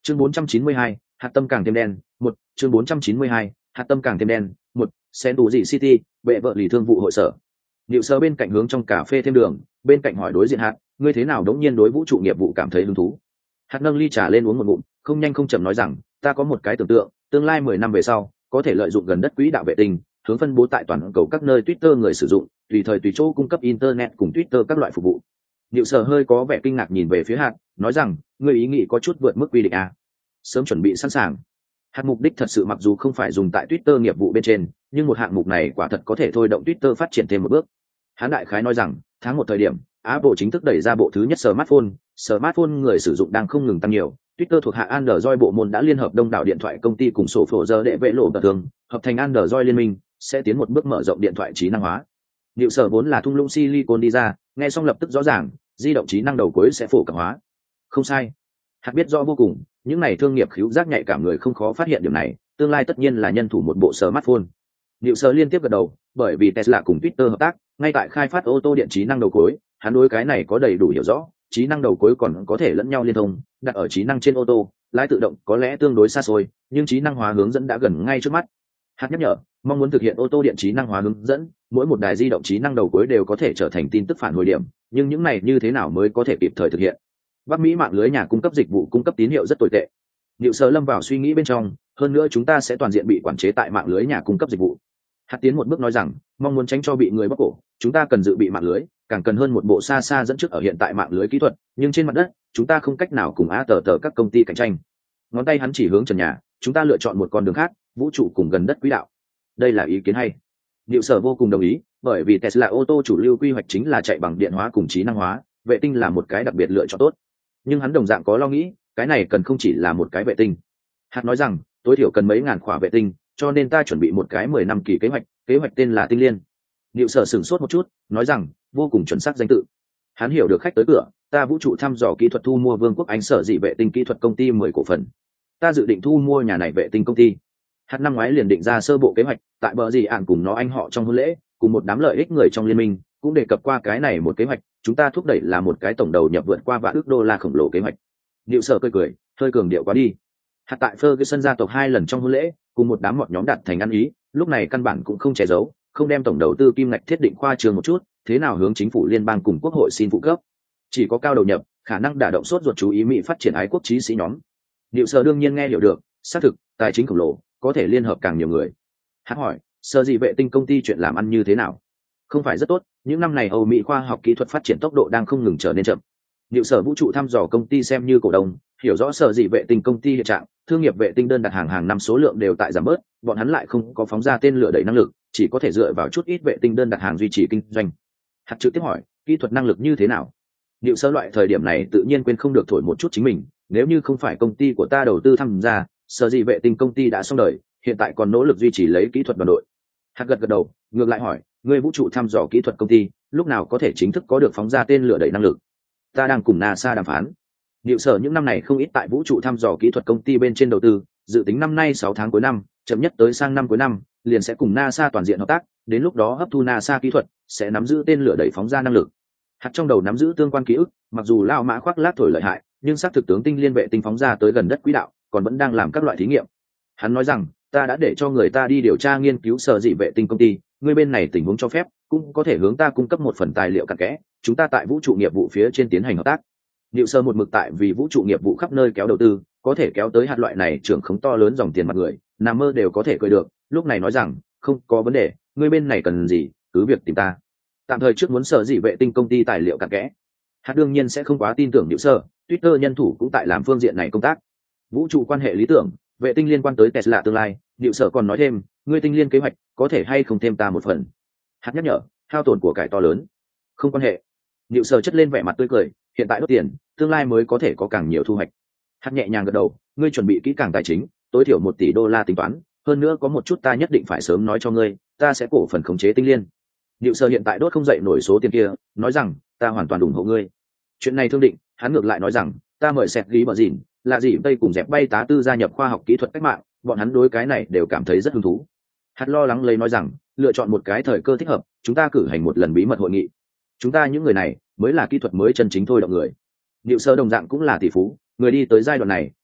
Chương 492, hạt tâm càng thêm đen, một chương 492, hạt tâm càng thêm đen, một Sen đủ dị City, bệ vợ lì thương vụ hội sở. Diệu Sơ bên cạnh hướng trong cà phê thêm đường, bên cạnh hỏi đối diện Hạt, ngươi thế nào đống nhiên đối vũ trụ nghiệp vụ cảm thấy hứng thú. Hạt nâng ly trà lên uống một ngụm, không nhanh không chậm nói rằng, ta có một cái tưởng tượng, tương lai 10 năm về sau, có thể lợi dụng gần đất quỹ đạo vệ tinh, hướng phân bố tại toàn cầu các nơi Twitter người sử dụng, tùy thời tùy chỗ cung cấp internet cùng Twitter các loại phục vụ. Diệu Sơ hơi có vẻ kinh ngạc nhìn về phía Hạt, nói rằng, ngươi ý nghĩ có chút vượt mức quy định à? Sớm chuẩn bị sẵn sàng. Hạt mục đích thật sự mặc dù không phải dùng tại Twitter nghiệp vụ bên trên, nhưng một hạng mục này quả thật có thể thôi động Twitter phát triển thêm một bước. Hắn đại khái nói rằng, tháng 1 thời điểm, Apple chính thức đẩy ra bộ thứ nhất smartphone người sử dụng đang không ngừng tăng nhiều. Twitter thuộc hạ Android bộ môn đã liên hợp đông đảo điện thoại công ty cùng sổ phổ giờ để vệ lộ tờ thường, hợp thành Android liên minh, sẽ tiến một bước mở rộng điện thoại trí năng hóa. Diệu Sở vốn là thung lũng Silicon đi ra, nghe xong lập tức rõ ràng, di động trí năng đầu cuối sẽ phổ cập hóa. Không sai. Hạt biết rõ vô cùng, những này thương nghiệp khứu giác nhạy cảm người không khó phát hiện điểm này, tương lai tất nhiên là nhân thủ một bộ smartphone. Diệu Sở liên tiếp gật đầu, bởi vì Tesla cùng Twitter hợp tác, ngay tại khai phát ô tô điện trí năng đầu cuối, hắn đối cái này có đầy đủ hiểu rõ, trí năng đầu cuối còn có thể lẫn nhau liên thông, đặt ở trí năng trên ô tô, lái tự động có lẽ tương đối xa xôi, nhưng trí năng hóa hướng dẫn đã gần ngay trước mắt. Hạt nhắc nhở, mong muốn thực hiện ô tô điện trí năng hóa hướng dẫn, mỗi một đài di động trí năng đầu cuối đều có thể trở thành tin tức phản hồi điểm, nhưng những này như thế nào mới có thể kịp thời thực hiện? Bắc Mỹ mạng lưới nhà cung cấp dịch vụ cung cấp tín hiệu rất tồi tệ. Diệu Sở lâm vào suy nghĩ bên trong, hơn nữa chúng ta sẽ toàn diện bị quản chế tại mạng lưới nhà cung cấp dịch vụ. Hạt tiến một bước nói rằng, mong muốn tránh cho bị người bóc cổ, chúng ta cần dự bị mạng lưới, càng cần hơn một bộ xa dẫn trước ở hiện tại mạng lưới kỹ thuật, nhưng trên mặt đất, chúng ta không cách nào cùng các công ty cạnh tranh. Ngón tay hắn chỉ hướng trần nhà, chúng ta lựa chọn một con đường khác, vũ trụ cùng gần đất quỹ đạo. Đây là ý kiến hay. Diệu Sở vô cùng đồng ý, bởi vì Tesla ô tô chủ lưu quy hoạch chính là chạy bằng điện hóa cùng trí năng hóa, vệ tinh là một cái đặc biệt lựa chọn tốt. Nhưng hắn đồng dạng có lo nghĩ, cái này cần không chỉ là một cái vệ tinh. Hạt nói rằng, tối thiểu cần mấy ngàn khỏa vệ tinh, cho nên ta chuẩn bị một cái 10 năm kỳ kế hoạch tên là Tinh Liên. Diệu Sở sửng sốt một chút, nói rằng, vô cùng chuẩn xác danh tự. Hắn hiểu được khách tới cửa, ta vũ trụ thăm dò kỹ thuật thu mua Vương quốc Anh sở dị vệ tinh kỹ thuật công ty 10 cổ phần. Ta dự định thu mua nhà này vệ tinh công ty. Hạt năm ngoái liền định ra sơ bộ kế hoạch, tại bờ gì ạn cùng nó anh họ trong hôn lễ, cùng một đám lợi ích người trong liên minh, cũng đề cập qua cái này một kế hoạch, chúng ta thúc đẩy là một cái tổng đầu nhập vượt qua vạn ức đô la khổng lồ kế hoạch. Diệu Sở cười, hơi cường điệu quá đi. Hạt tại Ferguson gia tộc 2 lần trong hôn lễ, cùng một đám mọt nhóm đặt thành ăn ý, lúc này căn bản cũng không che giấu, không đem tổng đầu tư kim ngạch thiết định khoa trương một chút, thế nào hướng chính phủ liên bang cùng quốc hội xin phụ cấp. Chỉ có cao đầu nhập, khả năng đả động sốt ruột chú ý Mỹ phát triển ái quốc chí sĩ nhóm. Diệu Sở đương nhiên nghe hiểu được, xác thực, tài chính khổng lồ, có thể liên hợp càng nhiều người. Hắn hỏi, sở dị vệ tinh công ty chuyện làm ăn như thế nào? Không phải rất tốt, những năm này Âu Mỹ khoa học kỹ thuật phát triển tốc độ đang không ngừng trở nên chậm. Diệu Sở vũ trụ thăm dò công ty xem như cổ đông, hiểu rõ sở dị vệ tinh công ty hiện trạng, thương nghiệp vệ tinh đơn đặt hàng năm số lượng đều tại giảm bớt, bọn hắn lại không có phóng ra tên lửa đẩy năng lực, chỉ có thể dựa vào chút ít vệ tinh đơn đặt hàng duy trì kinh doanh. Hạt trực tiếp hỏi, kỹ thuật năng lực như thế nào? Diệu Sở loại thời điểm này tự nhiên quên không được thổi một chút chính mình, nếu như không phải công ty của ta đầu tư tham gia, sở dị vệ tinh công ty đã xong đời, hiện tại còn nỗ lực duy trì lấy kỹ thuật đoàn đội. Hạt gật đầu, ngược lại hỏi, người vũ trụ thăm dò kỹ thuật công ty, lúc nào có thể chính thức có được phóng ra tên lửa đẩy năng lực? Ta đang cùng NASA đàm phán. Diệu Sở những năm này không ít tại vũ trụ thăm dò kỹ thuật công ty bên trên đầu tư, dự tính năm nay 6 tháng cuối năm, chậm nhất tới sang năm cuối năm, liền sẽ cùng NASA toàn diện hợp tác, đến lúc đó hấp thu NASA kỹ thuật, sẽ nắm giữ tên lửa đẩy phóng ra năng lực. Hạt trong đầu nắm giữ tương quan ký ức, mặc dù lao mã khoác lác thổi lợi hại, nhưng xác thực tướng Tinh Liên vệ tinh phóng ra tới gần đất quỹ đạo, còn vẫn đang làm các loại thí nghiệm. Hắn nói rằng, ta đã để cho người ta đi điều tra nghiên cứu sở dị vệ tinh công ty, người bên này tình huống cho phép, cũng có thể hướng ta cung cấp một phần tài liệu cặn kẽ, chúng ta tại vũ trụ nghiệp vụ phía trên tiến hành hợp tác. Diệu Sở một mực tại vì vũ trụ nghiệp vụ khắp nơi kéo đầu tư, có thể kéo tới hạt loại này trưởng khống to lớn dòng tiền mặt người, nằm mơ đều có thể cười được, lúc này nói rằng, không có vấn đề, người bên này cần gì, cứ việc tìm ta. Tạm thời trước muốn sở dị vệ tinh công ty tài liệu cặn kẽ. Hạt đương nhiên sẽ không quá tin tưởng Diệu Sở, Twitter nhân thủ cũng tại làm phương diện này công tác. Vũ trụ quan hệ lý tưởng, vệ tinh liên quan tới Tesla tương lai, Diệu Sở còn nói thêm, ngươi Tinh Liên kế hoạch, có thể hay không thêm ta một phần. Hạt nhắc nhở, hao tổn của cải to lớn. Không quan hệ. Diệu Sở chất lên vẻ mặt tươi cười, hiện tại đốt tiền, tương lai mới có thể có càng nhiều thu hoạch. Hạt nhẹ nhàng gật đầu, ngươi chuẩn bị kỹ càng tài chính, tối thiểu 1 tỷ đô la tính toán, hơn nữa có một chút ta nhất định phải sớm nói cho ngươi, ta sẽ cổ phần khống chế Tinh Liên. Diệu Sở hiện tại đốt không dậy nổi số tiền kia, nói rằng, ta hoàn toàn ủng hộ ngươi. Chuyện này thương định, hắn ngược lại nói rằng, ta mời Sẹt Gí Bờ Dìn, là gì Tây cùng dẹp bay tá tư gia nhập khoa học kỹ thuật cách mạng, bọn hắn đối cái này đều cảm thấy rất hứng thú. Hạt lo lắng lấy nói rằng, lựa chọn một cái thời cơ thích hợp, chúng ta cử hành một lần bí mật hội nghị. Chúng ta những người này mới là kỹ thuật mới chân chính thôi động người. Diệu Sở đồng dạng cũng là tỷ phú, người đi tới giai đoạn này,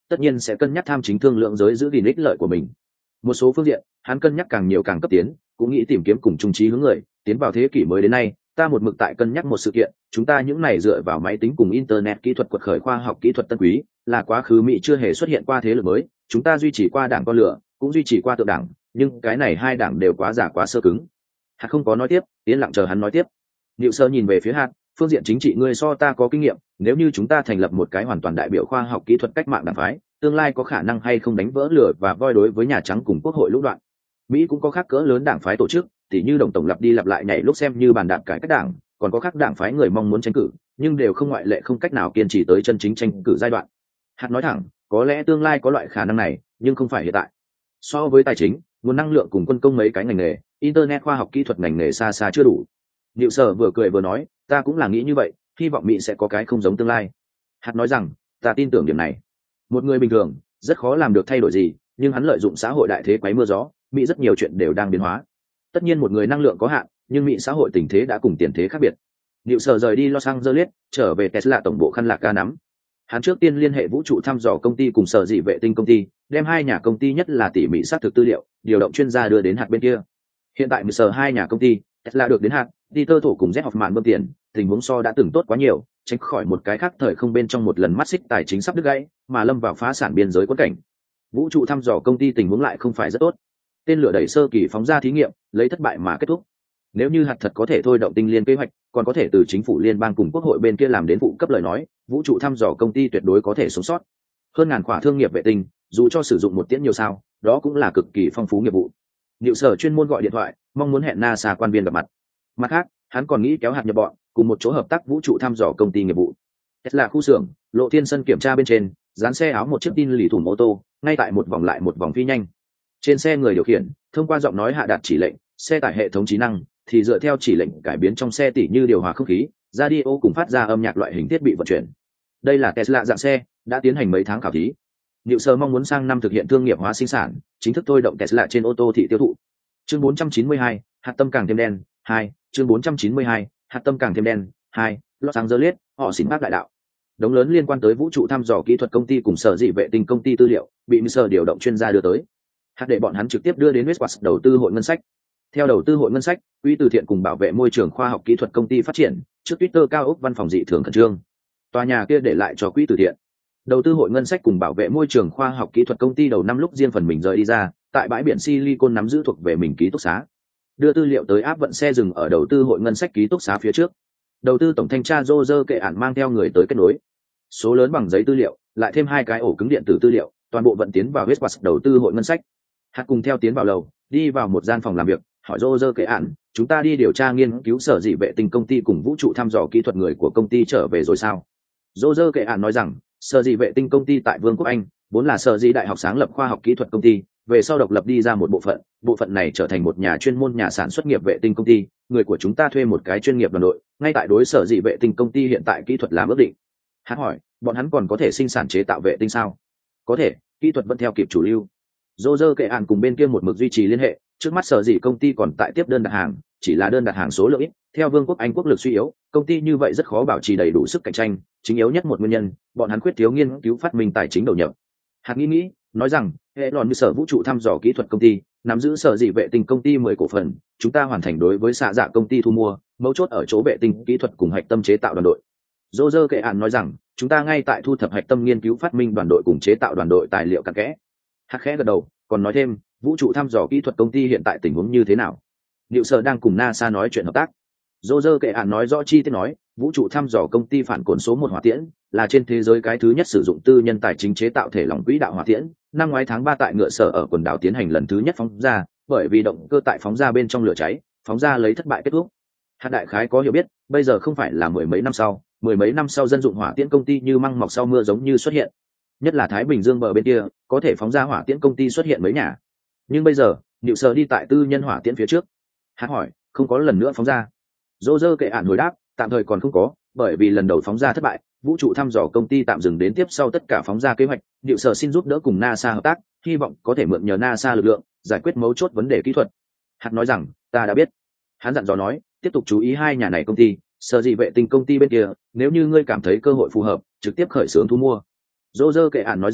tất nhiên sẽ cân nhắc tham chính thương lượng giới giữ gìn ích lợi của mình. Một số phương diện hắn cân nhắc càng nhiều càng cấp tiến, cũng nghĩ tìm kiếm cùng chung trí hướng người. Tiến vào thế kỷ mới đến nay, ta một mực tại cân nhắc một sự kiện, chúng ta những này dựa vào máy tính cùng internet kỹ thuật quật khởi khoa học kỹ thuật tân quý, là quá khứ Mỹ chưa hề xuất hiện qua thế lực mới. Chúng ta duy trì qua đảng con lửa, cũng duy trì qua tự đảng, nhưng cái này hai đảng đều quá giả quá sơ cứng. Hạt không có nói tiếp, yên lặng chờ hắn nói tiếp. Niệu Sơ nhìn về phía Hạt, phương diện chính trị ngươi so ta có kinh nghiệm, nếu như chúng ta thành lập một cái hoàn toàn đại biểu khoa học kỹ thuật cách mạng đảng phái, tương lai có khả năng hay không đánh vỡ lửa và voi đối với Nhà Trắng cùng Quốc hội lũng đoạn. Mỹ cũng có khác cỡ lớn đảng phái tổ chức, tỉ như đồng tổng lặp đi lặp lại nhảy lúc xem như bàn đạp cải cách đảng, còn có khác đảng phái người mong muốn tranh cử, nhưng đều không ngoại lệ không cách nào kiên trì tới chân chính tranh cử giai đoạn. Hạt nói thẳng, có lẽ tương lai có loại khả năng này, nhưng không phải hiện tại. So với tài chính, nguồn năng lượng cùng quân công mấy cái ngành nghề, internet khoa học kỹ thuật ngành nghề xa xa chưa đủ. Niệu Sở vừa cười vừa nói, ta cũng là nghĩ như vậy, hy vọng Mỹ sẽ có cái không giống tương lai. Hạt nói rằng, ta tin tưởng điểm này. Một người bình thường rất khó làm được thay đổi gì, nhưng hắn lợi dụng xã hội đại thế quấy mưa gió, Mỹ rất nhiều chuyện đều đang biến hóa. Tất nhiên một người năng lượng có hạn, nhưng Mỹ xã hội tình thế đã cùng tiền thế khác biệt. Niệu Sở rời đi Los Angeles, trở về Tesla tổng bộ khăn lạc ca nắm. Hắn trước tiên liên hệ vũ trụ thăm dò công ty cùng sở dị vệ tinh công ty, đem hai nhà công ty nhất là tỉ mỉ xác thực tư liệu, điều động chuyên gia đưa đến hạt bên kia. Hiện tại mới sở hai nhà công ty, Tesla được đến hạt, Dieter Thổ cùng Z Hoffman bơm tiền, tình huống so đã từng tốt quá nhiều, tránh khỏi một cái khác thời không bên trong một lần mắt xích tài chính sắp đứt gãy, mà lâm vào phá sản biên giới quẫn cảnh. Vũ trụ thăm dò công ty tình huống lại không phải rất tốt. Tên lửa đẩy sơ kỳ phóng ra thí nghiệm, lấy thất bại mà kết thúc. Nếu như hạt thật có thể thôi động tinh liên kế hoạch, còn có thể từ chính phủ liên bang cùng quốc hội bên kia làm đến vụ cấp lời nói, vũ trụ thăm dò công ty tuyệt đối có thể sống sót. Hơn ngàn khỏa thương nghiệp vệ tinh, dù cho sử dụng một tiễn nhiều sao, đó cũng là cực kỳ phong phú nghiệp vụ. Niệu Sở chuyên môn gọi điện thoại, mong muốn hẹn NASA quan viên gặp mặt. Mặt khác, hắn còn nghĩ kéo hạt nhập bọn, cùng một chỗ hợp tác vũ trụ thăm dò công ty nghiệp vụ. Tesla khu xưởng, Lộ Thiên Sân kiểm tra bên trên, dán xe áo một chiếc tin lì thủng ô tô, ngay tại một vòng lại một vòng phi nhanh. Trên xe người điều khiển, thông qua giọng nói hạ đạt chỉ lệnh, xe tải hệ thống trí năng thì dựa theo chỉ lệnh cải biến trong xe tỉ như điều hòa không khí, radio cùng phát ra âm nhạc loại hình thiết bị vận chuyển. Đây là Tesla dạng xe, đã tiến hành mấy tháng khảo thí. Niệu Sở mong muốn sang năm thực hiện thương nghiệp hóa sinh sản, chính thức thôi động Tesla trên ô tô thị tiêu thụ. Chương 492, hạt tâm càng thêm đen, 2, chương 492, hạt tâm càng thêm đen, 2, Los Angeles, họ xin bác đại đạo. Đống lớn liên quan tới vũ trụ thăm dò kỹ thuật công ty cùng sở dị vệ tinh công ty tư liệu, bị Mr. điều động chuyên gia đưa tới. Hạt để bọn hắn trực tiếp đưa đến Westward đầu tư hội ngân sách. Theo đầu tư hội ngân sách, quỹ từ thiện cùng bảo vệ môi trường khoa học kỹ thuật công ty phát triển, trước Twitter cao ốc văn phòng dị thường khẩn trương. Tòa nhà kia để lại cho quỹ từ thiện. Đầu tư hội ngân sách cùng bảo vệ môi trường khoa học kỹ thuật công ty đầu năm lúc riêng phần mình rời đi ra, tại bãi biển Silicon nắm giữ thuộc về mình ký túc xá. Đưa tư liệu tới áp vận xe dừng ở đầu tư hội ngân sách ký túc xá phía trước. Đầu tư tổng thanh tra Roger Kệ ản mang theo người tới kết nối. Số lớn bằng giấy tư liệu, lại thêm hai cái ổ cứng điện tử tư liệu, toàn bộ vận tiến vào Westward đầu tư hội ngân sách. Hạt cùng theo tiến vào lầu, đi vào một gian phòng làm việc, hỏi Roger Kệ ản, chúng ta đi điều tra nghiên cứu sở dị vệ tinh công ty cùng vũ trụ thăm dò kỹ thuật người của công ty trở về rồi sao? Roger Kệ ản nói rằng, sở dị vệ tinh công ty tại Vương quốc Anh vốn là sở dị đại học sáng lập khoa học kỹ thuật công ty, về sau độc lập đi ra một bộ phận này trở thành một nhà chuyên môn nhà sản xuất nghiệp vệ tinh công ty. Người của chúng ta thuê một cái chuyên nghiệp đoàn đội, ngay tại đối sở dị vệ tinh công ty hiện tại kỹ thuật làm ước định. Hắn hỏi, bọn hắn còn có thể sinh sản chế tạo vệ tinh sao? Có thể, kỹ thuật vẫn theo kịp chủ lưu. Roger Kệ ản cùng bên kia một mực duy trì liên hệ, trước mắt sở dị công ty còn tại tiếp đơn đặt hàng, chỉ là đơn đặt hàng số lượng ít. Theo Vương quốc Anh quốc lực suy yếu, công ty như vậy rất khó bảo trì đầy đủ sức cạnh tranh, chính yếu nhất một nguyên nhân, bọn hắn khuyết thiếu nghiên cứu phát minh tài chính đầu nhập. Hạt nghĩ, nói rằng, hệ lòn như sở vũ trụ thăm dò kỹ thuật công ty, nắm giữ sở dị vệ tinh công ty 10 cổ phần, chúng ta hoàn thành đối với xạ dạ công ty thu mua, mấu chốt ở chỗ vệ tinh kỹ thuật cùng hạch tâm chế tạo đoàn đội. Roger Kệ ản nói rằng, chúng ta ngay tại thu thập hạch tâm nghiên cứu phát minh đoàn đội cùng chế tạo đoàn đội tài liệu cặn kẽ. Hạt khẽ gật đầu, còn nói thêm, vũ trụ thăm dò kỹ thuật công ty hiện tại tình huống như thế nào? Niệu Sở đang cùng NASA nói chuyện hợp tác. Roger Kệ ản nói rõ chi tiết nói, vũ trụ thăm dò công ty phản cồn số 1 hỏa tiễn, là trên thế giới cái thứ nhất sử dụng tư nhân tài chính chế tạo thể lỏng quỹ đạo hỏa tiễn. Năm ngoái tháng 3 tại ngựa sở ở quần đảo tiến hành lần thứ nhất phóng ra, bởi vì động cơ tại phóng ra bên trong lửa cháy, phóng ra lấy thất bại kết thúc. Hạt đại khái có hiểu biết, bây giờ không phải là mười mấy năm sau dân dụng hỏa tiễn công ty như măng mọc sau mưa giống như xuất hiện. Nhất là Thái Bình Dương bờ bên kia, có thể phóng ra hỏa tiễn công ty xuất hiện mấy nhà. Nhưng bây giờ, Niệu Sở đi tại tư nhân hỏa tiễn phía trước. Hạt hỏi, không có lần nữa phóng ra. Roger Kệ ản hồi đáp, tạm thời còn không có, bởi vì lần đầu phóng ra thất bại, vũ trụ thăm dò công ty tạm dừng đến tiếp sau tất cả phóng ra kế hoạch. Niệu Sở xin giúp đỡ cùng NASA hợp tác, hy vọng có thể mượn nhờ NASA lực lượng giải quyết mấu chốt vấn đề kỹ thuật. Hạt nói rằng, ta đã biết. Hắn dặn dò nói, tiếp tục chú ý hai nhà này công ty, sở dị vệ tinh công ty bên kia, nếu như ngươi cảm thấy cơ hội phù hợp, trực tiếp khởi xướng thu mua. Roger Kệ ản nói rằng,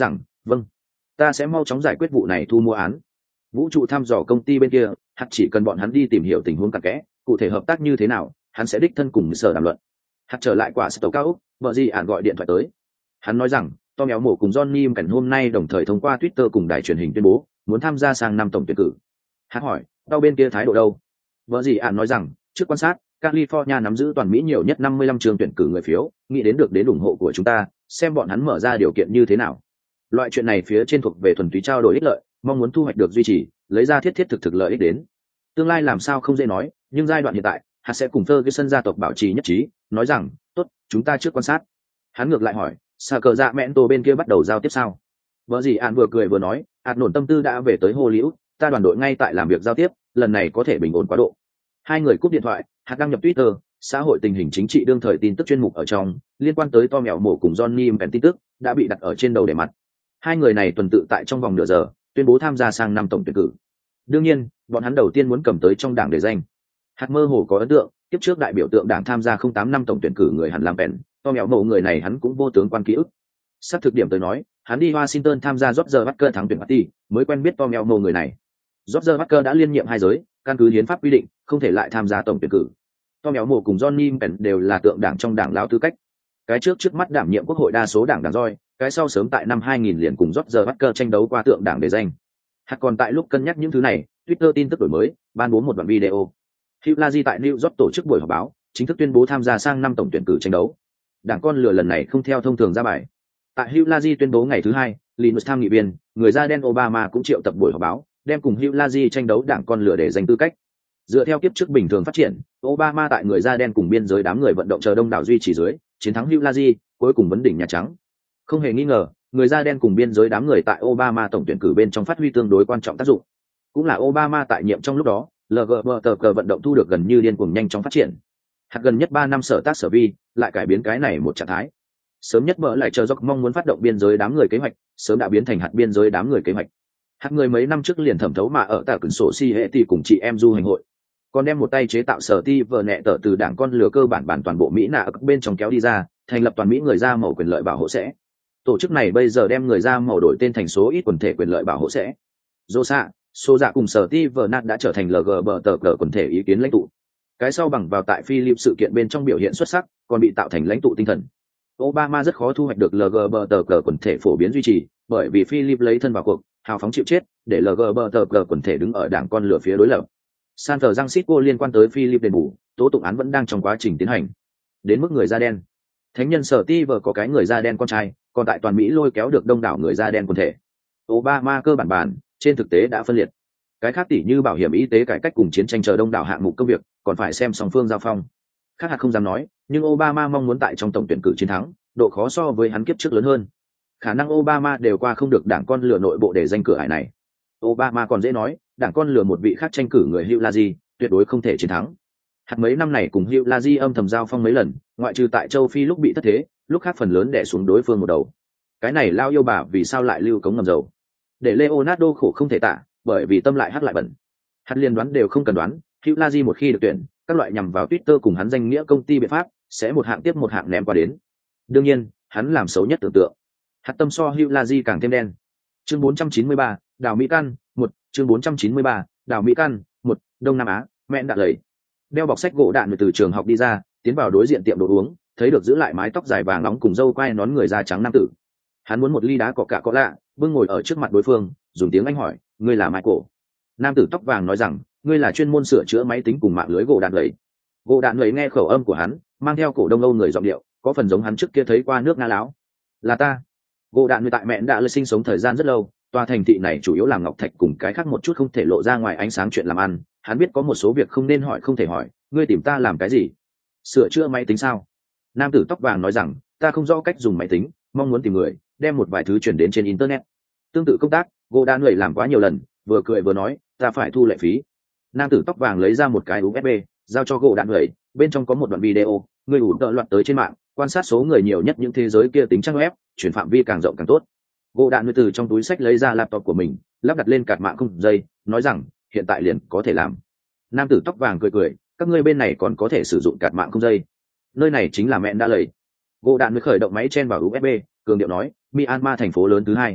Vâng, ta sẽ mau chóng giải quyết vụ này thu mua án. Vũ trụ thăm dò công ty bên kia, hắn chỉ cần bọn hắn đi tìm hiểu tình huống cặn kẽ, cụ thể hợp tác như thế nào, hắn sẽ đích thân cùng sở đàm luận. Hắn trở lại quả tàu cao ốc, vợ gì ản gọi điện thoại tới. Hắn nói rằng Tom Éo Mổ cùng Johnny Cảnh hôm nay đồng thời thông qua Twitter cùng đài truyền hình tuyên bố muốn tham gia sang năm tổng tuyển cử. Hắn hỏi, đau bên kia thái độ đâu? Vợ gì ản nói rằng, trước quan sát, California nắm giữ toàn Mỹ nhiều nhất 55 trường tuyển cử người phiếu, nghĩ đến được đến ủng hộ của chúng ta, xem bọn hắn mở ra điều kiện như thế nào. Loại chuyện này phía trên thuộc về thuần túy trao đổi ích lợi, mong muốn thu hoạch được duy trì, lấy ra thiết thực lợi ích đến. Tương lai làm sao không dễ nói, nhưng giai đoạn hiện tại, hắn sẽ cùng Ferguson gia tộc bảo trì nhất trí, nói rằng, tốt, chúng ta trước quan sát. Hắn ngược lại hỏi, Sa cờ dạ mẹn tổ bên kia bắt đầu giao tiếp sao? Vợ gì ạn vừa cười vừa nói, ạt nổn tâm tư đã về tới Hollywood, ta đoàn đội ngay tại làm việc giao tiếp, lần này có thể bình ổn quá độ. Hai người cúp điện thoại, hạt đăng nhập Twitter, xã hội tình hình chính trị đương thời tin tức chuyên mục ở trong, liên quan tới Tom Éo Mổ cùng Johnny Mpen tin tức đã bị đặt ở trên đầu để mặt. Hai người này tuần tự tại trong vòng nửa giờ tuyên bố tham gia sang năm tổng tuyển cử. Đương nhiên, bọn hắn đầu tiên muốn cầm tới trong đảng để danh. Hạt mơ hồ có ấn tượng, tiếp trước đại biểu tượng đảng tham gia 08 năm tổng tuyển cử người hẳn làm Pen, Tom Éo Mổ người này hắn cũng vô tướng quan ký ức. Sắp thực điểm tới nói, hắn đi Washington tham gia George Walker thắng tuyển party, mới quen biết Tom Éo Mổ người này. George Walker đã liên nhiệm hai giới, căn cứ hiến pháp quy định, không thể lại tham gia tổng tuyển cử. Tom Éo Mổ cùng Johnny Mpen đều là tượng đảng trong đảng lão tư cách. Cái trước mắt đảm nhiệm quốc hội đa số đảng roi, cái sau sớm tại năm 2000 liền cùng George Walker tranh đấu qua tượng đảng để danh. Hạt còn tại lúc cân nhắc những thứ này, Twitter tin tức đổi mới, ban bố một đoạn video. Hugh Laji tại New York tổ chức buổi họp báo, chính thức tuyên bố tham gia sang năm tổng tuyển cử tranh đấu. Đảng con lừa lần này không theo thông thường ra bài. Tại Hugh Laji tuyên bố ngày thứ hai, Linus tham nghị viên, người da đen Obama cũng triệu tập buổi họp báo, đem cùng Hugh Laji tranh đấu đảng con lừa để giành tư cách. Dựa theo kiếp trước bình thường phát triển, Obama tại người da đen cùng biên giới đám người vận động chờ đông đảo duy trì dưới, chiến thắng Hugh Laji, cuối cùng vấn đỉnh Nhà Trắng. Không hề nghi ngờ, người da đen cùng biên giới đám người tại Obama tổng tuyển cử bên trong phát huy tương đối quan trọng tác dụng. Cũng là Obama tại nhiệm trong lúc đó, LGBT vận động thu được gần như điên cuồng nhanh chóng phát triển. Hạt gần nhất 3 năm sở tác sở vi, lại cải biến cái này một trạng thái. Sớm nhất mở lại chờ dọc mong muốn phát động biên giới đám người kế hoạch, sớm đã biến thành hạt biên giới đám người kế hoạch. Hạt người mấy năm trước liền thẩm thấu mà ở tại cửa sổ si hệ thì cùng chị em du hành hội, còn đem một tay chế tạo sở ti vợ nẹ tờ từ đảng con lừa cơ bản toàn bộ Mỹ nạ ở bên trong kéo đi ra, thành lập toàn Mỹ người da màu quyền lợi bảo hộ sẽ. Tổ chức này bây giờ đem người da màu đổi tên thành số ít quần thể quyền lợi bảo hộ sẽ. Rosa, số dạ cùng sở ti vợ nạt đã trở thành LGBT quần thể ý kiến lãnh tụ. Cái sau bằng vào tại Philip sự kiện bên trong biểu hiện xuất sắc, còn bị tạo thành lãnh tụ tinh thần. Obama rất khó thu hoạch được LGBT quần thể phổ biến duy trì, bởi vì Philip lấy thân vào cuộc, hào phóng chịu chết, để LGBT quần thể đứng ở đảng con lửa phía đối lập. San Francisco liên quan tới Philip đền bù, tố tụng án vẫn đang trong quá trình tiến hành. Đến mức người da đen, thánh nhân sở ti vợ có cái người da đen con trai, còn tại toàn Mỹ lôi kéo được đông đảo người da đen quần thể. Obama cơ bản trên thực tế đã phân liệt. Cái khác tỷ như bảo hiểm y tế cải cách cùng chiến tranh chờ đông đảo hạng mục công việc, còn phải xem song phương giao phong. Khác hạt không dám nói, nhưng Obama mong muốn tại trong tổng tuyển cử chiến thắng, độ khó so với hắn kiếp trước lớn hơn. Khả năng Obama đều qua không được đảng con lừa nội bộ để danh cửa ải này. Obama còn dễ nói, đảng con lừa một vị khác tranh cử người Hugh Laji, tuyệt đối không thể chiến thắng. Hạt mấy năm này cùng Hugh Laji âm thầm giao phong mấy lần, ngoại trừ tại châu Phi lúc bị thất thế, lúc khác phần lớn đè xuống đối phương một đầu. Cái này lao yêu bà vì sao lại lưu cống ngầm dầu? Để Leonardo khổ không thể tả, bởi vì tâm lại hắc lại bẩn. Hạt liên đoán đều không cần đoán, Hugh Laji một khi được tuyển, các loại nhằm vào Twitter cùng hắn danh nghĩa công ty biện pháp sẽ một hạng tiếp một hạng ném qua đến. Đương nhiên, hắn làm xấu nhất tưởng tượng. Hạt tâm so Hugh Laji càng thêm đen. Chương 493, Đào Mỹ Căn, 1, chương 493, Đào Mỹ Căn, 1, Đông Nam Á, mẹ đã lầy. Đeo bọc sách gỗ đạn từ trường học đi ra, tiến vào đối diện tiệm đồ uống, thấy được giữ lại mái tóc dài vàng nóng cùng râu quai nón người da trắng nam tử. Hắn muốn một ly đá coca có lạ, bưng ngồi ở trước mặt đối phương, dùng tiếng Anh hỏi, ngươi là Michael? Nam tử tóc vàng nói rằng, ngươi là chuyên môn sửa chữa máy tính cùng mạng lưới gỗ đạn lầy. Gỗ đạn lầy nghe khẩu âm của hắn, mang theo cổ Đông Âu người giọng điệu, có phần giống hắn trước kia thấy qua nước Nga láo. Là ta. Gỗ đạn người tại mẹ đã lơi sinh sống thời gian rất lâu, tòa thành thị này chủ yếu làm ngọc thạch cùng cái khác một chút không thể lộ ra ngoài ánh sáng chuyện làm ăn. Hắn biết có một số việc không nên hỏi không thể hỏi, ngươi tìm ta làm cái gì? Sửa chữa máy tính sao? Nam tử tóc vàng nói rằng, ta không rõ cách dùng máy tính, mong muốn tìm người, đem một vài thứ chuyển đến trên internet. Tương tự công tác, gỗ đạn người làm quá nhiều lần, vừa cười vừa nói, ta phải thu lệ phí. Nam tử tóc vàng lấy ra một cái USB, giao cho gỗ đạn người, bên trong có một đoạn video, người ủ đợn loạt tới trên mạng, quan sát số người nhiều nhất những thế giới kia tính trang web, chuyển phạm vi càng rộng càng tốt. Gỗ đạn người từ trong túi sách lấy ra laptop của mình, lắp đặt lên card mạng không dây, nói rằng, hiện tại liền có thể làm. Nam tử tóc vàng cười cười, các ngươi bên này còn có thể sử dụng card mạng không dây. Nơi này chính là mẹ đã lầy. Gỗ đạn mới khởi động máy chen vào USB, cường điệu nói, Myanmar thành phố lớn thứ hai.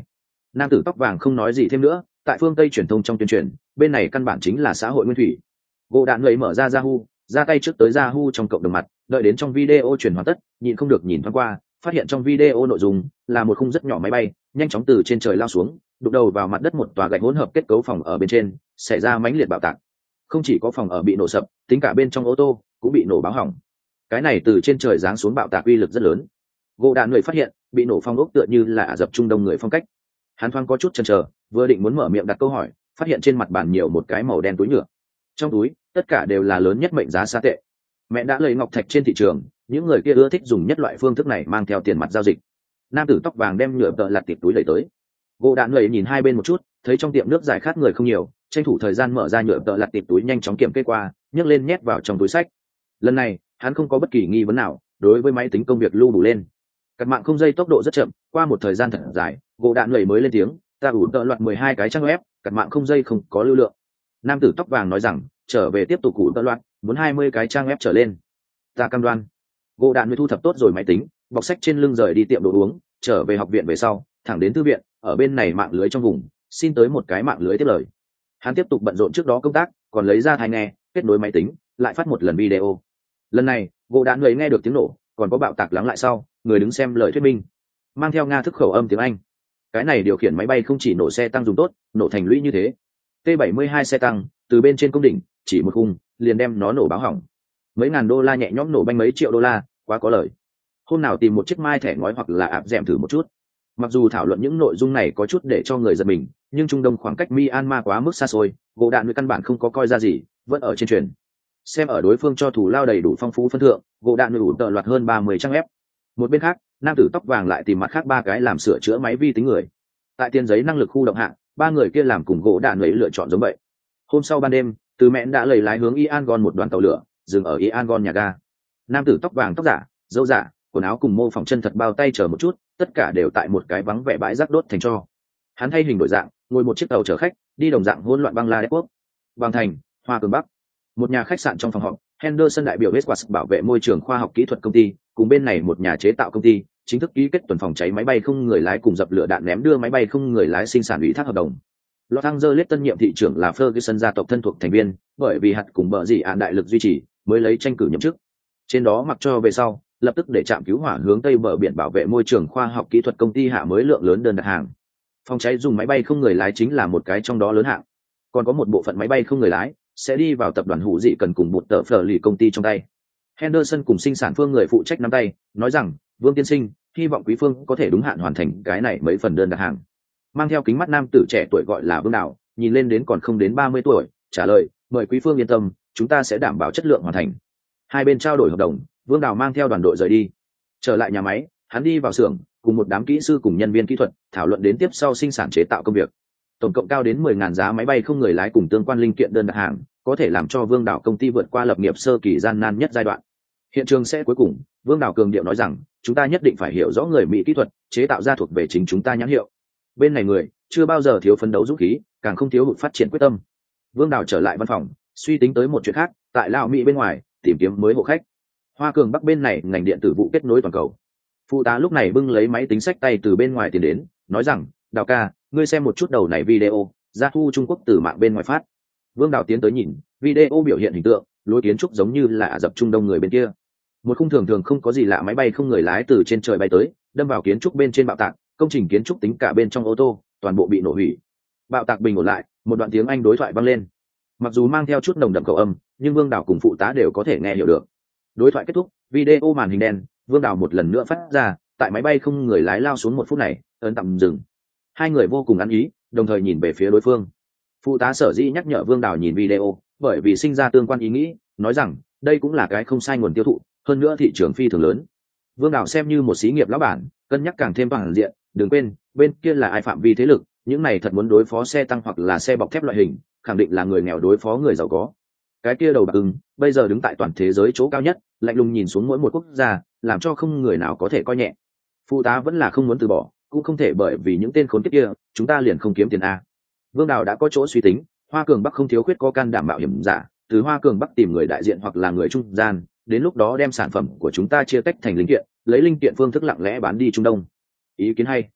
Nam tử tóc vàng không nói gì thêm nữa, tại phương Tây truyền thông trong tuyên truyền, bên này căn bản chính là xã hội nguyên thủy. Gỗ đạn người mở ra Yahoo, ra tay trước tới Yahoo trong cộng đồng mặt, đợi đến trong video truyền hoàn tất, nhịn không được nhìn thoáng qua, phát hiện trong video nội dung là một khung rất nhỏ máy bay, nhanh chóng từ trên trời lao xuống, đụng đầu vào mặt đất một tòa gạch hỗn hợp kết cấu phòng ở bên trên, xảy ra mãnh liệt bạo tạc. Không chỉ có phòng ở bị nổ sập, tính cả bên trong ô tô cũng bị nổ báo hỏng. Cái này từ trên trời giáng xuống bạo tạc uy lực rất lớn. Gỗ đạn người phát hiện, bị nổ phong ốc tựa như là Ả Rập Trung Đông người phong cách. Hắn thoáng có chút chần chờ, vừa định muốn mở miệng đặt câu hỏi, phát hiện trên mặt bàn nhiều một cái màu đen túi nhựa. Trong túi tất cả đều là lớn nhất mệnh giá xa tệ. Mẹ đã lấy ngọc thạch trên thị trường, những người kia ưa thích dùng nhất loại phương thức này mang theo tiền mặt giao dịch. Nam tử tóc vàng đem nhựa tợ lặt tiệp túi lấy tới. Gỗ đạn người nhìn hai bên một chút, thấy trong tiệm nước giải khát người không nhiều, tranh thủ thời gian mở ra nhựa tợ lặt tiệp túi nhanh chóng kiểm kê qua, nhấc lên nhét vào trong túi sách. Lần này hắn không có bất kỳ nghi vấn nào, đối với máy tính công việc lưu đủ lên. Cắt mạng không dây tốc độ rất chậm, qua một thời gian thật dài, gỗ đạn người mới lên tiếng, ta ủ tợ loạt 12 cái trang web, cắt mạng không dây không có lưu lượng. Nam tử tóc vàng nói rằng, trở về tiếp tục ủ tợ loạt, muốn 20 cái trang web trở lên. Ta cam đoan. Gỗ đạn người thu thập tốt rồi máy tính, bọc sách trên lưng rời đi tiệm đồ uống, trở về học viện về sau, thẳng đến thư viện, ở bên này mạng lưới trong vùng, xin tới một cái mạng lưới tiếp lời. Hắn tiếp tục bận rộn trước đó công tác, còn lấy ra tai nghe, kết nối máy tính, lại phát một lần video. Lần này, gỗ đạn người nghe được tiếng nổ, còn có bạo tạc lắng lại sau, người đứng xem lời thuyết minh, mang theo Nga thức khẩu âm tiếng Anh. Cái này điều khiển máy bay không chỉ nổ xe tăng dùng tốt, nổ thành lũy như thế. T-72 xe tăng, từ bên trên công đỉnh, chỉ một khung, liền đem nó nổ báo hỏng. Mấy ngàn đô la nhẹ nhõm nổ banh mấy triệu đô la, quá có lời. Hôm nào tìm một chiếc mai thẻ ngói hoặc là áp dẻm thử một chút. Mặc dù thảo luận những nội dung này có chút để cho người giật mình, nhưng Trung Đông khoảng cách Myanmar quá mức xa xôi, gỗ đạn người căn bản không có coi ra gì, vẫn ở trên truyền. Xem ở đối phương cho thủ lao đầy đủ phong phú phân thượng, gỗ đạn người ủ tợ loạt hơn 30 trang ép. Một bên khác, nam tử tóc vàng lại tìm mặt khác ba cái làm sửa chữa máy vi tính người. Tại tiền giấy năng lực khu động hạng, ba người kia làm cùng gỗ đạn người lựa chọn giống vậy. Hôm sau ban đêm, từ mẹn đã lầy lái hướng Yangon một đoàn tàu lửa, dừng ở Yangon nhà ga. Nam tử tóc vàng tóc giả, dâu giả, quần áo cùng mô phỏng chân thật bao tay chờ một chút, tất cả đều tại một cái vắng vẻ bãi rác đốt thành tro. Hắn thay hình đổi dạng, ngồi một chiếc tàu chở khách, đi đồng dạng hỗn loạn Bangladesh quốc. Bằng thành, Hoa Cường Bắc. Một nhà khách sạn trong phòng họp, Henderson đại biểu Westwas bảo vệ môi trường khoa học kỹ thuật công ty, cùng bên này một nhà chế tạo công ty, chính thức ký kết tuần phòng cháy máy bay không người lái cùng dập lửa đạn ném đưa máy bay không người lái sinh sản ủy thác hợp đồng. Los Angeles tân nhiệm thị trưởng là Ferguson gia tộc thân thuộc thành viên, bởi vì hạt cùng bờ gì án đại lực duy trì, mới lấy tranh cử nhậm chức. Trên đó mặc cho về sau, lập tức để trạm cứu hỏa hướng tây bờ biển bảo vệ môi trường khoa học kỹ thuật công ty hạ mới lượng lớn đơn đặt hàng. Phòng cháy dùng máy bay không người lái chính là một cái trong đó lớn hạng, còn có một bộ phận máy bay không người lái sẽ đi vào tập đoàn hữu dị cần cùng một tờ phở lì công ty trong tay. Henderson cùng sinh sản phương người phụ trách nắm tay, nói rằng, Vương tiên sinh, hy vọng quý phương có thể đúng hạn hoàn thành cái này mấy phần đơn đặt hàng. Mang theo kính mắt nam tử trẻ tuổi gọi là Vương Đào, nhìn lên đến còn không đến 30 tuổi, trả lời, mời quý phương yên tâm, chúng ta sẽ đảm bảo chất lượng hoàn thành. Hai bên trao đổi hợp đồng, Vương Đào mang theo đoàn đội rời đi. Trở lại nhà máy, hắn đi vào xưởng, cùng một đám kỹ sư cùng nhân viên kỹ thuật thảo luận đến tiếp sau sinh sản chế tạo công việc. Tổng cộng cao đến 10.000 giá máy bay không người lái cùng tương quan linh kiện đơn đặt hàng, có thể làm cho Vương Đào công ty vượt qua lập nghiệp sơ kỳ gian nan nhất giai đoạn. Hiện trường sẽ cuối cùng, Vương Đào cường điệu nói rằng, chúng ta nhất định phải hiểu rõ người Mỹ kỹ thuật, chế tạo ra thuộc về chính chúng ta nhãn hiệu. Bên này người chưa bao giờ thiếu phấn đấu dũng khí, càng không thiếu hụt phát triển quyết tâm. Vương Đào trở lại văn phòng, suy tính tới một chuyện khác, tại Lào Mỹ bên ngoài tìm kiếm mới hộ khách. Hoa Cường Bắc bên này ngành điện tử vụ kết nối toàn cầu. Phụ tá lúc này bưng lấy máy tính xách tay từ bên ngoài tiến đến, nói rằng, Đào ca, ngươi xem một chút đầu này video, ra thu Trung Quốc từ mạng bên ngoài phát. Vương Đào tiến tới nhìn, video biểu hiện hình tượng, lối kiến trúc giống như là Ả Rập Trung Đông người bên kia. Một khung thường thường không có gì lạ máy bay không người lái từ trên trời bay tới, đâm vào kiến trúc bên trên bạo tạc, công trình kiến trúc tính cả bên trong ô tô, toàn bộ bị nổ hủy. Bạo tạc bình ổn lại, một đoạn tiếng Anh đối thoại vang lên. Mặc dù mang theo chút nồng đậm khẩu âm, nhưng Vương Đào cùng phụ tá đều có thể nghe hiểu được. Đối thoại kết thúc, video màn hình đen, Vương Đào một lần nữa phát ra, tại máy bay không người lái lao xuống 1 phút này, ấn tạm dừng. Hai người vô cùng ăn ý, đồng thời nhìn về phía đối phương. Phụ tá sở dĩ nhắc nhở Vương Đào nhìn video, bởi vì sinh ra tương quan ý nghĩ, nói rằng đây cũng là cái không sai nguồn tiêu thụ, hơn nữa thị trường phi thường lớn. Vương Đào xem như một xí nghiệp lão bản, cân nhắc càng thêm toàn diện, đừng quên, bên kia là ai phạm vi thế lực, những này thật muốn đối phó xe tăng hoặc là xe bọc thép loại hình, khẳng định là người nghèo đối phó người giàu có. Cái kia đầu bạc ưng, bây giờ đứng tại toàn thế giới chỗ cao nhất, lạnh lùng nhìn xuống mỗi một quốc gia, làm cho không người nào có thể coi nhẹ. Phụ tá vẫn là không muốn từ bỏ, cũng không thể bởi vì những tên khốn kiếp kia, chúng ta liền không kiếm tiền a. Vương Đào đã có chỗ suy tính, Hoa Cường Bắc không thiếu khuyết có can đảm mạo hiểm giả, từ Hoa Cường Bắc tìm người đại diện hoặc là người trung gian, đến lúc đó đem sản phẩm của chúng ta chia tách thành linh kiện, lấy linh kiện phương thức lặng lẽ bán đi Trung Đông. Ý kiến hay.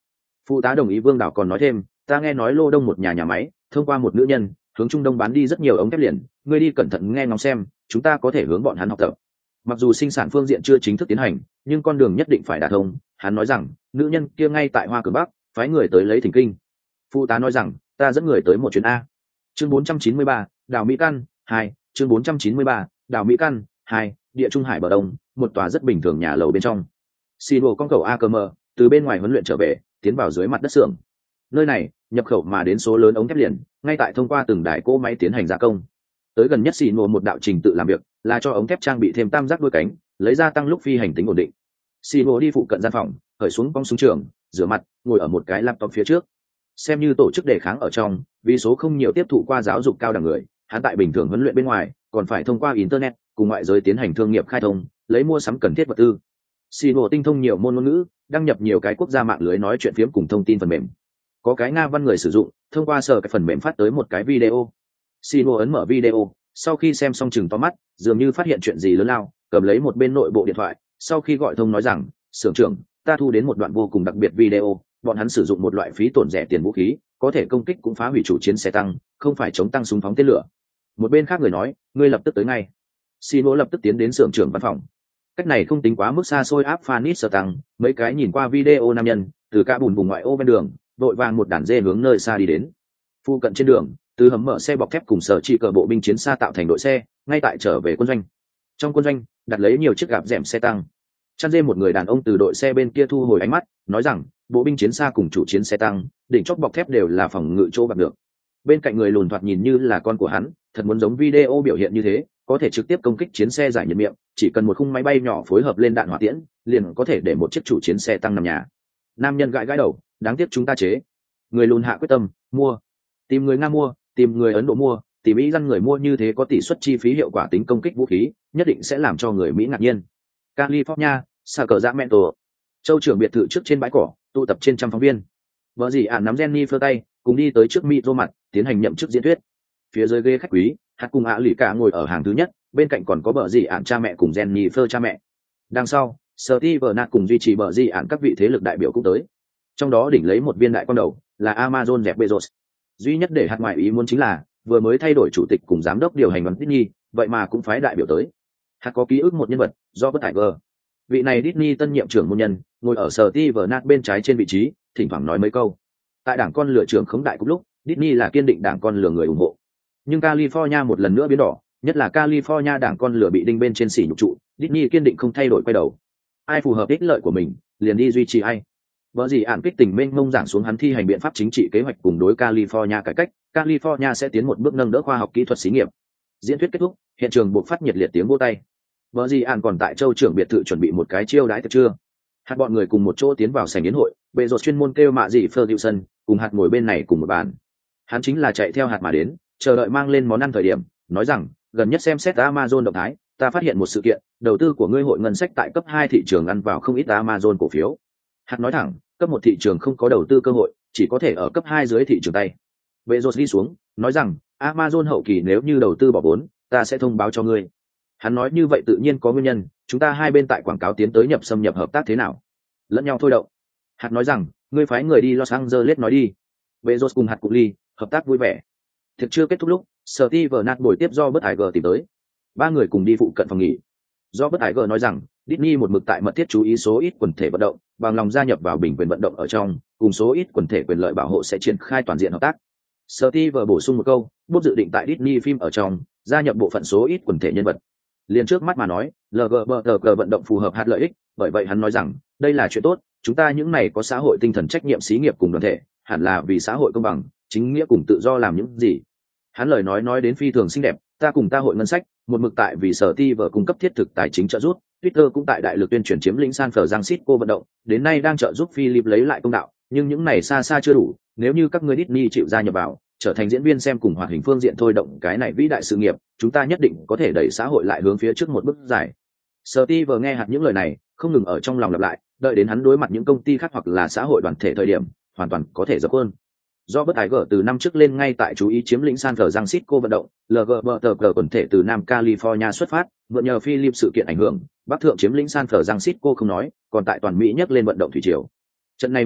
Phụ tá đồng ý. Vương Đảo còn nói thêm, ta nghe nói Lô Đông một nhà máy thông qua một nữ nhân hướng Trung Đông bán đi rất nhiều ống thép liền, ngươi đi cẩn thận nghe ngóng xem, chúng ta có thể hướng bọn hắn học tập. Mặc dù sinh sản phương diện chưa chính thức tiến hành, nhưng con đường nhất định phải đả thông. Hắn nói rằng nữ nhân kia ngay tại Hoa Cường Bắc phái người tới lấy thỉnh kinh. Phụ tá nói rằng ta dẫn người tới một chuyến A. Chương 493, đảo Mỹ Căn 2. Chương 493, đảo Mỹ Căn 2. Địa Trung Hải bờ đông, một tòa rất bình thường nhà lầu bên trong. Xì đồ con cầu AKM từ bên ngoài huấn luyện trở về, tiến vào dưới mặt đất xưởng. Nơi này nhập khẩu mà đến số lớn ống thép liền, ngay tại thông qua từng đài cỗ máy tiến hành gia công. Tới gần nhất xì nổ một đạo trình tự làm việc là cho ống thép trang bị thêm tam giác đuôi cánh, lấy ra tăng lúc phi hành tính ổn định. Xì nổ đi phụ cận gian phòng, khởi xuống bong súng trường, rửa mặt, ngồi ở một cái laptop phía trước. Xem như tổ chức đề kháng ở trong, vì số không nhiều tiếp thụ qua giáo dục cao đẳng người, hắn tại bình thường huấn luyện bên ngoài còn phải thông qua internet cùng ngoại giới tiến hành thương nghiệp khai thông, lấy mua sắm cần thiết vật tư. Xì nổ tinh thông nhiều môn ngôn ngữ, đăng nhập nhiều cái quốc gia mạng lưới nói chuyện phiếm cùng thông tin phần mềm. Có cái Nga văn người sử dụng thông qua sở cái phần mềm phát tới một cái video. Xì nổ ấn mở video, sau khi xem xong chừng to mắt, dường như phát hiện chuyện gì lớn lao, cầm lấy một bên nội bộ điện thoại, sau khi gọi thông nói rằng xưởng trưởng, ta thu đến một đoạn vô cùng đặc biệt video, bọn hắn sử dụng một loại phí tổn rẻ tiền vũ khí, có thể công kích cũng phá hủy chủ chiến xe tăng, không phải chống tăng súng phóng tên lửa. Một bên khác người nói, ngươi lập tức tới ngay. Sino lập tức tiến đến xưởng trưởng văn phòng. Cách này không tính quá mức xa xôi. Áp Phanis sở tăng mấy cái nhìn qua video nam nhân từ cả bùn vùng ngoại ô bên đường vội vàng một đàn dê hướng nơi xa đi đến. Phu cận trên đường, từ hầm mở xe bọc thép cùng sở chỉ cờ bộ binh chiến xa tạo thành đội xe, ngay tại trở về quân doanh. Trong quân doanh đặt lấy nhiều chiếc gạp rèm xe tăng. Chăn dê một người đàn ông từ đội xe bên kia thu hồi ánh mắt, nói rằng bộ binh chiến xa cùng chủ chiến xe tăng đỉnh chóp bọc thép đều là phòng ngự chỗ bạc được. Bên cạnh người lùn thoạt nhìn như là con của hắn, thật muốn giống video biểu hiện như thế, có thể trực tiếp công kích chiến xe giải nhiệt miệng, chỉ cần một khung máy bay nhỏ phối hợp lên đạn hỏa tiễn, liền có thể để một chiếc chủ chiến xe tăng nằm nhà. Nam nhân gãi gãi đầu, đáng tiếc chúng ta chế. Người lùn hạ quyết tâm, mua. Tìm người Nga mua, tìm người Ấn Độ mua, tìm Mỹ dân người mua, như thế có tỷ suất chi phí hiệu quả tính công kích vũ khí, nhất định sẽ làm cho người Mỹ ngạc nhiên. California, Sacramento. Châu trưởng biệt thự trước trên bãi cỏ, tụ tập trên trăm phóng viên. Vợ dì ạn nắm Jennifer tay, cùng đi tới trước micro mặt, tiến hành nhậm chức diễn thuyết. Phía dưới ghế khách quý, hạt cùng lì cả ngồi ở hàng thứ nhất, bên cạnh còn có vợ dì ạn cha mẹ cùng Jennifer cha mẹ. Đằng sau, Steve Nat cùng duy trì vợ dì ạn các vị thế lực đại biểu cũng tới. Trong đó đỉnh lấy một viên đại quan đầu là Amazon Jeff Bezos. Duy nhất để hạt ngoại ý muốn chính là vừa mới thay đổi chủ tịch cùng giám đốc điều hành đoàn Disney, vậy mà cũng phái đại biểu tới. Hạt có ký ức một nhân vật, Robert Iger. Vị này Disney tân nhiệm trưởng môn nhân, ngồi ở Steve Nat bên trái trên vị trí, thỉnh thoảng nói mấy câu. Tại đảng con lửa trưởng khống đại cùng lúc, Disney là kiên định đảng con lửa người ủng hộ. Nhưng California một lần nữa biến đỏ, nhất là California đảng con lửa bị đinh bên trên sỉ nhục trụ, Disney kiên định không thay đổi quay đầu. Ai phù hợp ích lợi của mình, liền đi duy trì ai. Vợ gì ạn kích tình mênh mông giảng xuống hắn thi hành biện pháp chính trị kế hoạch cùng đối California cải cách, California sẽ tiến một bước nâng đỡ khoa học kỹ thuật xí nghiệp. Diễn thuyết kết thúc, hiện trường buộc phát nhiệt liệt tiếng vỗ tay. Vợ gì ạn còn tại châu trưởng biệt thự chuẩn bị một cái chiêu đãi tiệc trưa. Hạt bọn người cùng một chỗ tiến vào sảnh yến hội, bệ rột chuyên môn kêu mạ gì Ferguson, cùng hạt ngồi bên này cùng một bàn. Hắn chính là chạy theo hạt mà đến, chờ đợi mang lên món ăn thời điểm, nói rằng gần nhất xem xét Amazon động thái, ta phát hiện một sự kiện, đầu tư của ngươi hội ngân sách tại cấp 2 thị trường ăn vào không ít Amazon cổ phiếu. Hạt nói thẳng, cấp 1 thị trường không có đầu tư cơ hội, chỉ có thể ở cấp 2 dưới thị trường tay. Bệ rột đi xuống, nói rằng Amazon hậu kỳ nếu như đầu tư bỏ vốn, ta sẽ thông báo cho ngươi. Hắn nói như vậy tự nhiên có nguyên nhân, chúng ta hai bên tại quảng cáo tiến tới xâm nhập hợp tác thế nào, lẫn nhau thôi động. Hạt nói rằng ngươi phái người đi Los Angeles nói đi. Bezos cùng hạt cụ ly hợp tác vui vẻ. Thực chưa kết thúc lúc, Steve Nat buổi tiếp do Bert Iger tìm tới. Ba người cùng đi phụ cận phòng nghỉ. Do Bert Iger nói rằng Disney một mực tại mật thiết chú ý số ít quần thể vận động, bằng lòng gia nhập vào bình quyền vận động ở trong, cùng số ít quần thể quyền lợi bảo hộ sẽ triển khai toàn diện hợp tác. Steve bổ sung một câu, Bob dự định tại Disney phim ở trong gia nhập bộ phận số ít quần thể nhân vật. Liền trước mắt mà nói, LGBT vận động phù hợp hạt lợi ích, bởi vậy hắn nói rằng đây là chuyện tốt, chúng ta những này có xã hội tinh thần trách nhiệm xí nghiệp cùng đoàn thể, hẳn là vì xã hội công bằng, chính nghĩa cùng tự do làm những gì. Hắn lời nói đến phi thường xinh đẹp, ta cùng ta hội ngân sách, một mực tại vì sở ti vở cung cấp thiết thực tài chính trợ giúp, Twitter cũng tại đại lực tuyên truyền chiếm lĩnh San Francisco vận động, đến nay đang trợ giúp Philip lấy lại công đạo, nhưng những này xa xa chưa đủ, nếu như các ngươi Disney chịu gia nhập vào, trở thành diễn viên xem cùng hoạt hình phương diện thôi động cái này vĩ đại sự nghiệp, chúng ta nhất định có thể đẩy xã hội lại hướng phía trước một bước dài. Steve nghe hạt những lời này, không ngừng ở trong lòng lặp lại, đợi đến hắn đối mặt những công ty khác hoặc là xã hội đoàn thể thời điểm, hoàn toàn có thể dập hơn. Do bất ái gở từ năm trước lên ngay tại chú ý chiếm lĩnh San Francisco vận động, LGBT quần thể từ Nam California xuất phát, mượn nhờ Philip sự kiện ảnh hưởng, Bắc thượng chiếm lĩnh San Francisco không nói, còn tại toàn Mỹ nhắc lên vận động thủy triều. Trận này vận động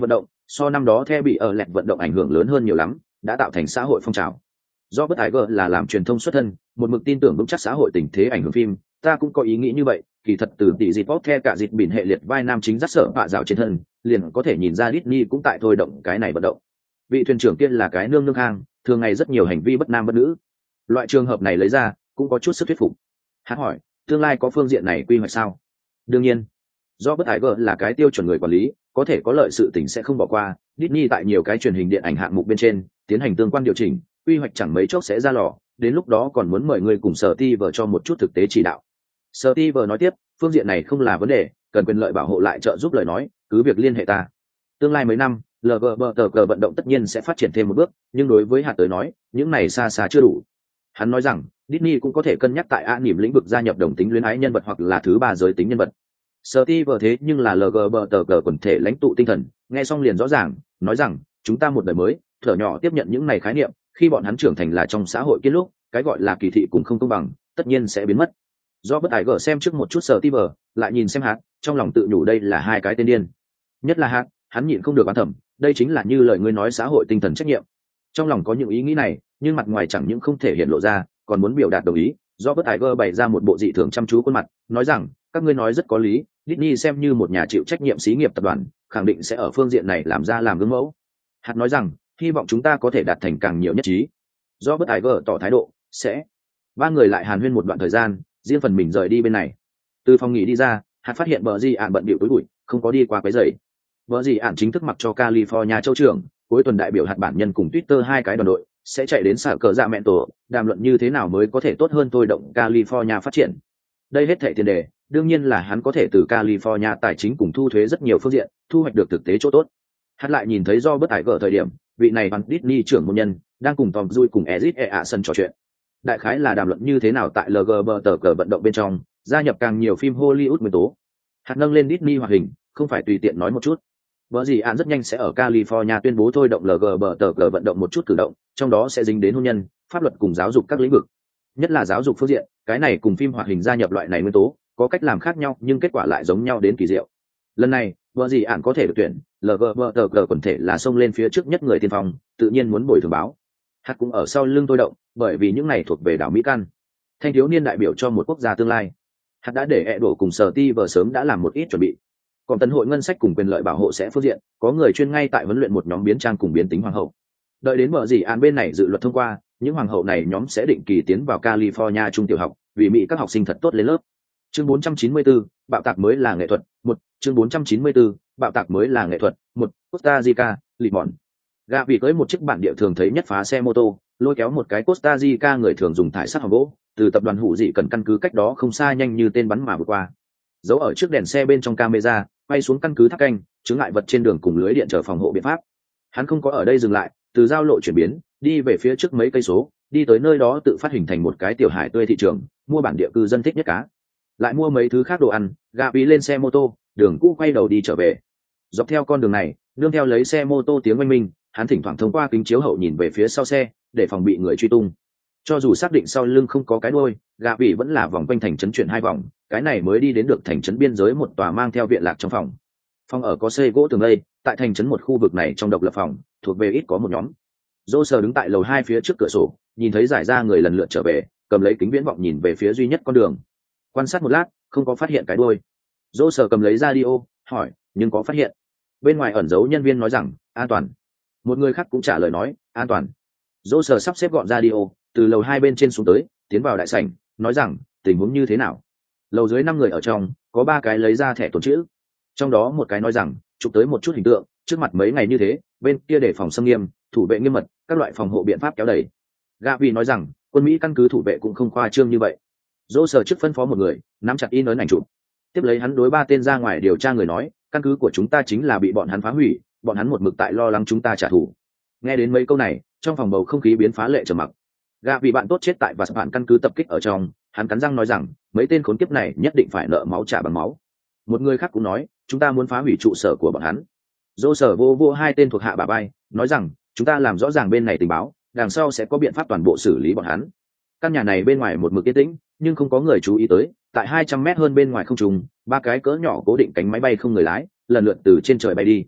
so năm đó theo bị ở lẹt vận động ảnh hưởng lớn hơn nhiều lắm, đã tạo thành xã hội phong trào. Do bất ái gờ là làm truyền thông xuất thân, một mực tin tưởng vững chắc xã hội tình thế ảnh hưởng phim, ta cũng có ý nghĩ như vậy. Kỳ thật từ tỷ dịp pop theo cả dịp bỉn hệ liệt vai nam chính dắt sợ bạ dạo trên thân, liền có thể nhìn ra Disney cũng tại thôi động cái này vận động. Vị thuyền trưởng kia là cái nương nương hang, thường ngày rất nhiều hành vi bất nam bất nữ. Loại trường hợp này lấy ra cũng có chút sức thuyết phục. Hắn hỏi, tương lai có phương diện này quy hoạch sao? Đương nhiên, do bất ái gờ là cái tiêu chuẩn người quản lý, có thể có lợi sự tình sẽ không bỏ qua. Disney tại nhiều cái truyền hình điện ảnh hạng mục bên trên tiến hành tương quan điều chỉnh, quy hoạch chẳng mấy chốc sẽ ra lò, đến lúc đó còn muốn mời người cùng Sở Ti vờ cho một chút thực tế chỉ đạo. Sở Ti vờ nói tiếp, phương diện này không là vấn đề, cần quyền lợi bảo hộ lại trợ giúp lời nói, cứ việc liên hệ ta. Tương lai mấy năm, LGBT vận động tất nhiên sẽ phát triển thêm một bước, nhưng đối với hạt tới nói, những này xa xa chưa đủ. Hắn nói rằng, Disney cũng có thể cân nhắc tại anime lĩnh vực gia nhập đồng tính luyến ái nhân vật hoặc là thứ ba giới tính nhân vật. Steve thế nhưng là LGBT quần thể lãnh tụ tinh thần, nghe xong liền rõ ràng, nói rằng, chúng ta một đời mới, thở nhỏ tiếp nhận những này khái niệm, khi bọn hắn trưởng thành là trong xã hội kiến lúc, cái gọi là kỳ thị cũng không công bằng, tất nhiên sẽ biến mất. Do bất ải gở xem trước một chút Steve, lại nhìn xem hạt, trong lòng tự nhủ đây là hai cái tên điên. Nhất là hạt, hắn nhịn không được oán thầm, đây chính là như lời ngươi nói xã hội tinh thần trách nhiệm. Trong lòng có những ý nghĩ này, nhưng mặt ngoài chẳng những không thể hiện lộ ra, còn muốn biểu đạt đồng ý. Do bất ải gở bày ra một bộ dị thường chăm chú khuôn mặt, nói rằng, các ngươi nói rất có lý, Disney xem như một nhà chịu trách nhiệm xí nghiệp tập đoàn, khẳng định sẽ ở phương diện này làm ra làm gương mẫu. Hạt nói rằng, hy vọng chúng ta có thể đạt thành càng nhiều nhất trí. Do bất ái gở tỏ thái độ, sẽ. Ba người lại hàn huyên một đoạn thời gian, riêng phần mình rời đi bên này. Từ phòng nghỉ đi ra, hạt phát hiện bờ gì ạn bận bịu tối bụi, không có đi qua quấy rầy. Bờ gì ạn chính thức mặc cho California châu trưởng, cuối tuần đại biểu hạt bản nhân cùng Twitter hai cái đoàn đội sẽ chạy đến sở cờ dạ mẹ tổ, đàm luận như thế nào mới có thể tốt hơn thôi động California phát triển. Đây hết thảy tiền đề, đương nhiên là hắn có thể từ California tài chính cùng thu thuế rất nhiều phương diện, thu hoạch được thực tế chỗ tốt. Hắn lại nhìn thấy do bất ải gở thời điểm, vị này bằng Disney trưởng môn nhân, đang cùng Tom Cruise cùng Ezit Eason trò chuyện. Đại khái là đàm luận như thế nào tại LGBT vận động bên trong, gia nhập càng nhiều phim Hollywood nguyên tố. Hắn nâng lên Disney hoạt hình, không phải tùy tiện nói một chút. Bởi gì án rất nhanh sẽ ở California tuyên bố thôi động LGBT vận động một chút cử động, trong đó sẽ dính đến hôn nhân, pháp luật cùng giáo dục các lĩnh vực. Nhất là giáo dục phương diện, cái này cùng phim hoạt hình gia nhập loại này nguyên tố, có cách làm khác nhau nhưng kết quả lại giống nhau đến kỳ diệu. Lần này, vợ gì ản có thể được tuyển, LGBT quần thể là xông lên phía trước nhất người tiên phong, tự nhiên muốn bồi thường báo. Hạt cũng ở sau lưng tôi động, bởi vì những này thuộc về đảo Mỹ Căn. Thanh thiếu niên đại biểu cho một quốc gia tương lai. Hạt đã để đổ cùng Sở Ti vờ sớm đã làm một ít chuẩn bị. Còn tấn hội ngân sách cùng quyền lợi bảo hộ sẽ phương diện, có người chuyên ngay tại huấn luyện một nhóm biến trang cùng biến tính hoàng hậu. Đợi đến vợ gì ản bên này dự luật thông qua, những hoàng hậu này nhóm sẽ định kỳ tiến vào California trung tiểu học, vì Mỹ các học sinh thật tốt lên lớp. Chương 494, bạo tạc mới là nghệ thuật, 1, chương 494, bạo tạc mới là nghệ thuật, 1, Costa Rica, Limon. Gạ vì cưới một chiếc bản địa thường thấy nhất phá xe mô tô, lôi kéo một cái Costa Rica người thường dùng thải sắt hỏng gỗ, từ tập đoàn hữu dị cần căn cứ cách đó không xa nhanh như tên bắn mà vượt qua. Giấu ở trước đèn xe bên trong camera, quay xuống căn cứ tháp canh, chướng ngại vật trên đường cùng lưới điện chờ phòng hộ biện pháp. Hắn không có ở đây dừng lại, từ giao lộ chuyển biến, đi về phía trước mấy cây số, đi tới nơi đó tự phát hình thành một cái tiểu hải tươi thị trường, mua bản địa cư dân thích nhất cá, lại mua mấy thứ khác đồ ăn. Gà bí lên xe mô tô, đường cũ quay đầu đi trở về. Dọc theo con đường này, nương theo lấy xe mô tô tiếng oanh minh, hắn thỉnh thoảng thông qua kính chiếu hậu nhìn về phía sau xe, để phòng bị người truy tung. Cho dù xác định sau lưng không có cái đuôi, gà bí vẫn là vòng quanh thành trấn chuyển 2 vòng, cái này mới đi đến được thành trấn biên giới một tòa mang theo viện lạc trong phòng. Phòng ở có xây gỗ tường lây, tại thành trấn một khu vực này trong độc lập phòng, thuộc về ít có một nhóm. Dô sờ đứng tại lầu 2 phía trước cửa sổ, nhìn thấy giải ra người lần lượt trở về, cầm lấy kính viễn vọng nhìn về phía duy nhất con đường. Quan sát một lát, không có phát hiện cái đuôi. Dô sờ cầm lấy radio, hỏi, nhưng có phát hiện. Bên ngoài ẩn giấu nhân viên nói rằng, an toàn. Một người khác cũng trả lời nói, an toàn. Dô sờ sắp xếp gọn radio, từ lầu 2 bên trên xuống tới, tiến vào đại sảnh, nói rằng, tình huống như thế nào. Lầu dưới 5 người ở trong, có 3 cái lấy ra thẻ tồn chữ. Trong đó một cái nói rằng, chụp tới một chút hình tượng, trước mặt mấy ngày như thế, bên kia để phòng xâm nghiêm, thủ vệ nghiêm mật, các loại phòng hộ biện pháp kéo đầy. Gavi nói rằng, quân Mỹ căn cứ thủ vệ cũng không khoa trương như vậy. Dô sờ trước phân phó một người, nắm chặt in ấn ảnh chụp. Tiếp lấy hắn đối 3 tên ra ngoài điều tra người nói, căn cứ của chúng ta chính là bị bọn hắn phá hủy, bọn hắn một mực tại lo lắng chúng ta trả thù. Nghe đến mấy câu này, trong phòng bầu không khí biến phá lệ trầm mặc. Gavi bạn tốt chết tại và bạn căn cứ tập kích ở trong, hắn cắn răng nói rằng, mấy tên khốn kiếp này nhất định phải nợ máu trả bằng máu. Một người khác cũng nói, chúng ta muốn phá hủy trụ sở của bọn hắn. Dô sở vô 2 tên thuộc hạ bà bay, nói rằng, chúng ta làm rõ ràng bên này tình báo, đằng sau sẽ có biện pháp toàn bộ xử lý bọn hắn. Căn nhà này bên ngoài một mực yên tĩnh, nhưng không có người chú ý tới, tại 200 mét hơn bên ngoài không trung, 3 cái cỡ nhỏ cố định cánh máy bay không người lái, lần lượt từ trên trời bay đi.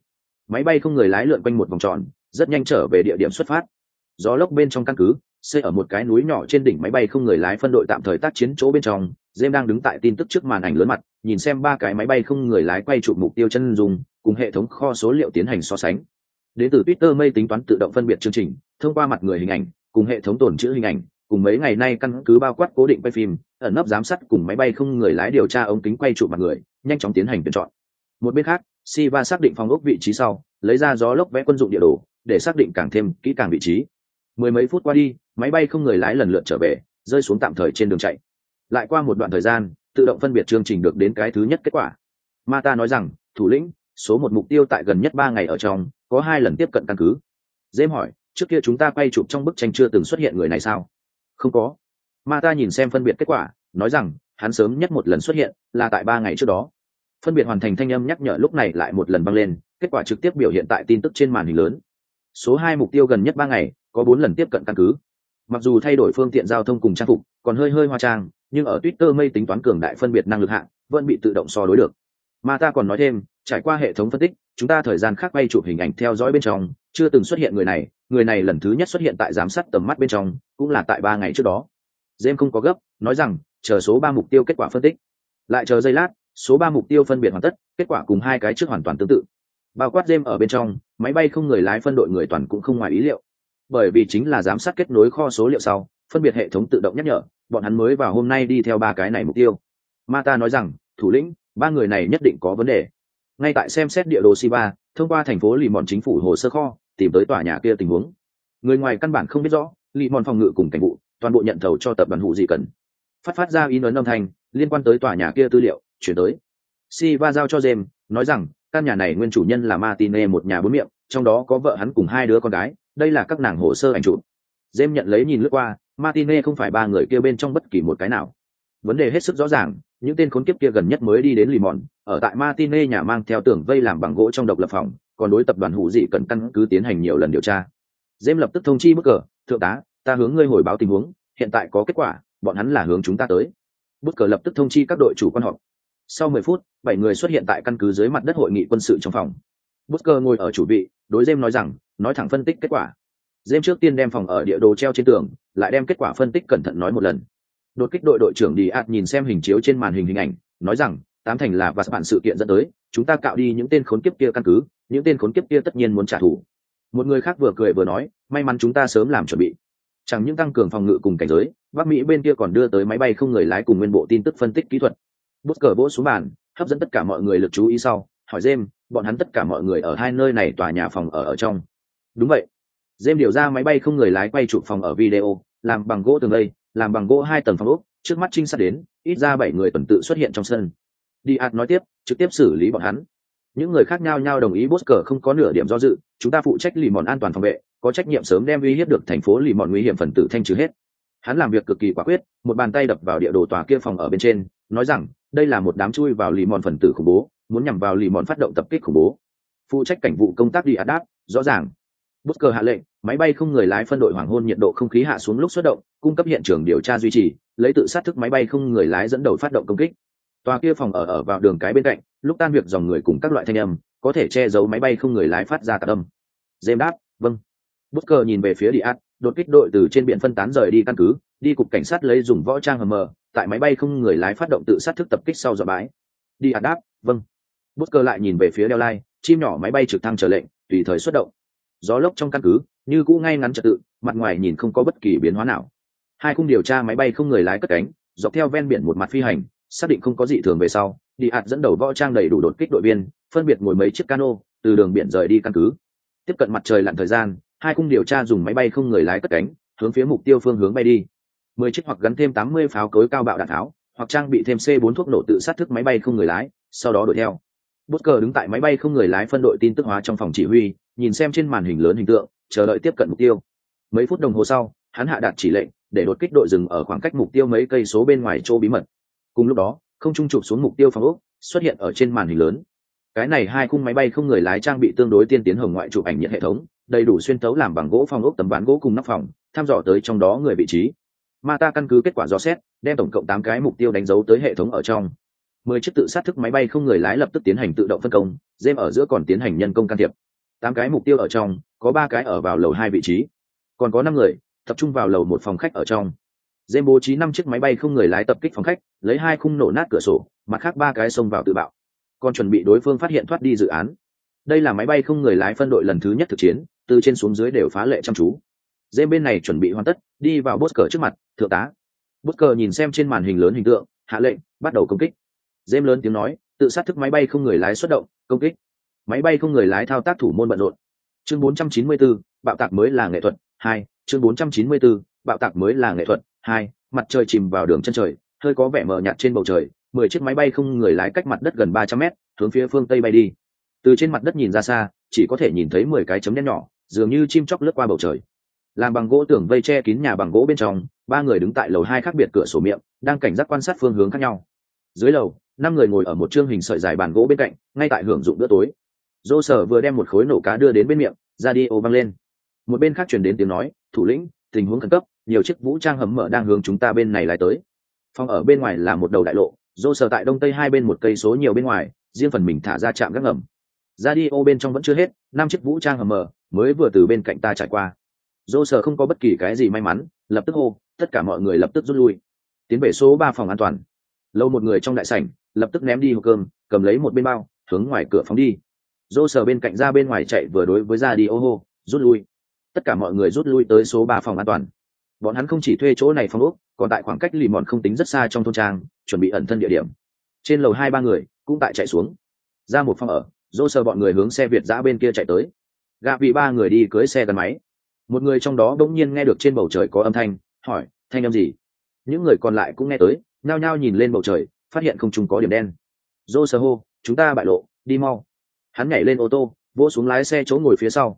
máy bay không người lái lượn quanh một vòng tròn, rất nhanh trở về địa điểm xuất phát. Gió lốc bên trong căn cứ xây ở một cái núi nhỏ trên đỉnh, máy bay không người lái phân đội tạm thời tác chiến chỗ bên trong. James đang đứng tại tin tức trước màn ảnh lớn mặt, nhìn xem ba cái máy bay không người lái quay chụp mục tiêu chân dung cùng hệ thống kho số liệu tiến hành so sánh. Đến từ Twitter mây tính toán tự động phân biệt chương trình, thông qua mặt người hình ảnh cùng hệ thống tồn trữ hình ảnh, cùng mấy ngày nay căn cứ bao quát cố định quay phim, ẩn nấp giám sát cùng máy bay không người lái điều tra ống kính quay chụp mặt người, nhanh chóng tiến hành tuyển chọn. Một bên khác, Siva xác định phòng ốc vị trí sau, lấy ra gió lốc vẽ quân dụng địa đồ để xác định càng thêm kỹ càng vị trí. Mười mấy phút qua đi, máy bay không người lái lần lượt trở về, rơi xuống tạm thời trên đường chạy. Lại qua một đoạn thời gian, tự động phân biệt chương trình được đến cái thứ nhất kết quả. Mata nói rằng, thủ lĩnh, số một mục tiêu tại gần nhất 3 ngày ở trong, có 2 lần tiếp cận căn cứ. James hỏi, trước kia chúng ta quay chụp trong bức tranh chưa từng xuất hiện người này sao? Không có. Mata nhìn xem phân biệt kết quả, nói rằng, hắn sớm nhất một lần xuất hiện là tại 3 ngày trước đó. Phân biệt hoàn thành thanh âm nhắc nhở lúc này lại một lần vang lên, kết quả trực tiếp biểu hiện tại tin tức trên màn hình lớn. Số 2 mục tiêu gần nhất 3 ngày, có 4 lần tiếp cận căn cứ. Mặc dù thay đổi phương tiện giao thông cùng trang phục, còn hơi hoa trang, nhưng ở Twitter mây tính toán cường đại phân biệt năng lực hạng, vẫn bị tự động so đối được. Mata còn nói thêm, trải qua hệ thống phân tích, chúng ta thời gian khác quay chụp hình ảnh theo dõi bên trong, chưa từng xuất hiện người này lần thứ nhất xuất hiện tại giám sát tầm mắt bên trong, cũng là tại 3 ngày trước đó. James không có gấp, nói rằng, chờ số 3 mục tiêu kết quả phân tích. Lại chờ giây lát, số 3 mục tiêu phân biệt hoàn tất, kết quả cùng 2 cái trước hoàn toàn tương tự. Bao quát James ở bên trong, máy bay không người lái phân đội người toàn cũng không ngoài ý liệu. Bởi vì chính là giám sát kết nối kho số liệu sau, phân biệt hệ thống tự động nhắc nhở, bọn hắn mới vào hôm nay đi theo 3 cái này mục tiêu. Mata nói rằng, thủ lĩnh, 3 người này nhất định có vấn đề. Ngay tại xem xét địa đồ Siva, thông qua thành phố Lì Mòn chính phủ hồ sơ kho, tìm tới tòa nhà kia tình huống. Người ngoài căn bản không biết rõ, Lì Mòn phòng ngự cùng cảnh vụ, toàn bộ nhận thầu cho tập đoàn Hụ gì cần. Phát ra in ấn âm thanh liên quan tới tòa nhà kia tư liệu, chuyển tới. Siva giao cho James, nói rằng, căn nhà này nguyên chủ nhân là Martine, một nhà 4 miệng, trong đó có vợ hắn cùng 2 đứa con gái, đây là các nàng hồ sơ ảnh chụp. James nhận lấy nhìn lướt qua, Martine không phải 3 người kia bên trong bất kỳ một cái nào. Vấn đề hết sức rõ ràng, những tên khốn kiếp kia gần nhất mới đi đến Limon, ở tại Martine nhà mang theo tường vây làm bằng gỗ trong độc lập phòng, còn đối tập đoàn Hụ dị cần căn cứ tiến hành nhiều lần điều tra. James lập tức thông chi Booker, thượng tá, ta hướng ngươi hồi báo tình huống, hiện tại có kết quả, bọn hắn là hướng chúng ta tới. Booker lập tức thông chi các đội chủ quan họp. Sau 10 phút, 7 người xuất hiện tại căn cứ dưới mặt đất hội nghị quân sự trong phòng. Booker ngồi ở chủ vị, đối James nói rằng, nói thẳng phân tích kết quả. James trước tiên đem phòng ở địa đồ treo trên tường, lại đem kết quả phân tích cẩn thận nói một lần. Đột kích đội đội trưởng Diaz nhìn xem hình chiếu trên màn hình ảnh, nói rằng, 8 thành là và bản sự kiện dẫn tới, chúng ta cạo đi những tên khốn kiếp kia căn cứ, những tên khốn kiếp kia tất nhiên muốn trả thù. Một người khác vừa cười vừa nói, may mắn chúng ta sớm làm chuẩn bị. Chẳng những tăng cường phòng ngự cùng cảnh giới, Bắc Mỹ bên kia còn đưa tới máy bay không người lái cùng nguyên bộ tin tức phân tích kỹ thuật. Booker vỗ xuống bàn, hấp dẫn tất cả mọi người lực chú ý sau, hỏi James, bọn hắn tất cả mọi người ở 2 nơi này tòa nhà phòng ở trong. Đúng vậy. James điều ra máy bay không người lái quay chụp phòng ở video, làm bằng gỗ tường đây, làm bằng gỗ 2 tầng phòng ốc, trước mắt trinh sát đến, ít ra 7 người tuần tự xuất hiện trong sân. Diaz nói tiếp, trực tiếp xử lý bọn hắn. Những người khác nhau đồng ý, Booker không có nửa điểm do dự, chúng ta phụ trách lì mòn an toàn phòng vệ, có trách nhiệm sớm đem uy hiếp được thành phố lì mòn nguy hiểm phần tử thanh trừ hết. Hắn làm việc cực kỳ quả quyết, một bàn tay đập vào địa đồ tòa kia phòng ở bên trên, nói rằng, đây là một đám chui vào lì mòn phần tử khủng bố, muốn nhằm vào lì mòn phát động tập kích khủng bố. Phụ trách cảnh vụ công tác Diaz đáp, rõ ràng. Booker hạ lệnh, máy bay không người lái phân đội hoàng hôn nhiệt độ không khí hạ xuống lúc xuất động, cung cấp hiện trường điều tra duy trì, lấy tự sát thức máy bay không người lái dẫn đầu phát động công kích. Tòa kia phòng ở vào đường cái bên cạnh, lúc tan việc dòng người cùng các loại thanh âm, có thể che giấu máy bay không người lái phát ra tạp âm. James đáp, vâng. Booker nhìn về phía Diaz, đột kích đội từ trên biển phân tán rời đi căn cứ, đi cục cảnh sát lấy dùng võ trang hầm mờ, tại máy bay không người lái phát động tự sát thức tập kích sau dọa bãi. Diaz đáp, vâng. Booker lại nhìn về phía đeo lai, chim nhỏ máy bay trực thăng chờ lệnh, tùy thời xuất động. Gió lốc trong căn cứ như cũ ngay ngắn trật tự, mặt ngoài nhìn không có bất kỳ biến hóa nào. 2 khung điều tra máy bay không người lái cất cánh, dọc theo ven biển một mặt phi hành, xác định không có dị thường về sau, Diaz dẫn đầu võ trang đầy đủ đột kích đội viên, phân biệt ngồi mấy chiếc cano, từ đường biển rời đi căn cứ. Tiếp cận mặt trời lặn thời gian, 2 khung điều tra dùng máy bay không người lái cất cánh, hướng phía mục tiêu phương hướng bay đi. 10 chiếc hoặc gắn thêm 80 pháo cối cao bạo đạn tháo, hoặc trang bị thêm C4 thuốc nổ tự sát thức máy bay không người lái, sau đó đuổi theo. Booker đứng tại máy bay không người lái phân đội tin tức hóa trong phòng chỉ huy, nhìn xem trên màn hình lớn hình tượng, chờ đợi tiếp cận mục tiêu. Mấy phút đồng hồ sau, hắn hạ đạt chỉ lệnh để đột kích đội dừng ở khoảng cách mục tiêu mấy cây số bên ngoài chỗ bí mật. Cùng lúc đó, không trung chụp xuống mục tiêu phòng ốc xuất hiện ở trên màn hình lớn. Cái này 2 khung máy bay không người lái trang bị tương đối tiên tiến hồng ngoại chụp ảnh nhiệt hệ thống, đầy đủ xuyên tấu làm bằng gỗ phòng ốc tấm ván gỗ cùng nóc phòng, thăm dò tới trong đó người vị trí. Mata căn cứ kết quả dò xét, đem tổng cộng 8 cái mục tiêu đánh dấu tới hệ thống ở trong. 10 chiếc tự sát thức máy bay không người lái lập tức tiến hành tự động phân công, James ở giữa còn tiến hành nhân công can thiệp. 8 cái mục tiêu ở trong, có 3 cái ở vào lầu 2 vị trí, còn có 5 người tập trung vào lầu 1 phòng khách ở trong. James bố trí 5 chiếc máy bay không người lái tập kích phòng khách, lấy 2 khung nổ nát cửa sổ, mặt khác 3 cái xông vào tự bạo, còn chuẩn bị đối phương phát hiện thoát đi dự án. Đây là máy bay không người lái phân đội lần thứ nhất thực chiến, từ trên xuống dưới đều phá lệ chăm chú. James bên này chuẩn bị hoàn tất, đi vào Bosker trước mặt, thượng tá. Bosker nhìn xem trên màn hình lớn hình tượng, hạ lệnh, bắt đầu công kích. James lớn tiếng nói, tự sát thức máy bay không người lái xuất động, công kích. Máy bay không người lái thao tác thủ môn bận rộn. Chương 494, bạo tạc mới là nghệ thuật 2, chương 494, bạo tạc mới là nghệ thuật 2, mặt trời chìm vào đường chân trời, hơi có vẻ mờ nhạt trên bầu trời, 10 chiếc máy bay không người lái cách mặt đất gần 300 mét, hướng phía phương tây bay đi. Từ trên mặt đất nhìn ra xa, chỉ có thể nhìn thấy 10 cái chấm đen nhỏ, dường như chim chóc lướt qua bầu trời. Làm bằng gỗ tường vây che kín nhà bằng gỗ bên trong, 3 người đứng tại lầu 2 khác biệt cửa sổ miệng, đang cảnh giác quan sát phương hướng khác nhau. Dưới lầu, 5 người ngồi ở một chương hình sợi dài bàn gỗ bên cạnh, ngay tại hưởng dụng bữa tối. Dô sở vừa đem một khối nổ cá đưa đến bên miệng, radio vang lên. Một bên khác truyền đến tiếng nói, thủ lĩnh, tình huống khẩn cấp, nhiều chiếc vũ trang hầm mở đang hướng chúng ta bên này lái tới. Phòng ở bên ngoài là một đầu đại lộ, Dô sở tại đông tây hai bên một cây số nhiều bên ngoài, riêng phần mình thả ra trạm gác ngầm. Radio bên trong vẫn chưa hết, 5 chiếc vũ trang hầm mở mới vừa từ bên cạnh ta trải qua. Dô sở không có bất kỳ cái gì may mắn, lập tức hô, tất cả mọi người lập tức rút lui, tiến về số 3 phòng an toàn. Lâu một người trong đại sảnh lập tức ném đi hộp cơm, cầm lấy một bên bao, hướng ngoài cửa phóng đi. Dô sở bên cạnh ra bên ngoài chạy vừa đối với radio hô, rút lui. Tất cả mọi người rút lui tới số 3 phòng an toàn. Bọn hắn không chỉ thuê chỗ này phòng ốc, còn tại khoảng cách lì mòn không tính rất xa trong thôn trang, chuẩn bị ẩn thân địa điểm. Trên lầu 2-3 người cũng tại chạy xuống. Ra một phòng ở, Dô sở bọn người hướng xe Việt dã bên kia chạy tới. Gạ vị 3 người đi cưới xe gắn máy. Một người trong đó bỗng nhiên nghe được trên bầu trời có âm thanh, hỏi, thanh âm gì? Những người còn lại cũng nghe tới, nhao nhao nhìn lên bầu trời, phát hiện không trung có điểm đen. Dô sở hô, chúng ta bại lộ, đi mau. Hắn nhảy lên ô tô, vỗ xuống lái xe chỗ ngồi phía sau,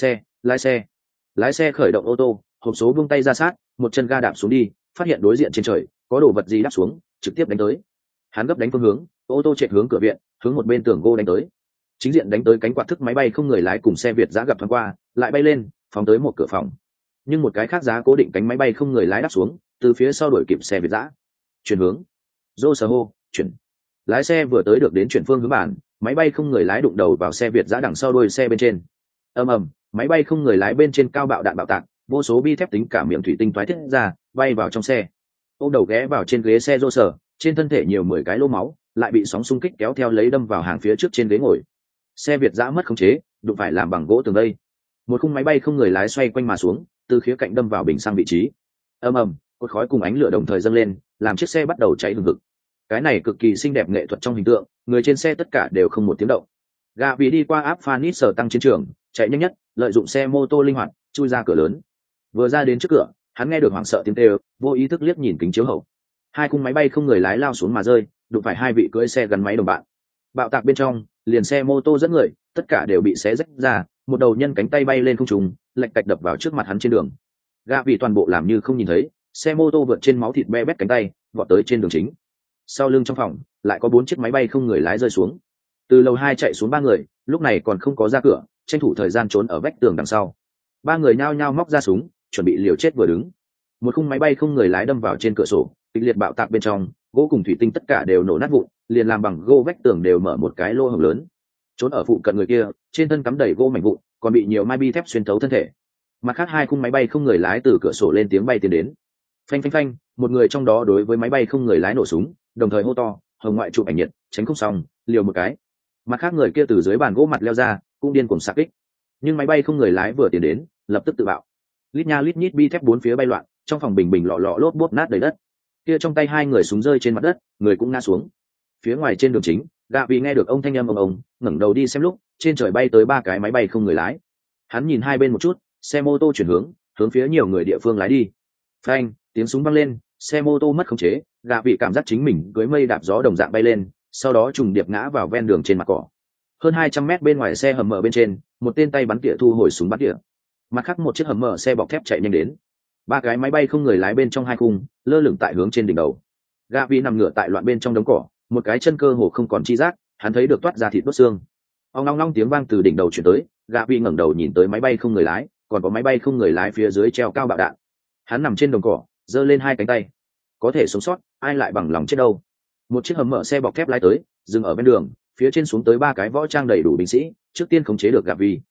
lái xe khởi động ô tô, hộp số buông tay ra sát, một chân ga đạp xuống đi, phát hiện đối diện trên trời có đồ vật gì đáp xuống, trực tiếp đánh tới. Hắn gấp đánh phương hướng, ô tô chạy hướng cửa viện, hướng một bên tường gỗ đánh tới. Chính diện đánh tới cánh quạt thức máy bay không người lái cùng xe Việt giã gặp thoáng qua, lại bay lên, phóng tới một cửa phòng. Nhưng một cái khác giá cố định cánh máy bay không người lái đáp xuống, từ phía sau đuổi kịp xe Việt giã. Chuyển hướng. Dô sở hô, chuyển. Lái xe vừa tới được đến chuyển phương hướng bản, máy bay không người lái đụng đầu vào xe Việt giã đằng sau đuôi xe bên trên. Ầm ầm, máy bay không người lái bên trên cao bạo đạn bạo tạc, vô số bi thép tính cả miệng thủy tinh toái thiết ra, bay vào trong xe. Ôm đầu ghé vào trên ghế xe Dô sở, trên thân thể nhiều 10 cái lỗ máu, lại bị sóng xung kích kéo theo lấy đâm vào hàng phía trước trên ghế ngồi. Xe Việt giã mất khống chế, đụng phải làm bằng gỗ tường đây. Một khung máy bay không người lái xoay quanh mà xuống, từ khía cạnh đâm vào bình sang vị trí. Ầm ầm, cột khói cùng ánh lửa đồng thời dâng lên, làm chiếc xe bắt đầu cháy hừng hực. Cái này cực kỳ xinh đẹp nghệ thuật trong hình tượng, người trên xe tất cả đều không một tiếng động. Gà vì đi qua áp Phanis sở tăng chiến trường, chạy nhanh nhất, lợi dụng xe mô tô linh hoạt, chui ra cửa lớn. Vừa ra đến trước cửa, hắn nghe được hoảng sợ tiếng kêu, vô ý thức liếc nhìn kính chiếu hậu. 2 khung máy bay không người lái lao xuống mà rơi, đụng phải 2 vị cưỡi xe gắn máy đồng bạn. Bạo tạc bên trong, liền xe mô tô dẫn người, tất cả đều bị xé rách ra, một đầu nhân cánh tay bay lên không trung, lệch cạch đập vào trước mặt hắn trên đường. Gà vì toàn bộ làm như không nhìn thấy, xe mô tô vượt trên máu thịt be bét cánh tay, vọt tới trên đường chính. Sau lưng trong phòng lại có 4 chiếc máy bay không người lái rơi xuống. Từ lầu 2 chạy xuống 3 người, lúc này còn không có ra cửa, tranh thủ thời gian trốn ở vách tường đằng sau. 3 người nhao nhao móc ra súng, chuẩn bị liều chết vừa đứng. Một khung máy bay không người lái đâm vào trên cửa sổ, kịch liệt bạo tạc bên trong, gỗ cùng thủy tinh tất cả đều nổ nát vụn, liền làm bằng gỗ vách tường đều mở một cái lỗ hổng lớn. Trốn ở phụ cận người kia, trên thân cắm đầy gỗ mảnh vụn, còn bị nhiều mai bi thép xuyên thấu thân thể. Mặt khác 2 khung máy bay không người lái từ cửa sổ lên tiếng bay tiến đến. Phanh phanh phanh, một người trong đó đối với máy bay không người lái nổ súng, đồng thời hô to, hồng ngoại chụp ảnh nhiệt, tránh không xong, liều một cái. Mặt khác người kia từ dưới bàn gỗ mặt leo ra, cũng điên cuồng xạ kích. Nhưng máy bay không người lái vừa tiến đến, lập tức tự bạo. Lít nha lít nhít bi thép 4 phía bay loạn, trong phòng bình bình lọ lọ lốp bốp nát đầy đất. Kia trong tay 2 người súng rơi trên mặt đất, người cũng ngã xuống. Phía ngoài trên đường chính, Gạ vì nghe được ông thanh âm ông, ngẩng đầu đi xem lúc, trên trời bay tới 3 cái máy bay không người lái. Hắn nhìn hai bên một chút, xe mô tô chuyển hướng phía nhiều người địa phương lái đi. Phanh, tiếng súng vang lên, xe mô tô mất khống chế, Gạ vị cảm giác chính mình cưỡi mây đạp gió đồng dạng bay lên, sau đó trùng điệp ngã vào ven đường trên mặt cỏ. Hơn 200 mét bên ngoài xe hầm mở bên trên, một tên tay bắn tỉa thu hồi súng bắn tỉa. Mặt khác một chiếc hầm mở xe bọc thép chạy nhanh đến. 3 cái máy bay không người lái bên trong 2 khung, lơ lửng tại hướng trên đỉnh đầu. Gạ vị nằm ngửa tại loạn bên trong đống cỏ, một cái chân cơ hồ không còn chi giác, hắn thấy được toát ra thịt đốt xương. Ong long long tiếng vang từ đỉnh đầu truyền tới, Gạ vị ngẩng đầu nhìn tới máy bay không người lái, còn có máy bay không người lái phía dưới treo cao bạo đạn. Hắn nằm trên đồng cỏ, giơ lên 2 cánh tay. Có thể sống sót, ai lại bằng lòng chết đâu. Một chiếc hầm mở xe bọc thép lái tới, dừng ở bên đường, phía trên xuống tới 3 cái võ trang đầy đủ binh sĩ, trước tiên khống chế được Gạ vị.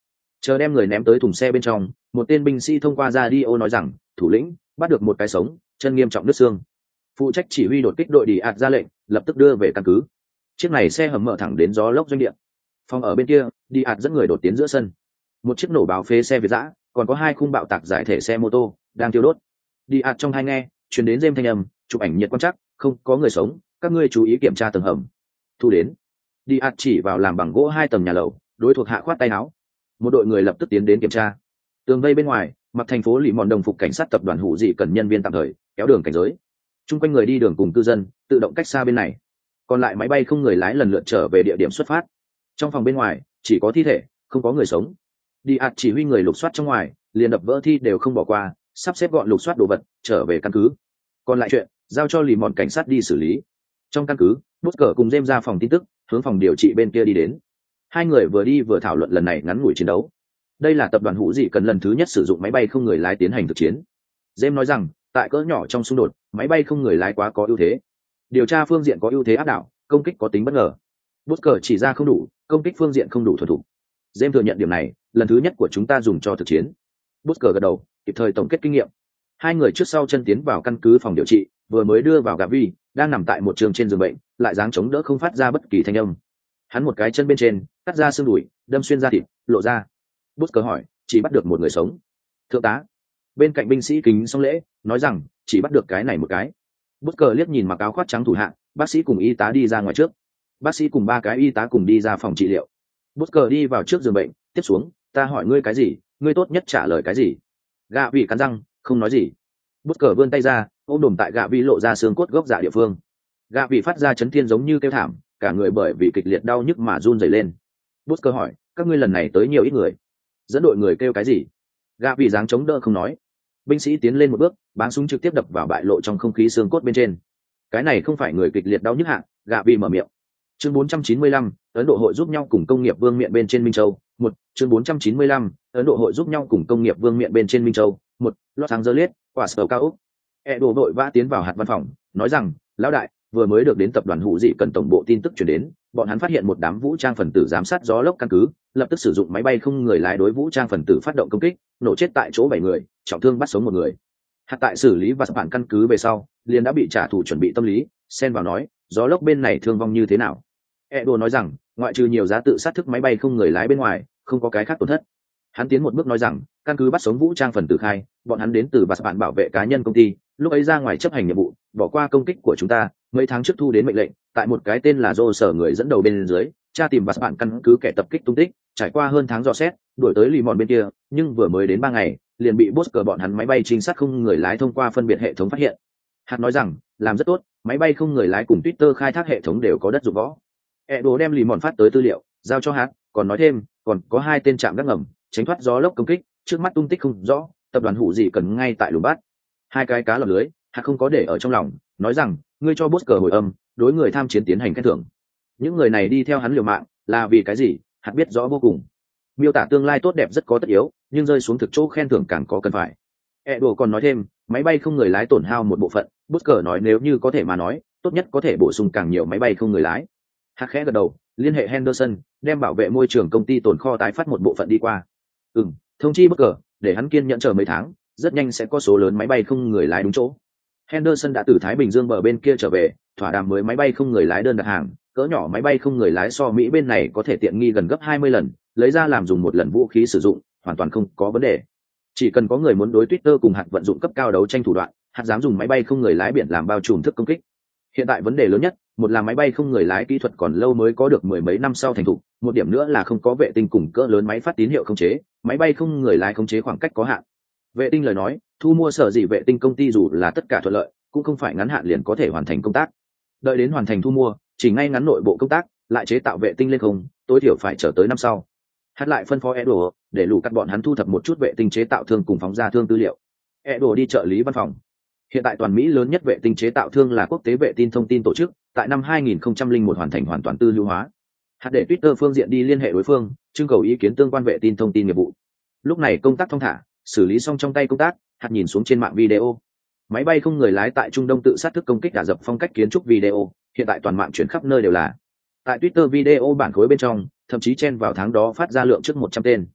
Chờ đem người ném tới thùng xe bên trong, một tên binh sĩ thông qua radio nói rằng thủ lĩnh bắt được một cái sống, chân nghiêm trọng đứt xương. Phụ trách chỉ huy đột kích đội đi ạt ra lệnh lập tức đưa về căn cứ. Chiếc này xe hầm mở thẳng đến gió lốc doanh địa. Phòng ở bên kia, đi ạt dẫn người đột tiến giữa sân. Một chiếc nổ báo phế xe việt giã, còn có hai khung bạo tạc giải thể xe mô tô đang thiêu đốt. Đi ạt trong hai nghe truyền đến rêm thanh âm, chụp ảnh nhiệt quan trắc, không có người sống, các ngươi chú ý kiểm tra tầng hầm. Thu đến. Đi ạt chỉ vào làm bằng gỗ 2 tầng nhà lầu, đối thuộc hạ khoát tay áo. Một đội người lập tức tiến đến kiểm tra. Tường vây bên ngoài, mặc thành phố lì mòn đồng phục cảnh sát tập đoàn hủ dị cần nhân viên tạm thời kéo đường cảnh giới. Trung quanh người đi đường cùng cư dân tự động cách xa bên này. Còn lại máy bay không người lái lần lượt trở về địa điểm xuất phát. Trong phòng bên ngoài chỉ có thi thể, không có người sống. Đi ạt chỉ huy người lục soát trong ngoài, liền đập vỡ thi đều không bỏ qua, sắp xếp gọn lục soát đồ vật trở về căn cứ. Còn lại chuyện giao cho lì mòn cảnh sát đi xử lý. Trong căn cứ, bút cờ cùng James ra phòng tin tức, hướng phòng điều trị bên kia đi đến. Hai người vừa đi vừa thảo luận lần này ngắn ngủi chiến đấu. Đây là tập đoàn hữu dị cần lần thứ nhất sử dụng máy bay không người lái tiến hành thực chiến. James nói rằng tại cỡ nhỏ trong xung đột, máy bay không người lái quá có ưu thế. Điều tra phương diện có ưu thế áp đảo, công kích có tính bất ngờ. Bút cờ chỉ ra không đủ, công kích phương diện không đủ thuần thục. James thừa nhận điểm này, lần thứ nhất của chúng ta dùng cho thực chiến. Bút cờ gật đầu, kịp thời tổng kết kinh nghiệm. Hai người trước sau chân tiến vào căn cứ phòng điều trị, vừa mới đưa vào Gavi, đang nằm tại một trường trên giường bệnh, lại dáng chống đỡ không phát ra bất kỳ thanh âm. Hắn một cái chân bên trên, cắt ra xương đùi, đâm xuyên da thịt, lộ ra. Bút cờ hỏi, chỉ bắt được một người sống. Thượng tá. Bên cạnh binh sĩ kính xong lễ, nói rằng chỉ bắt được cái này một cái. Bút cờ liếc nhìn mặc áo khoác trắng thủ hạ, bác sĩ cùng y tá đi ra ngoài trước. Bác sĩ cùng 3 cái y tá cùng đi ra phòng trị liệu. Bút cờ đi vào trước giường bệnh, tiếp xuống, ta hỏi ngươi cái gì, ngươi tốt nhất trả lời cái gì. Gạ vị cắn răng, không nói gì. Bút cờ vươn tay ra, ôm đồm tại gạ vị lộ ra xương cốt gốc dạ địa phương. Gạ vị phát ra chấn thiên giống như kêu thảm, cả người bởi vì kịch liệt đau nhức mà run rẩy lên. Bút cờ hỏi, các ngươi lần này tới nhiều ít người, dẫn đội người kêu cái gì. Gạ vị dáng chống đỡ không nói. Binh sĩ tiến lên một bước, báng súng trực tiếp đập vào bại lộ trong không khí xương cốt bên trên. Cái này không phải người kịch liệt đau nhức hạng. Gạ vị mở miệng. Chương 495, Ấn Độ hội giúp nhau cùng công nghiệp vương miện bên trên Minh Châu. Chương 495, Ấn Độ hội giúp nhau cùng công nghiệp vương miện bên trên Minh Châu. Los Angeles, quả sở cao ốc. Edo đội vã tiến vào hạt văn phòng, nói rằng, lão đại, vừa mới được đến tập đoàn hữu dị cần tổng bộ tin tức truyền đến, bọn hắn phát hiện một đám vũ trang phần tử giám sát gió lốc căn cứ, lập tức sử dụng máy bay không người lái đối vũ trang phần tử phát động công kích, nổ chết tại chỗ 7 người, trọng thương bắt sống 1 người. Hạt tại xử lý và bản căn cứ về sau, liền đã bị trả thù chuẩn bị tâm lý, xen vào nói, gió lốc bên này thương vong như thế nào. Edo nói rằng, ngoại trừ nhiều giá tự sát thức máy bay không người lái bên ngoài, không có cái khác tổn thất. Hắn tiến một bước nói rằng, căn cứ bắt sống vũ trang phần tử khai, bọn hắn đến từ bản bảo vệ cá nhân công ty, lúc ấy ra ngoài chấp hành nhiệm vụ, bỏ qua công kích của chúng ta, mấy tháng trước thu đến mệnh lệnh, tại một cái tên là Dô sở người dẫn đầu bên dưới, tra tìm bản căn cứ kẻ tập kích tung tích, trải qua hơn tháng dò xét, đuổi tới lì mòn bên kia, nhưng vừa mới đến 3 ngày, liền bị boss cờ bọn hắn máy bay trinh sát không người lái thông qua phân biệt hệ thống phát hiện. Hạt nói rằng, làm rất tốt, máy bay không người lái cùng Twitter khai thác hệ thống đều có đất dụng võ. Edo đem lì mòn phát tới tư liệu, giao cho Hạt, còn nói thêm, còn có 2 tên trạm gác ngầm, tránh thoát gió lốc công kích, trước mắt tung tích không rõ, tập đoàn hữu gì cần ngay tại lùm bắt. 2 cái cá lọt lưới, Hạt không có để ở trong lòng, nói rằng, ngươi cho boss cờ hồi âm, đối người tham chiến tiến hành khen thưởng. Những người này đi theo hắn liều mạng, là vì cái gì, Hạt biết rõ vô cùng. Miêu tả tương lai tốt đẹp rất có tất yếu, nhưng rơi xuống thực chỗ khen thưởng càng có cần phải. Edo còn nói thêm, máy bay không người lái tổn hao một bộ phận, boss cờ nói nếu như có thể mà nói, tốt nhất có thể bổ sung càng nhiều máy bay không người lái. Hạt khẽ gật đầu, liên hệ Henderson, đem bảo vệ môi trường công ty tồn kho tái phát một bộ phận đi qua. Thông chi bất cờ, để hắn kiên nhẫn chờ mấy tháng, rất nhanh sẽ có số lớn máy bay không người lái đúng chỗ. Henderson đã từ Thái Bình Dương bờ bên kia trở về, thỏa đàm mới máy bay không người lái đơn đặt hàng, cỡ nhỏ máy bay không người lái so Mỹ bên này có thể tiện nghi gần gấp 20 lần, lấy ra làm dùng một lần vũ khí sử dụng, hoàn toàn không có vấn đề. Chỉ cần có người muốn đối Twitter cùng Hạt vận dụng cấp cao đấu tranh thủ đoạn, Hạt dám dùng máy bay không người lái biển làm bao trùm thức công kích. Hiện tại vấn đề lớn nhất, một là máy bay không người lái kỹ thuật còn lâu mới có được 10 mấy năm sau thành thục, một điểm nữa là không có vệ tinh cùng cỡ lớn máy phát tín hiệu khống chế, máy bay không người lái khống chế khoảng cách có hạn. Vệ tinh lời nói, thu mua sở dị vệ tinh công ty dù là tất cả thuận lợi, cũng không phải ngắn hạn liền có thể hoàn thành công tác. Đợi đến hoàn thành thu mua, chỉ ngay ngắn nội bộ công tác, lại chế tạo vệ tinh lên không, tối thiểu phải chờ tới năm sau. Hạt lại phân phó Edo để lù cắt bọn hắn thu thập một chút vệ tinh chế tạo thương cùng phóng ra thương tư liệu. Edo đi trợ lý văn phòng. Hiện tại toàn Mỹ lớn nhất vệ tinh chế tạo thương là Quốc tế vệ tinh thông tin tổ chức, tại năm 2001 hoàn thành hoàn toàn tư lưu hóa. Hạt để Twitter phương diện đi liên hệ đối phương, trưng cầu ý kiến tương quan vệ tinh thông tin nghiệp vụ. Lúc này công tác thong thả, xử lý xong trong tay công tác, Hạt nhìn xuống trên mạng video. Máy bay không người lái tại Trung Đông tự sát thức công kích đả dập phong cách kiến trúc video, hiện tại toàn mạng chuyển khắp nơi đều là. Tại Twitter video bản khối bên trong, thậm chí chen vào tháng đó phát ra lượng trước 100 tên.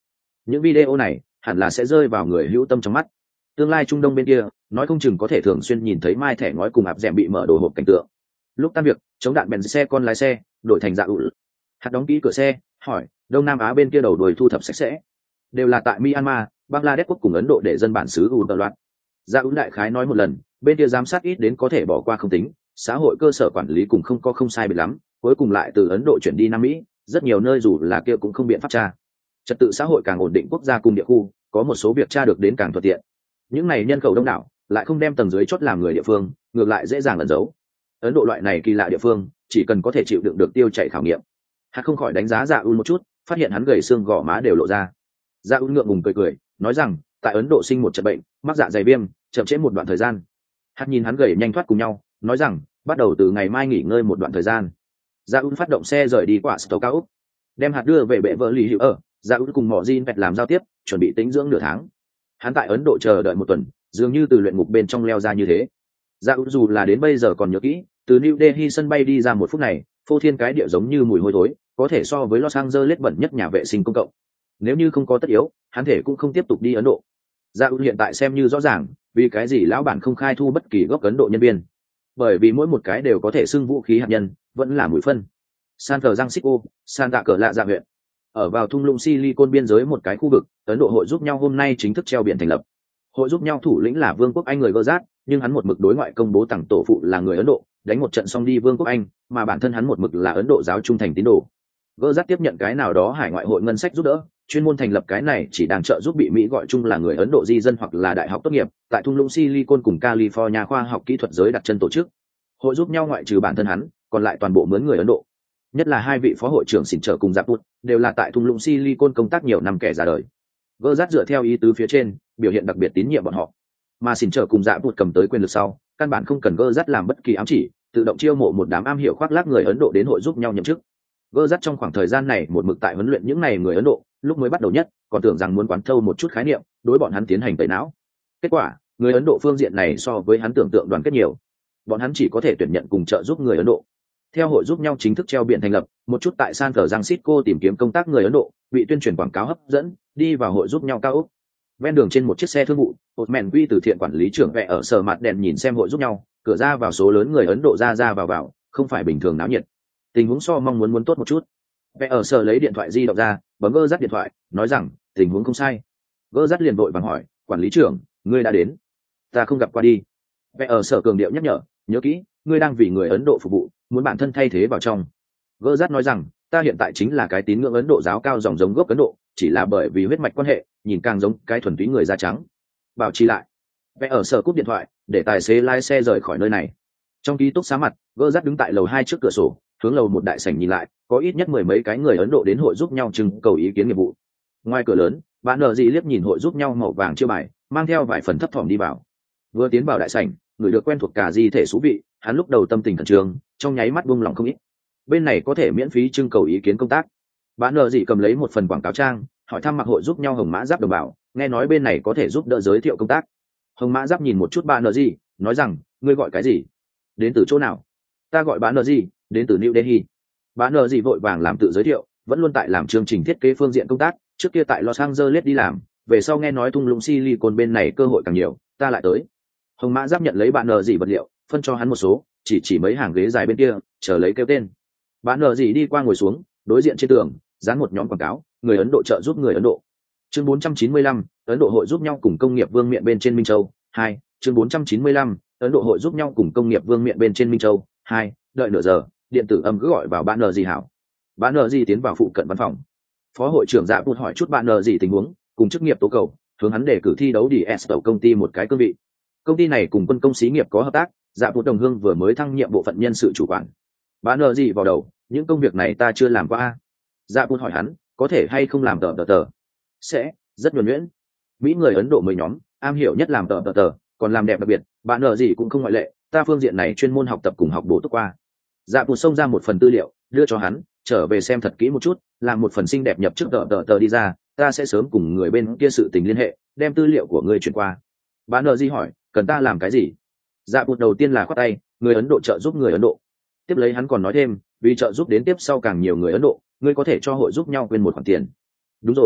Những video này hẳn là sẽ rơi vào người hữu tâm trong mắt. Tương lai Trung Đông bên kia nói không chừng có thể thường xuyên nhìn thấy mai thẻ ngói cùng áp dẻm bị mở đồ hộp cảnh tượng. Lúc tan việc, chống đạn bèn xe con lái xe đổi thành dạ ụ. Hạt đóng kỹ cửa xe, hỏi Đông Nam Á bên kia đầu đuôi thu thập sạch sẽ, đều là tại Myanmar, Bangladesh quốc cùng Ấn Độ để dân bản xứ ùn loạn. Dạ ụ đại khái nói một lần, bên kia giám sát ít đến có thể bỏ qua không tính, xã hội cơ sở quản lý cùng không có không sai biệt lắm, cuối cùng lại từ Ấn Độ chuyển đi Nam Mỹ, rất nhiều nơi dù là kia cũng không biện pháp tra. Trật tự xã hội càng ổn định, quốc gia cùng địa khu có một số việc tra được đến càng thuận tiện. Những này nhân khẩu đông đảo lại không đem tầng dưới chốt làm người địa phương, ngược lại dễ dàng ẩn giấu. Ấn Độ loại này kỳ lạ địa phương chỉ cần có thể chịu đựng được tiêu chảy khảo nghiệm. Hắn không khỏi đánh giá Dạ Un một chút, phát hiện hắn gầy xương gò má đều lộ ra. Dạ Un ngượng ngùng cười cười, nói rằng tại Ấn Độ sinh một trận bệnh, mắc dạ dày viêm, chậm trễ một đoạn thời gian. Hắn nhìn hắn gầy nhanh thoát cùng nhau, nói rằng bắt đầu từ ngày mai nghỉ ngơi một đoạn thời gian. Dạ Un phát động xe rời đi qua Stoke cao Úc, đem hạt đưa về bệ vợ lì hữu ở. Dạ Un cùng Mọ Jin Pet làm giao tiếp, chuẩn bị tĩnh dưỡng nửa tháng. Hắn tại Ấn Độ chờ đợi một tuần, dường như từ luyện ngục bên trong leo ra như thế. Dạ Un dù là đến bây giờ còn nhớ kỹ, từ New Delhi sân bay đi ra một phút này, phô thiên cái địa giống như mùi hôi thối, có thể so với Los Angeles bẩn nhất nhà vệ sinh công cộng. Nếu như không có tất yếu, hắn thể cũng không tiếp tục đi Ấn Độ. Dạ Un hiện tại xem như rõ ràng, vì cái gì lão bản không khai thu bất kỳ gốc Ấn Độ nhân viên, bởi vì mỗi một cái đều có thể xưng vũ khí hạt nhân, vẫn là mũi phân. San Francisco, Santa Clara dạ huyện, ở vào thung lũng Silicon biên giới một cái khu vực, Ấn Độ hội giúp nhau hôm nay chính thức treo biển thành lập. Hội giúp nhau thủ lĩnh là Vương quốc Anh người George, nhưng hắn một mực đối ngoại công bố tặng tổ phụ là người Ấn Độ, đánh một trận xong đi Vương quốc Anh, mà bản thân hắn một mực là Ấn Độ giáo trung thành tín đồ. George tiếp nhận cái nào đó hải ngoại hội ngân sách giúp đỡ, chuyên môn thành lập cái này chỉ đang trợ giúp bị Mỹ gọi chung là người Ấn Độ di dân hoặc là đại học tốt nghiệp, tại thung lũng Silicon cùng California khoa học kỹ thuật giới đặt chân tổ chức. Hội giúp nhau ngoại trừ bản thân hắn, còn lại toàn bộ mướn người Ấn Độ. Nhất là hai vị phó hội trưởng xỉn trở cùng Giáp Bút, đều là tại thung lũng Silicon công tác nhiều năm kẻ ra đời. George dựa theo ý tứ phía trên, biểu hiện đặc biệt tín nhiệm bọn họ. Mà xỉn trở cùng Giáp Bút cầm tới quyền lực sau, căn bản không cần George làm bất kỳ ám chỉ, tự động chiêu mộ một đám am hiểu khoác lác người Ấn Độ đến hội giúp nhau nhậm chức. George trong khoảng thời gian này một mực tại huấn luyện những này người Ấn Độ, lúc mới bắt đầu nhất, còn tưởng rằng muốn quán thâu một chút khái niệm, đối bọn hắn tiến hành tẩy não. Kết quả, người Ấn Độ phương diện này so với hắn tưởng tượng đoàn kết nhiều. Bọn hắn chỉ có thể tuyển nhận cùng trợ giúp người Ấn Độ. Theo hội giúp nhau chính thức treo biển thành lập, một chút tại San Francisco tìm kiếm công tác người Ấn Độ, bị tuyên truyền quảng cáo hấp dẫn, đi vào hội giúp nhau cao ốc. Ven đường trên một chiếc xe thương vụ, một mèn quy từ thiện quản lý trưởng vẽ ở sở mặt đèn nhìn xem hội giúp nhau, cửa ra vào số lớn người Ấn Độ ra vào, không phải bình thường náo nhiệt. Tình huống so mong muốn tốt một chút. Vẽ ở sở lấy điện thoại di động ra, bấm Gơ dắt điện thoại, nói rằng tình huống không sai. Gơ dắt liền vội vàng hỏi, quản lý trưởng, ngươi đã đến? Ta không gặp qua đi. Vẽ ở sở cường điệu nhắc nhở, nhớ kỹ, ngươi đang vì người Ấn Độ phục vụ, muốn bản thân thay thế vào trong. Gơ dắt nói rằng, ta hiện tại chính là cái tín ngưỡng Ấn Độ giáo cao dòng giống gốc Ấn Độ, chỉ là bởi vì huyết mạch quan hệ, nhìn càng giống cái thuần túy người da trắng. Bảo trì lại. Vẽ ở sở cúp điện thoại, để tài xế lái xe rời khỏi nơi này. Trong ký túc xá mặt, Gơ dắt đứng tại lầu 2 trước cửa sổ, hướng lầu một đại sảnh nhìn lại, có ít nhất 10 mấy cái người Ấn Độ đến hội giúp nhau trưng cầu ý kiến nghiệp vụ. Ngoài cửa lớn, bạn nợ gì liếc nhìn hội giúp nhau màu vàng chiêu bài, mang theo vài phần thấp thỏm đi vào. Vừa tiến vào đại sảnh, người được quen thuộc cả di thể số vị, hắn lúc đầu tâm tình khẩn trương, trong nháy mắt buông lỏng không ít. Bên này có thể miễn phí trưng cầu ý kiến công tác. Bạn nợ gì cầm lấy một phần quảng cáo trang, hỏi thăm mặc hội giúp nhau Hồng Mã Giáp đồng bào, nghe nói bên này có thể giúp đỡ giới thiệu công tác. Hồng Mã Giáp nhìn một chút bạn nợ gì, nói rằng, ngươi gọi cái gì? Đến từ chỗ nào? Ta gọi bạn nợ gì, đến từ New Delhi. Bạn nợ gì vội vàng làm tự giới thiệu, vẫn luôn tại làm chương trình thiết kế phương diện công tác, trước kia tại Los Angeles đi làm, về sau nghe nói thung lũng Silicon bên này cơ hội càng nhiều, ta lại tới. Hồng Mã Giáp nhận lấy bạn nợ gì vật liệu, phân cho hắn một số, chỉ mấy hàng ghế dài bên kia, chờ lấy kêu tên. Bạn nợ gì đi qua ngồi xuống, đối diện trên tường dán một nhóm quảng cáo, người Ấn Độ trợ giúp người Ấn Độ. Chương 495, Ấn Độ hội giúp nhau cùng công nghiệp vương miện bên trên Minh Châu 2. Chương 495, Ấn Độ hội giúp nhau cùng công nghiệp vương miện bên trên Minh Châu 2. Đợi nửa giờ, điện tử âm cứ gọi vào bạn nợ gì hảo. Bạn nợ gì tiến vào phụ cận văn phòng. Phó hội trưởng Dạ Bút hỏi chút bạn nợ gì tình huống, cùng chức nghiệp tố cầu, hướng hắn đề cử thi đấu đi S tàu công ty một cái cương vị. Công ty này cùng quân công xí nghiệp có hợp tác, Dạ Bút đồng hương vừa mới thăng nhiệm bộ phận nhân sự chủ quản. Bạn nợ gì vào đầu, những công việc này ta chưa làm qua. Dạ Bút hỏi hắn, có thể hay không làm tờ? Sẽ, rất nhuần nhuyễn. Mỹ người Ấn Độ mới nhóm, am hiểu nhất làm tờ, còn làm đẹp đặc biệt, bạn nợ gì cũng không ngoại lệ, ta phương diện này chuyên môn học tập cùng học bổ túc qua. Dạ Bút xông ra một phần tư liệu, đưa cho hắn, trở về xem thật kỹ một chút, làm một phần xinh đẹp nhập trước tờ đi ra, ta sẽ sớm cùng người bên kia sự tình liên hệ, đem tư liệu của ngươi chuyển qua. Bạn nợ gì hỏi, cần ta làm cái gì? Dạ Bút đầu tiên là khoát tay, người Ấn Độ trợ giúp người Ấn Độ. Tiếp lấy hắn còn nói thêm, vì trợ giúp đến tiếp sau càng nhiều người Ấn Độ, ngươi có thể cho hội giúp nhau quên một khoản tiền. Đúng rồi,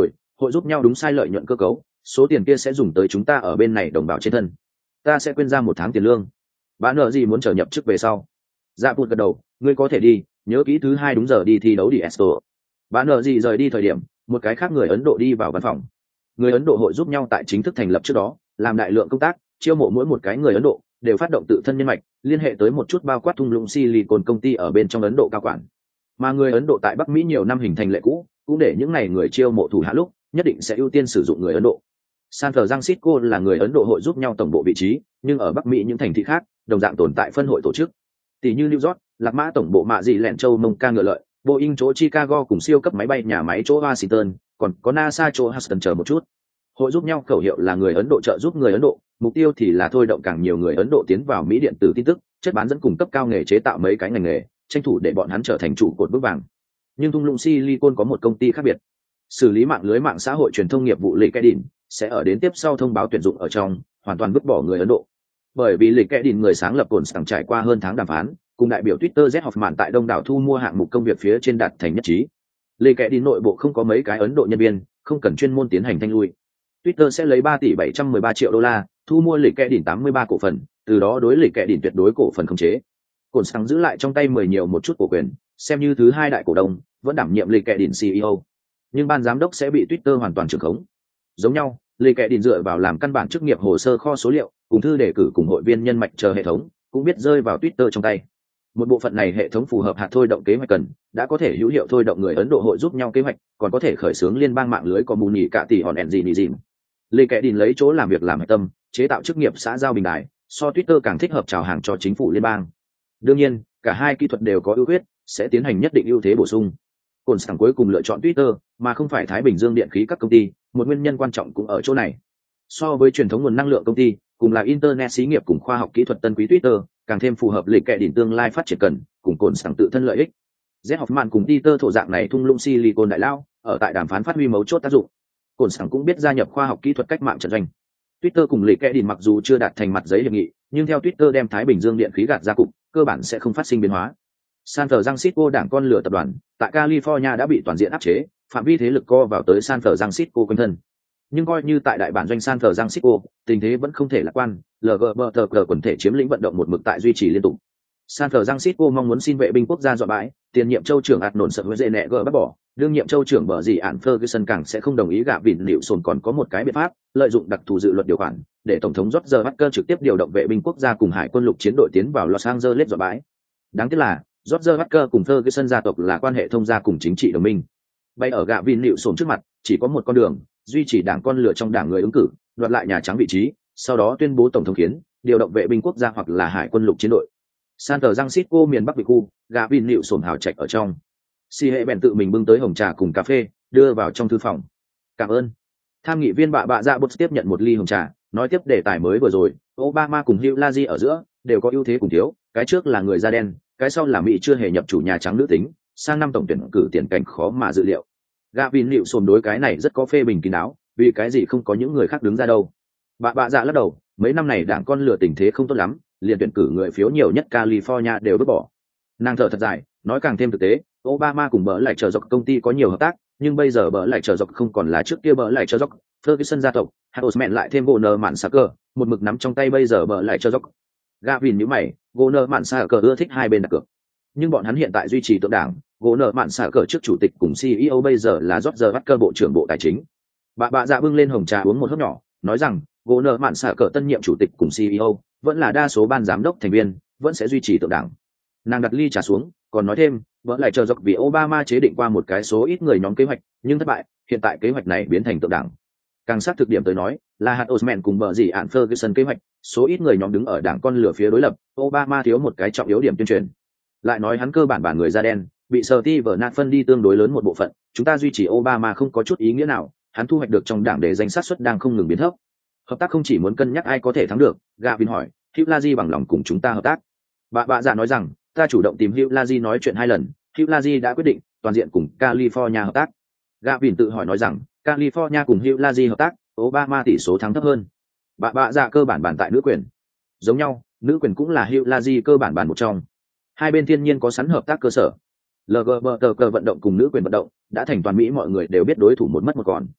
hội giúp nhau đúng sai lợi nhuận cơ cấu, số tiền kia sẽ dùng tới chúng ta ở bên này đồng bào trên thân. Ta sẽ quên ra 1 tháng tiền lương. Bạn nợ gì muốn trở nhập chức về sau? Dạ Vụt gật đầu, ngươi có thể đi, nhớ kỹ thứ 2 đúng giờ đi thi đấu đi Esto. Bạn nợ gì rời đi thời điểm, một cái khác người Ấn Độ đi vào văn phòng. Người Ấn Độ hội giúp nhau tại chính thức thành lập trước đó, làm đại lượng công tác, chiêu mộ mỗi một cái người Ấn Độ đều phát động tự thân nhân mạch, liên hệ tới một chút bao quát thung lũng Silicon công ty ở bên trong Ấn Độ cao quản. Mà người Ấn Độ tại Bắc Mỹ nhiều năm hình thành lệ cũ, cũng để những ngày người chiêu mộ thủ hạ lúc, nhất định sẽ ưu tiên sử dụng người Ấn Độ. San Francisco là người Ấn Độ hội giúp nhau tổng bộ vị trí, nhưng ở Bắc Mỹ những thành thị khác, đồng dạng tồn tại phân hội tổ chức. Tỷ như New York, Lạc Mã tổng bộ mạ dị lẹn châu Mông Ca ngựa lợi, Boeing chỗ Chicago cùng siêu cấp máy bay nhà máy chỗ Washington, còn có NASA chỗ Houston chờ một chút. Hội giúp nhau khẩu hiệu là người Ấn Độ trợ giúp người Ấn Độ, mục tiêu thì là thôi động càng nhiều người Ấn Độ tiến vào Mỹ điện tử tin tức, chất bán dẫn cung cấp cao nghề chế tạo mấy cái ngành nghề, tranh thủ để bọn hắn trở thành trụ cột bước vàng. Nhưng thung lũng Silicon có một công ty khác biệt, xử lý mạng lưới mạng xã hội truyền thông nghiệp vụ LinkedIn sẽ ở đến tiếp sau thông báo tuyển dụng ở trong hoàn toàn vứt bỏ người Ấn Độ. Bởi vì LinkedIn người sáng lập cồn sẵn trải qua hơn tháng đàm phán, cùng đại biểu Twitter Z Hoffman tại đông đảo thu mua hạng mục công việc phía trên đạt thành nhất trí. LinkedIn nội bộ không có mấy cái Ấn Độ nhân viên, không cần chuyên môn tiến hành thanh lui. Twitter sẽ lấy 3 tỷ 713 triệu đô la thu mua LinkedIn 83 cổ phần, từ đó đối LinkedIn tuyệt đối cổ phần khống chế. Cồn sẵn giữ lại trong tay 10 nhiều một chút cổ quyền, xem như thứ 2 đại cổ đông, vẫn đảm nhiệm LinkedIn CEO. Nhưng ban giám đốc sẽ bị Twitter hoàn toàn trưởng khống. Giống nhau, LinkedIn dựa vào làm căn bản chức nghiệp hồ sơ kho số liệu, cùng thư đề cử cùng hội viên nhân mạch chờ hệ thống, cũng biết rơi vào Twitter trong tay. Một bộ phận này hệ thống phù hợp hạt thôi động kế hoạch cần, đã có thể hữu hiệu thôi động người Ấn Độ hội giúp nhau kế hoạch, còn có thể khởi xướng liên bang mạng lưới có mù nhỉ cả tỷ hòn engineering. LinkedIn lấy chỗ làm việc làm hệ tâm, chế tạo chức nghiệp xã giao bình đại, so Twitter càng thích hợp chào hàng cho chính phủ liên bang. Đương nhiên, cả hai kỹ thuật đều có ưu khuyết, sẽ tiến hành nhất định ưu thế bổ sung. Cồn sẵn cuối cùng lựa chọn Twitter, mà không phải Thái Bình Dương điện khí các công ty, một nguyên nhân quan trọng cũng ở chỗ này. So với truyền thống nguồn năng lượng công ty, cùng là internet xí nghiệp cùng khoa học kỹ thuật tân quý Twitter, càng thêm phù hợp lịch kệ đỉnh tương lai phát triển cần, cùng Cồn sẵn tự thân lợi ích. Z Hoffman cùng Twitter thổ dạng này thung lũng Silicon đại lao, ở tại đàm phán phát huy mấu chốt tác dụng. Cồn sẵn cũng biết gia nhập khoa học kỹ thuật cách mạng trận doanh. Twitter cùng lịch kệ đỉnh mặc dù chưa đạt thành mặt giấy hiệp nghị, nhưng theo Twitter đem Thái Bình Dương điện khí gạt ra cục, cơ bản sẽ không phát sinh biến hóa. San Francisco đảng con lửa tập đoàn tại California đã bị toàn diện áp chế, phạm vi thế lực co vào tới San Francisco quanh thân. Nhưng coi như tại đại bản doanh San Francisco, tình thế vẫn không thể lạc quan, LGBT quần thể chiếm lĩnh vận động một mực tại duy trì liên tục. San Francisco mong muốn xin vệ binh quốc gia dọn bãi, tiền nhiệm châu trưởng ạt nổn sợ với dễ nẹ gỡ bắt bỏ, đương nhiệm châu trưởng bở gì ạn Ferguson càng sẽ không đồng ý gạ vịn liệu sồn còn có một cái biện pháp, lợi dụng đặc thù dự luật điều khoản, để tổng thống George Walker trực tiếp điều động vệ binh quốc gia cùng hải quân lục chiến đội tiến vào Los Angeles dọn bãi. Đáng tiếc là George Walker cùng Ferguson gia tộc là quan hệ thông gia cùng chính trị đồng minh. Bay ở gạ vịn liệu sồn trước mặt, chỉ có một con đường, duy trì đảng con lửa trong đảng người ứng cử, đoạt lại Nhà Trắng vị trí, sau đó tuyên bố tổng thống kiến, điều động vệ binh quốc gia hoặc là hải quân lục chiến đội. San Francisco miền Bắc bị khu, gạ vịn liệu sồn hào trạch ở trong. Si hệ bèn tự mình bưng tới hồng trà cùng cà phê, đưa vào trong thư phòng. Cảm ơn. Tham nghị viên bạ dạ bột tiếp nhận một ly hồng trà, nói tiếp đề tài mới vừa rồi, Obama cùng Hillary ở giữa đều có ưu thế cùng thiếu, cái trước là người da đen, cái sau là Mỹ chưa hề nhập chủ Nhà Trắng nữ tính, sang năm tổng tuyển cử tiền cảnh khó mà dự liệu. Gavin liệu sồn đối cái này rất có phê bình kín đáo, vì cái gì không có những người khác đứng ra đâu. Bạ dạ lắc đầu, mấy năm này đảng con lửa tình thế không tốt lắm, liền tuyển cử người phiếu nhiều nhất California đều vứt bỏ. Nàng thở thật dài, nói càng thêm thực tế, Obama cùng bỡ lại chờ dọc công ty có nhiều hợp tác, nhưng bây giờ bỡ lại chờ dọc không còn là trước kia bỡ lại chờ dọc, Ferguson gia tộc, Osman lại thêm Warner mạn xà cờ, một mực nắm trong tay bây giờ bỡ lại chờ dọc. Gavin nhíu mày, Warner mạn xà cờ ưa thích hai bên đặt cược, nhưng bọn hắn hiện tại duy trì tượng đảng, Warner mạn xà cờ trước chủ tịch cùng CEO bây giờ là George Walker bộ trưởng bộ tài chính. Bạ dạ bưng lên hồng trà uống một hớp nhỏ, nói rằng Warner mạn xà cờ tân nhiệm chủ tịch cùng CEO vẫn là đa số ban giám đốc thành viên, vẫn sẽ duy trì tượng đảng. Nàng đặt ly trà xuống, còn nói thêm, vẫn lại chờ dọc vì Obama chế định qua một cái số ít người nhóm kế hoạch, nhưng thất bại, hiện tại kế hoạch này biến thành tượng đảng. Càng xác thực điểm tới nói, là hạt Osman cùng bờ gì ạn Ferguson kế hoạch, số ít người nhóm đứng ở đảng con lửa phía đối lập, Obama thiếu một cái trọng yếu điểm tuyên truyền. Lại nói hắn cơ bản người da đen, bị Steve Nash phân đi tương đối lớn một bộ phận, chúng ta duy trì Obama không có chút ý nghĩa nào, hắn thu hoạch được trong đảng để danh sát suất đang không ngừng biến thấp. Hợp tác không chỉ muốn cân nhắc ai có thể thắng được, Gavin hỏi, Hillary bằng lòng cùng chúng ta hợp tác. Bạ dạ nói rằng, ta chủ động tìm Hillary nói chuyện 2 lần, Hillary đã quyết định toàn diện cùng California hợp tác. Gavin tự hỏi nói rằng, California cùng Hillary hợp tác, Obama tỷ số thắng thấp hơn. Bạ dạ cơ bản bàn tại nữ quyền. Giống nhau, nữ quyền cũng là Hillary cơ bản bàn một trong. Hai bên thiên nhiên có sẵn hợp tác cơ sở. LGBT vận động cùng nữ quyền vận động đã thành toàn Mỹ mọi người đều biết đối thủ một mất một còn.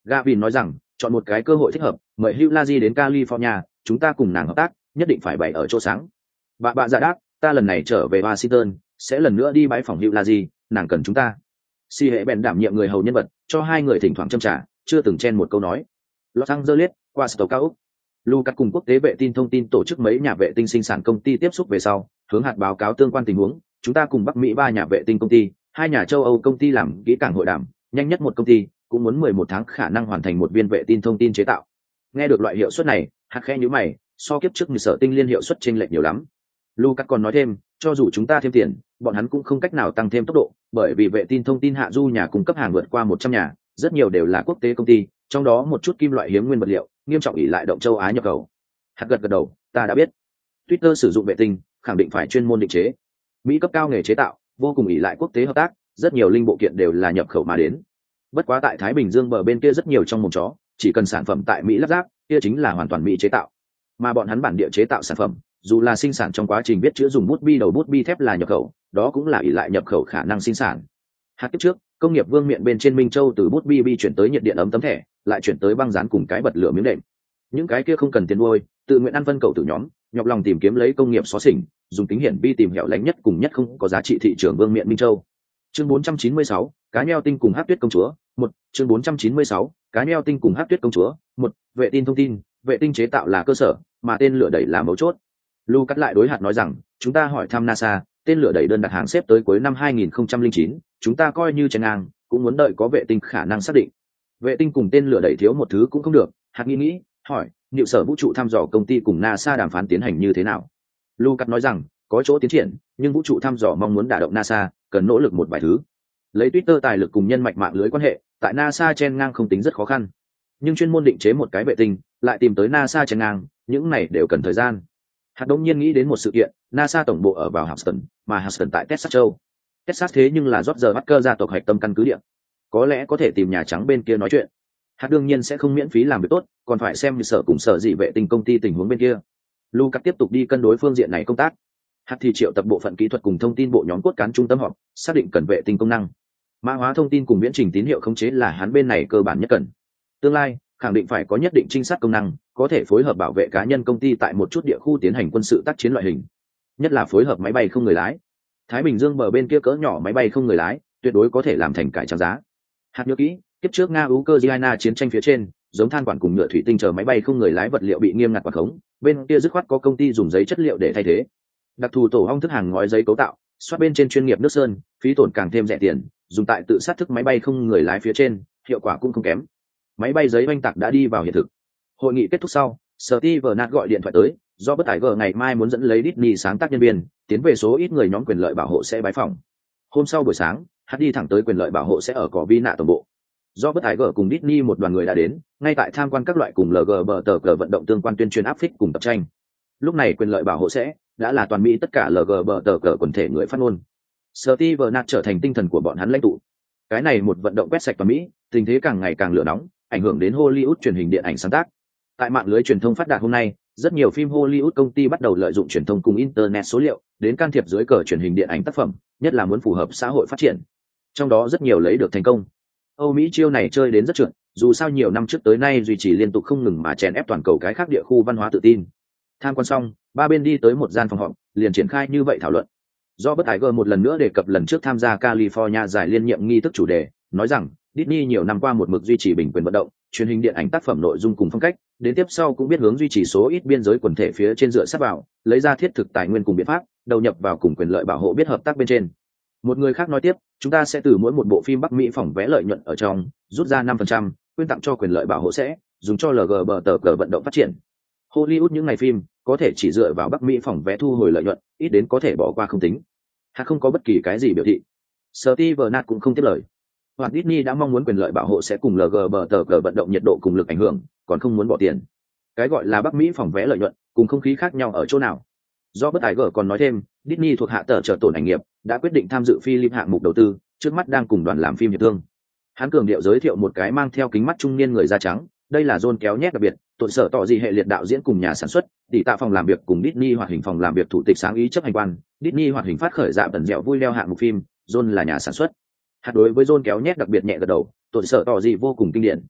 Gavin nói rằng chọn một cái cơ hội thích hợp, mời Hugh Laji đến California, chúng ta cùng nàng hợp tác, nhất định phải bày ở chỗ sáng. Bà dạ đáp, ta lần này trở về Washington, sẽ lần nữa đi bãi phòng Hugh Laji, nàng cần chúng ta. Si hệ bèn đảm nhiệm người hầu nhân vật, cho hai người thỉnh thoảng châm trả, chưa từng chen một câu nói. Los Angeles, Washington cao Úc. Lucas cùng quốc tế vệ tin thông tin tổ chức mấy nhà vệ tinh sinh sản công ty tiếp xúc về sau, hướng hạt báo cáo tương quan tình huống. Chúng ta cùng Bắc Mỹ 3 nhà vệ tinh công ty, 2 nhà châu Âu công ty làm kỹ càng hội đàm, nhanh nhất một công ty cũng muốn 11 tháng khả năng hoàn thành một viên vệ tinh thông tin chế tạo. Nghe được loại hiệu suất này, hạt khẽ nhíu mày, so kiếp trước như sở tinh liên hiệu suất chênh lệch nhiều lắm. Lucas còn nói thêm, cho dù chúng ta thêm tiền, bọn hắn cũng không cách nào tăng thêm tốc độ, bởi vì vệ tin thông tin hạ du nhà cung cấp hàng vượt qua 100 nhà, rất nhiều đều là quốc tế công ty, trong đó một chút kim loại hiếm nguyên vật liệu, nghiêm trọng ỷ lại động châu Á nhập khẩu. Hạt gật đầu, ta đã biết. Twitter sử dụng vệ tinh, khẳng định phải chuyên môn định chế. Mỹ cấp cao nghề chế tạo, vô cùng ỷ lại quốc tế hợp tác, rất nhiều linh bộ kiện đều là nhập khẩu mà đến. Bất quá tại Thái Bình Dương bờ bên kia rất nhiều trong mồm chó, chỉ cần sản phẩm tại Mỹ lắp ráp, kia chính là hoàn toàn Mỹ chế tạo. Mà bọn hắn bản địa chế tạo sản phẩm, dù là sinh sản trong quá trình viết chữ dùng bút bi đầu bút bi thép là nhập khẩu, đó cũng là ỷ lại nhập khẩu khả năng sinh sản. Hạt tiếp trước, công nghiệp vương miện bên trên Minh Châu từ bút bi chuyển tới nhiệt điện ấm tấm thẻ, lại chuyển tới băng dán cùng cái bật lửa miếng đệm. Những cái kia không cần tiền nuôi, tự nguyện ăn phân cầu tử nhóm, nhọc lòng tìm kiếm lấy công nghiệp xóa xỉnh, dùng kính hiển vi tìm hẻo lánh nhất cùng nhất không có giá trị thị trường vương miện Minh Châu. Chương 496, cá nheo tinh cùng Hắc Tuyết công chúa, 1, chương 496, cá nheo tinh cùng Hắc Tuyết công chúa, 1, vệ tin thông tin, vệ tinh chế tạo là cơ sở, mà tên lửa đẩy là mấu chốt. Lucas lại đối hạt nói rằng, chúng ta hỏi thăm NASA, tên lửa đẩy đơn đặt hàng xếp tới cuối năm 2009, chúng ta coi như chèn ngang, cũng muốn đợi có vệ tinh khả năng xác định. Vệ tinh cùng tên lửa đẩy thiếu một thứ cũng không được, hạt nghĩ, hỏi, liệu sở vũ trụ thăm dò công ty cùng NASA đàm phán tiến hành như thế nào? Lucas nói rằng, có chỗ tiến triển, nhưng vũ trụ thăm dò mong muốn đả động NASA, cần nỗ lực một vài thứ. Lấy Twitter tài lực cùng nhân mạch mạng lưới quan hệ, tại NASA chen ngang không tính rất khó khăn. Nhưng chuyên môn định chế một cái vệ tinh, lại tìm tới NASA chen ngang, những này đều cần thời gian. Hạt đống nhiên nghĩ đến một sự kiện, NASA tổng bộ ở vào Houston, mà Houston tại Texas châu. Texas thế nhưng là George Walker gia tộc hạch tâm căn cứ địa. Có lẽ có thể tìm Nhà Trắng bên kia nói chuyện. Hạt đương nhiên sẽ không miễn phí làm việc tốt, còn phải xem như sở cùng sở dị vệ tinh công ty tình huống bên kia. Lucas tiếp tục đi cân đối phương diện này công tác. Hạt thì triệu tập bộ phận kỹ thuật cùng thông tin bộ nhóm cốt cán trung tâm họp, xác định cần vệ tinh công năng. Mã hóa thông tin cùng viễn trình tín hiệu khống chế là hắn bên này cơ bản nhất cần. Tương lai, khẳng định phải có nhất định trinh sát công năng, có thể phối hợp bảo vệ cá nhân công ty tại một chút địa khu tiến hành quân sự tác chiến loại hình, nhất là phối hợp máy bay không người lái. Thái Bình Dương bờ bên kia cỡ nhỏ máy bay không người lái, tuyệt đối có thể làm thành cải trang giá. Hạt nhớ kỹ, kiếp trước Nga Ukraine chiến tranh phía trên, giống than quản cùng nhựa thủy tinh chờ máy bay không người lái vật liệu bị nghiêm ngặt quản khống, bên kia dứt khoát có công ty dùng giấy chất liệu để thay thế. Đặc thù tổ ong thức hàng ngói giấy cấu tạo, xoát bên trên chuyên nghiệp nước sơn, phí tổn càng thêm rẻ tiền, dùng tại tự sát thức máy bay không người lái phía trên, hiệu quả cũng không kém. Máy bay giấy oanh tạc đã đi vào hiện thực. Hội nghị kết thúc sau, Steve Nat gọi điện thoại tới, do bất tài gờ ngày mai muốn dẫn lấy Disney sáng tác nhân viên, tiến về số ít người nhóm quyền lợi bảo hộ sẽ bái phòng. Hôm sau buổi sáng, hắn đi thẳng tới quyền lợi bảo hộ sẽ ở cỏ vi nạ tổng bộ. Do bất tài gờ cùng Disney một đoàn người đã đến, ngay tại tham quan các loại cùng LGBT vận động tương quan tuyên truyền áp phích cùng tập tranh. Lúc này quyền lợi bảo hộ sẽ đã là toàn Mỹ tất cả LGBT quần thể người phát ngôn. Steve Nat trở thành tinh thần của bọn hắn lãnh tụ. Cái này một vận động quét sạch toàn Mỹ, tình thế càng ngày càng lửa nóng, ảnh hưởng đến Hollywood truyền hình điện ảnh sáng tác. Tại mạng lưới truyền thông phát đạt hôm nay, rất nhiều phim Hollywood công ty bắt đầu lợi dụng truyền thông cùng internet số liệu đến can thiệp dưới cờ truyền hình điện ảnh tác phẩm, nhất là muốn phù hợp xã hội phát triển. Trong đó rất nhiều lấy được thành công. Âu Mỹ chiêu này chơi đến rất trượt, dù sao nhiều năm trước tới nay duy trì liên tục không ngừng mà chèn ép toàn cầu cái khác địa khu văn hóa tự tin. Tham quan xong, ba bên đi tới một gian phòng họp, liền triển khai như vậy thảo luận. Do bất Tiger một lần nữa đề cập lần trước tham gia California giải liên nhiệm nghi thức chủ đề, nói rằng Disney nhiều năm qua một mực duy trì bình quyền vận động, truyền hình điện ảnh tác phẩm nội dung cùng phong cách, đến tiếp sau cũng biết hướng duy trì số ít biên giới quần thể phía trên dựa sát vào, lấy ra thiết thực tài nguyên cùng biện pháp, đầu nhập vào cùng quyền lợi bảo hộ biết hợp tác bên trên. Một người khác nói tiếp, chúng ta sẽ từ mỗi một bộ phim Bắc Mỹ phỏng vé lợi nhuận ở trong, rút ra 5%, quyên tặng cho quyền lợi bảo hộ sẽ, dùng cho LGBT vận động phát triển. Hollywood những ngày phim, có thể chỉ dựa vào Bắc Mỹ phỏng vé thu hồi lợi nhuận, ít đến có thể bỏ qua không tính. Hắn không có bất kỳ cái gì biểu thị. Steve Nat cũng không tiếp lời. Hoặc Disney đã mong muốn quyền lợi bảo hộ sẽ cùng LGBT vận động nhiệt độ cùng lực ảnh hưởng, còn không muốn bỏ tiền. Cái gọi là Bắc Mỹ phỏng vé lợi nhuận, cùng không khí khác nhau ở chỗ nào? Do bất Tiger còn nói thêm, Disney thuộc hạ tờ trợ tổn ảnh nghiệp, đã quyết định tham dự phim hạng mục đầu tư, trước mắt đang cùng đoàn làm phim hiệp thương. Hắn cường điệu giới thiệu một cái mang theo kính mắt trung niên người da trắng, đây là John kéo nhét đặc biệt, tổn sở tỏ gì hệ liệt đạo diễn cùng nhà sản xuất, tỷ tạ phòng làm việc cùng Disney hoạt hình phòng làm việc thủ tịch sáng ý chấp hành quan, Disney hoạt hình phát khởi dạ tần dẻo vui leo hạng mục phim, John là nhà sản xuất. Hạt đối với John kéo nhét đặc biệt nhẹ gật đầu, tổn sở tỏ gì vô cùng kinh điển.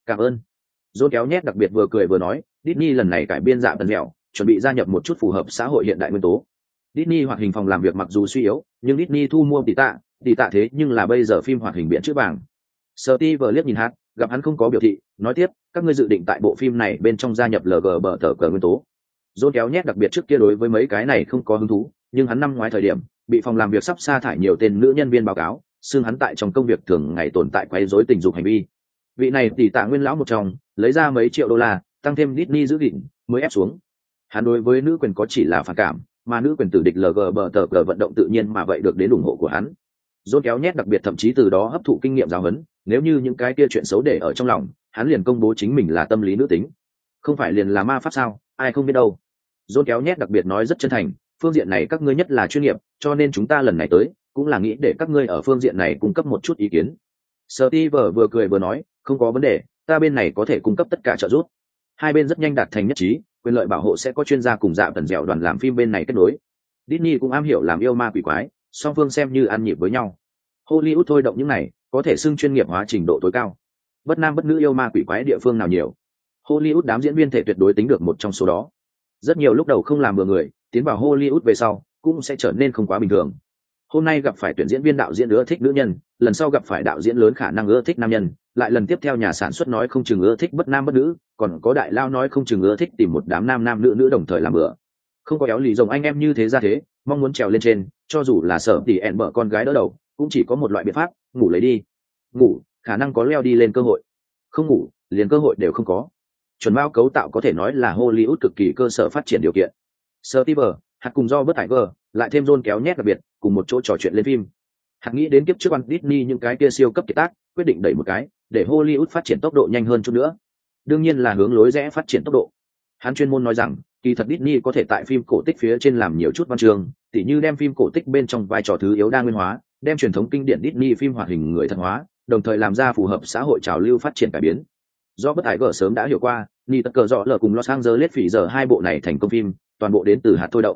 Cảm ơn. John kéo nhét đặc biệt vừa cười vừa nói, Disney lần này cải biên dạ tần mèo, chuẩn bị gia nhập một chút phù hợp xã hội hiện đại nguyên tố. Disney hoạt hình phòng làm việc mặc dù suy yếu, nhưng Disney thu mua tỷ tạ thế nhưng là bây giờ phim hoạt hình biển chữ vàng. Steve liếc nhìn hát, gặp hắn không có biểu thị, nói tiếp, các ngươi dự định tại bộ phim này bên trong gia nhập LGBT nguyên tố. John kéo nhét đặc biệt trước kia đối với mấy cái này không có hứng thú, nhưng hắn năm ngoái thời điểm bị phòng làm việc sắp sa thải nhiều tên nữ nhân viên báo cáo, xương hắn tại trong công việc thường ngày tồn tại quấy rối tình dục hành vi. Vị này tỷ tạ nguyên lão một trong, lấy ra mấy triệu đô la, tăng thêm Disney giữ gìn, mới ép xuống. Hắn đối với nữ quyền có chỉ là phản cảm, mà nữ quyền tử địch LGBT vận động tự nhiên mà vậy được đến ủng hộ của hắn. John kéo nhét đặc biệt thậm chí từ đó hấp thụ kinh nghiệm giáo huấn, nếu như những cái kia chuyện xấu để ở trong lòng, hắn liền công bố chính mình là tâm lý nữ tính. Không phải liền là ma pháp sao, ai không biết đâu. John kéo nhét đặc biệt nói rất chân thành, phương diện này các ngươi nhất là chuyên nghiệp, cho nên chúng ta lần này tới cũng là nghĩ để các ngươi ở phương diện này cung cấp một chút ý kiến. Steve vừa cười vừa nói, không có vấn đề, ta bên này có thể cung cấp tất cả trợ giúp. Hai bên rất nhanh đạt thành nhất trí, quyền lợi bảo hộ sẽ có chuyên gia cùng dạ tần dẻo đoàn làm phim bên này kết nối. Disney cũng am hiểu làm yêu ma quỷ quái, song phương xem như ăn nhịp với nhau. Hollywood thôi động những này, có thể xưng chuyên nghiệp hóa trình độ tối cao. Bất nam bất nữ yêu ma quỷ quái địa phương nào nhiều, Hollywood đám diễn viên thể tuyệt đối tính được một trong số đó. Rất nhiều lúc đầu không làm bừa người, tiến vào Hollywood về sau, cũng sẽ trở nên không quá bình thường. Hôm nay gặp phải tuyển diễn viên đạo diễn ưa thích nữ nhân, lần sau gặp phải đạo diễn lớn khả năng ưa thích nam nhân, lại lần tiếp theo nhà sản xuất nói không chừng ưa thích bất nam bất nữ, còn có đại lao nói không chừng ưa thích tìm một đám nam nam nữ nữ đồng thời làm bừa. Không có éo lì rồng anh em như thế ra thế, mong muốn trèo lên trên, cho dù là sở tỷ ẹn bở con gái đỡ đầu, cũng chỉ có một loại biện pháp, ngủ lấy đi. Ngủ, khả năng có leo đi lên cơ hội. Không ngủ, liền cơ hội đều không có. Chuẩn bao cấu tạo có thể nói là Hollywood cực kỳ cơ sở phát triển điều kiện. Steve, hạt cùng do bất Tiger, lại thêm John kéo nhét đặc biệt, cùng một chỗ trò chuyện lên phim. Hạt nghĩ đến kiếp trước Walt Disney những cái kia siêu cấp kiệt tác, quyết định đẩy một cái, để Hollywood phát triển tốc độ nhanh hơn chút nữa. Đương nhiên là hướng lối rẽ phát triển tốc độ. Hắn chuyên môn nói rằng, kỳ thật Disney có thể tại phim cổ tích phía trên làm nhiều chút văn chương, tỉ như đem phim cổ tích bên trong vai trò thứ yếu đa nguyên hóa, đem truyền thống kinh điển Disney phim hoạt hình người thật hóa, đồng thời làm ra phù hợp xã hội trào lưu phát triển cải biến. Do bất Tiger sớm đã hiểu qua, ni tất cờ rõ lờ cùng Los Angeles phỉ giờ hai bộ này thành công phim, toàn bộ đến từ hạt thôi động.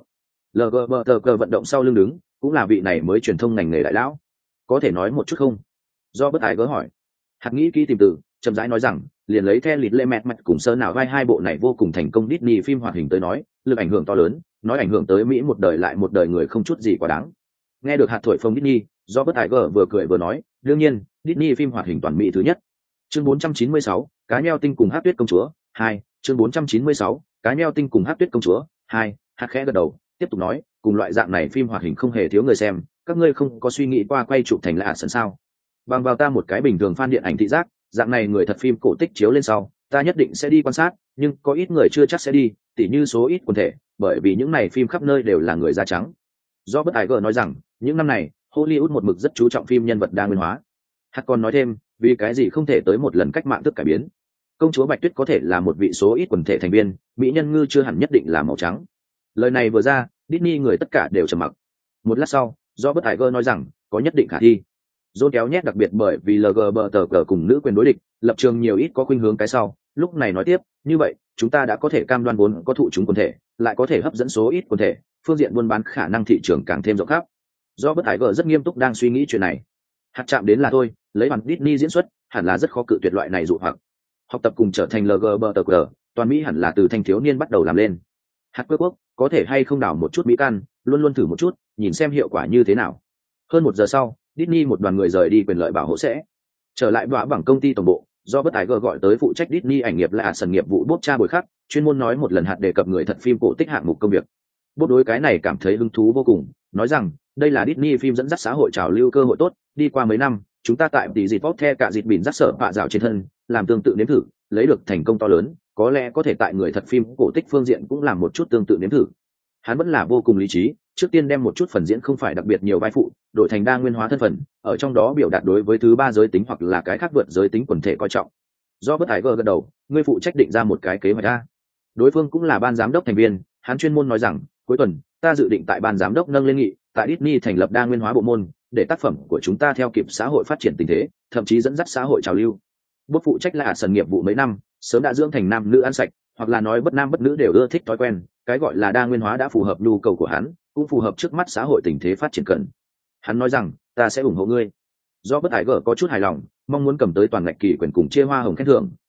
LGBT vận động sau lưng đứng, cũng là vị này mới truyền thông ngành nghề đại lão. Có thể nói một chút không? Do bất Tiger hỏi. Hạt nghĩ kỹ tìm từ, chậm rãi nói rằng, liền lấy theo lịt lệ mẹt mẹt cùng sơ nào vai hai bộ này vô cùng thành công Disney phim hoạt hình tới nói, lực ảnh hưởng to lớn, nói ảnh hưởng tới Mỹ một đời lại một đời người không chút gì quá đáng. Nghe được hạt thổi phồng Disney, do bất Tiger vừa cười vừa nói, đương nhiên, Disney phim hoạt hình toàn Mỹ thứ nhất. Chương 496, cá nheo tinh cùng hát tuyết công chúa 2. Chương 496, cá nheo tinh cùng hát tuyết công chúa 2. Hạt khẽ gật đầu, tiếp tục nói, cùng loại dạng này phim hoạt hình không hề thiếu người xem, các ngươi không có suy nghĩ qua quay chụp thành là sẵn sao? Bằng vào ta một cái bình thường fan điện ảnh thị giác, dạng này người thật phim cổ tích chiếu lên sau, ta nhất định sẽ đi quan sát, nhưng có ít người chưa chắc sẽ đi, tỉ như số ít quần thể, bởi vì những này phim khắp nơi đều là người da trắng. Do bất Tiger nói rằng, những năm này, Hollywood một mực rất chú trọng phim nhân vật đa nguyên hóa. Hạt còn nói thêm, vì cái gì không thể tới một lần cách mạng thức cải biến. Công chúa Bạch Tuyết có thể là một vị số ít quần thể thành viên, mỹ nhân ngư chưa hẳn nhất định là màu trắng. Lời này vừa ra, Disney người tất cả đều trầm mặc. Một lát sau, do bất Tiger nói rằng, có nhất định khả thi. John kéo nhét đặc biệt bởi vì LGBT cùng nữ quyền đối địch, lập trường nhiều ít có khuynh hướng cái sau, lúc này nói tiếp, như vậy, chúng ta đã có thể cam đoan vốn có thụ chúng quần thể, lại có thể hấp dẫn số ít quần thể, phương diện buôn bán khả năng thị trường càng thêm rộng khắp. Do bất Tiger rất nghiêm túc đang suy nghĩ chuyện này. Hạt chạm đến là thôi, lấy bằng Disney diễn xuất, hẳn là rất khó cự tuyệt loại này dụ hoặc. Học tập cùng trở thành LGBT, toàn Mỹ hẳn là từ thanh thiếu niên bắt đầu làm lên. Hạt quê quốc, có thể hay không đào một chút mỹ căn, luôn luôn thử một chút, nhìn xem hiệu quả như thế nào. Hơn 1 giờ sau, Disney một đoàn người rời đi quyền lợi bảo hộ sẽ. Trở lại đọa bằng công ty tổng bộ, do bất Tiger gọi tới phụ trách Disney ảnh nghiệp là sần nghiệp vụ Bob Cha buổi khắc, chuyên môn nói một lần hạt đề cập người thật phim cổ tích hạng mục công việc. Bob đối cái này cảm thấy hứng thú vô cùng, nói rằng, đây là Disney phim dẫn dắt xã hội trào lưu cơ hội tốt, đi qua mấy năm, chúng ta tại tỷ dịp bóp the cả dịp bỉn rắc sở bạ dạo trên thân, làm tương tự nếm thử, lấy được thành công to lớn, có lẽ có thể tại người thật phim cổ tích phương diện cũng làm một chút tương tự nếm thử. Hắn vẫn là vô cùng lý trí, trước tiên đem một chút phần diễn không phải đặc biệt nhiều vai phụ, đổi thành đa nguyên hóa thân phần, ở trong đó biểu đạt đối với thứ ba giới tính hoặc là cái khác vượt giới tính quần thể coi trọng. Do bất Tiger gật đầu, ngươi phụ trách định ra một cái kế hoạch ra. Đối phương cũng là ban giám đốc thành viên, hắn chuyên môn nói rằng, cuối tuần, ta dự định tại ban giám đốc nâng lên nghị, tại Disney thành lập đa nguyên hóa bộ môn, để tác phẩm của chúng ta theo kịp xã hội phát triển tình thế, thậm chí dẫn dắt xã hội trào lưu. Bốt phụ trách là sần nghiệp vụ mấy năm, sớm đã dưỡng thành nam nữ ăn sạch, hoặc là nói bất nam bất nữ đều ưa thích thói quen, cái gọi là đa nguyên hóa đã phù hợp nhu cầu của hắn, cũng phù hợp trước mắt xã hội tình thế phát triển cần. Hắn nói rằng, ta sẽ ủng hộ ngươi. Do bất Tiger có chút hài lòng, mong muốn cầm tới toàn ngạch kỳ quyền cùng chia hoa hồng khen thưởng,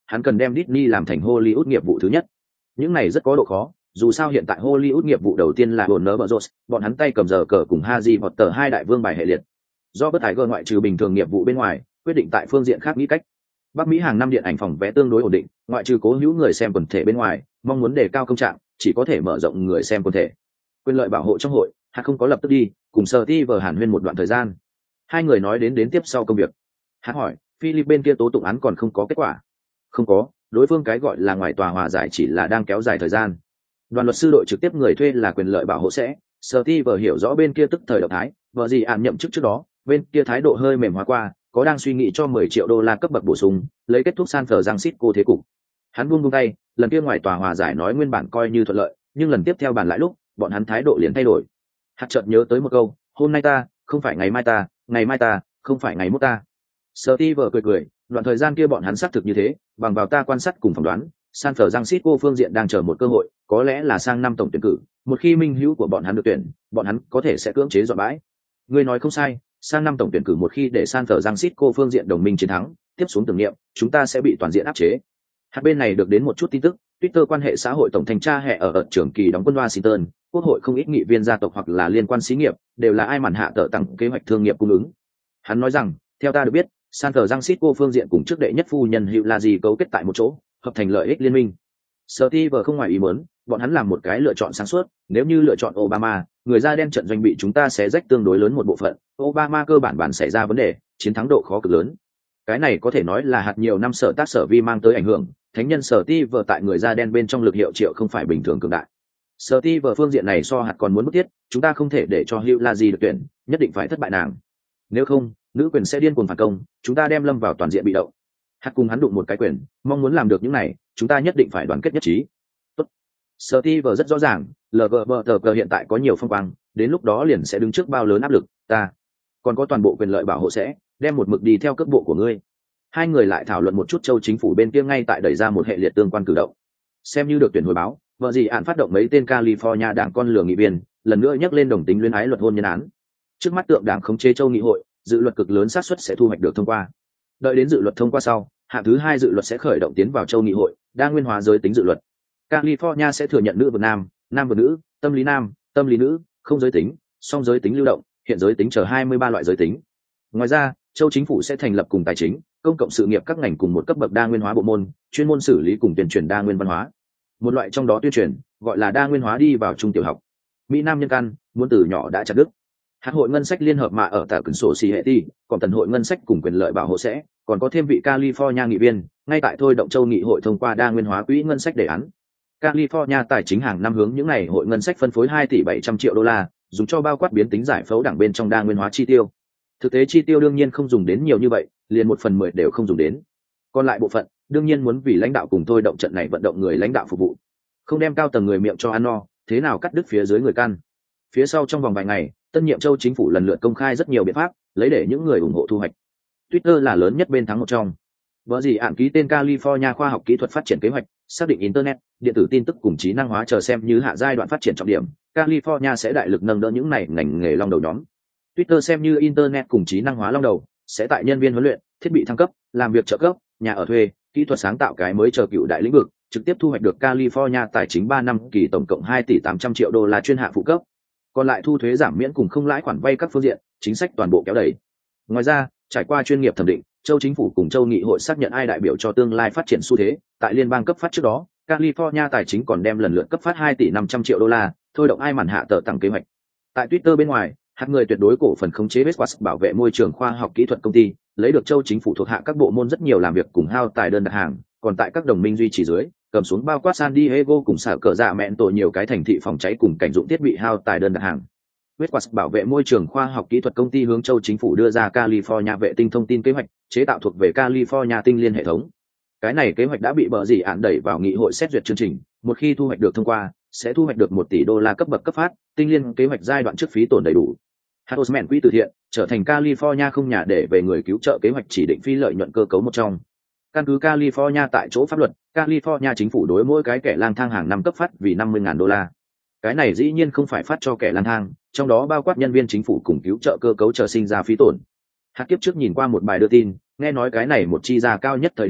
hắn cần đem Disney làm thành Hollywood nghiệp vụ thứ nhất. Những này rất có độ khó, dù sao hiện tại Hollywood nghiệp vụ đầu tiên là Warner Bros, bọn hắn tay cầm giờ cờ cùng Harry Potter hai đại vương bài hệ liệt. Do bất tài gơ ngoại trừ bình thường nghiệp vụ bên ngoài, quyết định tại phương diện khác nghĩ cách. Bắc Mỹ hàng năm điện ảnh phòng vé tương đối ổn định, ngoại trừ cố hữu người xem quần thể bên ngoài, mong muốn đề cao công trạng, chỉ có thể mở rộng người xem quần thể. Quyền lợi bảo hộ trong hội, hắn không có lập tức đi, cùng Steve Hàn huyên một đoạn thời gian. Hai người nói đến tiếp sau công việc. Hắn hỏi, Philip bên kia tố tụng án còn không có kết quả. Không có, đối phương cái gọi là ngoài tòa hòa giải chỉ là đang kéo dài thời gian. Đoàn luật sư đội trực tiếp người thuê là quyền lợi bảo hộ sẽ. Steve hiểu rõ bên kia tức thời động thái, vợ gì ạn nhậm chức trước đó, bên kia thái độ hơi mềm hóa qua, có đang suy nghĩ cho 10 triệu đô la cấp bậc bổ sung, lấy kết thúc San Francisco thế cục. Hắn buông tay, lần kia ngoài tòa hòa giải nói nguyên bản coi như thuận lợi, nhưng lần tiếp theo bàn lại lúc, bọn hắn thái độ liền thay đổi. Hạt chợt nhớ tới một câu, hôm nay ta, không phải ngày mai ta, ngày mai ta, không phải ngày mốt ta. Steve cười, đoạn thời gian kia bọn hắn xác thực như thế, bằng vào ta quan sát cùng phỏng đoán, San Francisco phương diện đang chờ một cơ hội, có lẽ là sang năm tổng tuyển cử, một khi minh hữu của bọn hắn được tuyển, bọn hắn có thể sẽ cưỡng chế dọn bãi. Ngươi nói không sai, sang năm tổng tuyển cử một khi để San Francisco phương diện đồng minh chiến thắng, tiếp xuống tưởng niệm, chúng ta sẽ bị toàn diện áp chế. Hạt bên này được đến một chút tin tức, Twitter quan hệ xã hội tổng thanh tra hệ ở trưởng kỳ đóng quân Washington, quốc hội không ít nghị viên gia tộc hoặc là liên quan xí nghiệp, đều là ai màn hạ tợ tặng kế hoạch thương nghiệp cung ứng. Hắn nói rằng, theo ta được biết, San Francisco phương diện cùng trước đệ nhất phu nhân Hugh Laji cấu kết tại một chỗ, hợp thành lợi ích liên minh. Steve không ngoài ý muốn, bọn hắn làm một cái lựa chọn sáng suốt, nếu như lựa chọn Obama, người da đen trận doanh bị chúng ta sẽ rách tương đối lớn một bộ phận, Obama cơ bản xảy ra vấn đề, chiến thắng độ khó cực lớn. Cái này có thể nói là hạt nhiều năm sở tác sở vi mang tới ảnh hưởng, thánh nhân Steve tại người da đen bên trong lực hiệu triệu không phải bình thường cường đại. Steve phương diện này so hạt còn muốn bức thiết, chúng ta không thể để cho Hugh Laji được tuyển, nhất định phải thất bại nàng. Nếu không, nữ quyền sẽ điên cuồng phản công, chúng ta đem lâm vào toàn diện bị động. Hạt cùng hắn đụng một cái quyền, mong muốn làm được những này, chúng ta nhất định phải đoàn kết nhất trí. Tốt. Steve rất rõ ràng, LGBTQ hiện tại có nhiều phong quang, đến lúc đó liền sẽ đứng trước bao lớn áp lực, ta còn có toàn bộ quyền lợi bảo hộ sẽ đem một mực đi theo cước bộ của ngươi. Hai người lại thảo luận một chút, châu chính phủ bên kia ngay tại đẩy ra một hệ liệt tương quan cử động. Xem như được tuyển hồi báo, vợ gì ạn phát động mấy tên California đảng con lừa nghị viên, lần nữa nhắc lên đồng tính luyến ái luật hôn nhân án. Trước mắt tượng đảng khống chế châu nghị hội, dự luật cực lớn xác suất sẽ thu hoạch được thông qua. Đợi đến dự luật thông qua sau, hạng thứ hai dự luật sẽ khởi động tiến vào châu nghị hội, đa nguyên hóa giới tính dự luật. California sẽ thừa nhận nữ vượt nam, nam vượt nữ, tâm lý nữ, không giới tính, song giới tính lưu động, hiện giới tính chờ 23 loại giới tính. Ngoài ra, châu chính phủ sẽ thành lập cùng tài chính, công cộng sự nghiệp các ngành cùng một cấp bậc đa nguyên hóa bộ môn, chuyên môn xử lý cùng tuyên truyền đa nguyên văn hóa. Một loại trong đó tuyên truyền gọi là đa nguyên hóa đi vào trung tiểu học. Mỹ Nam nhân căn muốn từ nhỏ đã chặt đứt. Hạt hội ngân sách liên hợp mà ở tại cửa sổ xì hệ ti, còn tần hội ngân sách cùng quyền lợi bảo hộ sẽ, còn có thêm vị California nghị viên, ngay tại thôi động châu nghị hội thông qua đa nguyên hóa quỹ ngân sách đề án. California tài chính hàng năm hướng những ngày hội ngân sách phân phối 2 tỷ 700 triệu đô la, dùng cho bao quát biến tính giải phẫu đảng bên trong đa nguyên hóa chi tiêu. Thực tế chi tiêu đương nhiên không dùng đến nhiều như vậy, liền 1/10 đều không dùng đến. Còn lại bộ phận, đương nhiên muốn vì lãnh đạo cùng thôi động trận này vận động người lãnh đạo phục vụ. Không đem cao tầng người miệng cho ăn no, thế nào cắt đứt phía dưới người căn. Phía sau trong vòng vài ngày, tân nhiệm châu chính phủ lần lượt công khai rất nhiều biện pháp, lấy để những người ủng hộ thu hoạch. Twitter là lớn nhất bên thắng một trong. Vợ gì ạn ký tên California khoa học kỹ thuật phát triển kế hoạch, xác định internet, điện tử tin tức cùng trí năng hóa chờ xem như hạ giai đoạn phát triển trọng điểm. California sẽ đại lực nâng đỡ những này ngành nghề long đầu nhóm. Twitter xem như internet cùng trí năng hóa long đầu, sẽ tại nhân viên huấn luyện, thiết bị thăng cấp, làm việc trợ cấp, nhà ở thuê, kỹ thuật sáng tạo cái mới chờ cựu đại lĩnh vực, trực tiếp thu hoạch được California tài chính 3 năm kỳ tổng cộng 2 tỷ 800 triệu đô la chuyên hạng phụ cấp. Còn lại thu thuế giảm miễn cùng không lãi khoản vay các phương diện, chính sách toàn bộ kéo đẩy. Ngoài ra, trải qua chuyên nghiệp thẩm định, châu chính phủ cùng châu nghị hội xác nhận ai đại biểu cho tương lai phát triển xu thế, tại liên bang cấp phát trước đó, California tài chính còn đem lần lượt cấp phát 2 tỷ 500 triệu đô la, thôi động ai màn hạ tờ tăng kế hoạch. Tại Twitter bên ngoài, hạt người tuyệt đối cổ phần khống chế Westquest bảo vệ môi trường khoa học kỹ thuật công ty, lấy được châu chính phủ thuộc hạ các bộ môn rất nhiều làm việc cùng hao tài đơn đặt hàng, còn tại các đồng minh duy trì dưới, cầm xuống bao quát San Diego cùng sở cờ dạ mẹn tổ nhiều cái thành thị phòng cháy cùng cảnh dụng thiết bị hao tài đơn đặt hàng. Westquest bảo vệ môi trường khoa học kỹ thuật công ty hướng châu chính phủ đưa ra California vệ tinh thông tin kế hoạch, chế tạo thuộc về California tinh liên hệ thống. Cái này kế hoạch đã bị bờ gì án đẩy vào nghị hội xét duyệt chương trình, một khi thu hoạch được thông qua, sẽ thu hoạch được 1 tỷ đô la cấp bậc cấp phát, tinh liên kế hoạch giai đoạn trước phí tổn đầy đủ. Houseman quỹ từ thiện trở thành California không nhà để về người cứu trợ kế hoạch chỉ định phi lợi nhuận cơ cấu một trong. Căn cứ California tại chỗ pháp luật, California chính phủ đối mỗi cái kẻ lang thang hàng năm cấp phát vì 50.000 đô la. Cái này dĩ nhiên không phải phát cho kẻ lang thang, trong đó bao quát nhân viên chính phủ cùng cứu trợ cơ cấu chờ sinh ra phí tổn. Hạt kiếp trước nhìn qua một bài đưa tin, nghe nói cái này một chi ra cao nhất thời điểm,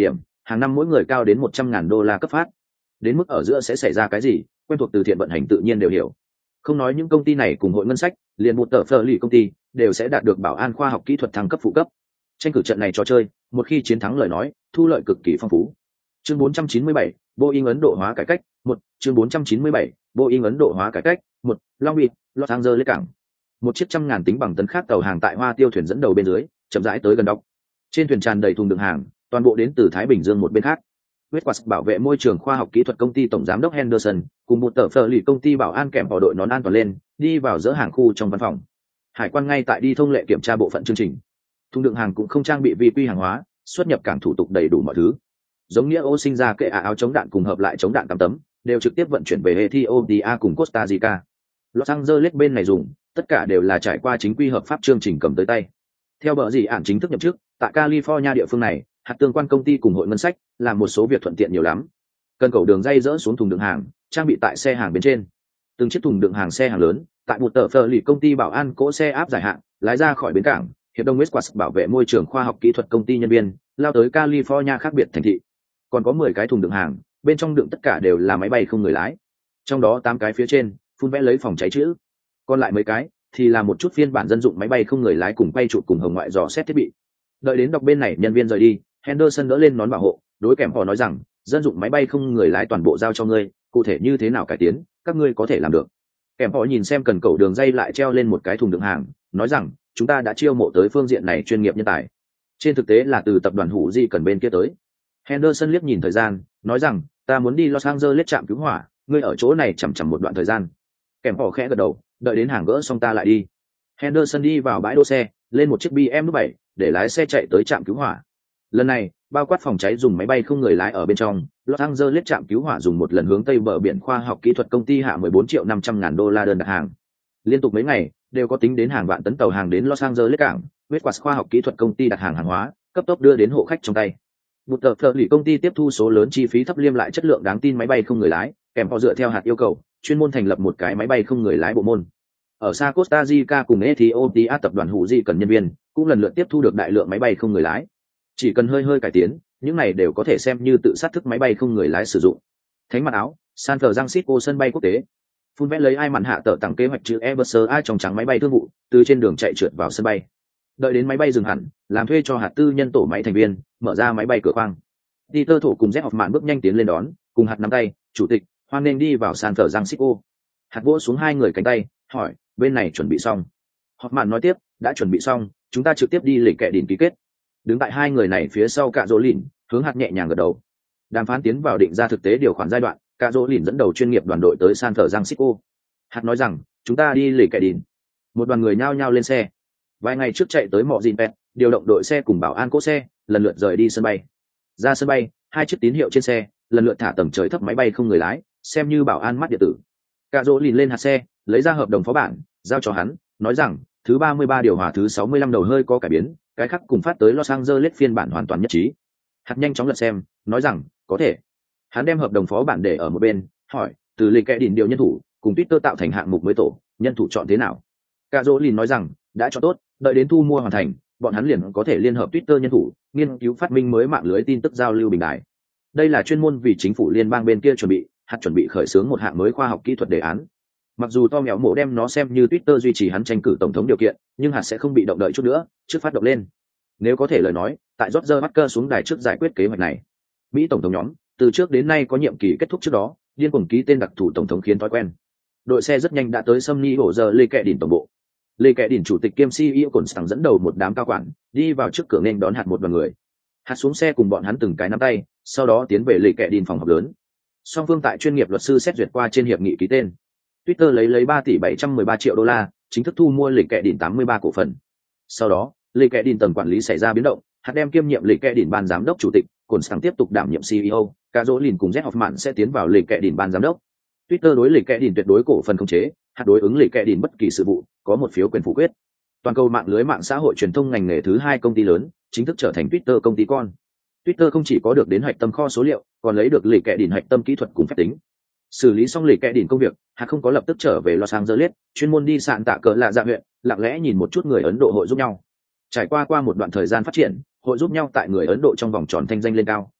hàng năm mỗi người cao đến $100,000 cấp phát. Đến mức ở giữa sẽ xảy ra cái gì, quen thuộc từ thiện vận hành tự nhiên đều hiểu. Không nói những công ty này cùng hội ngân sách, liền một tờ phơ lì công ty đều sẽ đạt được bảo an khoa học kỹ thuật thăng cấp phụ cấp. Tranh cử trận này trò chơi, một khi chiến thắng lời nói, thu lợi cực kỳ phong phú. Chương 497, Boeing Ấn Độ hóa cải cách, 1, chương 497, Boeing Ấn Độ hóa cải cách, 1, Long Beach, Los Angeles cảng. Một chiếc 100.000 tính bằng tấn khác tàu hàng tại Hoa Tiêu thuyền dẫn đầu bên dưới, chậm rãi tới gần đốc. Trên thuyền tràn đầy thùng đựng hàng, toàn bộ đến từ Thái Bình Dương một bên khác. Westquartz bảo vệ môi trường khoa học kỹ thuật công ty tổng giám đốc Henderson cùng một tờ phơ lì công ty bảo an kèm vào đội nón an toàn lên, đi vào dỡ hàng khu trong văn phòng. Hải quan ngay tại đi thông lệ kiểm tra bộ phận chương trình. Thùng đựng hàng cũng không trang bị vi quy hàng hóa, xuất nhập cảng thủ tục đầy đủ mọi thứ. Giống nghĩa ô sinh ra kệ áo chống đạn cùng hợp lại chống đạn 8 tấm, đều trực tiếp vận chuyển về Ethiopia cùng Costa Rica. Los Angeles bên này dùng, tất cả đều là trải qua chính quy hợp pháp chương trình cầm tới tay. Theo bờ gì ản chính thức nhậm chức, tại California địa phương này, hạt tương quan công ty cùng hội ngân sách làm một số việc thuận tiện nhiều lắm. Cần cầu đường dây dỡ xuống thùng đựng hàng, trang bị tại xe hàng bên trên. Từng chiếc thùng đựng hàng xe hàng lớn, tại một tờ phơ lì công ty bảo an cỗ xe áp giải hạn, lái ra khỏi bến cảng, hiệp đồng Westquartz bảo vệ môi trường khoa học kỹ thuật công ty nhân viên, lao tới California khác biệt thành thị. Còn có 10 cái thùng đựng hàng, bên trong đựng tất cả đều là máy bay không người lái. Trong đó 8 cái phía trên, phun vẽ lấy phòng cháy chữ. Còn lại mấy cái thì là một chút phiên bản dân dụng máy bay không người lái cùng quay chụp cùng hồng ngoại dò xét thiết bị. Đợi đến đọc bên này nhân viên rời đi, Henderson đỡ lên nón bảo hộ, đối kèm họ nói rằng, dân dụng máy bay không người lái toàn bộ giao cho ngươi, cụ thể như thế nào cải tiến, các ngươi có thể làm được. Kèm họ nhìn xem cần cầu đường dây lại treo lên một cái thùng đựng hàng, nói rằng, chúng ta đã chiêu mộ tới phương diện này chuyên nghiệp nhân tài. Trên thực tế là từ tập đoàn Hủ Di cần bên kia tới. Henderson liếc nhìn thời gian, nói rằng, ta muốn đi Los Angeles trạm cứu hỏa, ngươi ở chỗ này chằm chằm một đoạn thời gian. Kèm họ khẽ gật đầu, đợi đến hàng gỡ xong ta lại đi. Henderson đi vào bãi đỗ xe, lên một chiếc BMW7, để lái xe chạy tới trạm cứu hỏa. Lần này, bao quát phòng cháy dùng máy bay không người lái ở bên trong, Los Angeles trạm cứu hỏa dùng một lần hướng tây bờ biển khoa học kỹ thuật công ty hạ $14.500.000 đơn đặt hàng. Liên tục mấy ngày, đều có tính đến hàng vạn tấn tàu hàng đến Los Angeles cảng, Westquartz khoa học kỹ thuật công ty đặt hàng hàng hóa, cấp tốc đưa đến hộ khách trong tay. Một tờ phơ lì công ty tiếp thu số lớn chi phí thấp liêm lại chất lượng đáng tin máy bay không người lái, kèm họ dựa theo hạt yêu cầu, chuyên môn thành lập một cái máy bay không người lái bộ môn. Ở xa Costa Rica cùng Ethiopia tập đoàn Hủ Di cần nhân viên, cũng lần lượt tiếp thu được đại lượng máy bay không người lái. Chỉ cần hơi cải tiến, những này đều có thể xem như tự sát thức máy bay không người lái sử dụng. Thánh mặt áo, San Francisco sân bay quốc tế. Phun vẽ lấy ai mặn hạ tờ tặng kế hoạch chữ Airbus ai trong trắng máy bay thương vụ, từ trên đường chạy trượt vào sân bay. Đợi đến máy bay dừng hẳn, làm thuê cho hạt tư nhân tổ máy thành viên, mở ra máy bay cửa khoang. Peter Thổ cùng Z Hoffman bước nhanh tiến lên đón, cùng hạt nắm tay, chủ tịch, hoan nên đi vào San Francisco. Hạt vỗ xuống hai người cánh tay, hỏi, bên này chuẩn bị xong. Hoffman nói tiếp, đã chuẩn bị xong, chúng ta trực tiếp đi lễ kệ đỉnh ký kết. Đứng tại hai người này phía sau Cạ Dỗ Lìn, hướng hạt nhẹ nhàng gật đầu. Đàm phán tiến vào định ra thực tế điều khoản giai đoạn, Cạ Dỗ Lìn dẫn đầu chuyên nghiệp đoàn đội tới San Francisco. Hạt nói rằng, chúng ta đi lễ kệ đỉnh. Một đoàn người nhao nhao lên xe. Vài ngày trước chạy tới mọ dìn pet, điều động đội xe cùng bảo an cỗ xe, lần lượt rời đi sân bay. Ra sân bay, hai chiếc tín hiệu trên xe, lần lượt thả tầng trời thấp máy bay không người lái, xem như bảo an mắt điện tử. Cạ Dỗ Lìn lên hạt xe, lấy ra hợp đồng phó bản, giao cho hắn, nói rằng, thứ 33 điều hòa thứ 65 đầu hơi có cải biến, cái khác cùng phát tới Los Angeles phiên bản hoàn toàn nhất trí. Hạt nhanh chóng lật xem, nói rằng, có thể. Hắn đem hợp đồng phó bản để ở một bên, hỏi, từ lịch kệ đỉnh điều nhân thủ, cùng Twitter tạo thành hạng mục mới tổ, nhân thủ chọn thế nào? Cạ Dỗ Lìn nói rằng, đã chọn tốt, đợi đến thu mua hoàn thành, bọn hắn liền có thể liên hợp Twitter nhân thủ, nghiên cứu phát minh mới mạng lưới tin tức giao lưu bình đại. Đây là chuyên môn vì chính phủ liên bang bên kia chuẩn bị, hạt chuẩn bị khởi xướng một hạng mới khoa học kỹ thuật đề án. Mặc dù to mèo mổ đem nó xem như Twitter duy trì hắn tranh cử tổng thống điều kiện, nhưng hạt sẽ không bị động đợi chút nữa, trước phát động lên. Nếu có thể lời nói, tại Roger Parker xuống đài trước giải quyết kế hoạch này. Mỹ tổng thống nhóm, từ trước đến nay có nhiệm kỳ kết thúc trước đó, điên cuồng ký tên đặc thủ tổng thống khiến thói quen. Đội xe rất nhanh đã tới Sumny Hổ giờ Lê Kệ Đỉnh tổng bộ. Lê Kệ Đỉnh chủ tịch kiêm CEO Constant dẫn đầu một đám cao quản, đi vào trước cửa nên đón hạt một đoàn người. Hạt xuống xe cùng bọn hắn từng cái nắm tay, sau đó tiến về Lê Kệ Đỉnh phòng họp lớn. Song phương tại chuyên nghiệp luật sư xét duyệt qua trên hiệp nghị ký tên. Twitter lấy $3 tỷ 713 triệu, chính thức thu mua Lê Kệ Đỉnh 83 cổ phần. Sau đó, Lê Kệ Đỉnh tầng quản lý xảy ra biến động, hạt đem kiêm nhiệm Lê Kệ Đỉnh ban giám đốc chủ tịch, Constant tiếp tục đảm nhiệm CEO, Cạ Dỗ Lìn cùng Z Hoffman sẽ tiến vào Lê Kệ Đỉnh ban giám đốc. Twitter đối Lê Kệ Đỉnh tuyệt đối cổ phần khống chế, hạt đối ứng Lê Kệ Đỉnh bất kỳ sự vụ, có một phiếu quyền phủ quyết. Toàn cầu mạng lưới mạng xã hội truyền thông ngành nghề thứ 2 công ty lớn, chính thức trở thành Twitter công ty con. Twitter không chỉ có được đến hạch tâm kho số liệu, còn lấy được Lê Kệ Đỉnh hạch tâm kỹ thuật cùng phép tính. Xử lý xong Lê Kệ Đỉnh công việc, hạt không có lập tức trở về Los Angeles, chuyên môn đi sạn tạ cỡ lạ dạ huyện, lặng lẽ nhìn một chút người Ấn Độ hội giúp nhau. Trải qua một đoạn thời gian phát triển, hội giúp nhau tại người Ấn Độ trong vòng tròn thanh danh lên cao,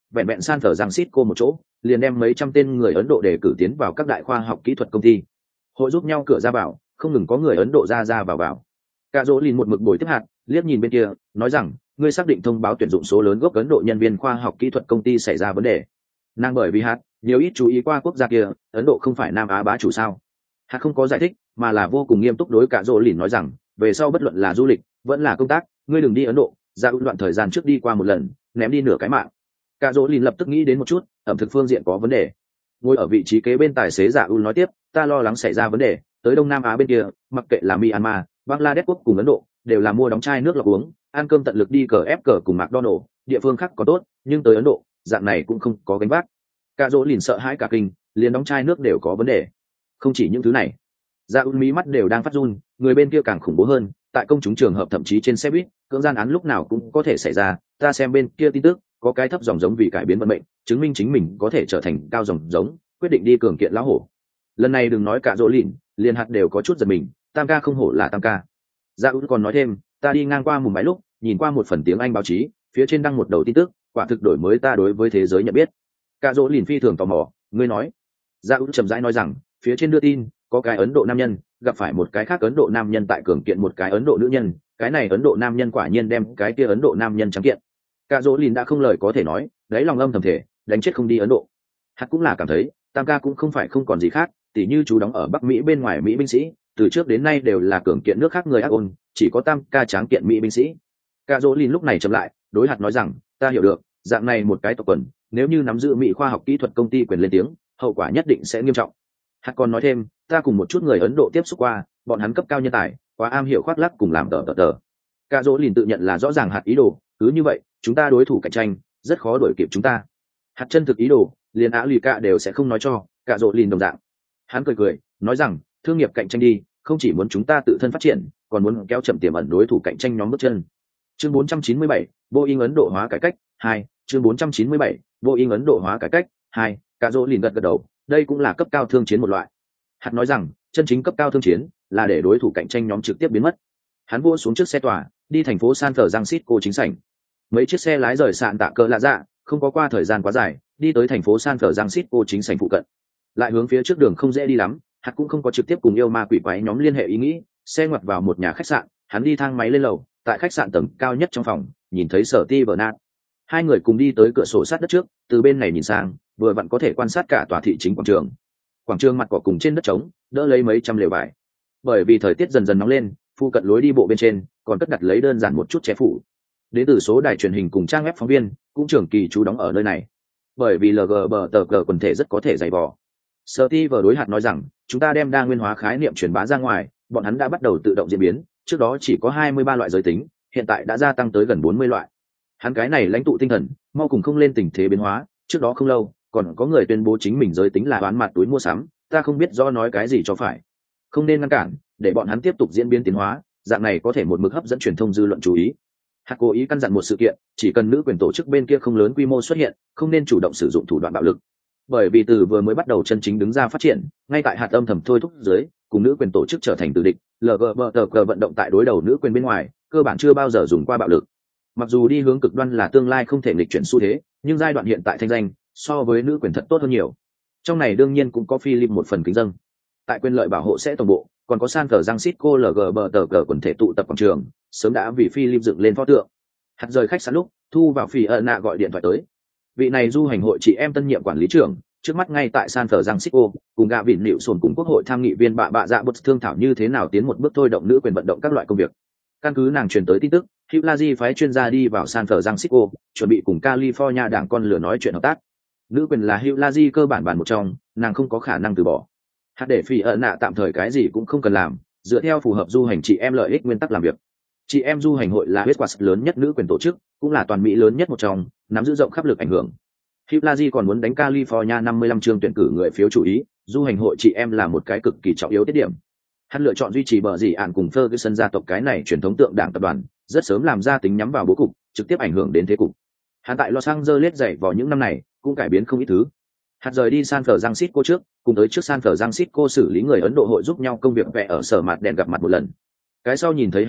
vẹn vẹn San Francisco một chỗ liền đem mấy trăm tên người Ấn Độ đề cử tiến vào các đại khoa học kỹ thuật công ty, hội giúp nhau cửa ra vào, không ngừng có người Ấn Độ ra vào. Cả dỗ lìn một mực bồi tiếp hạt, liếc nhìn bên kia, nói rằng, ngươi xác định thông báo tuyển dụng số lớn gốc Ấn Độ nhân viên khoa học kỹ thuật công ty xảy ra vấn đề. Nàng bởi vì hạt nhiều ít chú ý qua quốc gia kia, Ấn Độ không phải Nam Á bá chủ sao? Hạt không có giải thích, mà là vô cùng nghiêm túc đối cả dỗ lìn nói rằng, về sau bất luận là du lịch vẫn là công tác, ngươi đừng đi Ấn Độ, ra đoạn thời gian trước đi qua một lần, ném đi nửa cái mạng. Cả dỗ lìn lập tức nghĩ đến một chút, ẩm thực phương diện có vấn đề. Ngồi ở vị trí kế bên tài xế Dạ U nói tiếp, ta lo lắng xảy ra vấn đề, tới Đông Nam Á bên kia, mặc kệ là Myanmar, Bangladesh quốc cùng Ấn Độ, đều là mua đóng chai nước lọc uống, ăn cơm tận lực đi cờ ép cờ cùng McDonald, địa phương khác có tốt, nhưng tới Ấn Độ, dạng này cũng không có gánh vác. Cả dỗ lìn sợ hãi cả kinh, liền đóng chai nước đều có vấn đề. Không chỉ những thứ này, Dạ U mí mắt đều đang phát run, người bên kia càng khủng bố hơn, tại công chúng trường hợp thậm chí trên xe buýt, cưỡng gian án lúc nào cũng có thể xảy ra. Ta xem bên kia tin tức, có cái thấp dòng giống vì cải biến vận mệnh, chứng minh chính mình có thể trở thành cao dòng giống, quyết định đi cường kiện lão hổ. Lần này đừng nói cả dỗ lìn, liền hạt đều có chút giật mình, tam ca không hổ là tam ca. Dạ U còn nói thêm, ta đi ngang qua Mumbai lúc, nhìn qua một phần tiếng Anh báo chí, phía trên đăng một đầu tin tức, quả thực đổi mới ta đối với thế giới nhận biết. Cả dỗ lìn phi thường tò mò, ngươi nói. Dạ U chậm rãi nói rằng, phía trên đưa tin, có cái Ấn Độ nam nhân gặp phải một cái khác Ấn Độ nam nhân tại cường kiện một cái Ấn Độ nữ nhân, cái này Ấn Độ nam nhân quả nhiên đem cái kia Ấn Độ nam nhân trắng kiện. Cả dỗ lìn đã không lời có thể nói, đấy lòng âm thầm thể, đánh chết không đi Ấn Độ. Hắn cũng là cảm thấy, tam ca cũng không phải không còn gì khác, tỉ như chú đóng ở Bắc Mỹ bên ngoài Mỹ binh sĩ, từ trước đến nay đều là cường kiện nước khác người ác ôn, chỉ có tam ca tráng kiện Mỹ binh sĩ. Cả dỗ lìn lúc này chậm lại, đối hạt nói rằng, ta hiểu được, dạng này một cái tộc quần, nếu như nắm giữ Mỹ khoa học kỹ thuật công ty quyền lên tiếng, hậu quả nhất định sẽ nghiêm trọng. Hạt còn nói thêm, ta cùng một chút người Ấn Độ tiếp xúc qua, bọn hắn cấp cao nhân tài, quá am hiểu khoác lác cùng làm tờ. Cả dỗ lìn tự nhận là rõ ràng hạt ý đồ, cứ như vậy, chúng ta đối thủ cạnh tranh, rất khó đuổi kịp chúng ta. Hạt chân thực ý đồ, liền Á lì cả đều sẽ không nói cho, cả dỗ lìn đồng dạng. Hắn cười, nói rằng, thương nghiệp cạnh tranh đi, không chỉ muốn chúng ta tự thân phát triển, còn muốn kéo chậm tiềm ẩn đối thủ cạnh tranh nhóm bước chân. Chương 497, Boeing Ấn Độ hóa cải cách 2, chương 497, Boeing Ấn Độ hóa cải cách 2, cả dỗ lìn gật đầu, đây cũng là cấp cao thương chiến một loại. Hạt nói rằng, chân chính cấp cao thương chiến là để đối thủ cạnh tranh nhóm trực tiếp biến mất. Hắn vua xuống trước xe tòa, đi thành phố San Francisco chính sảnh. Mấy chiếc xe lái rời sạn tạ cỡ lạ dạ, không có qua thời gian quá dài, đi tới thành phố San Francisco chính sảnh phụ cận. Lại hướng phía trước đường không dễ đi lắm, Hạt cũng không có trực tiếp cùng yêu ma quỷ quái nhóm liên hệ ý nghĩ, xe ngoặt vào một nhà khách sạn, hắn đi thang máy lên lầu, tại khách sạn tầng cao nhất trong phòng, nhìn thấy Sở Ti Bernard. Hai người cùng đi tới cửa sổ sát đất trước, từ bên này nhìn sang, vừa vặn có thể quan sát cả tòa thị chính quảng trường. Quảng trường mặt cỏ cùng trên đất trống, đỡ lấy mấy trăm lều vải. Bởi vì thời tiết dần dần nóng lên, phụ cận lối đi bộ bên trên còn cất đặt lấy đơn giản một chút che phủ. Đến từ số đài truyền hình cùng trang web phóng viên cũng trường kỳ trú đóng ở nơi này. Bởi vì LGBT quần thể rất có thể dày vò. Steve đối hạt nói rằng, chúng ta đem đa nguyên hóa khái niệm truyền bá ra ngoài, bọn hắn đã bắt đầu tự động diễn biến, trước đó chỉ có 23 loại giới tính, hiện tại đã gia tăng tới gần 40 loại. Hắn cái này lãnh tụ tinh thần, mau cùng không lên tình thế biến hóa, trước đó không lâu, còn có người tuyên bố chính mình giới tính là bán mặt túi mua sắm, ta không biết do nói cái gì cho phải. Không nên ngăn cản, để bọn hắn tiếp tục diễn biến tiến hóa, dạng này có thể một mực hấp dẫn truyền thông dư luận chú ý. Hạt cố ý căn dặn một sự kiện, chỉ cần nữ quyền tổ chức bên kia không lớn quy mô xuất hiện, không nên chủ động sử dụng thủ đoạn bạo lực. Bởi vì từ vừa mới bắt đầu chân chính đứng ra phát triển, ngay tại hạt âm thầm thôi thúc dưới, cùng nữ quyền tổ chức trở thành tử địch, LGBT vận động tại đối đầu nữ quyền bên ngoài, cơ bản chưa bao giờ dùng qua bạo lực. Mặc dù đi hướng cực đoan là tương lai không thể nghịch chuyển xu thế, nhưng giai đoạn hiện tại thanh danh so với nữ quyền thật tốt hơn nhiều. Trong này đương nhiên cũng có Philip một phần kính dâng. Tại quyền lợi bảo hộ sẽ toàn bộ, còn có San Francisco LGBT quần thể tụ tập quảng trường, sớm đã vì Philip dựng lên pho tượng. Hạt rời khách sạn lúc, thu vào Phi Nạ gọi điện thoại tới. Vị này du hành hội chị em tân nhiệm quản lý trưởng, trước mắt ngay tại San Francisco, cùng gạ vịn liệu sồn cùng quốc hội tham nghị viên bạ dạ bật thương thảo như thế nào tiến một bước thôi động nữ quyền vận động các loại công việc. Căn cứ nàng truyền tới tin tức, Hugh Laji phái chuyên gia đi vào San Francisco, chuẩn bị cùng California đảng con lửa nói chuyện hợp tác. Nữ quyền là Hugh Laji cơ bản một trong, nàng không có khả năng từ bỏ. Hạt để Phi Nạ tạm thời cái gì cũng không cần làm, dựa theo phù hợp du hành chị em lợi ích nguyên tắc làm việc. Chị em du hành hội là huyết quạt lớn nhất nữ quyền tổ chức, cũng là toàn Mỹ lớn nhất một trong, nắm giữ rộng khắp lực ảnh hưởng. Hugh Laji còn muốn đánh California 55 chương tuyển cử người phiếu chủ ý, du hành hội chị em là một cái cực kỳ trọng yếu tiết điểm. Hắn lựa chọn duy trì bờ dì ạn cùng Ferguson gia tộc cái này truyền thống tượng đảng tập đoàn, rất sớm làm ra tính nhắm vào bố cục, trực tiếp ảnh hưởng đến thế cục. Hắn tại Los Angeles dạy vào những năm này, cũng cải biến không ít thứ. Hạt rời đi San Francisco trước, cùng tới trước San Francisco xử lý người Ấn Độ hội giúp nhau công việc vẽ ở sở mặt đèn gặp mặt một lần. Cái sau nhìn thấy hắn lúc,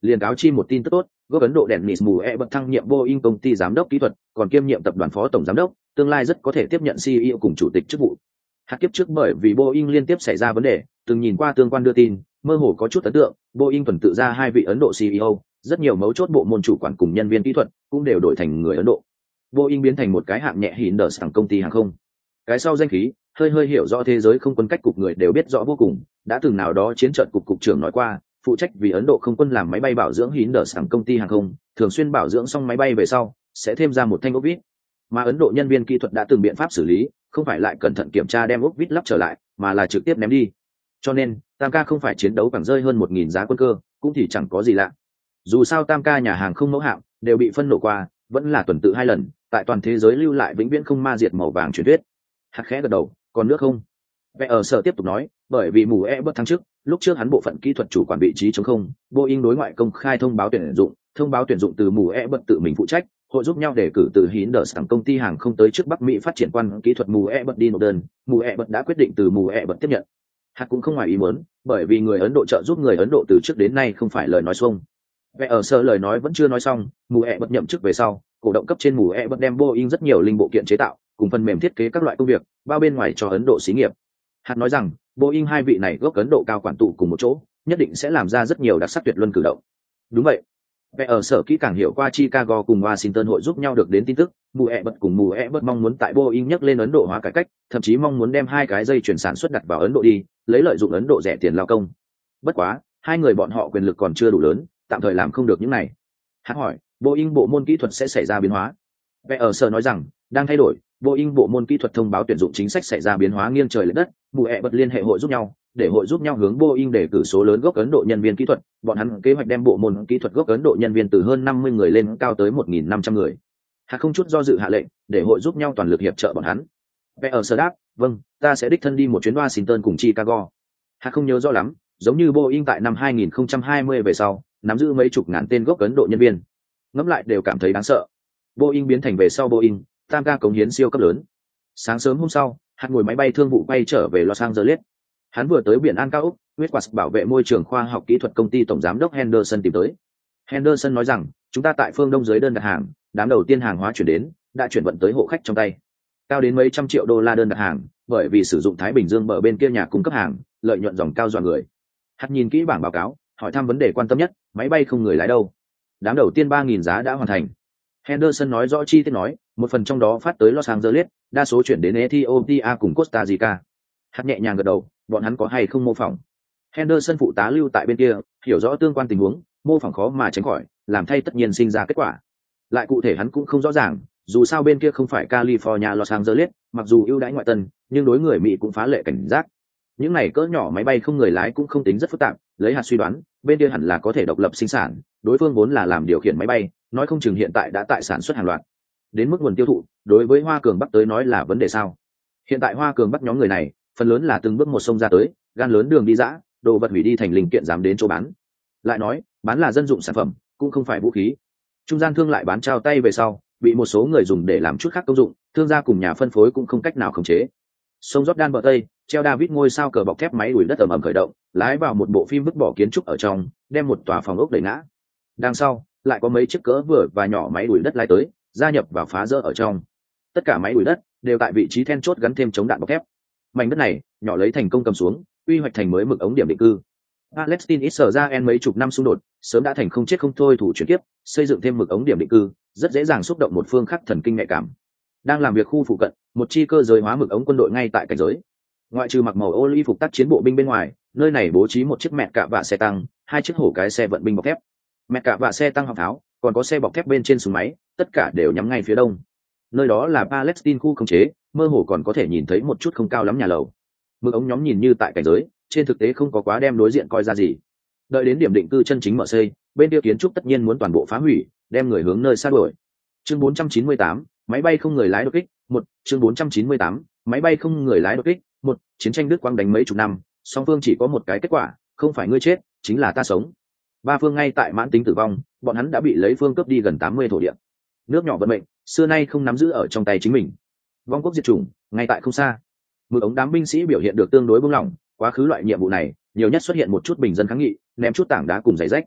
liền cáo chi một tin tức tốt, gốc Ấn Độ Dennis Mue bậc thăng nhiệm Boeing công ty giám đốc kỹ thuật, còn kiêm nhiệm tập đoàn phó tổng giám đốc, tương lai rất có thể tiếp nhận CEO cùng chủ tịch chức vụ. Hạt kiếp trước bởi vì Boeing liên tiếp xảy ra vấn đề, từng nhìn qua tương quan đưa tin, mơ hồ có chút ấn tượng, Boeing tuần tự ra 2 vị Ấn Độ CEO, rất nhiều mấu chốt bộ môn chủ quản cùng nhân viên kỹ thuật cũng đều đổi thành người Ấn Độ. Boeing biến thành một cái hạng nhẹ Hinderson công ty hàng không. Cái sau danh khí, hơi hiểu rõ thế giới không quân cách cục người đều biết rõ vô cùng, đã từng nào đó chiến trận cục trưởng nói qua, phụ trách vì Ấn Độ không quân làm máy bay bảo dưỡng Hinderson công ty hàng không, thường xuyên bảo dưỡng xong máy bay về sau, sẽ thêm ra một thanh ốc vít. Mà Ấn Độ nhân viên kỹ thuật đã từng biện pháp xử lý, không phải lại cẩn thận kiểm tra đem ốc vít lắp trở lại, mà là trực tiếp ném đi. Cho nên, Tam ca không phải chiến đấu bằng rơi hơn 1000 giá quân cơ, cũng thì chẳng có gì lạ. Dù sao Tam ca nhà hàng không mẫu hạm đều bị phân nổ qua, vẫn là tuần tự 2 lần, tại toàn thế giới lưu lại vĩnh viễn không ma diệt màu vàng truyền thuyết. Hạt khẽ gật đầu, còn nước không? Vẽ ở sở tiếp tục nói, bởi vì mù bất tháng trước, lúc trước hắn bộ phận kỹ thuật chủ quản vị trí trống không, Boeing đối ngoại công khai thông báo tuyển dụng từ mù bất tự mình phụ trách, hội giúp nhau để cử từ Hinderson công ty hàng không tới trước Bắc Mỹ phát triển quan kỹ thuật mù bất đi nộp đơn, mù bất đã quyết định từ mù bất tiếp nhận. Hạt cũng không ngoài ý muốn, bởi vì người Ấn Độ trợ giúp người Ấn Độ từ trước đến nay không phải lời nói xuông. Vẽ ở sở lời nói vẫn chưa nói xong, mù bất nhậm chức về sau, cổ động cấp trên mù bất đem Boeing rất nhiều linh bộ kiện chế tạo, cùng phần mềm thiết kế các loại công việc, bao bên ngoài cho Ấn Độ xí nghiệp. Hạt nói rằng, Boeing 2 vị này gốc Ấn Độ cao quản tụ cùng một chỗ, nhất định sẽ làm ra rất nhiều đặc sắc tuyệt luân cử động. Đúng vậy. Vẽ ở sở kỹ càng hiểu qua Chicago cùng Washington hội giúp nhau được đến tin tức, mù bất mong muốn tại Boeing nhắc lên Ấn Độ hóa cải cách, thậm chí mong muốn đem 2 cái dây chuyển sản xuất đặt vào Ấn Độ đi, lấy lợi dụng Ấn Độ rẻ tiền lao công. Bất quá, 2 người bọn họ quyền lực còn chưa đủ lớn, tạm thời làm không được những này. Hạt hỏi, Boeing bộ môn kỹ thuật sẽ xảy ra biến hóa. Vẽ ở sở nói rằng, đang thay đổi, Boeing bộ môn kỹ thuật thông báo tuyển dụng chính sách xảy ra biến hóa nghiêng trời lệch đất, mù liên hệ hội giúp nhau, để hội giúp nhau hướng Boeing để cử số lớn gốc Ấn Độ nhân viên kỹ thuật, bọn hắn kế hoạch đem bộ môn kỹ thuật gốc Ấn Độ nhân viên từ hơn 50 người lên cao tới 1500 người. Hạt không chút do dự hạ lệnh, để hội giúp nhau toàn lực hiệp trợ bọn hắn. Vẽ ở sở đáp, vâng, ta sẽ đích thân đi một chuyến Washington cùng Chicago. Hạt không nhớ rõ lắm, giống như Boeing tại năm 2020 về sau, nắm giữ mấy chục ngàn tên gốc Ấn Độ nhân viên. Ngẫm lại đều cảm thấy đáng sợ. Boeing biến thành về sau Boeing, Tam ca cống hiến siêu cấp lớn. Sáng sớm hôm sau, Hạt ngồi máy bay thương vụ bay trở về Los Angeles. Hắn vừa tới biển An cao Úc, Westquartz bảo vệ môi trường khoa học kỹ thuật công ty tổng giám đốc Henderson tìm tới. Henderson nói rằng, chúng ta tại phương Đông dưới đơn đặt hàng, đám đầu tiên hàng hóa chuyển đến, đã chuyển vận tới hộ khách trong tay. Cao đến mấy trăm triệu đô la đơn đặt hàng, bởi vì sử dụng Thái Bình Dương bờ bên kia nhà cung cấp hàng, lợi nhuận dòng cao dọa người. Hạt nhìn kỹ bảng báo cáo, hỏi thăm vấn đề quan tâm nhất, máy bay không người lái đâu? Đám đầu tiên 3000 giá đã hoàn thành. Henderson nói rõ chi tiết nói, một phần trong đó phát tới Los Angeles, đa số chuyển đến Ethiopia cùng Costa Rica. Hạt nhẹ nhàng gật đầu, bọn hắn có hay không mô phỏng? Henderson phụ tá lưu tại bên kia, hiểu rõ tương quan tình huống, mô phỏng khó mà tránh khỏi, làm thay tất nhiên sinh ra kết quả. Lại cụ thể hắn cũng không rõ ràng, dù sao bên kia không phải California Los Angeles, mặc dù ưu đãi ngoại tân, nhưng đối người Mỹ cũng phá lệ cảnh giác. Những này cỡ nhỏ máy bay không người lái cũng không tính rất phức tạp, lấy hạt suy đoán, bên kia hẳn là có thể độc lập sinh sản, đối phương vốn là làm điều khiển máy bay, nói không chừng hiện tại đã tại sản xuất hàng loạt. Đến mức nguồn tiêu thụ, đối với Hoa Cường Bắc tới nói là vấn đề sao? Hiện tại Hoa Cường Bắc nhóm người này, phần lớn là từng bước một sông ra tới, gan lớn đường đi dã, đồ vật hủy đi thành linh kiện dám đến chỗ bán. Lại nói, bán là dân dụng sản phẩm, cũng không phải vũ khí. Trung gian thương lại bán trao tay về sau, bị một số người dùng để làm chút khác công dụng, thương gia cùng nhà phân phối cũng không cách nào khống chế. Sông Jordan bờ Tây, treo David ngôi sao cờ bọc thép máy đuổi đất ầm khởi động, lái vào một bộ phim vứt bỏ kiến trúc ở trong, đem một tòa phòng ốc đẩy ngã. Đằng sau, lại có mấy chiếc cỡ vừa và nhỏ máy đuổi đất lái tới, gia nhập vào phá rỡ ở trong. Tất cả máy đuổi đất đều tại vị trí then chốt gắn thêm chống đạn bọc thép. Mảnh đất này, nhỏ lấy thành công cầm xuống, quy hoạch thành mới mực ống điểm định cư. Palestine ít sở ra mấy chục năm xung đột, sớm đã thành không chết không thôi thủ chuyển tiếp, xây dựng thêm mực ống điểm định cư, rất dễ dàng xúc động một phương khác thần kinh nhạy cảm. Đang làm việc khu phụ cận, một chi cơ giới hóa mực ống quân đội ngay tại cảnh giới. Ngoại trừ mặc màu ô ly phục tác chiến bộ binh bên ngoài, nơi này bố trí một chiếc mẹ cạ vạ xe tăng, 2 chiếc hổ cái xe vận binh bọc thép. Mẹ cạ vạ xe tăng họng tháo, còn có xe bọc thép bên trên súng máy, tất cả đều nhắm ngay phía đông. Nơi đó là Palestine khu khống chế, mơ hồ còn có thể nhìn thấy một chút không cao lắm nhà lầu. Mực ống nhóm nhìn như tại cảnh giới, trên thực tế không có quá đem đối diện coi ra gì. Đợi đến điểm định cư chân chính mở xây, bên kia kiến trúc tất nhiên muốn toàn bộ phá hủy, đem người hướng nơi xa đuổi. Chương 498, máy bay không người lái đột kích, 1, chương 498, máy bay không người lái đột kích, 1, chiến tranh Đức quang đánh mấy chục năm, song phương chỉ có một cái kết quả, không phải ngươi chết, chính là ta sống. Ba phương ngay tại mãn tính tử vong, bọn hắn đã bị lấy phương cướp đi gần 80 thổ địa. Nước nhỏ vận mệnh, xưa nay không nắm giữ ở trong tay chính mình. Vong quốc diệt chủng, ngay tại không xa. Mực ống đám binh sĩ biểu hiện được tương đối buông lỏng, quá khứ loại nhiệm vụ này, nhiều nhất xuất hiện một chút bình dân kháng nghị, ném chút tảng đá cùng giày rách.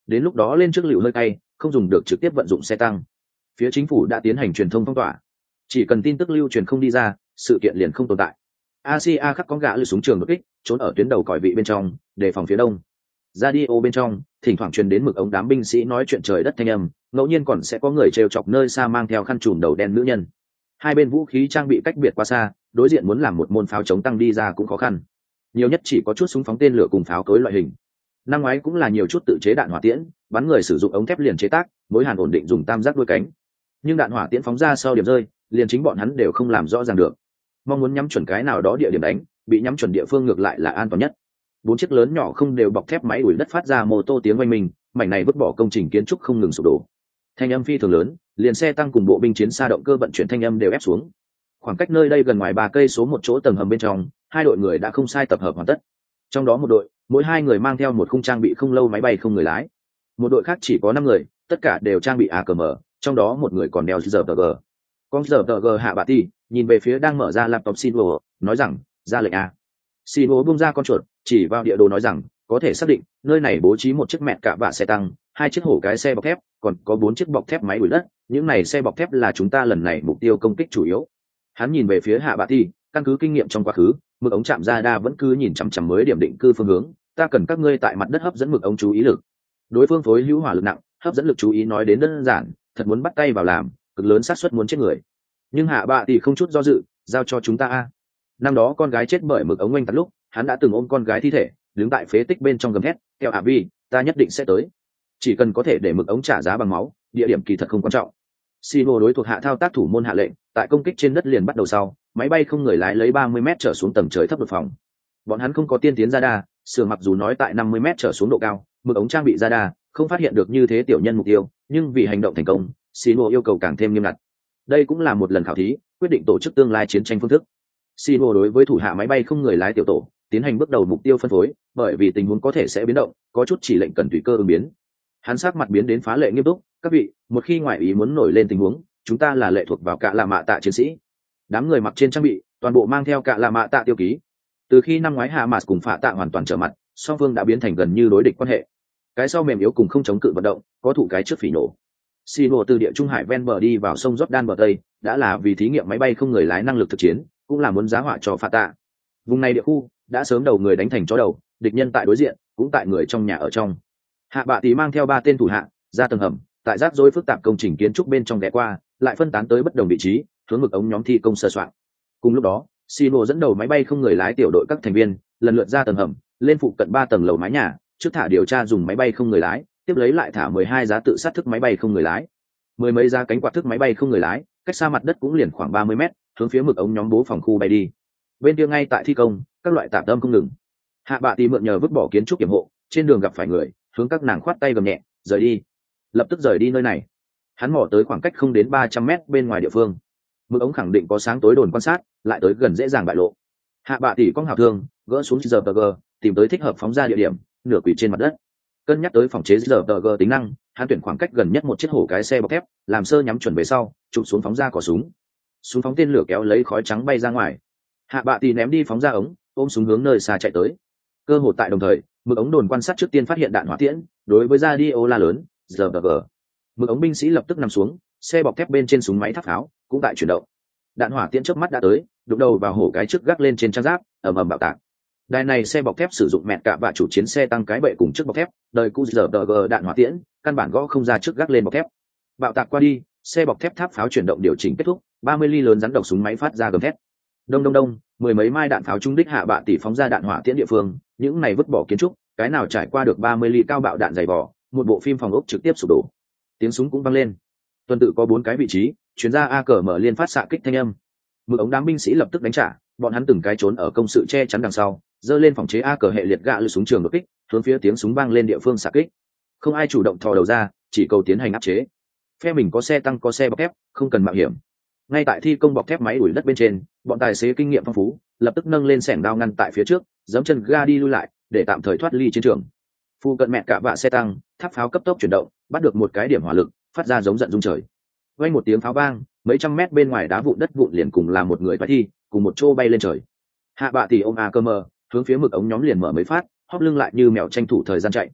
đến lúc đó lên trước liệu hơi cay, không dùng được trực tiếp vận dụng xe tăng. Phía chính phủ đã tiến hành truyền thông phong tỏa, chỉ cần tin tức lưu truyền không đi ra, sự kiện liền không tồn tại. Asia khắc có gã lưỡi súng trường đột kích, trốn ở tuyến đầu còi vị bên trong, đề phòng phía đông. Radio bên trong, thỉnh thoảng truyền đến mực ống đám binh sĩ nói chuyện trời đất thanh âm, ngẫu nhiên còn sẽ có người trêu chọc nơi xa mang theo khăn trùm đầu đen nữ nhân. Hai bên vũ khí trang bị cách biệt quá xa, đối diện muốn làm một môn pháo chống tăng đi ra cũng khó khăn. Nhiều nhất chỉ có chút súng phóng tên lửa cùng pháo cối loại hình. Năm ngoái cũng là nhiều chút tự chế đạn hỏa tiễn, bắn người sử dụng ống thép liền chế tác, mối hàn ổn định dùng tam giác đuôi cánh. Nhưng đạn hỏa tiễn phóng ra sau điểm rơi, liền chính bọn hắn đều không làm rõ ràng được. Mong muốn nhắm chuẩn cái nào đó địa điểm đánh, bị nhắm chuẩn địa phương ngược lại là an toàn nhất. 4 chiếc lớn nhỏ không đều bọc thép máy đuổi đất phát ra mô tô tiếng oanh minh, mảnh này vứt bỏ công trình kiến trúc không ngừng sụp đổ. Thanh âm phi thường lớn, liền xe tăng cùng bộ binh chiến xa động cơ vận chuyển thanh âm đều ép xuống. Khoảng cách nơi đây gần ngoài 3 cây số một chỗ tầng hầm bên trong, hai đội người đã không sai tập hợp hoàn tất. Trong đó một đội, mỗi hai người mang theo một khung trang bị không lâu máy bay không người lái. Một đội khác chỉ có 5 người, tất cả đều trang bị AKM, trong đó một người còn đeo ZTG. Con ZTG hạ bạ tỷ, nhìn về phía đang mở ra laptop Sinwo, nói rằng, ra lệnh A. Sinwo buông ra con chuột, chỉ vào địa đồ nói rằng, có thể xác định, nơi này bố trí một chiếc mẹt cạ vạ xe tăng, 2 chiếc hổ cái xe bọc thép, còn có 4 chiếc bọc thép máy đuổi đất, những này xe bọc thép là chúng ta lần này mục tiêu công kích chủ yếu. Hắn nhìn về phía hạ bạ tỷ, căn cứ kinh nghiệm trong quá khứ, mực ống chạm radar vẫn cứ nhìn chằm chằm mới điểm định cư phương hướng, ta cần các ngươi tại mặt đất hấp dẫn mực ống chú ý lực. Đối phương phối hữu hỏa lực nặng, hấp dẫn lực chú ý nói đến đơn giản, thật muốn bắt tay vào làm, cực lớn xác suất muốn chết người. Nhưng hạ bạ tỷ không chút do dự, giao cho chúng ta a. Năm đó con gái chết bởi mực ống oanh tắt lúc, hắn đã từng ôm con gái thi thể, đứng tại phế tích bên trong gầm thét, theo hạ vi, ta nhất định sẽ tới. Chỉ cần có thể để mực ống trả giá bằng máu, địa điểm kỳ thật không quan trọng. Sino đối thuộc hạ thao tác thủ môn hạ lệnh, tại công kích trên đất liền bắt đầu sau, máy bay không người lái lấy 30 m trở xuống tầng trời thấp đột phòng. Bọn hắn không có tiên tiến radar, sườn mặc dù nói tại 50 m trở xuống độ cao, mực ống trang bị radar, không phát hiện được như thế tiểu nhân mục tiêu, nhưng vì hành động thành công, Sino yêu cầu càng thêm nghiêm ngặt. Đây cũng là một lần khảo thí, quyết định tổ chức tương lai chiến tranh phương thức. Sino đối với thủ hạ máy bay không người lái tiểu tổ tiến hành bước đầu mục tiêu phân phối, bởi vì tình huống có thể sẽ biến động, có chút chỉ lệnh cần tùy cơ ứng biến. Hắn sắc mặt biến đến phá lệ nghiêm túc, các vị, một khi ngoại ý muốn nổi lên tình huống, chúng ta là lệ thuộc vào cả là mạ tạ chiến sĩ. Đám người mặc trên trang bị, toàn bộ mang theo cả là mạ tạ tiêu ký. Từ khi năm ngoái Hamas cùng Phạ Tạ hoàn toàn trở mặt, song phương đã biến thành gần như đối địch quan hệ. Cái sau mềm yếu cùng không chống cự vận động, có thủ cái trước phỉ nổ. Sino từ địa trung hải ven bờ đi vào sông Jordan bờ tây, đã là vì thí nghiệm máy bay không người lái năng lực thực chiến, cũng là muốn giá họa cho Phạ Tạ. Vùng này địa khu đã sớm đầu người đánh thành chó đầu, địch nhân tại đối diện, cũng tại người trong nhà ở trong. Hạ bạ tí mang theo 3 tên thủ hạ ra tầng hầm, tại rác rối phức tạp công trình kiến trúc bên trong ghé qua, lại phân tán tới bất đồng vị trí, hướng mực ống nhóm thi công sơ soạn. Cùng lúc đó, Sino dẫn đầu máy bay không người lái tiểu đội các thành viên lần lượt ra tầng hầm, lên phụ cận 3 tầng lầu mái nhà, trước thả điều tra dùng máy bay không người lái, tiếp lấy lại thả 12 giá tự sát thức máy bay không người lái, mười mấy giá cánh quạt thức máy bay không người lái, cách xa mặt đất cũng liền khoảng 30 mét, hướng phía mực ống nhóm bố phòng khu bay đi. Bên kia ngay tại thi công, các loại tạp âm không ngừng. Hạ bạ tí mượn nhờ vứt bỏ kiến trúc kiểm hộ, trên đường gặp phải người, hướng các nàng khoát tay gầm nhẹ, rời đi, lập tức rời đi nơi này. Hắn mò tới khoảng cách không đến 300 mét bên ngoài địa phương, mực ống khẳng định có sáng tối đồn quan sát, lại tới gần dễ dàng bại lộ. Hạ bạ tỷ con hào thương gỡ xuống ZTG, tìm tới thích hợp phóng ra địa điểm, nửa quỳ trên mặt đất. Cân nhắc tới phòng chế ZTG tính năng, hắn tuyển khoảng cách gần nhất một chiếc hổ cái xe bọc thép, làm sơ nhắm chuẩn về sau, chụp xuống phóng ra cò súng. Súng phóng tên lửa kéo lấy khói trắng bay ra ngoài. Hạ bạ tỷ ném đi phóng ra ống, ôm súng hướng nơi xa chạy tới. Cơ hội tại đồng thời, mực ống đồn quan sát trước tiên phát hiện đạn hỏa tiễn, đối với radio la lớn, ZTG. Mực ống binh sĩ lập tức nằm xuống, xe bọc thép bên trên súng máy tháp pháo cũng tại chuyển động. Đạn hỏa tiễn chớp mắt đã tới, đụng đầu vào hổ cái trước gác lên trên trang giáp, ầm ầm bạo tạc. Đài này xe bọc thép sử dụng mẹt cạ và chủ chiến xe tăng cái bệ cùng trước bọc thép, đời cũ ZTG đạn hỏa tiễn, căn bản gõ không ra trước gác lên bọc thép. Bạo tạc qua đi, xe bọc thép tháp pháo chuyển động điều chỉnh kết thúc, 30 ly lớn rắn độc súng máy phát ra gầm thét. Đông đông đông, mười mấy mai đạn pháo trung đích hạ bạ tỷ phóng ra đạn hỏa tiễn địa phương, những này vứt bỏ kiến trúc, cái nào trải qua được 30 ly cao bạo đạn dày vỏ, một bộ phim phòng ốc trực tiếp sụp đổ. Tiếng súng cũng vang lên. Tuần tự có 4 cái vị trí, chuyên gia AKM liên phát xạ kích thanh âm. Mực ống đám binh sĩ lập tức đánh trả, bọn hắn từng cái trốn ở công sự che chắn đằng sau, giơ lên phòng chế AK hệ liệt gạ lưỡi súng trường đột kích, hướng phía tiếng súng vang lên địa phương xạ kích. Không ai chủ động thò đầu ra, chỉ cầu tiến hành áp chế. Phe mình có xe tăng có xe bọc thép, không cần mạo hiểm. Ngay tại thi công bọc thép máy đuổi đất bên trên, bọn tài xế kinh nghiệm phong phú, lập tức nâng lên xẻng đao ngăn tại phía trước, giẫm chân ga đi lui lại, để tạm thời thoát ly chiến trường. Phu cận mẹ cả vạ xe tăng, tháp pháo cấp tốc chuyển động, bắt được một cái điểm hỏa lực, phát ra giống giận rung trời. Vang một tiếng pháo vang, mấy trăm mét bên ngoài đá vụn đất vụn liền cùng là một người thoái thi, cùng một chỗ bay lên trời. Hạ bạ tỷ ôm AKM, hướng phía mực ống nhóm liền mở mấy phát, hóp lưng lại như mèo tranh thủ thời gian chạy.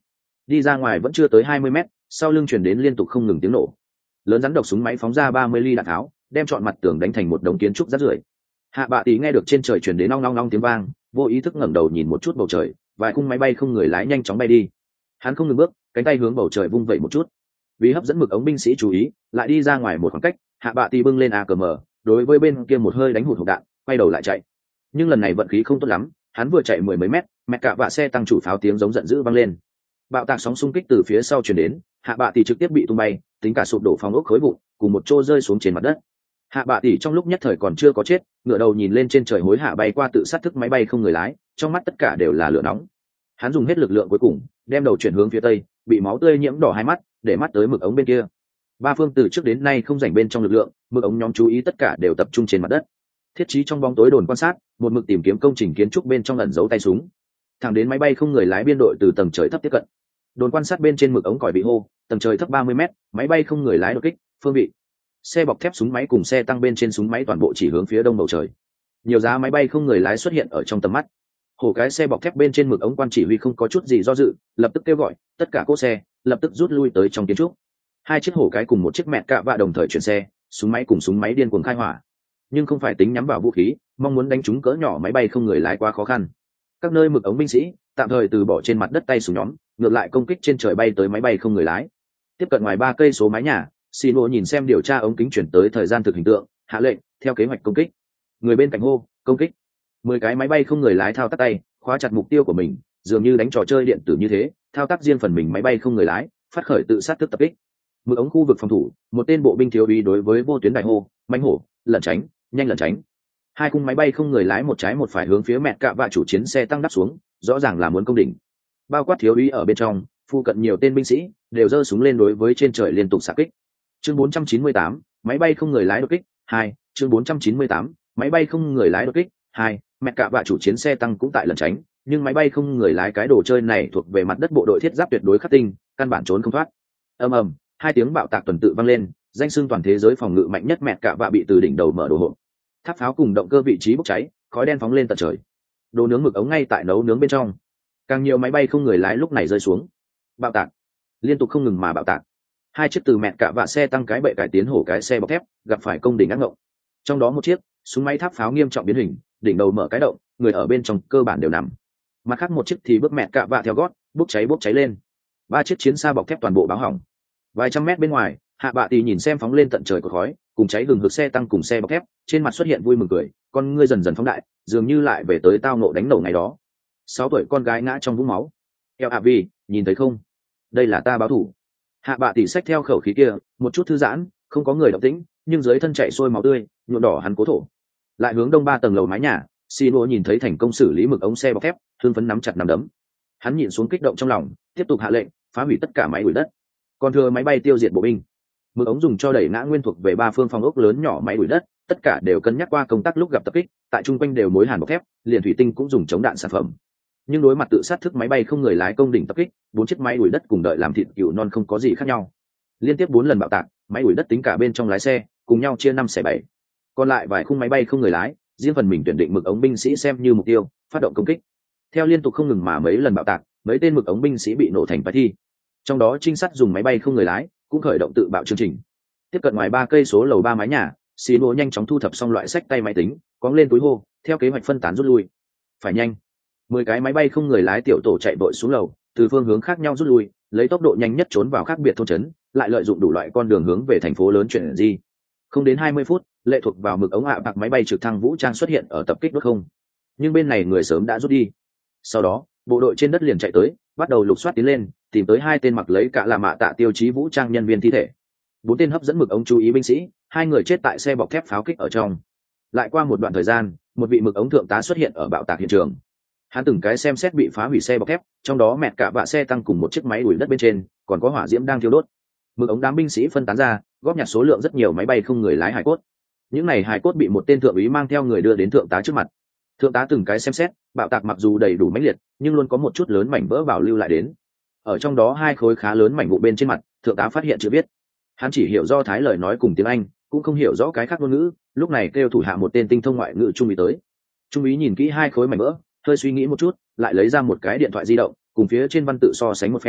đi ra ngoài vẫn chưa tới 20 mét, sau lưng chuyển đến liên tục không ngừng tiếng nổ lớn, rắn độc súng máy phóng ra 30 ly đạn tháo, đem trọn mặt tường đánh thành một đống kiến trúc rác rưởi. Hạ Bạ Tỷ nghe được trên trời chuyển đến ong ong ong tiếng vang, vô ý thức ngẩng đầu nhìn một chút bầu trời, vài khung máy bay không người lái nhanh chóng bay đi. Hắn không ngừng bước, cánh tay hướng bầu trời vung vẩy một chút, vì hấp dẫn mực ống binh sĩ chú ý, lại đi ra ngoài một khoảng cách. Hạ Bạ Tỷ bưng lên AKM, đối với bên kia một hơi đánh hụt hộp đạn, quay đầu lại chạy. Nhưng lần này vận khí không tốt lắm, hắn vừa chạy mười mấy mét, mẹ cả vạ xe tăng chủ pháo tiếng giống giận dữ vang lên, bạo tạc sóng xung kích từ phía sau truyền đến. Hạ Bạ Tỷ trực tiếp bị tung bay, tính cả sụp đổ phòng ốc khối vụn cùng một chỗ rơi xuống trên mặt đất. Hạ Bạ Tỷ trong lúc nhất thời còn chưa có chết, ngửa đầu nhìn lên trên trời hối hạ bay qua tự sát thức máy bay không người lái, trong mắt tất cả đều là lửa nóng. Hắn dùng hết lực lượng cuối cùng, đem đầu chuyển hướng phía tây, bị máu tươi nhiễm đỏ hai mắt, để mắt tới mực ống bên kia. Ba phương từ trước đến nay không rảnh bên trong lực lượng, mực ống nhóm chú ý tất cả đều tập trung trên mặt đất. Thiết trí trong bóng tối đồn quan sát, một mực tìm kiếm công trình kiến trúc bên trong ẩn giấu tay súng, thẳng đến máy bay không người lái biên đội từ tầng trời thấp tiếp cận. Đồn quan sát bên trên mực ống còi bị hô, tầng trời thấp 30 mét, máy bay không người lái đột kích, phương vị. Xe bọc thép súng máy cùng xe tăng bên trên súng máy toàn bộ chỉ hướng phía đông bầu trời. Nhiều giá máy bay không người lái xuất hiện ở trong tầm mắt. Hổ cái xe bọc thép bên trên mực ống quan chỉ huy không có chút gì do dự, lập tức kêu gọi tất cả cỗ xe lập tức rút lui tới trong kiến trúc. Hai chiếc hổ cái cùng một chiếc mẹ cạ vạ đồng thời chuyển xe, súng máy cùng súng máy điên cuồng khai hỏa, nhưng không phải tính nhắm vào vũ khí, mong muốn đánh trúng cỡ nhỏ máy bay không người lái quá khó khăn. Các nơi mực ống binh sĩ tạm thời từ bỏ trên mặt đất tay súng nhóm, ngược lại công kích trên trời bay tới máy bay không người lái. Tiếp cận ngoài 3 cây số mái nhà, Sino nhìn xem điều tra ống kính chuyển tới thời gian thực hình tượng, hạ lệnh theo kế hoạch công kích. Người bên cạnh hô công kích. 10 cái máy bay không người lái thao tác tay, khóa chặt mục tiêu của mình, dường như đánh trò chơi điện tử như thế, thao tác riêng phần mình máy bay không người lái, phát khởi tự sát thức tập kích. Mực ống khu vực phòng thủ, một tên bộ binh thiếu úy đối với vô tuyến đại hô mãnh hổ lẩn tránh, nhanh lẩn tránh. Hai khung máy bay không người lái một trái một phải hướng phía mẹ cạ vạ chủ chiến xe tăng đáp xuống, rõ ràng là muốn công đỉnh. Bao quát thiếu úy ở bên trong, phụ cận nhiều tên binh sĩ đều giơ súng lên đối với trên trời liên tục xạ kích. Chương 498, máy bay không người lái đột kích 2. Chương 498, máy bay không người lái đột kích 2. Mẹ cạ vạ chủ chiến xe tăng cũng tại lẩn tránh, nhưng máy bay không người lái cái đồ chơi này thuộc về mặt đất bộ đội thiết giáp tuyệt đối khắc tinh, căn bản trốn không thoát. Ầm ầm, hai tiếng bạo tạc tuần tự vang lên, danh xưng toàn thế giới phòng ngự mạnh nhất mẹ cạ vạ bị từ đỉnh đầu mở đồ hộp. Tháp pháo cùng động cơ vị trí bốc cháy, khói đen phóng lên tận trời. Đồ nướng mực ống ngay tại nấu nướng bên trong. Càng nhiều máy bay không người lái lúc này rơi xuống. Bạo tạc, liên tục không ngừng mà bạo tạc. Hai chiếc từ mẹ cạ vạ xe tăng cái bệ cải tiến hổ cái xe bọc thép gặp phải công đỉnh ác ngộng. Trong đó một chiếc súng máy tháp pháo nghiêm trọng biến hình, đỉnh đầu mở cái động, người ở bên trong cơ bản đều nằm. Mặt khác một chiếc thì bước mẹ cạ vạ theo gót, bốc cháy lên. 3 chiếc chiến xa bọc thép toàn bộ báo hỏng. Vài trăm mét bên ngoài, Hạ Bạ Tỷ nhìn xem phóng lên tận trời của khói cùng cháy hừng hực xe tăng cùng xe bọc thép, trên mặt xuất hiện vui mừng cười, con ngươi dần dần phóng đại, dường như lại về tới tao nộ đánh nổ ngày đó. 6 tuổi con gái ngã trong vũng máu. Eo ạ Vi, nhìn thấy không? Đây là ta báo thủ. Hạ Bạ Tỷ xách theo khẩu khí kia, một chút thư giãn, không có người động tĩnh, nhưng dưới thân chạy sôi máu tươi, nhuộm đỏ hắn cố thổ. Lại hướng đông 3 tầng lầu mái nhà, Sino nhìn thấy thành công xử lý mực ống xe bọc thép, thương phấn nắm chặt nắm đấm. Hắn nhịn xuống kích động trong lòng, tiếp tục hạ lệnh phá hủy tất cả máy đuổi đất, còn thừa máy bay tiêu diệt bộ binh. Mực ống dùng cho đẩy ngã nguyên thuộc về 3 phương phòng ốc lớn nhỏ máy đuổi đất, tất cả đều cân nhắc qua công tác lúc gặp tập kích, tại trung quanh đều mối hàn bọc thép, liền thủy tinh cũng dùng chống đạn sản phẩm. Nhưng đối mặt tự sát thức máy bay không người lái công đỉnh tập kích, 4 chiếc máy đuổi đất cùng đợi làm thịt cừu non không có gì khác nhau. Liên tiếp 4 lần bạo tạc, máy đuổi đất tính cả bên trong lái xe, cùng nhau chia 5/7. Còn lại vài khung máy bay không người lái, riêng phần mình tuyển định mực ống binh sĩ xem như mục tiêu, phát động công kích. Theo liên tục không ngừng mà mấy lần bạo tạc, mấy tên mực ống binh sĩ bị nổ thành phá thi. Trong đó trinh sát dùng máy bay không người lái cũng khởi động tự bạo chương trình. Tiếp cận ngoài 3 cây số lầu 3 mái nhà, Sino nhanh chóng thu thập xong loại sách tay máy tính, quăng lên túi hô, theo kế hoạch phân tán rút lui. Phải nhanh. 10 cái máy bay không người lái tiểu tổ chạy vội xuống lầu, từ phương hướng khác nhau rút lui, lấy tốc độ nhanh nhất trốn vào khác biệt thôn trấn, lại lợi dụng đủ loại con đường hướng về thành phố lớn chuyển di. Không đến 20 phút, lệ thuộc vào mực ống bạc máy bay trực thăng vũ trang xuất hiện ở tập kích đốt không. Nhưng bên này người sớm đã rút đi. Sau đó, bộ đội trên đất liền chạy tới, bắt đầu lục soát tiến lên, tìm tới 2 tên mặc lấy cả là mạ tạ tiêu chí vũ trang nhân viên thi thể. 4 tên hấp dẫn mực ống chú ý binh sĩ, 2 người chết tại xe bọc thép pháo kích ở trong. Lại qua một đoạn thời gian, một vị mực ống thượng tá xuất hiện ở bạo tạc hiện trường. Hắn từng cái xem xét bị phá hủy xe bọc thép, trong đó mẹ cả vạ xe tăng cùng một chiếc máy đuổi đất bên trên, còn có hỏa diễm đang thiêu đốt. Mực ống đám binh sĩ phân tán ra, góp nhặt số lượng rất nhiều máy bay không người lái hài cốt. Những này hài cốt bị một tên thượng úy mang theo người đưa đến thượng tá trước mặt. Thượng tá từng cái xem xét, bạo tạc mặc dù đầy đủ mãnh liệt, nhưng luôn có một chút lớn mảnh vỡ bảo lưu lại đến. Ở trong đó 2 khối khá lớn mảnh vụn bên trên mặt, thượng tá phát hiện chữ viết. Hắn chỉ hiểu do thái lời nói cùng tiếng Anh, cũng không hiểu rõ cái khác ngôn ngữ, lúc này kêu thủ hạ một tên tinh thông ngoại ngữ trung úy tới. Trung úy nhìn kỹ 2 khối mảnh vỡ, hơi suy nghĩ một chút, lại lấy ra một cái điện thoại di động, cùng phía trên văn tự so sánh một phen,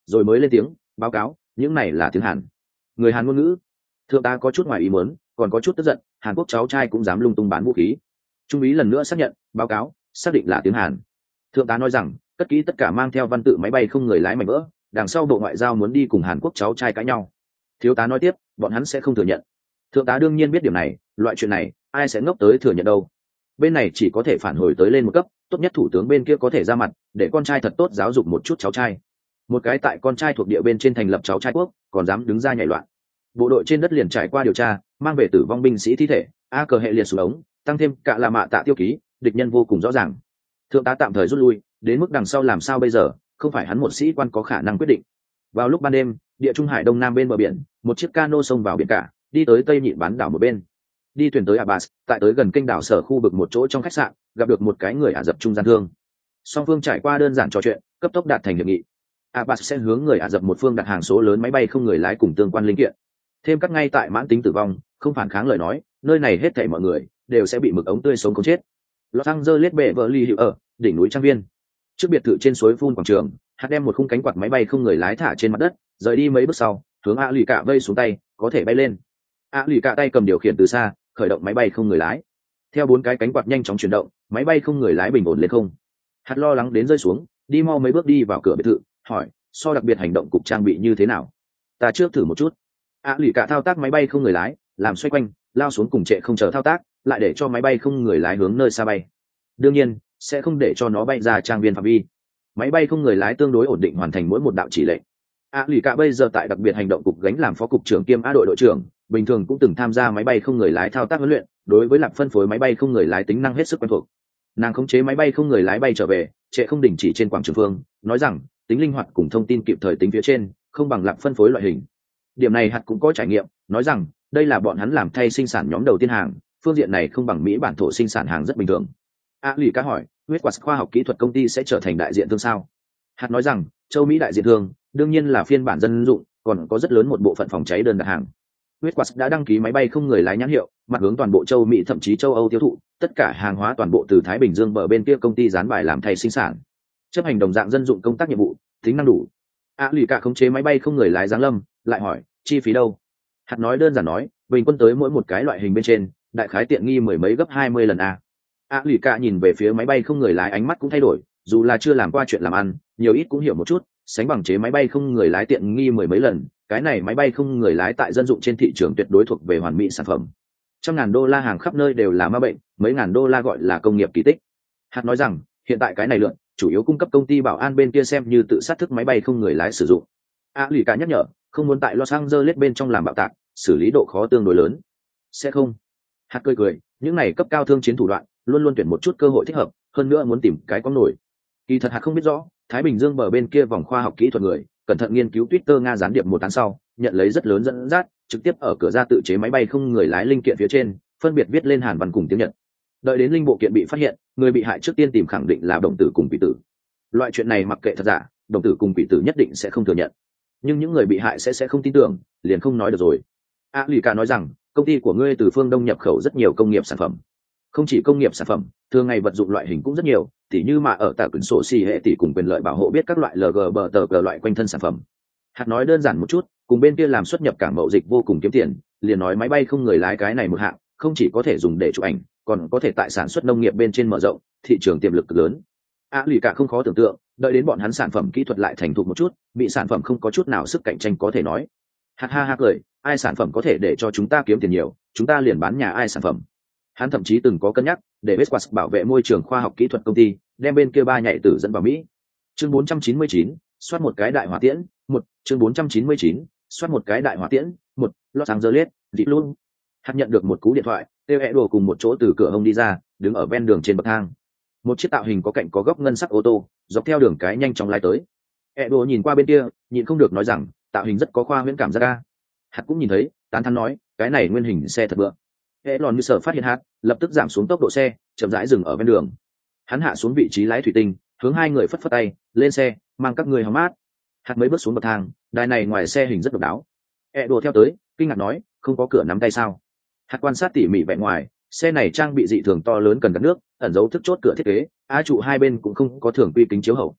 rồi mới lên tiếng báo cáo những này là tiếng Hàn. Người Hàn ngôn ngữ. Thượng tá có chút ngoài ý muốn, còn có chút tức giận, Hàn Quốc cháu trai cũng dám lung tung bán vũ khí. Trung úy lần nữa xác nhận báo cáo, xác định là tiếng Hàn. Thượng tá nói rằng cất kỹ tất cả mang theo văn tự máy bay không người lái mảnh vỡ, đằng sau bộ ngoại giao muốn đi cùng Hàn Quốc cháu trai cãi nhau. Thiếu tá nói tiếp bọn hắn sẽ không thừa nhận. Thượng tá đương nhiên biết điểm này, loại chuyện này ai sẽ ngốc tới thừa nhận đâu. Bên này chỉ có thể phản hồi tới lên một cấp, tốt nhất thủ tướng bên kia có thể ra mặt để con trai thật tốt giáo dục một chút cháu trai. Một cái tại con trai thuộc địa bên trên thành lập cháu trai quốc còn dám đứng ra nhảy loạn. Bộ đội trên đất liền trải qua điều tra, mang về tử vong binh sĩ thi thể, a cờ hệ liệt xuống ống, tăng thêm cả là mạ tạ tiêu ký, địch nhân vô cùng rõ ràng. Thượng tá tạm thời rút lui, đến mức đằng sau làm sao bây giờ không phải hắn một sĩ quan có khả năng quyết định. Vào lúc ban đêm, địa trung hải đông nam bên bờ biển, một chiếc cano xông vào biển cả, đi tới tây nhị bán đảo một bên. Đi thuyền tới Abbas, tại tới gần kênh đảo sở khu vực một chỗ trong khách sạn, gặp được một cái người Ả Rập trung gian thương. Song phương trải qua đơn giản trò chuyện, cấp tốc đạt thành hiệp nghị. Abbas sẽ hướng người Ả Rập một phương đặt hàng số lớn máy bay không người lái cùng tương quan linh kiện. Thêm các ngay tại mãn tính tử vong, không phản kháng lời nói, nơi này hết thảy mọi người đều sẽ bị mực ống tươi sống không chết. Los Angeles Beverly Hills ở đỉnh núi trang viên. Trước biệt thự trên suối phun quảng trường, hắn đem một khung cánh quạt máy bay không người lái thả trên mặt đất, rời đi mấy bước sau, hướng A Lì Cạ vây xuống tay, có thể bay lên. A Lì Cạ tay cầm điều khiển từ xa, khởi động máy bay không người lái. Theo 4 cái cánh quạt nhanh chóng chuyển động, máy bay không người lái bình ổn lên không. Hắn lo lắng đến rơi xuống, đi mau mấy bước đi vào cửa biệt thự, hỏi, so đặc biệt hành động cục trang bị như thế nào? Ta trước thử một chút. A Lì Cạ thao tác máy bay không người lái, làm xoay quanh, lao xuống cùng trệ không chờ thao tác, lại để cho máy bay không người lái hướng nơi xa bay. Đương nhiên, sẽ không để cho nó bay ra trang viên phạm vi. Máy bay không người lái tương đối ổn định hoàn thành mỗi một đạo chỉ lệnh. A Lì Cạ bây giờ tại đặc biệt hành động cục gánh làm phó cục trưởng kiêm A đội đội trưởng, bình thường cũng từng tham gia máy bay không người lái thao tác huấn luyện, đối với lạc phân phối máy bay không người lái tính năng hết sức quen thuộc. Nàng khống chế máy bay không người lái bay trở về, trệ không đình chỉ trên quảng trường phương, nói rằng tính linh hoạt cùng thông tin kịp thời tính phía trên không bằng lạc phân phối loại hình. Điểm này hạt cũng có trải nghiệm, nói rằng đây là bọn hắn làm thay sinh sản nhóm đầu tiên hàng, phương diện này không bằng Mỹ bản thổ sinh sản hàng rất bình thường. A Lì Cạ hỏi, huyết quạt khoa học kỹ thuật công ty sẽ trở thành đại diện thương sao? Hạt nói rằng châu Mỹ đại diện thương đương nhiên là phiên bản dân dụng, còn có rất lớn một bộ phận phòng cháy đơn đặt hàng. Westquartz đã đăng ký máy bay không người lái nhãn hiệu, mặt hướng toàn bộ châu Mỹ thậm chí châu Âu tiêu thụ, tất cả hàng hóa toàn bộ từ Thái Bình Dương bờ bên kia công ty dán bài làm thay sinh sản. Chấp hành đồng dạng dân dụng công tác nhiệm vụ, tính năng đủ. A Lì Cạ khống chế máy bay không người lái giáng lâm, lại hỏi, chi phí đâu? Hạt nói đơn giản nói, bình quân tới mỗi một cái loại hình bên trên, đại khái tiện nghi mười mấy gấp 20 lần a. A Lì Cạ nhìn về phía máy bay không người lái ánh mắt cũng thay đổi, dù là chưa làm qua chuyện làm ăn, nhiều ít cũng hiểu một chút, sánh bằng chế máy bay không người lái tiện nghi mười mấy lần, cái này máy bay không người lái tại dân dụng trên thị trường tuyệt đối thuộc về hoàn mỹ sản phẩm. $100,000 hàng khắp nơi đều là ma bệnh, mấy ngàn đô la gọi là công nghiệp kỳ tích. Hạt nói rằng hiện tại cái này lượng chủ yếu cung cấp công ty bảo an bên kia xem như tự sát thức máy bay không người lái sử dụng. A Lì Cạ nhắc nhở, không muốn tại Los Angeles bên trong làm bạo tạc, xử lý độ khó tương đối lớn. Sẽ không. Hạt cười cười, những này cấp cao thương chiến thủ đoạn, luôn luôn tuyển một chút cơ hội thích hợp, hơn nữa muốn tìm cái có nổi. Kỳ thật Hạt không biết rõ, Thái Bình Dương bờ bên kia vòng khoa học kỹ thuật người, cẩn thận nghiên cứu Twitter Nga gián điệp một tháng sau, nhận lấy rất lớn dẫn dắt, trực tiếp ở cửa ra tự chế máy bay không người lái linh kiện phía trên, phân biệt viết lên Hàn văn cùng tiếng Nhật. Đợi đến linh bộ kiện bị phát hiện, người bị hại trước tiên tìm khẳng định là đồng tử cùng quỷ tử. Loại chuyện này mặc kệ thật giả, đồng tử cùng quỷ tử nhất định sẽ không thừa nhận. Nhưng những người bị hại sẽ không tin tưởng, liền không nói được rồi. A Lì Cạ nói rằng, công ty của ngươi từ phương Đông nhập khẩu rất nhiều công nghiệp sản phẩm. Không chỉ công nghiệp sản phẩm, thường ngày vật dụng loại hình cũng rất nhiều, tỉ như mà ở tại quyển sổ xì hệ tỷ cùng quyền lợi bảo hộ biết các loại LGBT loại quanh thân sản phẩm. Hạt nói đơn giản một chút, cùng bên kia làm xuất nhập cảng mậu dịch vô cùng kiếm tiền, liền nói máy bay không người lái cái này một hạng, không chỉ có thể dùng để chụp ảnh, còn có thể tại sản xuất nông nghiệp bên trên mở rộng, thị trường tiềm lực lớn. A Lì Cạ không khó tưởng tượng, đợi đến bọn hắn sản phẩm kỹ thuật lại thành thục một chút, bị sản phẩm không có chút nào sức cạnh tranh có thể nói. Hạt ha ha cười, ai sản phẩm có thể để cho chúng ta kiếm tiền nhiều, chúng ta liền bán nhà ai sản phẩm. Hắn thậm chí từng có cân nhắc để Westquartz bảo vệ môi trường khoa học kỹ thuật công ty, đem bên kia ba nhảy tử dẫn vào Mỹ. Chương 499, soát một cái đại hỏa tiễn, chương 499, soát một cái đại hỏa tiễn, Los Angeles, dị luôn. Hắn nhận được một cú điện thoại, Têu ẹ đồ cùng một chỗ từ cửa hông đi ra, đứng ở ven đường trên bậc thang. Một chiếc tạo hình có cạnh có góc ngân sắc ô tô, dọc theo đường cái nhanh chóng lái tới. Ẹ đồ nhìn qua bên kia, nhịn không được nói rằng, tạo hình rất có khoa huyễn cảm giác ca. Hắn cũng nhìn thấy, tán thán nói, cái này nguyên hình xe thật bựa. Hệ lòn như sở phát hiện Hạt, lập tức giảm xuống tốc độ xe, chậm rãi dừng ở ven đường. Hắn hạ xuống vị trí lái thủy tinh, hướng hai người phất phất tay, lên xe, mang các người hóng mát. Hạt mới bước xuống bậc thang, đài này ngoài xe hình rất độc đáo. Hệ đồ theo tới, kinh ngạc nói, không có cửa nắm tay sao? Hạt quan sát tỉ mỉ vẻ ngoài, xe này trang bị dị thường to lớn cần gạt nước, ẩn dấu thức chốt cửa thiết kế, á trụ hai bên cũng không có thường quy kính chiếu hậu.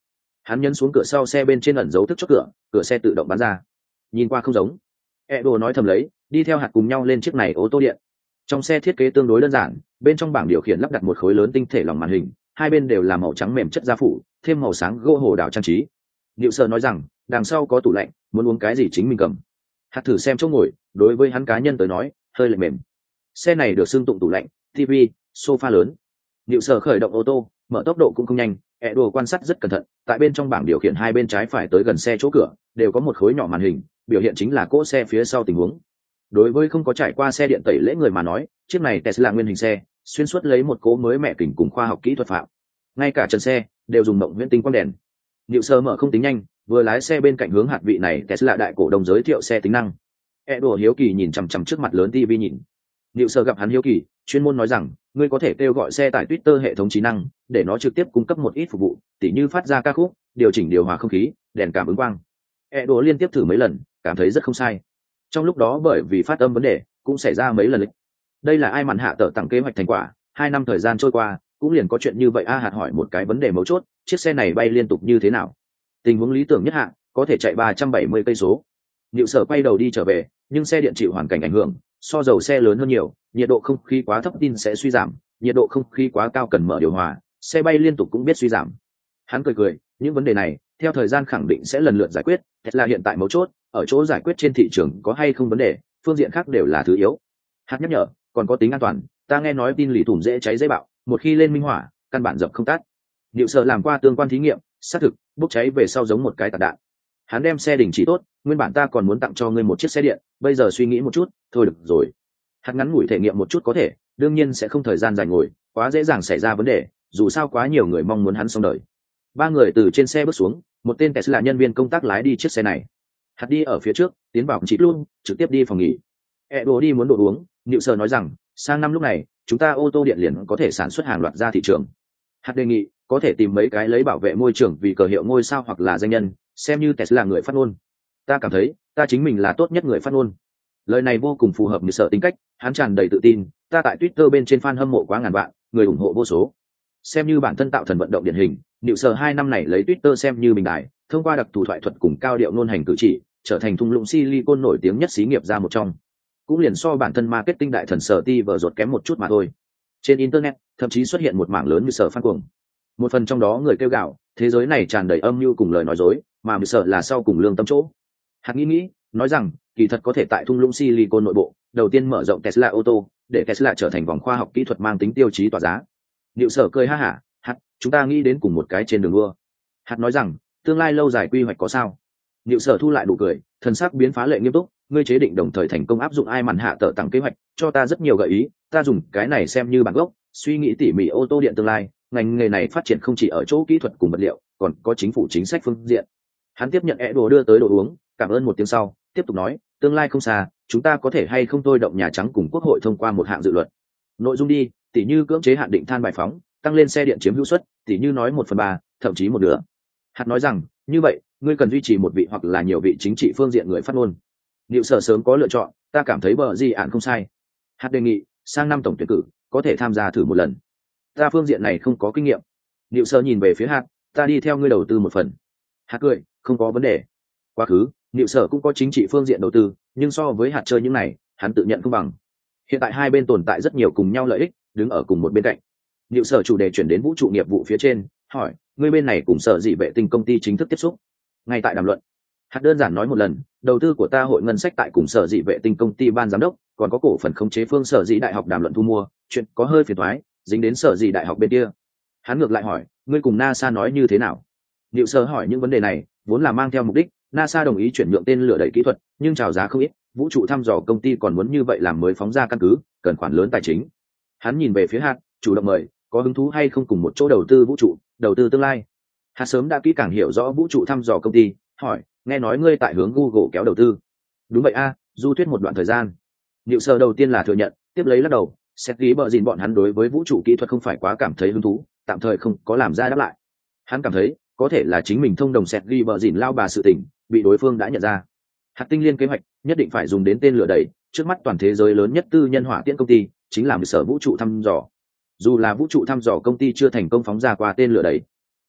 Hắn nhấn xuống cửa sau xe bên trên ẩn dấu thức chốt cửa, cửa xe tự động bắn ra. Nhìn qua không giống. Edo nói thầm lấy, đi theo hạt cùng nhau lên chiếc này ô tô điện. Trong xe thiết kế tương đối đơn giản, bên trong bảng điều khiển lắp đặt một khối lớn tinh thể lỏng màn hình, hai bên đều là màu trắng mềm chất da phủ, thêm màu sáng gỗ hồ đào trang trí. Diệu Sở nói rằng, đằng sau có tủ lạnh, muốn uống cái gì chính mình cầm. Hạt thử xem chỗ ngồi, đối với hắn cá nhân tới nói, hơi lạnh mềm. Xe này được xưng tụng tủ lạnh, TV, sofa lớn. Diệu Sở khởi động ô tô, mở tốc độ cũng không nhanh, Edo quan sát rất cẩn thận, tại bên trong bảng điều khiển hai bên trái phải tới gần xe chỗ cửa, đều có một khối nhỏ màn hình, biểu hiện chính là cỗ xe phía sau tình huống. Đối với không có trải qua xe điện tẩy lễ người mà nói, chiếc này Tesla nguyên hình xe, xuyên suốt lấy một cỗ mới mẹ kình cùng khoa học kỹ thuật phạm. Ngay cả trần xe đều dùng mộng huyễn tinh quang đèn. Diệu Sơ mở không tính nhanh, vừa lái xe bên cạnh hướng hạt vị này Tesla đại cổ đông giới thiệu xe tính năng. Edo hiếu kỳ nhìn chằm chằm trước mặt lớn TV nhìn. Diệu Sơ gặp hắn hiếu kỳ, chuyên môn nói rằng, ngươi có thể kêu gọi xe tải Twitter hệ thống trí năng, để nó trực tiếp cung cấp một ít phục vụ, tỉ như phát ra ca khúc, điều chỉnh điều hòa không khí, đèn cảm ứng quang. Edo liên tiếp thử mấy lần, cảm thấy rất không sai. Trong lúc đó bởi vì phát âm vấn đề, cũng xảy ra mấy lần lịch. Đây là ai mặn hạ tờ tặng kế hoạch thành quả, 2 năm thời gian trôi qua, cũng liền có chuyện như vậy. Hạt hỏi một cái vấn đề mấu chốt, chiếc xe này bay liên tục như thế nào? Tình huống lý tưởng nhất hạ, có thể chạy 370 cây số. Diệu Sở quay đầu đi trở về, nhưng xe điện chịu hoàn cảnh ảnh hưởng, so dầu xe lớn hơn nhiều, nhiệt độ không khí quá thấp tin sẽ suy giảm, nhiệt độ không khí quá cao cần mở điều hòa, xe bay liên tục cũng biết suy giảm. Hắn cười cười, những vấn đề này, theo thời gian khẳng định sẽ lần lượt giải quyết, Tesla hiện tại mấu chốt, ở chỗ giải quyết trên thị trường có hay không vấn đề, phương diện khác đều là thứ yếu. Hạt nhắc nhở, còn có tính an toàn, ta nghe nói tin lì thủng dễ cháy dễ bạo, một khi lên minh hỏa, căn bản dập không tắt. Diệu Sở làm qua tương quan thí nghiệm, xác thực, bốc cháy về sau giống một cái tạc đạn. Hắn đem xe đình chỉ tốt, nguyên bản ta còn muốn tặng cho ngươi một chiếc xe điện, bây giờ suy nghĩ một chút, thôi được rồi. Hạt ngắn ngủi thể nghiệm một chút có thể, đương nhiên sẽ không thời gian dài ngồi, quá dễ dàng xảy ra vấn đề, dù sao quá nhiều người mong muốn hắn xong đời. 3 người từ trên xe bước xuống, một tên Tesla nhân viên công tác lái đi chiếc xe này. Hạt đi ở phía trước, tiến vào chị luôn, trực tiếp đi phòng nghỉ. Edo đi muốn đồ uống, Diệu Sở nói rằng, sang năm lúc này, chúng ta ô tô điện liền có thể sản xuất hàng loạt ra thị trường. Hạt đề nghị, có thể tìm mấy cái lấy bảo vệ môi trường vì cờ hiệu ngôi sao hoặc là danh nhân, xem như Tesla người phát ngôn. Ta cảm thấy, ta chính mình là tốt nhất người phát ngôn. Lời này vô cùng phù hợp Diệu Sở tính cách, hắn tràn đầy tự tin, ta tại Twitter bên trên fan hâm mộ quá ngàn vạn, người ủng hộ vô số. Xem như bản thân tạo thần vận động điển hình, Diệu Sở 2 năm này lấy Twitter xem như bình đài, thông qua đặc thù thoại thuật cùng cao điệu ngôn hành cử chỉ, trở thành thung lũng Silicon nổi tiếng nhất xí nghiệp ra một trong. Cũng liền so bản thân marketing đại thần Sở Ti vờ rột kém một chút mà thôi. Trên internet, thậm chí xuất hiện một mảng lớn như Sở fan cuồng. Một phần trong đó người kêu gào, thế giới này tràn đầy âm mưu cùng lời nói dối, mà Sở là sau cùng lương tâm chỗ. Hạt nghĩ, nói rằng, kỳ thật có thể tại thung lũng Silicon nội bộ, đầu tiên mở rộng Tesla ô tô, để Tesla trở thành vòng khoa học kỹ thuật mang tính tiêu chí tỏa giá. Diệu Sở cười ha hả, Hạt, chúng ta nghĩ đến cùng một cái trên đường đua. Hạt nói rằng, tương lai lâu dài quy hoạch có sao? Diệu Sở thu lại nụ cười, thần sắc biến phá lệ nghiêm túc, ngươi chế định đồng thời thành công áp dụng ai mặn hạ tờ tặng kế hoạch, cho ta rất nhiều gợi ý, ta dùng cái này xem như bản gốc, suy nghĩ tỉ mỉ ô tô điện tương lai, ngành nghề này phát triển không chỉ ở chỗ kỹ thuật cùng vật liệu, còn có chính phủ chính sách phương diện. Hắn tiếp nhận Edo đưa tới đồ uống, cảm ơn một tiếng sau, tiếp tục nói, tương lai không xa, chúng ta có thể hay không thôi động Nhà Trắng cùng Quốc hội thông qua một hạng dự luật. Nội dung đi, tỉ như cưỡng chế hạn định than bài phóng, tăng lên xe điện chiếm hữu suất, tỉ như nói 1/3, thậm chí một nửa. Hạt nói rằng, như vậy, ngươi cần duy trì một vị hoặc là nhiều vị chính trị phương diện người phát ngôn. Diệu Sở sớm có lựa chọn, ta cảm thấy bờ gì ạn không sai. Hạt đề nghị, sang năm tổng tuyển cử, có thể tham gia thử một lần. Ta phương diện này không có kinh nghiệm. Diệu Sở nhìn về phía Hạt, ta đi theo ngươi đầu tư một phần. Hạt cười, không có vấn đề. Quá khứ, Diệu Sở cũng có chính trị phương diện đầu tư, nhưng so với Hạt chơi những này, hắn tự nhận không bằng. Hiện tại hai bên tồn tại rất nhiều cùng nhau lợi ích, đứng ở cùng một bên cạnh. Diệu Sở chủ đề chuyển đến vũ trụ nghiệp vụ phía trên, hỏi, ngươi bên này cùng Sở Dị Vệ Tinh công ty chính thức tiếp xúc. Ngay tại đàm luận, Hạt đơn giản nói một lần, đầu tư của ta hội ngân sách tại cùng Sở Dị Vệ Tinh công ty ban giám đốc, còn có cổ phần khống chế phương Sở Dị đại học đàm luận thu mua, chuyện có hơi phiền toái, dính đến Sở Dị đại học bên kia. Hắn ngược lại hỏi, ngươi cùng NASA nói như thế nào? Diệu Sở hỏi những vấn đề này, vốn là mang theo mục đích, NASA đồng ý chuyển nhượng tên lửa đẩy kỹ thuật, nhưng chào giá không ít, vũ trụ thăm dò công ty còn muốn như vậy làm mới phóng ra căn cứ, cần khoản lớn tài chính. Hắn nhìn về phía Hạt, chủ động mời, có hứng thú hay không cùng một chỗ đầu tư vũ trụ, đầu tư tương lai. Hạt sớm đã kỹ càng hiểu rõ vũ trụ thăm dò công ty, hỏi, nghe nói ngươi tại hướng Google kéo đầu tư. Đúng vậy a, du thuyết một đoạn thời gian. Diệu Sở đầu tiên là thừa nhận, tiếp lấy lắc đầu, xét lý bợ dìn bọn hắn đối với vũ trụ kỹ thuật không phải quá cảm thấy hứng thú, tạm thời không có làm ra đáp lại. Hắn cảm thấy, có thể là chính mình thông đồng xét lý bợ dìn lao bà sự tình, bị đối phương đã nhận ra. Hạt tinh liên kế hoạch nhất định phải dùng đến tên lửa đẩy, trước mắt toàn thế giới lớn nhất tư nhân hỏa tiễn công ty chính là Sở vũ trụ thăm dò. Dù là vũ trụ thăm dò công ty chưa thành công phóng ra qua tên lửa đẩy,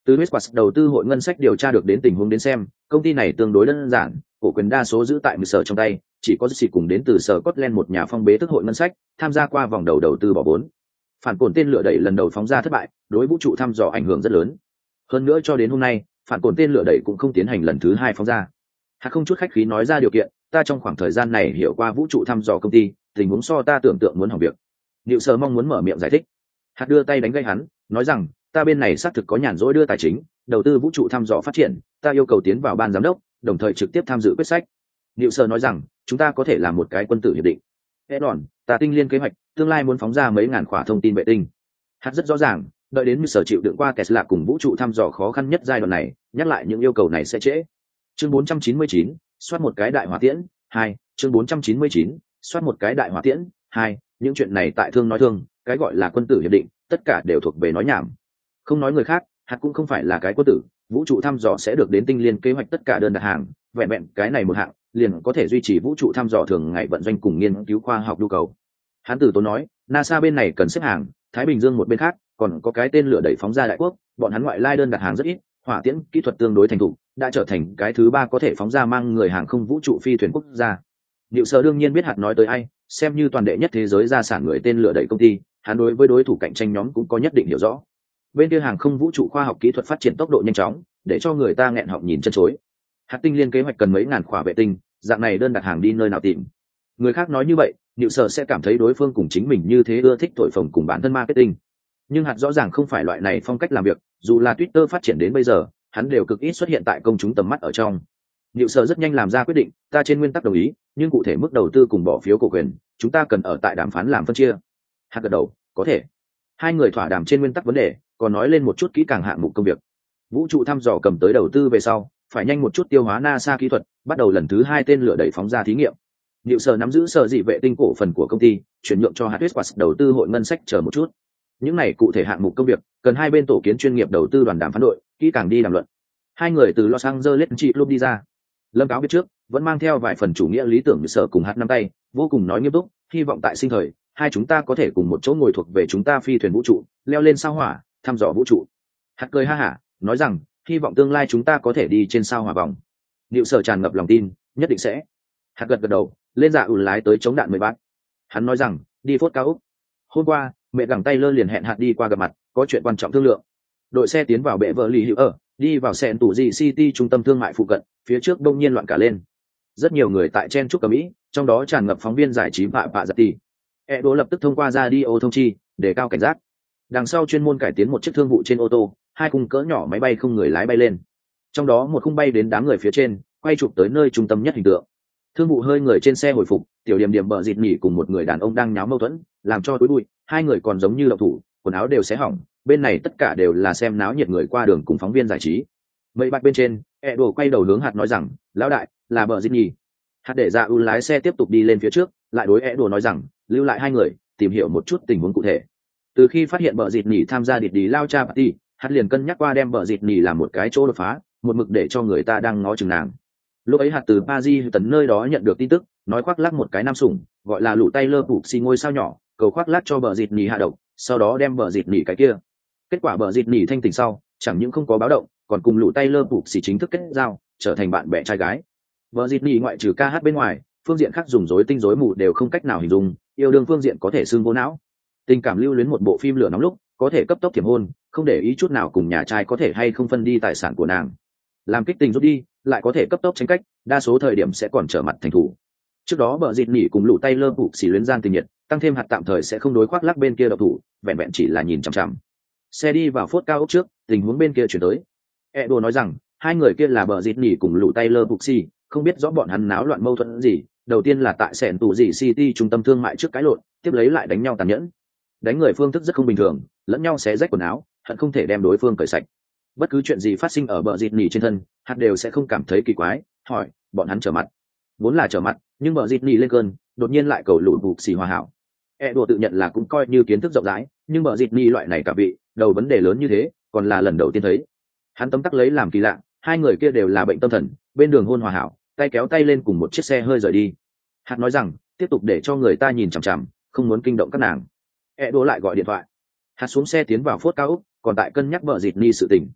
Từ Westquartz đầu tư hội ngân sách điều tra được đến tình huống đến xem, công ty này tương đối đơn giản, cổ quyền đa số giữ tại sở trong tay, chỉ có Jesse cùng đến từ sở Scotland một nhà phong bế thức hội ngân sách, tham gia qua vòng đầu tư bỏ vốn. Phản cồn tên lửa đẩy lần đầu phóng ra thất bại, đối vũ trụ thăm dò ảnh hưởng rất lớn. Hơn nữa cho đến hôm nay, phản cồn tên lửa đẩy cũng không tiến hành lần thứ 2 phóng ra. Hạt không chút khách khí nói ra điều kiện, ta trong khoảng thời gian này hiểu qua vũ trụ thăm dò công ty, tình huống so ta tưởng tượng muốn hỏng việc. Niệu Sở mong muốn mở miệng giải thích. Hạt đưa tay đánh gây hắn, nói rằng, ta bên này xác thực có nhàn rỗi đưa tài chính, đầu tư vũ trụ thăm dò phát triển, ta yêu cầu tiến vào ban giám đốc, đồng thời trực tiếp tham dự quyết sách. Niệu Sở nói rằng, chúng ta có thể làm một cái quân tử hiệp định. Edon, ta tinh liên kế hoạch, tương lai muốn phóng ra mấy ngàn khỏa thông tin vệ tinh. Hạt rất rõ ràng, đợi đến Sở chịu đựng qua Tesla cùng vũ trụ thăm dò khó khăn nhất giai đoạn này, nhắc lại những yêu cầu này sẽ trễ. Chương 499, soát một cái đại hỏa tiễn, 2, chương 499, soát một cái đại hỏa tiễn, 2, những chuyện này tại thương nói thương, cái gọi là quân tử hiệp định, tất cả đều thuộc về nói nhảm. Không nói người khác, Hạt cũng không phải là cái quân tử, vũ trụ thăm dò sẽ được đến tinh liên kế hoạch tất cả đơn đặt hàng, vẹn vẹn cái này một hạng, liền có thể duy trì vũ trụ thăm dò thường ngày vận doanh cùng nghiên cứu khoa học nhu cầu. Hắn từ tốn nói, NASA bên này cần xếp hàng, Thái Bình Dương một bên khác, còn có cái tên lửa đẩy phóng ra đại quốc, bọn hắn ngoại lai đơn đặt hàng rất ít, hỏa tiễn kỹ thuật tương đối thành thục, đã trở thành cái thứ 3 có thể phóng ra mang người hàng không vũ trụ phi thuyền quốc gia. Diệu Sở đương nhiên biết Hạt nói tới ai, xem như toàn đệ nhất thế giới ra sản người tên lửa đẩy công ty, hắn đối với đối thủ cạnh tranh nhóm cũng có nhất định hiểu rõ. Bên kia hàng không vũ trụ khoa học kỹ thuật phát triển tốc độ nhanh chóng, để cho người ta nghẹn họng nhìn chân chối. Hạt tinh liên kế hoạch cần mấy ngàn khỏa vệ tinh, dạng này đơn đặt hàng đi nơi nào tìm? Người khác nói như vậy, Diệu Sở sẽ cảm thấy đối phương cùng chính mình như thế ưa thích thổi phồng cùng bản thân marketing. Nhưng Hạt rõ ràng không phải loại này phong cách làm việc, dù là Twitter phát triển đến bây giờ, hắn đều cực ít xuất hiện tại công chúng tầm mắt ở trong. Diệu Sở rất nhanh làm ra quyết định, ta trên nguyên tắc đồng ý, nhưng cụ thể mức đầu tư cùng bỏ phiếu cổ quyền, chúng ta cần ở tại đàm phán làm phân chia. Hạt gật đầu, có thể. Hai người thỏa đàm trên nguyên tắc vấn đề, còn nói lên một chút kỹ càng hạng mục công việc. Vũ trụ thăm dò cầm tới đầu tư về sau, phải nhanh một chút tiêu hóa NASA kỹ thuật, bắt đầu lần thứ 2 tên lửa đẩy phóng ra thí nghiệm. Diệu Sở nắm giữ sở dị vệ tinh cổ phần của công ty, chuyển nhượng cho Westquartz đầu tư hội ngân sách chờ một chút. Những này cụ thể hạng mục công việc, cần hai bên tổ kiến chuyên nghiệp đầu tư đoàn đàm phán đội, kỹ càng đi đàm luận. Hai người từ Los Angeles chị lúc đi ra. Lâm Cáo biết trước, vẫn mang theo vài phần chủ nghĩa lý tưởng như Sở cùng Hạt nắm tay, vô cùng nói nghiêm túc, hy vọng tại sinh thời, hai chúng ta có thể cùng một chỗ ngồi thuộc về chúng ta phi thuyền vũ trụ, leo lên sao hỏa, thăm dò vũ trụ. Hạt cười ha hả, nói rằng, hy vọng tương lai chúng ta có thể đi trên sao hỏa vòng. Diệu Sở tràn ngập lòng tin, nhất định sẽ. Hạt gật gật đầu, lên dạ ùn lái tới chống đạn 10 bát. Hắn nói rằng, đi phốt cao úc. Hôm qua, mẹ gẳng tay lơ liền hẹn Hạt đi qua gặp mặt, có chuyện quan trọng thương lượng. Đội xe tiến vào bệ vợ lì hữu ở, đi vào sẹn tủ dị city trung tâm thương mại phụ cận, phía trước đông nhiên loạn cả lên. Rất nhiều người tại chen chúc ở Mỹ, trong đó tràn ngập phóng viên giải trí vạ giật tì. Edo lập tức thông qua radio thông chi, để cao cảnh giác. Đằng sau chuyên môn cải tiến một chiếc thương vụ trên ô tô, 2 khung cỡ nhỏ máy bay không người lái bay lên. Trong đó một khung bay đến đám người phía trên, quay chụp tới nơi trung tâm nhất hình tượng. Thương vụ hơi người trên xe hồi phục, tiểu điểm điểm bờ dịt nhỉ cùng một người đàn ông đang nháo mâu thuẫn, làm cho túi bụi, hai người còn giống như động thủ, quần áo đều xé hỏng, bên này tất cả đều là xem náo nhiệt người qua đường cùng phóng viên giải trí. Mấy bạch bên trên, Edo quay đầu hướng Hạt nói rằng, lão đại, là bờ dịt nhỉ. Hạt để ra ưu lái xe tiếp tục đi lên phía trước, lại đối Edo nói rằng, lưu lại hai người, tìm hiểu một chút tình huống cụ thể. Từ khi phát hiện bờ dịt nhỉ tham gia địt đi lao cha party, Hạt liền cân nhắc qua đem bờ dịt nhỉ làm một cái chỗ đột phá, một mực để cho người ta đang ngó chừng nàng. Lúc ấy Hạt từ Paris tấn nơi đó nhận được tin tức, nói khoác lác một cái nam sủng, gọi là lũ tay lơ bục xì ngôi sao nhỏ, cầu khoác lác cho bờ dịt nhỉ hạ độc, sau đó đem bờ dịt nhỉ cái kia. Kết quả bờ dịt nhỉ thanh tỉnh sau, chẳng những không có báo động, còn cùng lũ tay lơ bục xì chính thức kết giao, trở thành bạn bè trai gái. Bờ dịt nhỉ ngoại trừ ca hát bên ngoài, phương diện khác dùng rối tinh rối mù đều không cách nào hình dung, yêu đương phương diện có thể xương vô não. Tình cảm lưu luyến một bộ phim lửa nóng lúc, có thể cấp tốc thiểm hôn, không để ý chút nào cùng nhà trai có thể hay không phân đi tài sản của nàng. Làm kích tình rút đi, lại có thể cấp tốc tránh cách, đa số thời điểm sẽ còn trở mặt thành thủ. Trước đó bờ dịt nhỉ cùng lũ tay lơ bục xì luyến gian tình nhiệt, tăng thêm Hạt tạm thời sẽ không đối khoác lác bên kia độc thủ, vẹn vẹn chỉ là nhìn chằm chằm. Xe đi vào phốt cao ốc trước, tình huống bên kia chuyển tới. Edo nói rằng, hai người kia là bờ dịt nhỉ cùng lũ tay lơ bục xì, không biết rõ bọn hắn náo loạn mâu thuẫn gì. Đầu tiên là tại sẹn tủ dị city trung tâm thương mại trước cái lộn, tiếp lấy lại đánh nhau tàn nhẫn. Đánh người phương thức rất không bình thường, lẫn nhau xé rách quần áo, hận không thể đem đối phương cởi sạch. Bất cứ chuyện gì phát sinh ở bờ dịt nhỉ trên thân, Hạt đều sẽ không cảm thấy kỳ quái, hỏi, bọn hắn trở mặt. Vốn là trở mặt, nhưng bờ dịt nhỉ lên cơn, đột nhiên lại cầu lũ bục xì hòa hảo. Edo tự nhận là cũng coi như kiến thức rộng rãi, nhưng bờ dịt nhỉ loại này cả vị, đầu vấn đề lớn như thế, còn là lần đầu tiên thấy. Hắn tấm tắc lấy làm kỳ lạ, hai người kia đều là bệnh tâm thần, bên đường hôn hòa hảo, tay kéo tay lên cùng một chiếc xe hơi rời đi. Hạt nói rằng, tiếp tục để cho người ta nhìn chằm chằm, không muốn kinh động các nàng. Edo lại gọi điện thoại. Hạt xuống xe tiến vào phốt cao úc, còn tại cân nhắc bờ dịt nhỉ sự tình.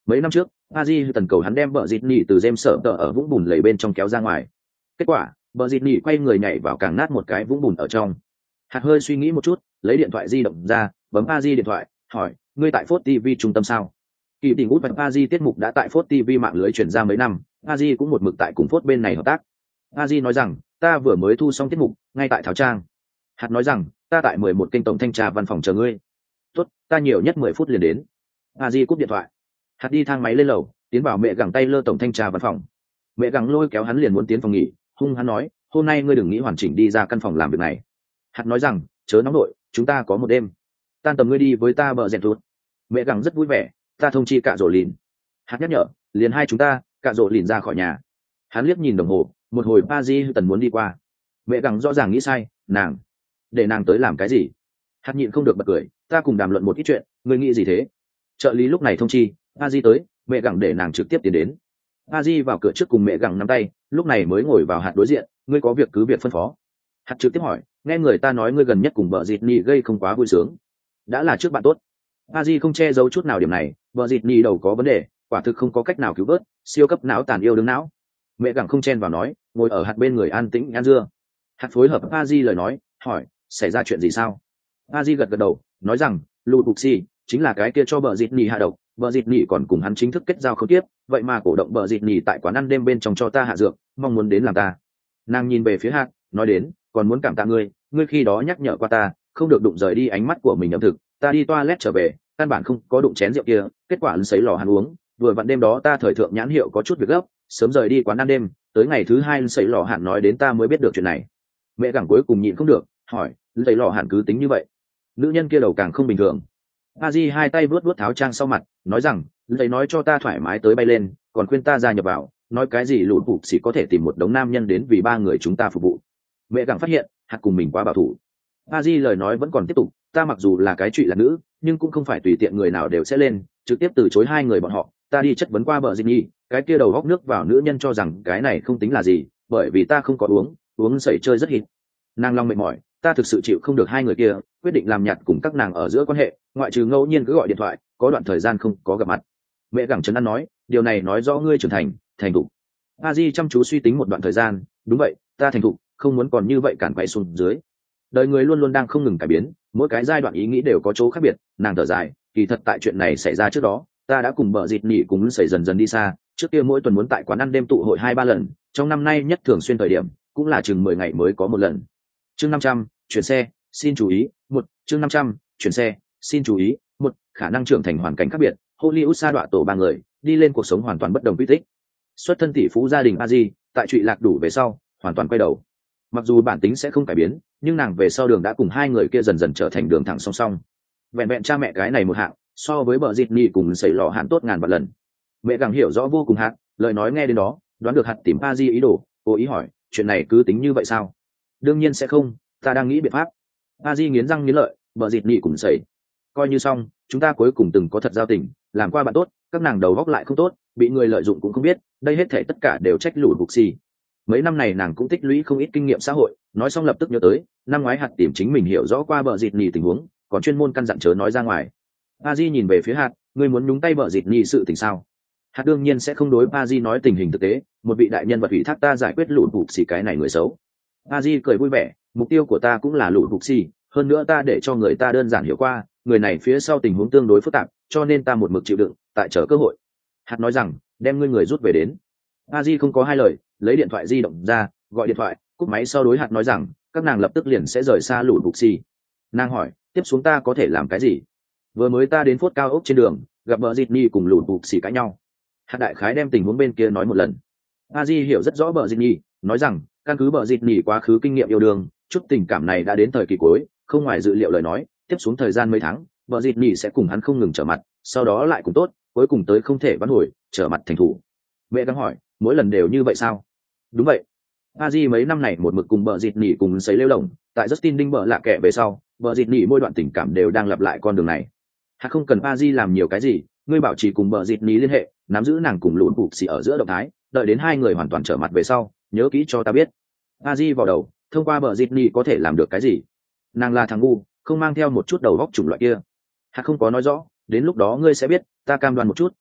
Mấy năm trước Paris tần cầu hắn đem bờ dịt nỉ từ James sở tờ ở vũng bùn lầy bên trong kéo ra ngoài. Kết quả bờ dịt nỉ quay người nhảy vào càng nát một cái vũng bùn ở trong. Hạt hơi suy nghĩ một chút, lấy điện thoại di động ra, bấm Paris điện thoại, hỏi, ngươi tại Phốt TV trung tâm sao? Kỳ tình út và Paris tiết mục đã tại Phốt TV mạng lưới chuyển ra mấy năm, Paris cũng một mực tại cùng Phốt bên này hợp tác. Paris nói rằng, ta vừa mới thu xong tiết mục, ngay tại Tháo Trang. Hạt nói rằng, ta tại 11 kênh tổng thanh tra văn phòng chờ ngươi. Tốt, ta nhiều nhất 10 phút liền đến. Paris cúp điện thoại. Hạt đi thang máy lên lầu, tiến vào mẹ gẳng tay lơ tổng thanh tra văn phòng. Mẹ gẳng lôi kéo hắn liền muốn tiến phòng nghỉ, hung hắn nói, hôm nay ngươi đừng nghĩ hoàn chỉnh đi ra căn phòng làm việc này. Hạt nói rằng, chớ nóng nội, chúng ta có một đêm. Tan tầm ngươi đi với ta bờ rèn ruột. Mẹ gẳng rất vui vẻ, ta thông chi cạ rổ lìn. Hạt nhắc nhở, liền hai chúng ta, cạ rổ lìn ra khỏi nhà. Hắn liếc nhìn đồng hồ, một hồi Paris tần muốn đi qua. Mẹ gẳng rõ ràng nghĩ sai, nàng, để nàng tới làm cái gì? Hạt nhịn không được bật cười, ta cùng đàm luận một ít chuyện, ngươi nghĩ gì thế? Trợ lý lúc này thông chi, Paris tới, mẹ gẳng để nàng trực tiếp tiến đến. Paris vào cửa trước cùng mẹ gẳng nắm tay, lúc này mới ngồi vào Hạt đối diện, ngươi có việc cứ việc phân phó. Hạt trực tiếp hỏi, nghe người ta nói ngươi gần nhất cùng vợ dịt nỉ gây không quá vui sướng, đã là trước bạn tốt. Paris không che giấu chút nào điểm này, vợ dịt nỉ đầu có vấn đề, quả thực không có cách nào cứu vớt, siêu cấp não tàn yêu đương não. Mẹ gẳng không chen vào nói, ngồi ở Hạt bên người an tĩnh ăn dưa. Hạt phối hợp Paris lời nói, hỏi, xảy ra chuyện gì sao? Paris gật gật đầu, nói rằng, Lù Bục Si chính là cái kia cho vợ dịt nỉ hạ độc, vợ dịt nỉ còn cùng hắn chính thức kết giao không tiếp, vậy mà cổ động vợ dịt nỉ tại quán ăn đêm bên trong cho ta hạ dược, mong muốn đến làm ta. Nàng nhìn về phía Hạt, nói đến, còn muốn cảm tạ ngươi khi đó nhắc nhở qua ta, không được đụng rời đi ánh mắt của mình ẩm thực, ta đi toilet trở về, căn bản không có đụng chén rượu kia, kết quả lấn sấy lò hắn uống, vừa vặn đêm đó ta thời thượng nhãn hiệu có chút việc gấp, sớm rời đi quán ăn đêm, tới ngày thứ hai lấn sấy lò hạn nói đến ta mới biết được chuyện này. Mẹ gẳng cuối cùng nhịn không được, hỏi, lấn sấy lò hạn cứ tính như vậy? Nữ nhân kia đầu càng không bình thường. Paris hai tay vuốt tháo trang sau mặt, nói rằng, lấy nói cho ta thoải mái tới bay lên, còn khuyên ta gia nhập vào, nói cái gì lụt bụp chỉ có thể tìm một đống nam nhân đến vì ba người chúng ta phục vụ. Mẹ gẳng phát hiện, Hạt cùng mình quá bảo thủ. Paris lời nói vẫn còn tiếp tục, ta mặc dù là cái trụy là nữ, nhưng cũng không phải tùy tiện người nào đều sẽ lên, trực tiếp từ chối hai người bọn họ. Ta đi chất vấn qua bờ Dinh Nhi, cái kia đầu góc nước vào nữ nhân cho rằng cái này không tính là gì, bởi vì ta không có uống sẩy chơi rất hít. Nàng long mệt mỏi, ta thực sự chịu không được hai người kia, quyết định làm nhạt cùng các nàng ở giữa quan hệ, ngoại trừ ngẫu nhiên cứ gọi điện thoại, có đoạn thời gian không có gặp mặt. Mẹ gẳng trấn an nói, điều này nói rõ ngươi trưởng thành thục. Paris chăm chú suy tính một đoạn thời gian, đúng vậy, ta thành thục, không muốn còn như vậy cản quay xuống dưới. Đời người luôn luôn đang không ngừng cải biến, mỗi cái giai đoạn ý nghĩ đều có chỗ khác biệt. Nàng thở dài, kỳ thật tại chuyện này xảy ra trước đó, ta đã cùng bợ dịt nỉ cùng xảy dần dần đi xa. Trước kia mỗi tuần muốn tại quán ăn đêm tụ hội 2-3 lần, trong năm nay nhất thường xuyên thời điểm cũng là chừng 10 ngày mới có một lần. Chương 500, chuyển xe, xin chú ý. Chương 500, chuyển xe, xin chú ý. Khả năng trưởng thành hoàn cảnh khác biệt, Hollywood sa đọa tổ ba người đi lên cuộc sống hoàn toàn bất đồng quy tích. Xuất thân tỷ phú gia đình Paris, tại trụy lạc đủ về sau hoàn toàn quay đầu. Mặc dù bản tính sẽ không cải biến, nhưng nàng về sau đường đã cùng hai người kia dần dần trở thành đường thẳng song song. Vẹn vẹn cha mẹ cái này một hạng, so với bờ dịt nỉ cùng xảy lò hạn tốt ngàn vạn lần. Mẹ càng hiểu rõ vô cùng Hạt, lời nói nghe đến đó, đoán được Hạt tìm Paris ý đồ, cố ý hỏi, chuyện này cứ tính như vậy sao? Đương nhiên sẽ không, ta đang nghĩ biện pháp. Paris nghiến răng nghiến lợi, bờ dịt nỉ cùng xảy, coi như xong, chúng ta cuối cùng từng có thật giao tình, làm qua bạn tốt, các nàng đầu góc lại không tốt, bị người lợi dụng cũng không biết, đây hết thảy tất cả đều trách lũ Bục Si. Mấy năm này nàng cũng tích lũy không ít kinh nghiệm xã hội, nói xong lập tức nhớ tới năm ngoái Hạt tìm chính mình hiểu rõ qua bờ dịt nỉ tình huống, còn chuyên môn căn dặn chớ nói ra ngoài. Paris nhìn về phía Hạt, ngươi muốn nhúng tay bờ dịt nỉ sự tình sao? Hạt đương nhiên sẽ không đối Paris nói tình hình thực tế, một vị đại nhân vật ủy thác ta giải quyết lũ Bục Si cái này người xấu. Paris cười vui vẻ, mục tiêu của ta cũng là lũ Bục Si, hơn nữa ta để cho người ta đơn giản hiểu qua, người này phía sau tình huống tương đối phức tạp, cho nên ta một mực chịu đựng, tại chờ cơ hội. Hạt nói rằng, đem ngươi người rút về đến. Paris không có hai lời, lấy điện thoại di động ra, gọi điện thoại, cúp máy sau đối Hạt nói rằng, các nàng lập tức liền sẽ rời xa lũ Bục Si. Nàng hỏi, tiếp xuống ta có thể làm cái gì? Vừa mới ta đến phốt cao ốc trên đường, gặp bờ dịt nỉ cùng lũ Bục Si cãi nhau. Hạt đại khái đem tình huống bên kia nói một lần. Paris hiểu rất rõ bờ dịt nỉ, nói rằng, căn cứ bờ dịt nỉ quá khứ kinh nghiệm yêu đương, chút tình cảm này đã đến thời kỳ cuối, không ngoài dự liệu lời nói, tiếp xuống thời gian mấy tháng, bờ dịt nỉ sẽ cùng hắn không ngừng trở mặt, sau đó lại cùng tốt, cuối cùng tới không thể vãn hồi, trở mặt thành thủ. Mẹ đang hỏi, mỗi lần đều như vậy sao? Đúng vậy. Paris mấy năm này một mực cùng bờ dịt nỉ cùng sấy lêu lồng, tại Justin Đinh bờ lạ kệ về sau, bờ dịt nỉ mỗi đoạn tình cảm đều đang lặp lại con đường này. Hạt không cần Paris làm nhiều cái gì, ngươi bảo trì cùng bờ dịt nỉ liên hệ, nắm giữ nàng cùng lũ Bục Si ở giữa động thái, đợi đến hai người hoàn toàn trở mặt về sau, nhớ kỹ cho ta biết. Paris vào đầu, thông qua bờ dịt nỉ có thể làm được cái gì? Nàng là thằng ngu, không mang theo một chút đầu góc chủng loại kia. Hạt không có nói rõ, đến lúc đó ngươi sẽ biết, ta cam đoan một chút,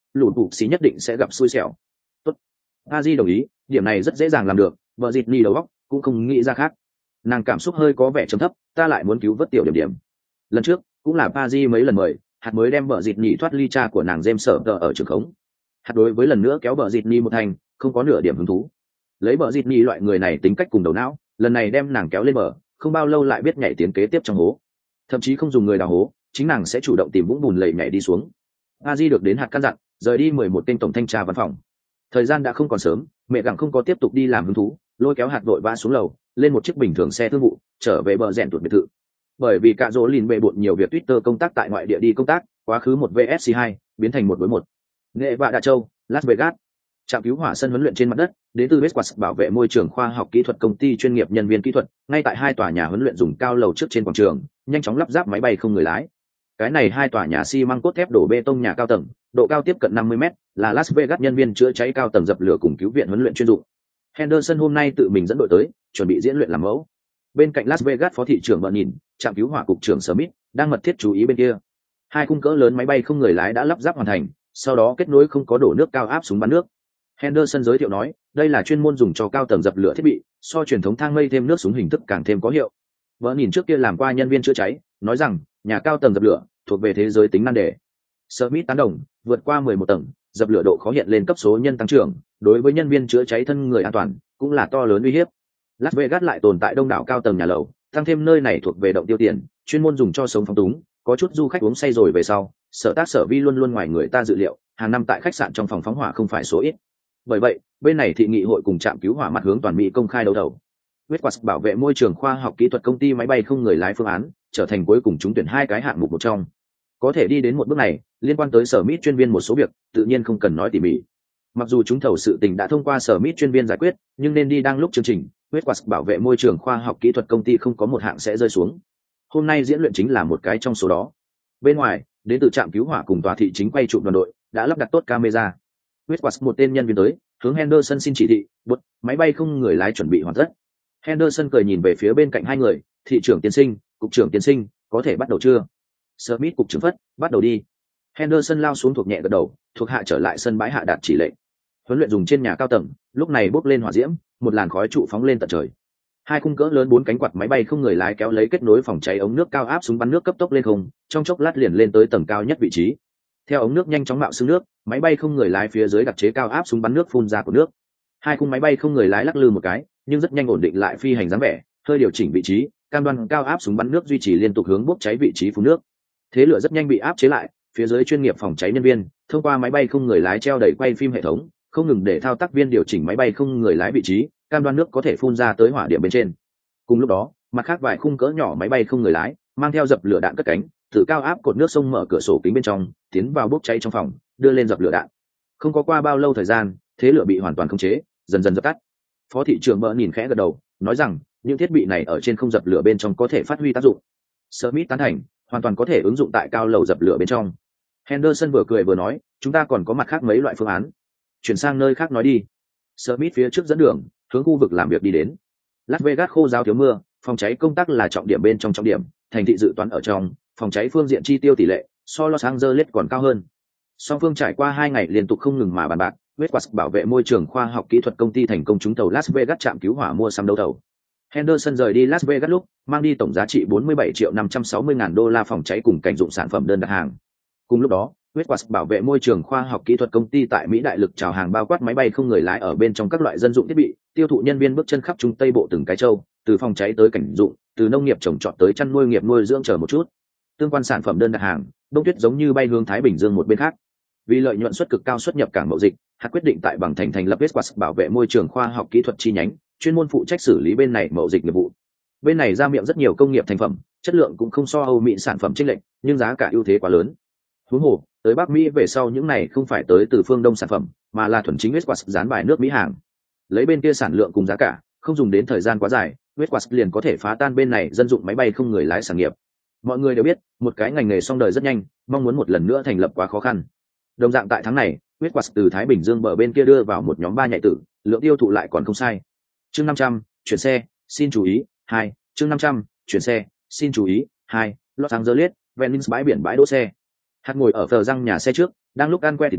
lũ tụ xí nhất định sẽ gặp xui xẻo. Tốt. Aji đồng ý, điểm này rất dễ dàng làm được, vợ dịt ni đầu óc cũng không nghĩ ra khác. Nàng cảm xúc hơi có vẻ trầm thấp, ta lại muốn cứu vớt tiểu điểm điểm. Lần trước cũng là Aji mấy lần mời, hạt mới đem vợ dịt nhị thoát ly cha của nàng James sở tờ ở trường khống. Hạt đối với lần nữa kéo vợ dịt ni một thành, không có nửa điểm hứng thú. Lấy vợ dịt ni loại người này tính cách cùng đầu não, lần này đem nàng kéo lên bờ, không bao lâu lại biết nhảy tiến kế tiếp trong hố, thậm chí không dùng người đào hố, chính nàng sẽ chủ động tìm vũng bùn lầy nhảy đi xuống. Aji được đến hạt căn dặn, rời đi 11 kênh tổng thanh tra văn phòng. Thời gian đã không còn sớm, mẹ gặng không có tiếp tục đi làm hứng thú, lôi kéo hạt vội vã xuống lầu, lên một chiếc bình thường xe thương vụ, trở về bờ rèn tuột biệt thự. Bởi vì cả dỗ lìn bề bộn nhiều việc Twitter công tác tại ngoại địa đi công tác, quá khứ 1 vs 2 biến thành 1 đối 1. Nghệ vạ Đà Châu, Las Vegas. Trạm cứu hỏa sân huấn luyện trên mặt đất, đến từ Westquartz bảo vệ môi trường khoa học kỹ thuật công ty chuyên nghiệp nhân viên kỹ thuật, ngay tại 2 tòa nhà huấn luyện dùng cao lầu trước trên quảng trường, nhanh chóng lắp ráp máy bay không người lái. Cái này 2 tòa nhà xi măng cốt thép đổ bê tông nhà cao tầng, độ cao tiếp cận 50 mét, là Las Vegas nhân viên chữa cháy cao tầng dập lửa cùng cứu viện huấn luyện chuyên dụng. Henderson hôm nay tự mình dẫn đội tới, chuẩn bị diễn luyện làm mẫu. Bên cạnh Las Vegas phó thị trưởng bận nhìn, trạm cứu hỏa cục trưởng Smith đang mật thiết chú ý bên kia. 2 khung cỡ lớn máy bay không người lái đã lắp ráp hoàn thành, sau đó kết nối không có đổ nước cao áp súng bắn nước. Henderson giới thiệu nói, đây là chuyên môn dùng cho cao tầng dập lửa thiết bị, so truyền thống thang mây thêm nước súng hình thức càng thêm có hiệu. Vợ nhìn trước kia làm qua nhân viên chữa cháy, nói rằng nhà cao tầng dập lửa thuộc về thế giới tính nan đề. Smith tán đồng, vượt qua 11 tầng, dập lửa độ khó hiện lên cấp số nhân tăng trưởng, đối với nhân viên chữa cháy thân người an toàn cũng là to lớn uy hiếp. Las Vegas lại tồn tại đông đảo cao tầng nhà lầu, tăng thêm nơi này thuộc về động tiêu tiền, chuyên môn dùng cho sống phóng túng, có chút du khách uống say rồi về sau, sở vi luôn luôn ngoài người ta dự liệu, hàng năm tại khách sạn trong phòng phóng hỏa không phải số ít. Bởi vậy, bên này thị nghị hội cùng trạm cứu hỏa mặt hướng toàn Mỹ công khai đấu đầu. Westquartz bảo vệ môi trường khoa học kỹ thuật công ty máy bay không người lái phương án, trở thành cuối cùng trúng tuyển 2 cái hạng mục một trong. Có thể đi đến một bước này, liên quan tới sở Smith chuyên viên một số việc, tự nhiên không cần nói tỉ mỉ. Mặc dù chúng thầu sự tình đã thông qua sở Smith chuyên viên giải quyết, nhưng nên đi đang lúc chương trình, Westquartz bảo vệ môi trường khoa học kỹ thuật công ty không có một hạng sẽ rơi xuống. Hôm nay diễn luyện chính là một cái trong số đó. Bên ngoài, đến từ trạm cứu hỏa cùng tòa thị chính quay trụ đoàn đội đã lắp đặt tốt camera. Westquartz một tên nhân viên tới, hướng Henderson xin chỉ thị, bút, máy bay không người lái chuẩn bị hoàn tất. Henderson cười nhìn về phía bên cạnh 2 người, thị trưởng tiên sinh, cục trưởng tiên sinh, có thể bắt đầu chưa? Smith cục trưởng phất, bắt đầu đi. Henderson lao xuống thuộc nhẹ gật đầu, thuộc hạ trở lại sân bãi hạ đạt chỉ lệnh. Huấn luyện dùng trên nhà cao tầng, lúc này bốc lên hỏa diễm, một làn khói trụ phóng lên tận trời. 2 khung cỡ lớn 4 cánh quạt máy bay không người lái kéo lấy kết nối phòng cháy ống nước cao áp súng bắn nước cấp tốc lên không, trong chốc lát liền lên tới tầng cao nhất vị trí. Theo ống nước nhanh chóng mạo xương nước, máy bay không người lái phía dưới đặc chế cao áp súng bắn nước phun ra của nước. 2 khung máy bay không người lái lắc lư một cái, nhưng rất nhanh ổn định lại phi hành dáng vẻ, hơi điều chỉnh vị trí, cam đoan cao áp súng bắn nước duy trì liên tục hướng bốc cháy vị trí phun nước. Thế lửa rất nhanh bị áp chế lại, phía dưới chuyên nghiệp phòng cháy nhân viên thông qua máy bay không người lái treo đẩy quay phim hệ thống, không ngừng để thao tác viên điều chỉnh máy bay không người lái vị trí, cam đoan nước có thể phun ra tới hỏa điểm bên trên. Cùng lúc đó, mặt khác vài khung cỡ nhỏ máy bay không người lái mang theo dập lửa đạn cất cánh, từ cao áp cột nước sông mở cửa sổ kính bên trong, tiến vào bốc cháy trong phòng, đưa lên dập lửa đạn. Không có qua bao lâu thời gian, thế lửa bị hoàn toàn khống chế, dần dần dập tắt. Phó thị trưởng Bỡ nhìn khẽ gật đầu, nói rằng những thiết bị này ở trên không dập lửa bên trong có thể phát huy tác dụng. Smith tán thành, hoàn toàn có thể ứng dụng tại cao lầu dập lửa bên trong. Henderson vừa cười vừa nói, chúng ta còn có mặt khác mấy loại phương án. Chuyển sang nơi khác nói đi. Smith phía trước dẫn đường, hướng khu vực làm việc đi đến. Las Vegas khô giáo thiếu mưa, phòng cháy công tác là trọng điểm bên trong trọng điểm, thành thị dự toán ở trong, phòng cháy phương diện chi tiêu tỷ lệ so Los Angeles còn cao hơn. Song phương trải qua 2 ngày liên tục không ngừng mà bàn bạc, Westquartz bảo vệ môi trường khoa học kỹ thuật công ty thành công trúng thầu Las Vegas trạm cứu hỏa mua sắm đấu thầu. Henderson rời đi Las Vegas lúc mang đi tổng giá trị 47.560.000 đô la phòng cháy cùng cảnh dụng sản phẩm đơn đặt hàng. Cùng lúc đó, Westquartz bảo vệ môi trường khoa học kỹ thuật công ty tại Mỹ đại lực chào hàng bao quát máy bay không người lái ở bên trong các loại dân dụng thiết bị, tiêu thụ nhân viên bước chân khắp trung tây bộ từng cái châu, từ phòng cháy tới cảnh dụng, từ nông nghiệp trồng trọt tới chăn nuôi nghiệp nuôi dưỡng chờ một chút. Tương quan sản phẩm đơn đặt hàng, đông tuyết giống như bay hướng Thái Bình Dương một bên khác. Vì lợi nhuận suất cực cao xuất nhập cảng mậu dịch, hạt quyết định tại bằng thành lập Westquartz bảo vệ môi trường khoa học kỹ thuật chi nhánh, chuyên môn phụ trách xử lý bên này mậu dịch nghiệp vụ. Bên này ra miệng rất nhiều công nghiệp thành phẩm, chất lượng cũng không so Âu Mỹ sản phẩm chênh lệch, nhưng giá cả ưu thế quá lớn. Huống hồ, tới Bắc Mỹ về sau những này không phải tới từ phương Đông sản phẩm, mà là thuần chính Westquartz dán bài nước Mỹ hàng. Lấy bên kia sản lượng cùng giá cả, không dùng đến thời gian quá dài, Westquartz liền có thể phá tan bên này dân dụng máy bay không người lái sản nghiệp. Mọi người đều biết, một cái ngành nghề xong đời rất nhanh, mong muốn một lần nữa thành lập quá khó khăn. Đồng dạng tại tháng này, Westquartz từ Thái Bình Dương bờ bên kia đưa vào một nhóm 3 nhạy tử, lượng tiêu thụ lại còn không sai. Chương 500, chuyển xe, xin chú ý, 2, chương 500, chuyển xe, xin chú ý, 2, Los Angeles, Venice bãi biển bãi đỗ xe. Hạt ngồi ở phờ răng nhà xe trước, đang lúc ăn que thịt nướng,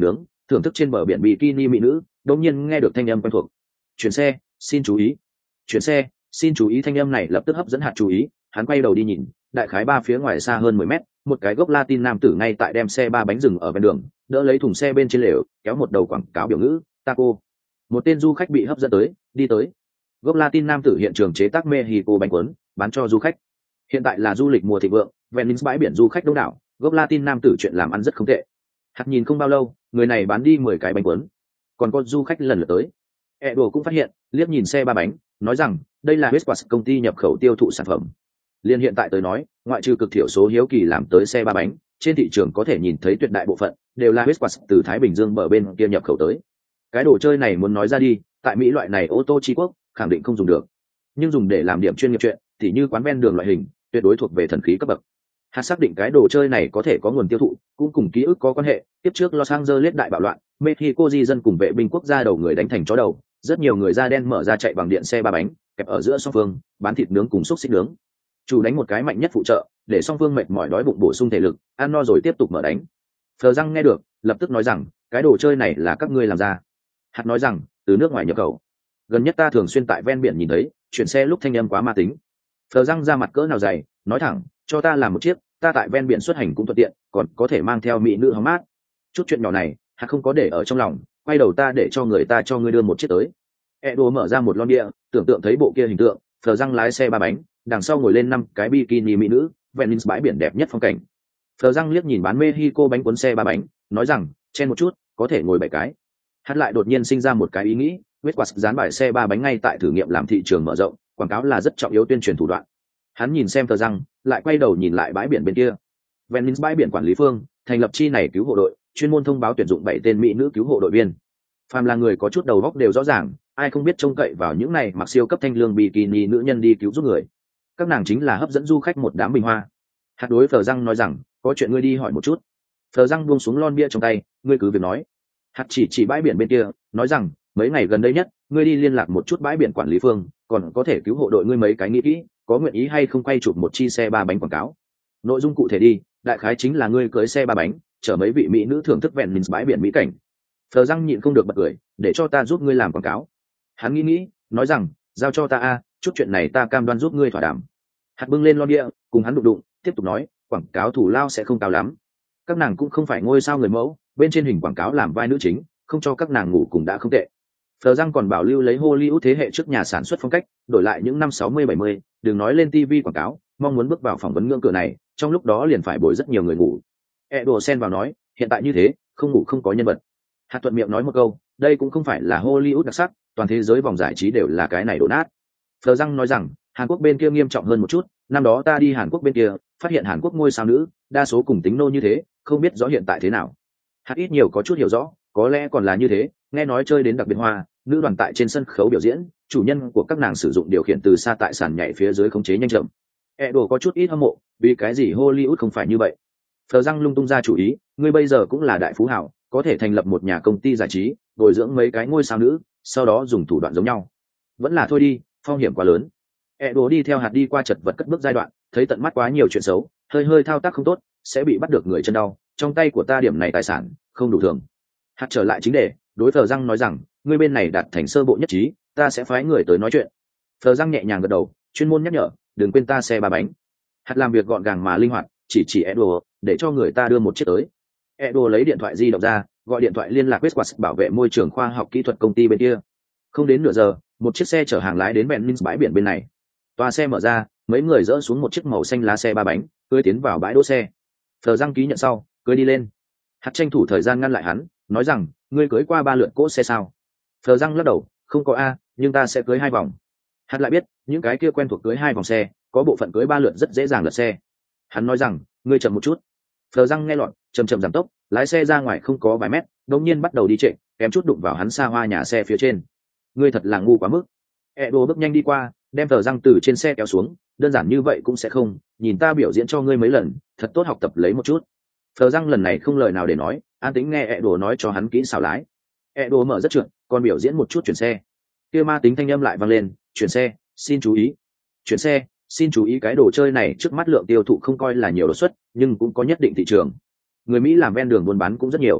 thưởng thức trên bờ biển bikini mỹ nữ, đột nhiên nghe được thanh âm quen thuộc. Chuyển xe, xin chú ý. Chuyển xe, xin chú ý, thanh âm này lập tức hấp dẫn hạt chú ý, hắn quay đầu đi nhìn, đại khái ba phía ngoài xa hơn 10 mét, một cái gốc Latin nam tử ngay tại đem xe ba bánh dừng ở ven đường, đỡ lấy thùng xe bên trên lều, kéo một đầu quảng cáo biểu ngữ, taco. Một tên du khách bị hấp dẫn tới, đi tới. Gốc Latin nam tử hiện trường chế tác Mexico bánh cuốn, bán cho du khách. Hiện tại là du lịch mùa thịnh vượng, Venice bãi biển du khách đông đảo, gốc Latin nam tử chuyện làm ăn rất không tệ. Hạt nhìn không bao lâu, người này bán đi 10 cái bánh cuốn, còn có du khách lần lượt tới. Edo cũng phát hiện, liếc nhìn xe ba bánh, nói rằng đây là Westpac công ty nhập khẩu tiêu thụ sản phẩm. Liên hiện tại tới nói, ngoại trừ cực thiểu số hiếu kỳ làm tới xe ba bánh, trên thị trường có thể nhìn thấy tuyệt đại bộ phận đều là Westpac từ Thái Bình Dương bờ bên kia nhập khẩu tới. Cái đồ chơi này muốn nói ra đi, tại Mỹ loại này ô tô Trung Quốc khẳng định không dùng được, nhưng dùng để làm điểm chuyên nghiệp chuyện, thì như quán ven đường loại hình, tuyệt đối thuộc về thần khí cấp bậc. Hạt xác định cái đồ chơi này có thể có nguồn tiêu thụ, cũng cùng ký ức có quan hệ. Tiếp trước Los Angeles đại bạo loạn, Mexico di dân cùng vệ binh quốc gia đầu người đánh thành chó đầu, rất nhiều người da đen mở ra chạy bằng điện xe ba bánh, kẹp ở giữa song phương, bán thịt nướng cùng xúc xích nướng. Chủ đánh một cái mạnh nhất phụ trợ, để song phương mệt mỏi đói bụng bổ sung thể lực, ăn no rồi tiếp tục mở đánh. Phờ răng nghe được, lập tức nói rằng, cái đồ chơi này là các ngươi làm ra. Hạt nói rằng, từ nước ngoài nhập khẩu. Gần nhất ta thường xuyên tại ven biển nhìn thấy, chuyển xe lúc thanh âm quá ma tính. Phờ răng ra mặt cỡ nào dày, nói thẳng, cho ta làm một chiếc, ta tại ven biển xuất hành cũng thuận tiện, còn có thể mang theo mỹ nữ hóng mát. Chút chuyện nhỏ này, Hạt không có để ở trong lòng, quay đầu ta để cho người ta cho ngươi đưa một chiếc tới. Edo mở ra một lon bia, tưởng tượng thấy bộ kia hình tượng, Phờ răng lái xe ba bánh, đằng sau ngồi lên 5 cái bikini mỹ nữ, Venice bãi biển đẹp nhất phong cảnh. Phờ răng liếc nhìn bán Mexico bánh cuốn xe ba bánh, nói rằng, chen một chút, có thể ngồi 7 cái. Hạt lại đột nhiên sinh ra một cái ý nghĩ, Westpac dán bài xe ba bánh ngay tại thử nghiệm làm thị trường mở rộng, quảng cáo là rất trọng yếu tuyên truyền thủ đoạn. Hắn nhìn xem Phờ răng, lại quay đầu nhìn lại bãi biển bên kia. Venice bãi biển quản lý phương thành lập chi này cứu hộ đội, chuyên môn thông báo tuyển dụng 7 tên mỹ nữ cứu hộ đội viên. Phàm là người có chút đầu óc đều rõ ràng, ai không biết trông cậy vào những này mặc siêu cấp thanh lương bikini nữ nhân đi cứu giúp người. Các nàng chính là hấp dẫn du khách một đám bình hoa. Hạt đối Phờ răng nói rằng, có chuyện ngươi đi hỏi một chút. Phờ răng buông xuống lon bia trong tay, ngươi cứ việc nói. Hạt chỉ bãi biển bên kia, nói rằng, mấy ngày gần đây nhất, ngươi đi liên lạc một chút bãi biển quản lý phương, còn có thể cứu hộ đội ngươi mấy cái nghĩ kỹ, có nguyện ý hay không quay chụp một chi xe ba bánh quảng cáo. Nội dung cụ thể đi, đại khái chính là ngươi cưới xe ba bánh, chở mấy vị mỹ nữ thưởng thức vẹn mình bãi biển mỹ cảnh. Phờ răng nhịn không được bật cười, để cho ta giúp ngươi làm quảng cáo. Hắn nghĩ, nói rằng, giao cho ta a, chút chuyện này ta cam đoan giúp ngươi thỏa đàm. Hạt bưng lên lon bia, cùng hắn đụng, tiếp tục nói, quảng cáo thủ lao sẽ không cao lắm. Các nàng cũng không phải ngôi sao người mẫu, bên trên hình quảng cáo làm vai nữ chính, không cho các nàng ngủ cùng đã không tệ. Phờ răng còn bảo lưu lấy Hollywood thế hệ trước nhà sản xuất phong cách, đổi lại những năm 60-70, đừng nói lên TV quảng cáo, mong muốn bước vào phỏng vấn ngưỡng cửa này, trong lúc đó liền phải bồi rất nhiều người ngủ. Edo xen vào nói, hiện tại như thế, không ngủ không có nhân vật. Hạt thuận miệng nói một câu, đây cũng không phải là Hollywood đặc sắc, toàn thế giới vòng giải trí đều là cái này đổ nát. Phờ răng nói rằng, Hàn Quốc bên kia nghiêm trọng hơn một chút, năm đó ta đi Hàn Quốc bên kia, phát hiện Hàn Quốc ngôi sao nữ, đa số cùng tính nô như thế, không biết rõ hiện tại thế nào. Hạt ít nhiều có chút hiểu rõ, có lẽ còn là như thế, nghe nói chơi đến đặc biệt hoa, nữ đoàn tại trên sân khấu biểu diễn, chủ nhân của các nàng sử dụng điều khiển từ xa tại sàn nhảy phía dưới khống chế nhanh chậm. Edo có chút ít hâm mộ, vì cái gì Hollywood không phải như vậy. Phờ răng lung tung ra chủ ý, ngươi bây giờ cũng là đại phú hảo, có thể thành lập một nhà công ty giải trí, bồi dưỡng mấy cái ngôi sao nữ, sau đó dùng thủ đoạn giống nhau. Vẫn là thôi đi, phong hiểm quá lớn. Edo đi theo hạt đi qua chật vật cất bước giai đoạn, thấy tận mắt quá nhiều chuyện xấu, hơi thao tác không tốt, sẽ bị bắt được người chân đau. Trong tay của ta điểm này tài sản không đủ thường. Hạt trở lại chính đề, đối Phờ răng nói rằng, ngươi bên này đạt thành sơ bộ nhất trí, ta sẽ phái người tới nói chuyện. Phờ răng nhẹ nhàng gật đầu, chuyên môn nhắc nhở, đừng quên ta xe ba bánh. Hạt làm việc gọn gàng mà linh hoạt, chỉ Edo, để cho người ta đưa một chiếc tới. Edo lấy điện thoại di động ra, gọi điện thoại liên lạc với Westpac bảo vệ môi trường khoa học kỹ thuật công ty bên kia. Không đến nửa giờ, một chiếc xe chở hàng lái đến Venice bãi biển bên này. Toa xe mở ra, mấy người dỡ xuống một chiếc màu xanh lá xe ba bánh, cưỡi tiến vào bãi đỗ xe. Phờ răng ký nhận sau, cưỡi đi lên. Hạt tranh thủ thời gian ngăn lại hắn, nói rằng, ngươi cưỡi qua 3 lượt cỗ xe sao? Phờ răng lắc đầu, không có a, nhưng ta sẽ cưỡi 2 vòng. Hạt lại biết, những cái kia quen thuộc cưỡi 2 vòng xe, có bộ phận cưỡi 3 lượt rất dễ dàng lật xe. Hắn nói rằng, ngươi chậm một chút. Phờ răng nghe lọt, chậm giảm tốc, lái xe ra ngoài không có vài mét, đột nhiên bắt đầu đi trệ, kém chút đụng vào hắn xa hoa nhà xe phía trên. Ngươi thật là ngu quá mức. Edo bước nhanh đi qua, đem Phờ răng từ trên xe kéo xuống, đơn giản như vậy cũng sẽ không, nhìn ta biểu diễn cho ngươi mấy lần, thật tốt học tập lấy một chút. Phờ răng lần này không lời nào để nói, an tính nghe Edo nói cho hắn kỹ xảo lái. Edo mở rất trượt, còn biểu diễn một chút chuyển xe. Kia ma tính thanh âm lại vang lên, chuyển xe, xin chú ý. Chuyển xe, xin chú ý, cái đồ chơi này trước mắt lượng tiêu thụ không coi là nhiều đột xuất, nhưng cũng có nhất định thị trường. Người Mỹ làm ven đường buôn bán cũng rất nhiều.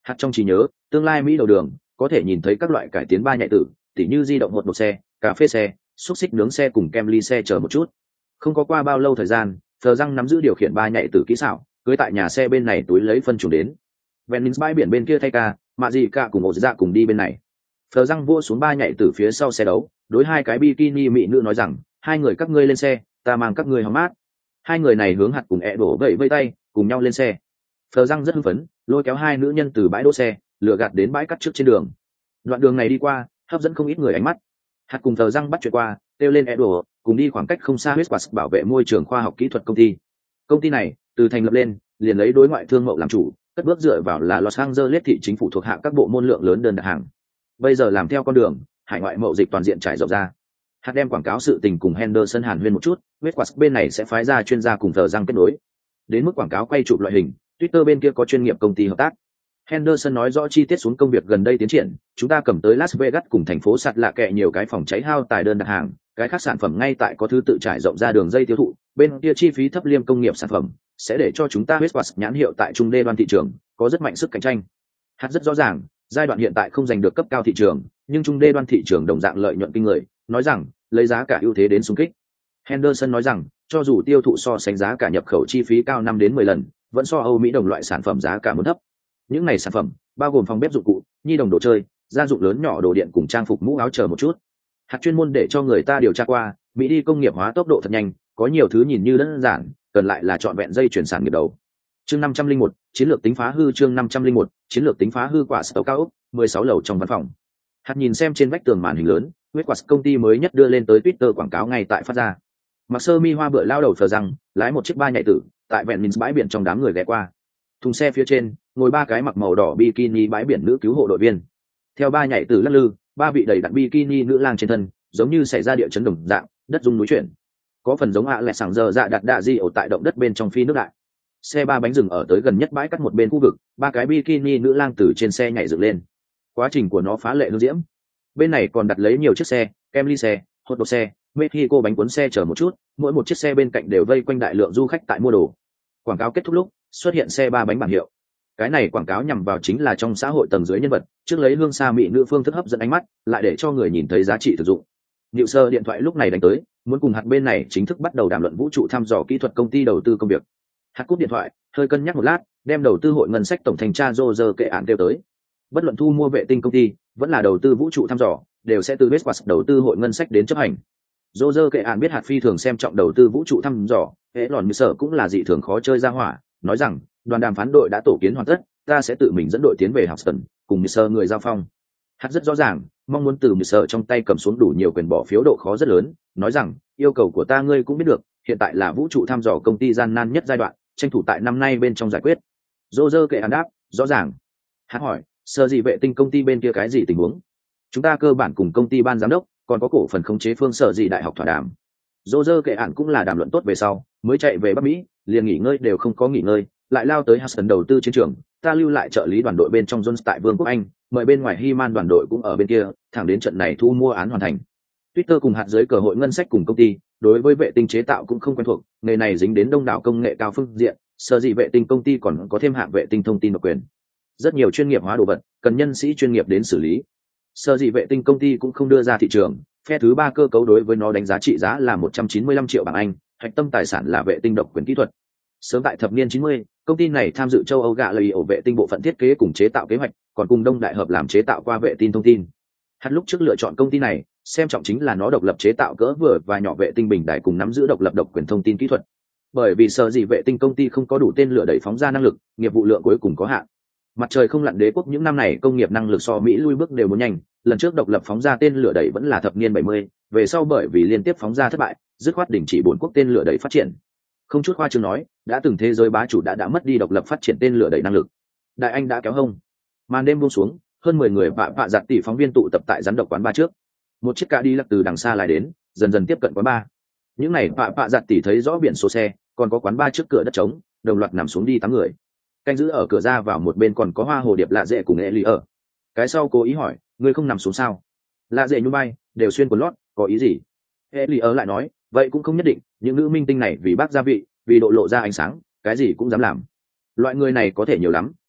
Hạt trong trí nhớ tương lai Mỹ đầu đường có thể nhìn thấy các loại cải tiến ba nhạy tử, tỉ như di động hột đột xe, cà phê xe, xúc xích nướng xe cùng kem ly xe chờ một chút. Không có qua bao lâu thời gian, Phờ răng nắm giữ điều khiển ba nhạy tử kỹ xảo, cưới tại nhà xe bên này túi lấy phân chủ đến. Venice bãi biển bên kia thay ca, mạ gì cả cùng ổ dạ cùng đi bên này. Phờ răng vua xuống ba nhạy tử phía sau xe đấu, đối hai cái bikini mỹ nữ nói rằng, hai người các ngươi lên xe, ta mang các ngươi hóng mát. Hai người này hướng Hạt cùng ẹ đổ vẫy vây tay, cùng nhau lên xe. Phờ răng rất hưng phấn, lôi kéo hai nữ nhân từ bãi đỗ xe, lừa gạt đến bãi cắt trước trên đường. Đoạn đường này đi qua, hấp dẫn không ít người ánh mắt. Hạt cùng Phờ răng bắt chuyện qua, kêu lên ẹ đổ, cùng đi khoảng cách không xa Westquartz bảo vệ môi trường khoa học kỹ thuật công ty. Công ty này từ thành lập lên, liền lấy đối ngoại thương mậu làm chủ, cất bước dựa vào là Los Angeles thị chính phủ thuộc hạ các bộ môn lượng lớn đơn đặt hàng. Bây giờ làm theo con đường hải ngoại mậu dịch toàn diện trải rộng ra. Hạt đem quảng cáo sự tình cùng Henderson hàn huyên một chút, Westquartz bên này sẽ phái ra chuyên gia cùng Phờ răng kết nối. Đến mức quảng cáo quay chụp loại hình, Twitter bên kia có chuyên nghiệp công ty hợp tác. Henderson nói rõ chi tiết xuống công việc gần đây tiến triển, chúng ta cầm tới Las Vegas cùng thành phố sạt lạ kệ nhiều cái phòng cháy hao tài đơn đặt hàng, cái khác sản phẩm ngay tại có thứ tự trải rộng ra đường dây tiêu thụ, bên kia chi phí thấp liêm công nghiệp sản phẩm, sẽ để cho chúng ta Westquartz nhãn hiệu tại trung đê đoan thị trường, có rất mạnh sức cạnh tranh. Hạt rất rõ ràng, giai đoạn hiện tại không giành được cấp cao thị trường, nhưng trung đê đoan thị trường đồng dạng lợi nhuận kinh người, nói rằng, lấy giá cả ưu thế đến xung kích. Henderson nói rằng, cho dù tiêu thụ so sánh giá cả nhập khẩu chi phí cao 5 đến 10 lần, vẫn so Âu Mỹ đồng loại sản phẩm giá cả muốn thấp. Những này sản phẩm bao gồm phòng bếp dụng cụ, nhi đồng đồ chơi, gia dụng lớn nhỏ đồ điện cùng trang phục mũ áo chờ một chút. Hạt chuyên môn để cho người ta điều tra qua, Mỹ đi công nghiệp hóa tốc độ thật nhanh, có nhiều thứ nhìn như đơn giản, cần lại là trọn vẹn dây chuyển sản nghiệp đầu. Chương 501, chiến lược tính phá hư. Chương 501, chiến lược tính phá hư. Quả sầu cao ốc, 16 lầu trong văn phòng. Hạt nhìn xem trên vách tường màn hình lớn, Westquartz công ty mới nhất đưa lên tới Twitter quảng cáo ngay tại phát ra. Mặc sơ mi hoa bựa lao đầu Phờ răng, lái một chiếc ba nhạy tử, tại Venice bãi biển trong đám người ghé qua. Thùng xe phía trên ngồi ba cái mặc màu đỏ bikini bãi biển nữ cứu hộ đội viên. Theo ba nhảy từ lắc lư, ba vị đầy đặn bikini nữ lang trên thân, giống như xảy ra địa chấn đồng dạng, đất rung núi chuyển. Có phần giống lẹ sảng giờ dạ đặt đạ di ổ tại động đất bên trong phi nước đại. Xe ba bánh dừng ở tới gần nhất bãi cắt một bên khu vực, ba cái bikini nữ lang từ trên xe nhảy dựng lên. Quá trình của nó phá lệ hương diễm. Bên này còn đặt lấy nhiều chiếc xe, kem ly xe, hot dog xe, Mexico bánh cuốn xe chở một chút, mỗi một chiếc xe bên cạnh đều vây quanh đại lượng du khách tại mua đồ. Quảng cáo kết thúc lúc, xuất hiện xe ba bánh bảng hiệu. Cái này quảng cáo nhằm vào chính là trong xã hội tầng dưới nhân vật, trước lấy hương xa mỹ nữ phương thức hấp dẫn ánh mắt, lại để cho người nhìn thấy giá trị thực dụng. Niệu sơ điện thoại lúc này đánh tới, muốn cùng Hạt bên này chính thức bắt đầu đàm luận vũ trụ thăm dò kỹ thuật công ty đầu tư công việc. Hạt cúp điện thoại, hơi cân nhắc một lát, đem đầu tư hội ngân sách tổng thanh tra Roger kệ án kêu tới. Bất luận thu mua vệ tinh công ty, vẫn là đầu tư vũ trụ thăm dò, đều sẽ từ Westquartz đầu tư hội ngân sách đến chấp hành. Roger kệ án biết Hạt phi thường xem trọng đầu tư vũ trụ thăm dò, hễ lòn như sở cũng là dị thường khó chơi ra hỏa, nói rằng đoàn đàm phán đội đã tổ kiến hoàn tất, ta sẽ tự mình dẫn đội tiến về Houston, cùng Mr. người giao phong. Hạt rất rõ ràng, mong muốn từ Mr. trong tay cầm xuống đủ nhiều quyền bỏ phiếu độ khó rất lớn, nói rằng yêu cầu của ta ngươi cũng biết được, hiện tại là vũ trụ thăm dò công ty gian nan nhất giai đoạn, tranh thủ tại năm nay bên trong giải quyết. Roger kệ đáp, rõ ràng. Hạt hỏi, sở gì vệ tinh công ty bên kia cái gì tình huống? Chúng ta cơ bản cùng công ty ban giám đốc, còn có cổ phần khống chế phương sở gì đại học thỏa đàm. Roger kệ cũng là đàm luận tốt về sau, mới chạy về Bắc Mỹ, liền nghỉ ngơi đều không có nghỉ ngơi, lại lao tới Houston đầu tư chiến trường. Ta lưu lại trợ lý đoàn đội bên trong Jones tại Vương quốc Anh, mời bên ngoài He-Man đoàn đội cũng ở bên kia, thẳng đến trận này thu mua án hoàn thành. Twitter cùng Hạt dưới cơ hội ngân sách cùng công ty, đối với vệ tinh chế tạo cũng không quen thuộc, nghề này dính đến đông đảo công nghệ cao phương diện, sở dĩ vệ tinh công ty còn có thêm hạng vệ tinh thông tin độc quyền. Rất nhiều chuyên nghiệp hóa đồ vật, cần nhân sĩ chuyên nghiệp đến xử lý. Sở dĩ vệ tinh công ty cũng không đưa ra thị trường, phe thứ ba cơ cấu đối với nó đánh giá trị giá là 195 triệu bảng Anh, hạch tâm tài sản là vệ tinh độc quyền kỹ thuật. Sớm tại thập niên 90, công ty này tham dự châu Âu gạ lầy ổ vệ tinh bộ phận thiết kế cùng chế tạo kế hoạch, còn cùng Đông Đại hợp làm chế tạo qua vệ tinh thông tin. Hạt lúc trước lựa chọn công ty này, xem trọng chính là nó độc lập chế tạo cỡ vừa và nhỏ vệ tinh bình đại cùng nắm giữ độc lập độc quyền thông tin kỹ thuật. Bởi vì sở dĩ vệ tinh công ty không có đủ tên lửa đẩy phóng ra năng lực, nghiệp vụ lượng cuối cùng có hạn. Mặt trời không lặn đế quốc những năm này công nghiệp năng lực so Mỹ lui bước đều muốn nhanh, lần trước độc lập phóng ra tên lửa đẩy vẫn là thập niên 70, về sau bởi vì liên tiếp phóng ra thất bại, dứt khoát đình chỉ bốn quốc tên lửa đẩy phát triển. Không chút khoa trương nói, đã từng thế giới bá chủ đã mất đi độc lập phát triển tên lửa đẩy năng lực. Đại Anh đã kéo hông. Màn đêm buông xuống, hơn 10 người vạ giặt tỷ phóng viên tụ tập tại rắn độc quán ba trước. Một chiếc ca đi lắc từ đằng xa lại đến, dần dần tiếp cận quán ba. Những này vạ giặt tỷ thấy rõ biển số xe, còn có quán ba trước cửa đất trống, đồng loạt nằm xuống đi 8 người. Canh giữ ở cửa ra vào một bên còn có Hoa Hồ Điệp Lạ Dệ cùng Eli ở. Cái sau cố ý hỏi, ngươi không nằm xuống sao? Lạ Dệ nhún vai, đều xuyên quần lót, có ý gì? Eli ở lại nói, vậy cũng không nhất định, những nữ minh tinh này vì bác gia vị, vì độ lộ ra ánh sáng, cái gì cũng dám làm. Loại người này có thể nhiều lắm,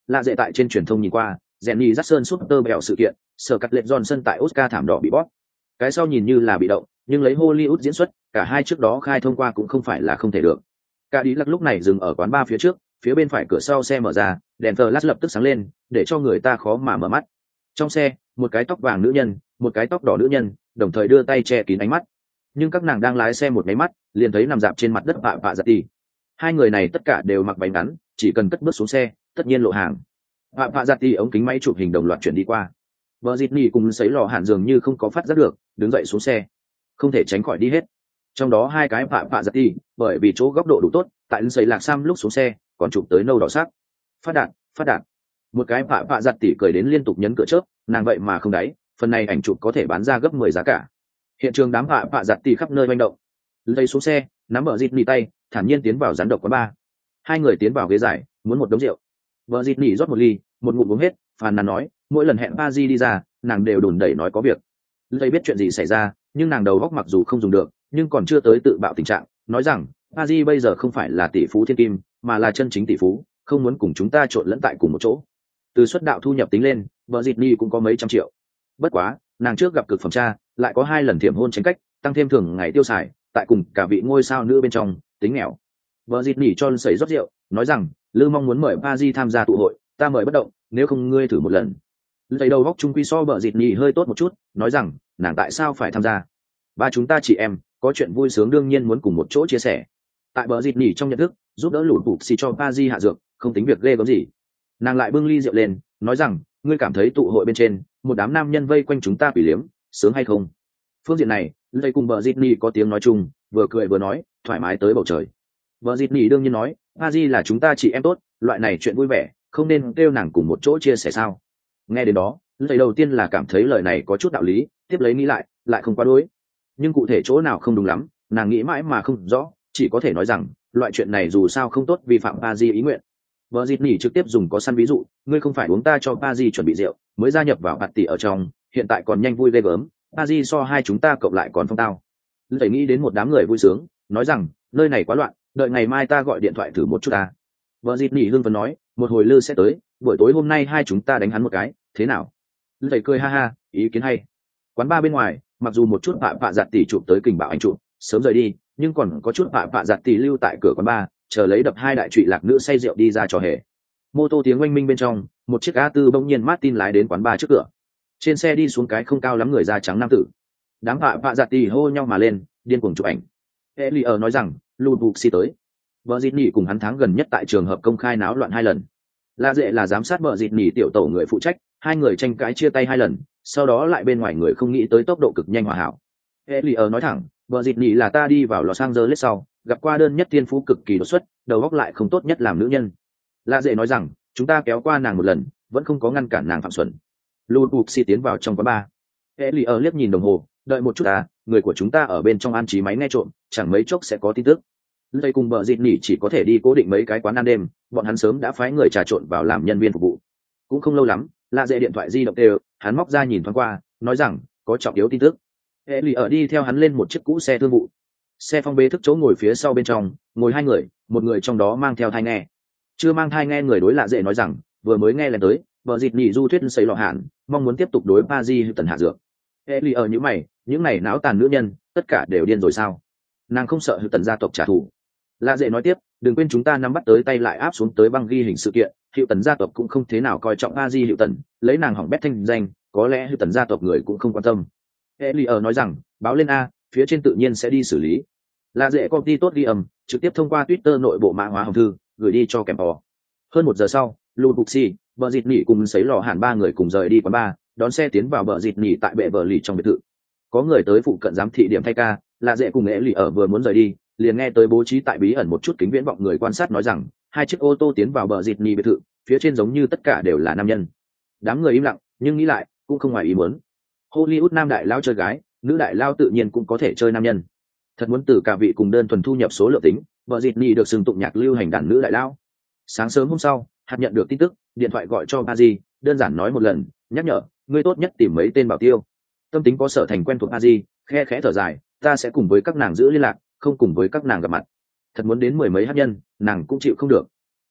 lạ dễ tại trên truyền thông nhìn qua Jenny Jackson Super bèo sự kiện, sở cắt lệ Johnson tại Oscar thảm đỏ bị bóp. Cái sau nhìn như là bị động, nhưng lấy Hollywood diễn xuất, cả hai trước đó khai thông qua cũng không phải là không thể được. Cả đi lắc lúc này dừng ở quán bar phía trước, phía bên phải cửa sau xe mở ra, đèn flash lập tức sáng lên, để cho người ta khó mà mở mắt. Trong xe, một cái tóc vàng nữ nhân, một cái tóc đỏ nữ nhân, đồng thời đưa tay che kín ánh mắt. Nhưng các nàng đang lái xe một cái mắt, liền thấy nằm dạp trên mặt đất Pạ Giặt Tì. Hai người này tất cả đều mặc váy ngắn, chỉ cần cất bước xuống xe, tất nhiên lộ hàng. Pạ Giặt Tì ống kính máy chụp hình đồng loạt chuyển đi qua. Vợ dịt nỉ cùng sấy lò hàn dường như không có phát giác được, đứng dậy xuống xe, không thể tránh khỏi đi hết. Trong đó hai cái Pạ Giặt Tì, bởi vì chỗ góc độ đủ tốt, tại sấy lạc sam lúc xuống xe, còn chụp tới nâu đỏ sắc. Phát đạn. Một cái Pạ Giặt Tì cười đến liên tục nhấn cửa chớp, nàng vậy mà không đáy, phần này ảnh chụp có thể bán ra gấp 10 giá cả. Hiện trường đám Pạ Giặt Tì khắp nơi manh động. Lấy xuống xe, nắm vợ dịt nỉ tay, thản nhiên tiến vào rắn độc quán bar. Hai người tiến vào ghế dài, muốn một đống rượu. Vợ dịt nỉ rót một ly, một ngụm uống hết, phàn nàn nói, mỗi lần hẹn Pazi đi ra, nàng đều đùn đẩy nói có việc. Lấy biết chuyện gì xảy ra, nhưng nàng đầu góc mặc dù không dùng được, nhưng còn chưa tới tự bạo tình trạng, nói rằng Pazi bây giờ không phải là tỷ phú thiên kim, mà là chân chính tỷ phú, không muốn cùng chúng ta trộn lẫn tại cùng một chỗ. Từ xuất đạo thu nhập tính lên, vợ dịt nỉ cũng có mấy trăm triệu. Bất quá, nàng trước gặp cực phẩm cha, lại có 2 lần thiểm hôn tránh cách, tăng thêm thường ngày tiêu xài, tại cùng cả vị ngôi sao nữ bên trong, tính nghèo. Vợ dịt nỉ cho sẩy rót rượu, nói rằng Lư mong muốn mời Pazi tham gia tụ hội, ta mời bất động, nếu không ngươi thử một lần. Lấy đầu góc trung quy so vợ dịt nỉ hơi tốt một chút, nói rằng nàng tại sao phải tham gia. Ba chúng ta chị em có chuyện vui sướng đương nhiên muốn cùng một chỗ chia sẻ. Tại vợ dịt nỉ trong nhận thức, giúp đỡ lụt bụt xì cho Pazi hạ dược, không tính việc ghê gớm gì. Nàng lại bưng ly rượu lên, nói rằng ngươi cảm thấy tụ hội bên trên một đám nam nhân vây quanh chúng ta quỷ liếm, sướng hay không? Phương diện này, lấy cùng vợ dịt nỉ có tiếng nói chung, vừa cười vừa nói, thoải mái tới bầu trời. Vợ dịt nỉ đương nhiên nói, Pazi là chúng ta chị em tốt, loại này chuyện vui vẻ, không nên kêu nàng cùng một chỗ chia sẻ sao? Nghe đến đó, lời đầu tiên là cảm thấy lời này có chút đạo lý, tiếp lấy nghĩ lại không quá đối. Nhưng cụ thể chỗ nào không đúng lắm, nàng nghĩ mãi mà không rõ, chỉ có thể nói rằng loại chuyện này dù sao không tốt vi phạm Pazi ý nguyện. Vợ dịt nỉ trực tiếp dùng có săn ví dụ, ngươi không phải uống ta cho Pazi chuẩn bị rượu, mới gia nhập vào bạt tỷ ở trong, hiện tại còn nhanh vui ghê gớm, Pazi so hai chúng ta cộng lại còn phong tao. Lời nghĩ đến một đám người vui sướng, nói rằng nơi này quá loạn, đợi ngày mai ta gọi điện thoại thử một chút ta. Vợ dịt nỉ hưng phấn nói, một hồi Lư sẽ tới, buổi tối hôm nay hai chúng ta đánh hắn một cái, thế nào? Thầy cười ha ha, ý kiến hay. Quán bar bên ngoài, mặc dù một chút Pạ Giặt Tì chụp tới kình bạo anh chụp, sớm rời đi, nhưng còn có chút Pạ Giặt Tì lưu tại cửa quán bar, chờ lấy đập hai đại trụy lạc nữ say rượu đi ra trò hề. Mô tô tiếng oanh minh bên trong, một chiếc A4 bỗng nhiên Martin lái đến quán bar trước cửa. Trên xe đi xuống cái không cao lắm người da trắng nam tử. Đám Pạ Giặt Tì hô nhau mà lên, điên cuồng chụp ảnh. Elier nói rằng, Lubuxi tới. Vợ dịt nỉ cùng hắn tháng gần nhất tại trường hợp công khai náo loạn 2 lần. La Dệ là giám sát vợ dịt nỉ tiểu tổ người phụ trách, hai người tranh cãi chia tay 2 lần, sau đó lại bên ngoài người không nghĩ tới tốc độ cực nhanh hòa hảo. Elier nói thẳng, vợ dịt nỉ là ta đi vào Los Angeles sau, gặp qua đơn nhất thiên phú cực kỳ đột xuất, đầu óc lại không tốt nhất làm nữ nhân. La Dệ nói rằng, chúng ta kéo qua nàng một lần, vẫn không có ngăn cản nàng phạm xuẩn. Lubuxi tiến vào trong quán bar. Elier liếc nhìn đồng hồ, đợi một chút người của chúng ta ở bên trong an trí máy nghe trộm, chẳng mấy chốc sẽ có tin tức. Lây cùng bờ dịt nỉ chỉ có thể đi cố định mấy cái quán ăn đêm, bọn hắn sớm đã phái người trà trộn vào làm nhân viên phục vụ. Cũng không lâu lắm, lạ dễ điện thoại di động đều, hắn móc ra nhìn thoáng qua, nói rằng có trọng yếu tin tức. Eli ở đi theo hắn lên một chiếc cũ xe thương vụ. Xe phong bê thức chỗ ngồi phía sau bên trong, ngồi 2 người, một người trong đó mang theo thai nghe. Chưa mang thai nghe người đối lạ dễ nói rằng, vừa mới nghe lên tới, bờ dịt nỉ du thuyết xây lọ hạn, mong muốn tiếp tục đối Pazi tần hạ dược. Eli ở những mày, những này náo tàn nữ nhân, tất cả đều điên rồi sao? Nàng không sợ tần gia tộc trả thù. Lạ dễ nói tiếp, đừng quên chúng ta nắm bắt tới tay lại áp xuống tới băng ghi hình sự kiện, Hiệu Tần gia tộc cũng không thế nào coi trọng Pazi Hiệu Tần, lấy nàng hỏng bét thanh danh, có lẽ Hiệu Tần gia tộc người cũng không quan tâm. Elier nói rằng, báo lên A, phía trên tự nhiên sẽ đi xử lý. Lạ dễ công ty tốt ghi âm, trực tiếp thông qua Twitter nội bộ mã hóa hồng thư, gửi đi cho kèm bò. Hơn 1 giờ sau, Lubuxi, vợ dịt nỉ cùng sấy lò hẳn 3 người cùng rời đi quán bar, đón xe tiến vào bờ dịt nỉ tại bệ bờ lì trong biệt thự. Có người tới phụ cận giám thị điểm thay ca, Lạ dễ cùng Elier vừa muốn rời đi, liền nghe tới bố trí tại bí ẩn một chút kính viễn vọng người quan sát nói rằng 2 chiếc ô tô tiến vào bờ dịt nỉ biệt thự, phía trên giống như tất cả đều là nam nhân. Đám người im lặng, nhưng nghĩ lại cũng không ngoài ý muốn. Hollywood nam đại lao chơi gái, nữ đại lao tự nhiên cũng có thể chơi nam nhân. Thật muốn từ cả vị cùng đơn thuần thu nhập số lượng tính, bờ dịt nỉ được xưng tụng nhạc lưu hành đàn nữ đại lao. Sáng sớm hôm sau, hạt nhận được tin tức, điện thoại gọi cho Pazi, đơn giản nói một lần, nhắc nhở, ngươi tốt nhất tìm mấy tên bảo tiêu. Tâm tính có sở thành quen thuộc Pazi, khe khẽ thở dài, ta sẽ cùng với các nàng giữ liên lạc, không cùng với các nàng gặp mặt. Thật muốn đến 10 mấy hát nhân, nàng cũng chịu không được.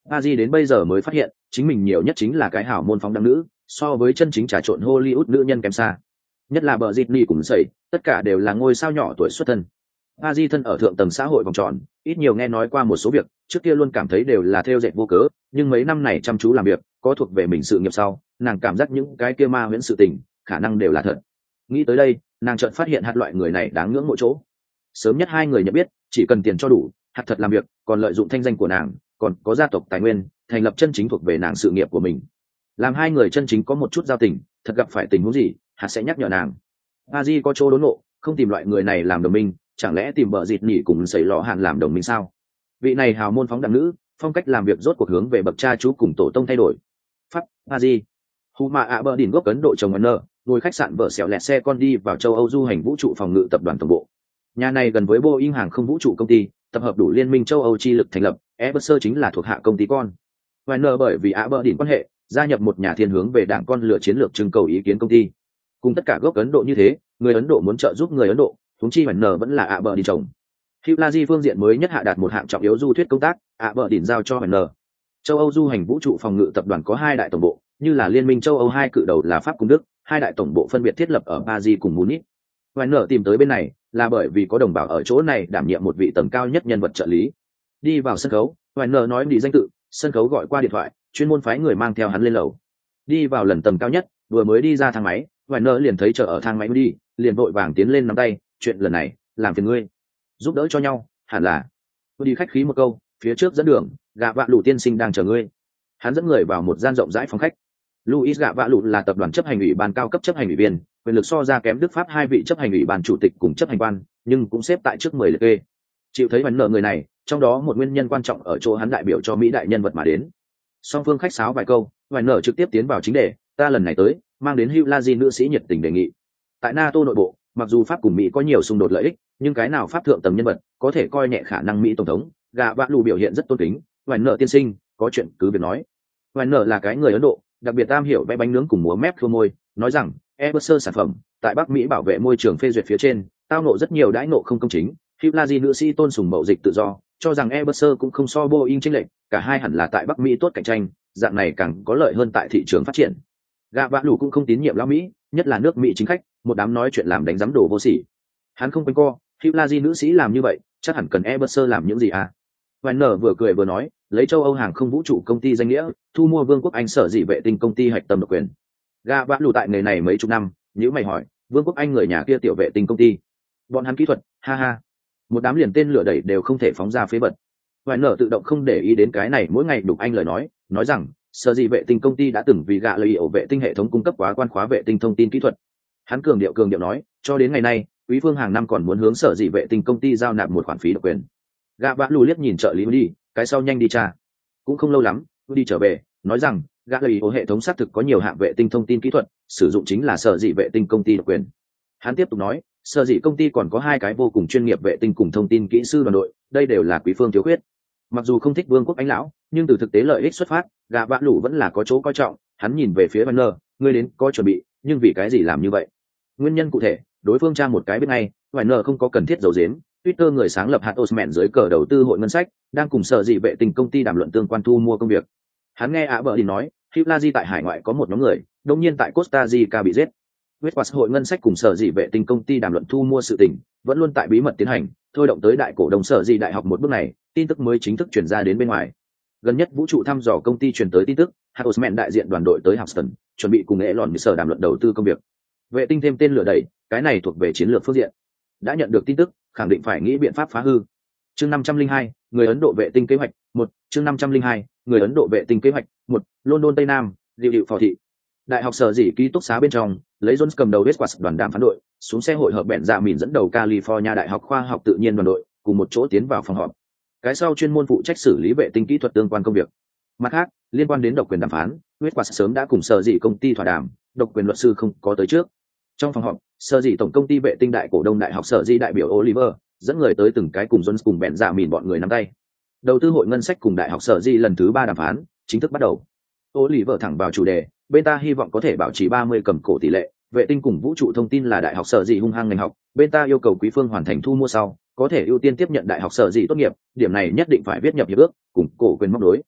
Aji đến bây giờ mới phát hiện chính mình nhiều nhất chính là cái hảo môn phóng đăng nữ, so với chân chính trà trộn Hollywood nữ nhân kém xa. Nhất là bờ Disney cùng sẩy, tất cả đều là ngôi sao nhỏ tuổi xuất thân. Aji thân ở thượng tầng xã hội vòng tròn, ít nhiều nghe nói qua một số việc, trước kia luôn cảm thấy đều là theo dệt vô cớ, nhưng mấy năm này chăm chú làm việc, có thuộc về mình sự nghiệp sau, nàng cảm giác những cái kia ma huyễn sự tình, khả năng đều là thật. Nghĩ tới đây, nàng chợt phát hiện hạt loại người này đáng ngưỡng mộ chỗ. Sớm nhất hai người nhận biết, chỉ cần tiền cho đủ, hạt thật làm việc, còn lợi dụng thanh danh của nàng, còn có gia tộc tài nguyên, thành lập chân chính thuộc về nàng sự nghiệp của mình. Làm hai người chân chính có một chút giao tình, thật gặp phải tình huống gì, hạt sẽ nhắc nhở nàng. Aji có chỗ đốn ngộ, không tìm loại người này làm đồng minh, chẳng lẽ tìm bợ dịt nhỉ cùng sẩy lọ hạn làm đồng minh sao? Vị này hào môn phóng đẳng nữ, phong cách làm việc rốt cuộc hướng về bậc cha chú cùng tổ tông thay đổi. Pháp, Aji, Huma Aberdeen gốc Ấn Độ chồng N, ngồi khách sạn vợ xẻo lẹt xe con đi vào châu Âu du hành vũ trụ phòng ngự tập đoàn tổng bộ. Nhà này gần với Boeing hàng không vũ trụ công ty, tập hợp đủ liên minh châu Âu chi lực thành lập, Airbus chính là thuộc hạ công ty con. N bởi vì Aberdeen quan hệ, gia nhập một nhà thiên hướng về đảng con lựa chiến lược trưng cầu ý kiến công ty. Cùng tất cả gốc Ấn Độ như thế, người Ấn Độ muốn trợ giúp người Ấn Độ, huống chi N vẫn là Aberdeen chồng. Hugh Laji phương diện mới nhất hạ đạt một hạng trọng yếu du thuyết công tác, Aberdeen giao cho N. Châu Âu du hành vũ trụ phòng ngự tập đoàn có hai đại tổng bộ, như là liên minh châu Âu hai cự đầu là Pháp cùng Đức, hai đại tổng bộ phân biệt thiết lập ở Paris cùng Munich. N tìm tới bên này là bởi vì có đồng bào ở chỗ này đảm nhiệm một vị tầng cao nhất nhân vật trợ lý. Đi vào sân khấu, N nói đi danh tự, sân khấu gọi qua điện thoại, chuyên môn phái người mang theo hắn lên lầu. Đi vào lần tầng cao nhất, vừa mới đi ra thang máy, N liền thấy chờ ở thang máy đi, liền vội vàng tiến lên nắm tay, chuyện lần này, làm phiền ngươi. Giúp đỡ cho nhau, hẳn là. Đi khách khí một câu, phía trước dẫn đường, gạ vạ lụ tiên sinh đang chờ ngươi. Hắn dẫn người vào một gian rộng rãi phòng khách. Luis gạ vạ lụ là tập đoàn chấp hành ủy ban cao cấp chấp hành ủy viên, quyền lực so ra kém Đức Pháp hai vị chấp hành ủy ban chủ tịch cùng chấp hành quan, nhưng cũng xếp tại trước 10 liệt kê. Chịu thấy vấn nợ người này, trong đó một nguyên nhân quan trọng ở chỗ hắn đại biểu cho Mỹ đại nhân vật mà đến. Song phương khách sáo vài câu, vấn nợ trực tiếp tiến vào chính đề, ta lần này tới, mang đến Hugh Laji nữ sĩ nhiệt tình đề nghị. Tại NATO nội bộ, mặc dù Pháp cùng Mỹ có nhiều xung đột lợi ích, nhưng cái nào Pháp thượng tầng nhân vật có thể coi nhẹ khả năng Mỹ tổng thống, gạ vạ lụ biểu hiện rất tôn kính, vấn nợ tiên sinh, có chuyện cứ việc nói. Vấn nợ là cái người Ấn Độ, đặc biệt am hiểu vẽ bánh nướng cùng múa mép khua môi, nói rằng Airbus sản phẩm tại Bắc Mỹ bảo vệ môi trường phê duyệt phía trên, tao nộ rất nhiều đãi nộ không công chính. Hugh Laji nữ sĩ tôn sùng mậu dịch tự do, cho rằng Airbus cũng không so Boeing chênh lệch, cả hai hẳn là tại Bắc Mỹ tốt cạnh tranh, dạng này càng có lợi hơn tại thị trường phát triển. Gạ vạ lù cũng không tín nhiệm lão Mỹ, nhất là nước Mỹ chính khách, một đám nói chuyện làm đánh giám đồ vô sỉ. Hắn không quanh co, Hugh Laji nữ sĩ làm như vậy, chắc hẳn cần Airbus làm những gì à? Werner vừa cười vừa nói, lấy châu Âu hàng không vũ trụ công ty danh nghĩa, thu mua Vương quốc Anh sở dị vệ tinh công ty hạch tâm độc quyền. Gạ vạ lù tại nghề này mấy chục năm, nếu mày hỏi, Vương quốc Anh người nhà kia tiểu vệ tinh công ty, bọn hắn kỹ thuật, ha ha, một đám liền tên lửa đẩy đều không thể phóng ra phế vật. Werner tự động không để ý đến cái này, mỗi ngày đục anh lời nói rằng sở dị vệ tinh công ty đã từng vì gạ lợi ổ vệ tinh hệ thống cung cấp quá quan khóa vệ tinh thông tin kỹ thuật. Hắn cường điệu nói, cho đến ngày nay, Quý Phương hàng năm còn muốn hướng sở dị vệ tinh công ty giao nạp một khoản phí độc quyền. Gạ vạ lù liếc nhìn trợ lý đi, cái sau nhanh đi tra. Cũng không lâu lắm, đi trở về, nói rằng gạ lợi ổ hệ thống xác thực có nhiều hạng vệ tinh thông tin kỹ thuật, sử dụng chính là sở dị vệ tinh công ty độc quyền. Hắn tiếp tục nói, sở dị công ty còn có hai cái vô cùng chuyên nghiệp vệ tinh cùng thông tin kỹ sư đoàn đội, đây đều là Quý Phương thiếu khuyết. Mặc dù không thích Vương quốc Anh lão, nhưng từ thực tế lợi ích xuất phát, gạ vạ lù vẫn là có chỗ coi trọng. Hắn nhìn về phía Werner, ngươi đến có chuẩn bị, nhưng vì cái gì làm như vậy? Nguyên nhân cụ thể, đối phương tra một cái biết ngay, Werner không có cần thiết giấu giếm. Twitter người sáng lập hạt Osman dưới cờ đầu tư hội ngân sách, đang cùng sở dị vệ tinh công ty đàm luận tương quan thu mua công việc. Hắn nghe Aberdeen nói, Hugh Laji tại hải ngoại có một nhóm người, đột nhiên tại Costa Rica bị giết. Westwas hội ngân sách cùng sở dị vệ tinh công ty đàm luận thu mua sự tình, vẫn luôn tại bí mật tiến hành, thôi động tới đại cổ đông sở dị đại học một bước này, tin tức mới chính thức truyền ra đến bên ngoài. Gần nhất vũ trụ thăm dò công ty truyền tới tin tức, hạt Osman đại diện đoàn đội tới Houston, chuẩn bị cùng Elon Musk đàm luận đầu tư công việc. Vệ tinh thêm tên lửa đẩy, cái này thuộc về chiến lược phương diện. Đã nhận được tin tức, khẳng định phải nghĩ biện pháp phá hư. Chương 502, người Ấn Độ vệ tinh kế hoạch 1, chương 502, người Ấn Độ vệ tinh kế hoạch 1, London Tây Nam, Diệu Diệu phò thị. Đại học sở dị ký túc xá bên trong, lấy Jones cầm đầu Westwas đoàn đàm phán đội, xuống xe hội hợp bèn dạ mìn dẫn đầu California Đại học khoa học tự nhiên đoàn đội, cùng một chỗ tiến vào phòng họp. Cái sau chuyên môn phụ trách xử lý vệ tinh kỹ thuật tương quan công việc. Mặt khác, liên quan đến độc quyền đàm phán, Westwas sớm đã cùng sở dị công ty thỏa đàm, độc quyền luật sư không có tới trước. Trong phòng họp, sở dị tổng công ty vệ tinh đại cổ đông đại học sở dị đại biểu Oliver dẫn người tới từng cái cùng Jones cùng bèn dạ mìn bọn người nắm tay. Đầu tư hội ngân sách cùng đại học sở dị lần thứ 3 đàm phán chính thức bắt đầu. Oliver thẳng vào chủ đề, bên ta hy vọng có thể bảo trì 30 cầm cổ tỷ lệ, vệ tinh cùng vũ trụ thông tin là đại học sở dị hung hăng ngành học, bên ta yêu cầu Quý Phương hoàn thành thu mua sau, có thể ưu tiên tiếp nhận đại học sở dị tốt nghiệp, điểm này nhất định phải viết nhập hiệp ước, cùng cổ quyền móc đối.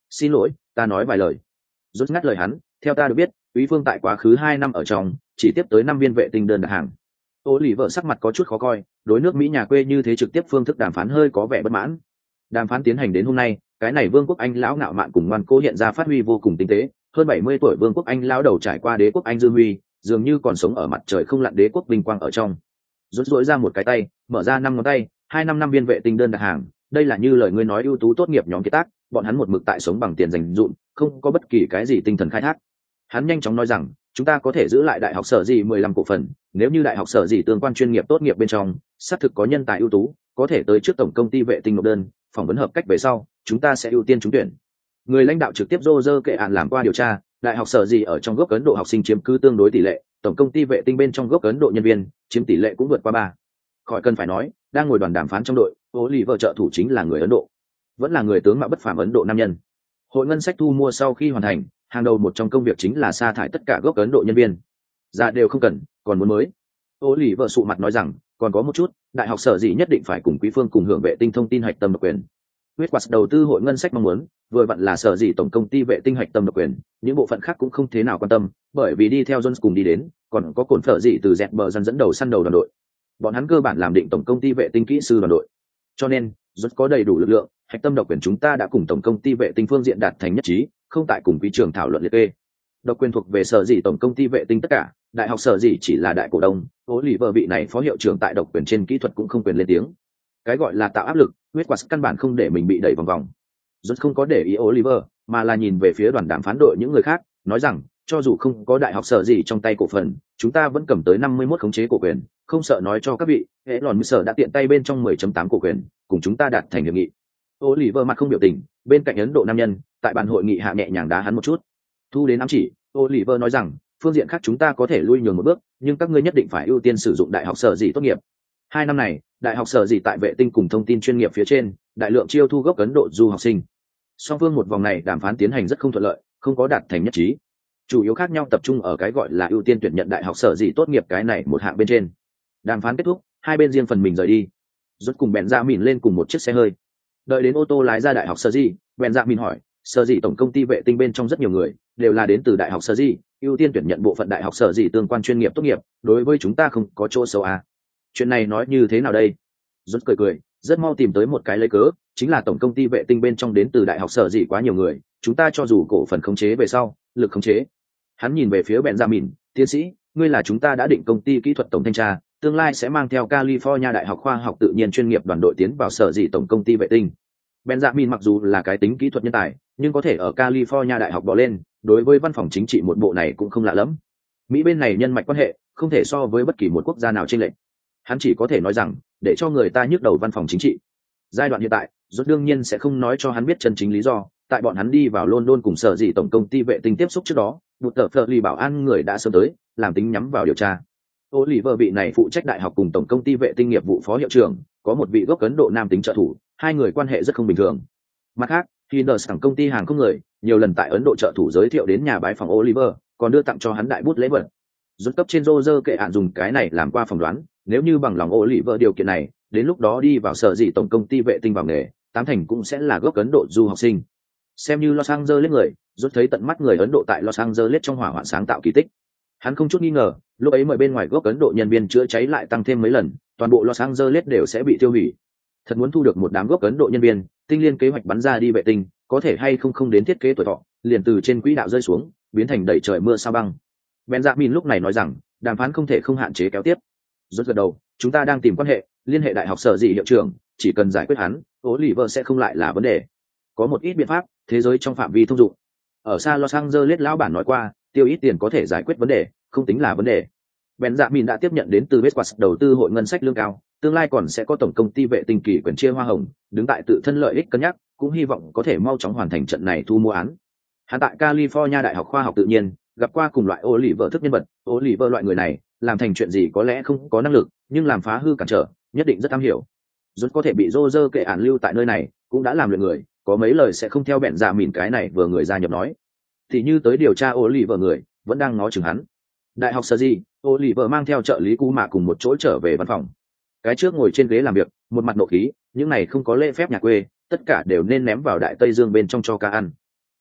Xin lỗi, ta nói vài lời. Rút ngắt lời hắn, theo ta được biết, Quý Phương tại quá khứ 2 năm ở trong, chỉ tiếp tới 5 viên vệ tinh đơn đặt hàng. Ô lì vợ sắc mặt có chút khó coi, đối nước Mỹ nhà quê như thế trực tiếp phương thức đàm phán hơi có vẻ bất mãn. Đàm phán tiến hành đến hôm nay, cái này Vương quốc Anh lão ngạo mạn cùng ngoan cố hiện ra phát huy vô cùng tinh tế, hơn 70 tuổi Vương quốc Anh lão đầu trải qua đế quốc Anh dư huy, dường như còn sống ở mặt trời không lặn đế quốc vinh quang ở trong. Rút rỗi ra một cái tay, mở ra 5 ngón tay, 2 năm viên vệ tinh đơn đặt hàng, đây là như lời ngươi nói ưu tú tốt nghiệp nhóm kiệt tác, bọn hắn một mực tại sống bằng tiền dành dụm, không có bất kỳ cái gì tinh thần khai thác. Hắn nhanh chóng nói rằng, chúng ta có thể giữ lại đại học sở gì 15 cổ phần, nếu như đại học sở gì tương quan chuyên nghiệp tốt nghiệp bên trong, xác thực có nhân tài ưu tú, có thể tới trước tổng công ty vệ tinh nộp đơn, phỏng vấn hợp cách về sau, chúng ta sẽ ưu tiên trúng tuyển. Người lãnh đạo trực tiếp Roger kệ án làm qua điều tra, đại học sở gì ở trong gốc Ấn Độ học sinh chiếm cứ tương đối tỷ lệ, tổng công ty vệ tinh bên trong gốc Ấn Độ nhân viên chiếm tỷ lệ cũng vượt qua 3. Khỏi cần phải nói, đang ngồi đoàn đàm phán trong đội, Oliver trợ thủ chính là người Ấn Độ, vẫn là người tướng mạo bất phàm Ấn Độ nam nhân. Hội ngân sách thu mua sau khi hoàn thành, hàng đầu một trong công việc chính là sa thải tất cả gốc Ấn Độ nhân viên. Dạ đều không cần, còn muốn mới. Oliver sụ mặt nói rằng, còn có một chút, đại học sở gì nhất định phải cùng Quý Phương cùng hưởng vệ tinh thông tin hạch tâm độc quyền. Huyết quạt đầu tư hội ngân sách mong muốn, vừa vặn là sở gì tổng công ty vệ tinh hạch tâm độc quyền, những bộ phận khác cũng không thế nào quan tâm, bởi vì đi theo Jones cùng đi đến, còn có cồn phở gì từ dẹt bờ dần dẫn đầu săn đầu đoàn đội. Bọn hắn cơ bản làm định tổng công ty vệ tinh kỹ sư đoàn đội. Cho nên, Jones có đầy đủ lực lượng, hạch tâm độc quyền chúng ta đã cùng tổng công ty vệ tinh phương diện đạt thành nhất trí, không tại cùng quý trường thảo luận liệt kê. Độc quyền thuộc về sở gì tổng công ty vệ tinh tất cả, đại học sở gì chỉ là đại cổ đông, Oliver vị này phó hiệu trưởng tại độc quyền trên kỹ thuật cũng không quyền lên tiếng. Cái gọi là tạo áp lực, huyết quạt căn bản không để mình bị đẩy vòng vòng. Jones không có để ý Oliver, mà là nhìn về phía đoàn đàm phán đội những người khác, nói rằng, cho dù không có đại học sở gì trong tay cổ phần, chúng ta vẫn cầm tới 51 khống chế cổ quyền, không sợ nói cho các vị, hệ lòn sở đã tiện tay bên trong 10.8 cổ quyền, cùng chúng ta đạt thành hiệp nghị. Oliver mặt không biểu tình, bên cạnh Ấn Độ nam nhân, tại bàn hội nghị hạ nhẹ nhàng đá hắn một chút. Thu đến ám chỉ, Oliver nói rằng, phương diện khác chúng ta có thể lui nhường một bước, nhưng các ngươi nhất định phải ưu tiên sử dụng đại học sở gì tốt nghiệp. 2 năm này, đại học sở gì tại vệ tinh cùng thông tin chuyên nghiệp phía trên, đại lượng chiêu thu gốc Ấn Độ du học sinh. Song phương một vòng này đàm phán tiến hành rất không thuận lợi, không có đạt thành nhất trí. Chủ yếu khác nhau tập trung ở cái gọi là ưu tiên tuyển nhận đại học sở gì tốt nghiệp cái này một hạng bên trên. Đàm phán kết thúc, hai bên riêng phần mình rời đi. Rốt cùng bèn dạ mìn lên cùng một chiếc xe hơi. Đợi đến ô tô lái ra đại học sở gì, bèn dạ mìn hỏi, sở gì tổng công ty vệ tinh bên trong rất nhiều người, đều là đến từ đại học sở gì, ưu tiên tuyển nhận bộ phận đại học sở gì tương quan chuyên nghiệp tốt nghiệp, đối với chúng ta không có chỗ xấu à? Chuyện này nói như thế nào đây? Rốt cười cười, rất mau tìm tới một cái lấy cớ, chính là tổng công ty vệ tinh bên trong đến từ đại học sở gì quá nhiều người, chúng ta cho dù cổ phần khống chế về sau, lực khống chế. Hắn nhìn về phía Benjamin, tiến sĩ, ngươi là chúng ta đã định công ty kỹ thuật tổng thanh tra, tương lai sẽ mang theo California Đại học khoa học tự nhiên chuyên nghiệp đoàn đội tiến vào sở gì tổng công ty vệ tinh. Benjamin mặc dù là cái tính kỹ thuật nhân tài, nhưng có thể ở California Đại học bỏ lên, đối với văn phòng chính trị một bộ này cũng không lạ lắm. Mỹ bên này nhân mạch quan hệ, không thể so với bất kỳ một quốc gia nào trên lệnh. Hắn chỉ có thể nói rằng, để cho người ta nhức đầu văn phòng chính trị. Giai đoạn hiện tại, rốt đương nhiên sẽ không nói cho hắn biết chân chính lý do, tại bọn hắn đi vào London cùng sở gì tổng công ty vệ tinh tiếp xúc trước đó, một tờ phở lì bảo an người đã sớm tới, làm tính nhắm vào điều tra. Oliver vị này phụ trách đại học cùng tổng công ty vệ tinh nghiệp vụ phó hiệu trưởng, có một vị gốc Ấn Độ nam tính trợ thủ, hai người quan hệ rất không bình thường. Mặt khác, khi Hinders thẳng công ty hàng không người, nhiều lần tại Ấn Độ trợ thủ giới thiệu đến nhà bái phòng Oliver, còn đưa tặng cho hắn đại bút lễ vật. Rút cấp trên Roger kệ án dùng cái này làm qua phỏng đoán, nếu như bằng lòng Oliver điều kiện này, đến lúc đó đi vào sở gì tổng công ty vệ tinh vào nghề, 80% cũng sẽ là gốc Ấn Độ du học sinh. Xem như Los Angeles người, rút thấy tận mắt người Ấn Độ tại Los Angeles trong hỏa hoạn sáng tạo kỳ tích. Hắn không chút nghi ngờ, lúc ấy mời bên ngoài gốc Ấn Độ nhân viên chữa cháy lại tăng thêm mấy lần, toàn bộ Los Angeles đều sẽ bị tiêu hủy. Thật muốn thu được một đám gốc Ấn Độ nhân viên, tinh liên kế hoạch bắn ra đi vệ tinh, có thể hay không đến thiết kế tuổi thọ, liền từ trên quỹ đạo rơi xuống, biến thành đầy trời mưa sao băng. Benjamin lúc này nói rằng, đàm phán không thể không hạn chế kéo tiếp. Rút gật đầu, chúng ta đang tìm quan hệ, liên hệ đại học sở gì hiệu trưởng, chỉ cần giải quyết hắn, Oliver sẽ không lại là vấn đề. Có một ít biện pháp, thế giới trong phạm vi thông dụng. Ở xa Los Angeles lão bản nói qua, tiêu ít tiền có thể giải quyết vấn đề, không tính là vấn đề. Benjamin đã tiếp nhận đến từ Westquartz đầu tư hội ngân sách lương cao, tương lai còn sẽ có tổng công ty vệ tinh kỳ quyền chia hoa hồng, đứng tại tự thân lợi ích cân nhắc, cũng hy vọng có thể mau chóng hoàn thành trận này thu mua án. Hắn tại California Đại học khoa học tự nhiên, gặp qua cùng loại Oliver thức nhân vật, Oliver loại người này, làm thành chuyện gì có lẽ không có năng lực, nhưng làm phá hư cản trở, nhất định rất am hiểu. Rốt có thể bị Roger kệ án lưu tại nơi này, cũng đã làm luyện người, có mấy lời sẽ không theo bẹn dạ mìn cái này vừa người gia nhập nói. Thì như tới điều tra Oliver người, vẫn đang ngó chừng hắn. Đại học sở gì, Oliver mang theo trợ lý cũ mạ cùng một chỗ trở về văn phòng. Cái trước ngồi trên ghế làm việc, một mặt nộ khí, những này không có lễ phép nhà quê, tất cả đều nên ném vào đại tây dương bên trong cho ca ăn.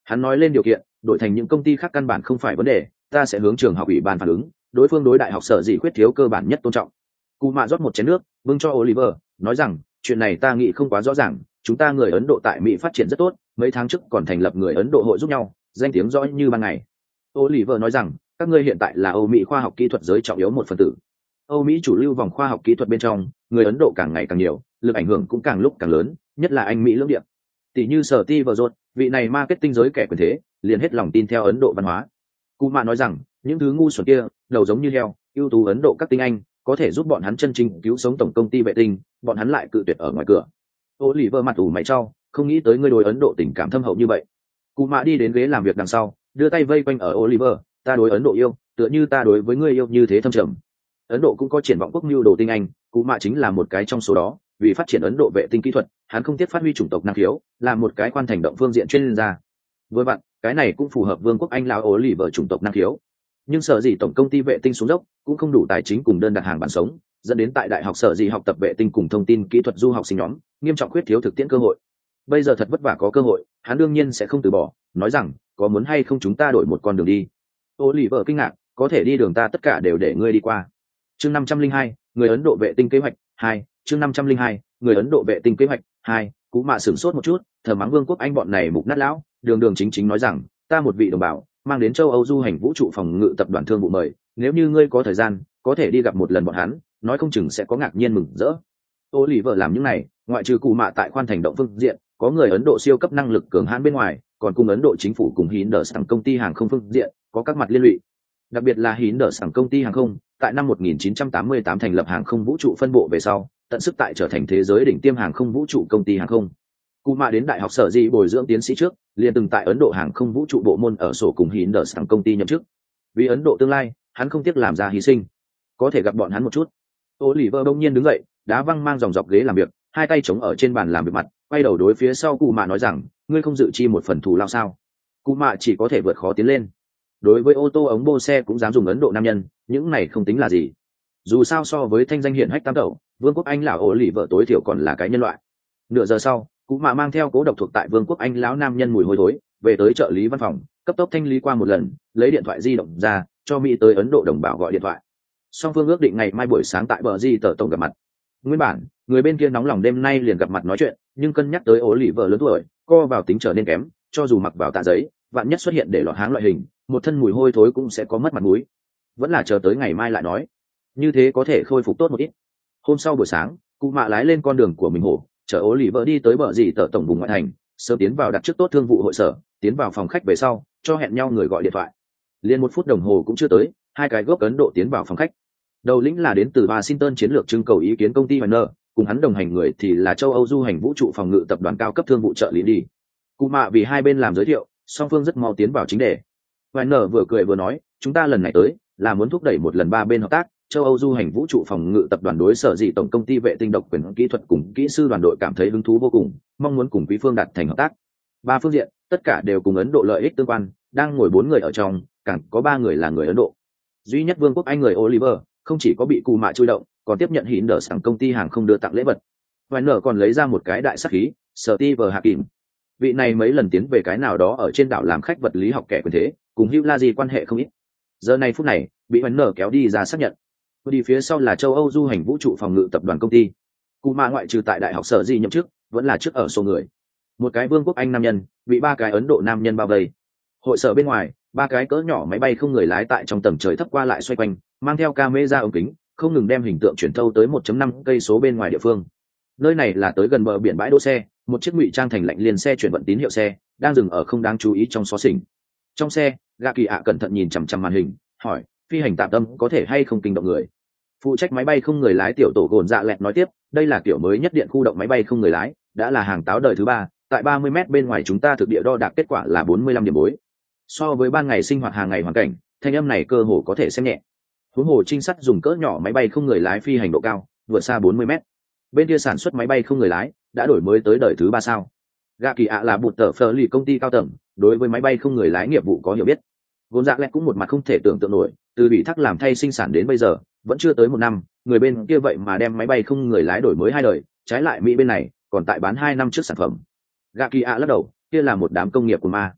Hắn nói lên điều kiện đổi thành những công ty khác căn bản không phải vấn đề, ta sẽ hướng trường học ủy ban phản ứng, đối phương đối đại học sở dĩ khuyết thiếu cơ bản nhất tôn trọng. Cụ mạ rót một chén nước bưng cho Oliver, nói rằng chuyện này ta nghĩ không quá rõ ràng, chúng ta người Ấn Độ tại Mỹ phát triển rất tốt, mấy tháng trước còn thành lập người Ấn Độ hội giúp nhau, danh tiếng rõ như ban ngày. Oliver nói rằng các ngươi hiện tại là Âu Mỹ khoa học kỹ thuật giới trọng yếu một phần tử. Âu Mỹ chủ lưu vòng khoa học kỹ thuật bên trong, người Ấn Độ càng ngày càng nhiều, lực ảnh hưởng cũng càng lúc càng lớn, nhất là Anh Mỹ lưỡng địa. Tỷ như Steve Jobs, vị này marketing giới kẻ quyền thế, liền hết lòng tin theo Ấn Độ văn hóa. Cụ mạ nói rằng những thứ ngu xuẩn kia đầu giống như heo, ưu tú Ấn Độ các tinh anh có thể giúp bọn hắn chân chính cứu sống tổng công ty vệ tinh, bọn hắn lại cự tuyệt ở ngoài cửa. Oliver mặt ủ mày trao, không nghĩ tới ngươi đối Ấn Độ tình cảm thâm hậu như vậy. Cụ mạ đi đến ghế làm việc đằng sau, đưa tay vây quanh ở Oliver, ta đối Ấn Độ yêu tựa như ta đối với ngươi yêu như thế thâm trầm. Ấn Độ cũng có triển vọng quốc mưu đồ tinh anh, cụ mạ chính là một cái trong số đó. Vì phát triển Ấn Độ vệ tinh kỹ thuật, hắn không tiếc phát huy chủng tộc năng khiếu, làm một cái quan thành động phương diện chuyên gia. Với bạn, cái này cũng phù hợp Vương quốc Anh lão Oliver chủng tộc năng khiếu. Nhưng sở dĩ tổng công ty vệ tinh xuống dốc, cũng không đủ tài chính cùng đơn đặt hàng bán sống, dẫn đến tại đại học sở dĩ học tập vệ tinh cùng thông tin kỹ thuật du học sinh nhóm nghiêm trọng khuyết thiếu thực tiễn cơ hội. Bây giờ thật vất vả có cơ hội, hắn đương nhiên sẽ không từ bỏ, nói rằng có muốn hay không chúng ta đổi một con đường đi. Oliver kinh ngạc, có thể đi đường ta tất cả đều để ngươi đi qua. Chương 502, người Ấn Độ vệ tinh kế hoạch 2, chương 502, người Ấn Độ vệ tinh kế hoạch 2, Cú Mạ sửng sốt một chút, thờ mắng Vương quốc Anh bọn này mục nát lão, đường đường chính chính nói rằng, ta một vị đồng bào, mang đến châu Âu du hành vũ trụ phòng ngự tập đoàn thương vụ mời, nếu như ngươi có thời gian, có thể đi gặp một lần bọn hắn, nói không chừng sẽ có ngạc nhiên mừng rỡ. Oliver làm những này, ngoại trừ Cú Mạ tại khoan thành động phương diện, có người Ấn Độ siêu cấp năng lực cường hãn bên ngoài, còn cùng Ấn Độ chính phủ cùng Hindersang công ty hàng không phương diện, có các mặt liên lụy. Đặc biệt là Hindersang công ty hàng không, tại năm 1988 thành lập hàng không vũ trụ phân bộ về sau, tận sức tại trở thành thế giới đỉnh tiêm hàng không vũ trụ công ty hàng không. Cú Mạ đến đại học sở dĩ bồi dưỡng tiến sĩ trước, liền từng tại Ấn Độ hàng không vũ trụ bộ môn ở sổ cùng Hindersang công ty nhậm chức. Vì Ấn Độ tương lai, hắn không tiếc làm ra hy sinh. Có thể gặp bọn hắn một chút. Oliver đông nhiên đứng dậy, đá văng mang dòng dọc ghế làm việc, hai tay chống ở trên bàn làm việc mặt, quay đầu đối phía sau Cú Mạ nói rằng, ngươi không dự chi một phần thù lao sao? Cú Mạ chỉ có thể vượt khó tiến lên. Đối với ô tô ống bô xe cũng dám dùng Ấn Độ nam nhân, những này không tính là gì. Dù sao so với thanh danh hiển hách tam tẩu, Vương quốc Anh lão Oliver tối thiểu còn là cái nhân loại. Nửa giờ sau, Cú Mạ mang theo cố độc thuộc tại Vương quốc Anh lão nam nhân mùi hôi thối, về tới trợ lý văn phòng, cấp tốc thanh lý qua một lần, lấy điện thoại di động ra, cho Mỹ tới Ấn Độ đồng bào gọi điện thoại. Song phương ước định ngày mai buổi sáng tại bờ di tờ tổng gặp mặt. Nguyên bản, người bên kia nóng lòng đêm nay liền gặp mặt nói chuyện, nhưng cân nhắc tới Oliver lớn tuổi, co vào tính trở nên kém, cho dù mặc vào tạ giấy, vạn nhất xuất hiện để lọt háng loại hình, một thân mùi hôi thối cũng sẽ có mất mặt mũi. Vẫn là chờ tới ngày mai lại nói, như thế có thể khôi phục tốt một ít. Hôm sau buổi sáng, Cụ Mạ lái lên con đường của mình hổ, chở Oliver đi tới bờ dì tờ tổng vùng ngoại thành, sớm tiến vào đặt trước tốt thương vụ hội sở, tiến vào phòng khách về sau, cho hẹn nhau người gọi điện thoại. Liên 1 phút đồng hồ cũng chưa tới, hai cái gốc Ấn Độ tiến vào phòng khách. Đầu lĩnh là đến từ Washington chiến lược trưng cầu ý kiến công ty Warner, cùng hắn đồng hành người thì là châu Âu du hành vũ trụ phòng ngự tập đoàn cao cấp thương vụ trợ lý đi. Cụ Mạ vì hai bên làm giới thiệu, song phương rất mau tiến vào chính đề. Warner vừa cười vừa nói, chúng ta lần này tới là muốn thúc đẩy một lần ba bên hợp tác. Châu Âu du hành vũ trụ phòng ngự tập đoàn đối sở dĩ tổng công ty vệ tinh độc quyền kỹ thuật cùng kỹ sư đoàn đội cảm thấy hứng thú vô cùng, mong muốn cùng quý phương đạt thành hợp tác. Ba phương diện tất cả đều cùng Ấn Độ lợi ích tương quan, đang ngồi 4 người ở trong, càng có 3 người là người Ấn Độ. Duy nhất Vương quốc Anh người Oliver không chỉ có bị Cù Mạ chui động, còn tiếp nhận Hindersang công ty hàng không đưa tặng lễ vật. Warner còn lấy ra một cái đại sắc khí, Steve Hakim. Vị này mấy lần tiến về cái nào đó ở trên đảo làm khách vật lý học kẻ quyền thế, cùng Hugh Laji quan hệ không ít. Giờ này phút này, bị Warner kéo đi ra xác nhận. Đi phía sau là châu Âu du hành vũ trụ phòng ngự tập đoàn công ty. Cù Mạ ngoại trừ tại đại học sở di nhậm chức, vẫn là trước ở số người. Một cái Vương quốc Anh nam nhân, bị 3 cái Ấn Độ nam nhân bao vây. Hội sở bên ngoài, 3 cái cỡ nhỏ máy bay không người lái tại trong tầng trời thấp qua lại xoay quanh, mang theo camera ống kính, không ngừng đem hình tượng chuyển thâu tới 1.5 cây số bên ngoài địa phương. Nơi này là tới gần bờ biển bãi đỗ xe, một chiếc ngụy trang thành lạnh liền xe chuyển vận tín hiệu xe, đang dừng ở không đáng chú ý trong xó xỉnh. Trong xe, Gà Kỳ ạ cẩn thận nhìn chằm chằm màn hình, hỏi, phi hành tạm tâm có thể hay không kinh động người. Phụ trách máy bay không người lái tiểu tổ gồn dạ lẹt nói tiếp, đây là kiểu mới nhất điện khu động máy bay không người lái, đã là hàng táo đời thứ 3, tại 30 mét bên ngoài chúng ta thực địa đo đạc kết quả là 45 điểm bối. So với ban ngày sinh hoạt hàng ngày hoàn cảnh, thanh âm này cơ hồ có thể xem nhẹ. Huống hồ trinh sát dùng cỡ nhỏ máy bay không người lái phi hành độ cao, vượt xa 40 mét. Bên kia sản xuất máy bay không người lái đã đổi mới tới đời thứ 3 sao. Gà Kỳ ạ là bụt tờ phờ lì công ty cao tầng, đối với máy bay không người lái nghiệp vụ có hiểu biết. Gồn dạ lẹt cũng một mặt không thể tưởng tượng nổi, từ bị thác làm thay sinh sản đến bây giờ vẫn chưa tới 1 năm, người bên kia vậy mà đem máy bay không người lái đổi mới 2 đời, trái lại Mỹ bên này còn tại bán 2 năm trước sản phẩm. Gà Kỳ ạ lắc đầu, kia là một đám công nghiệp của ma.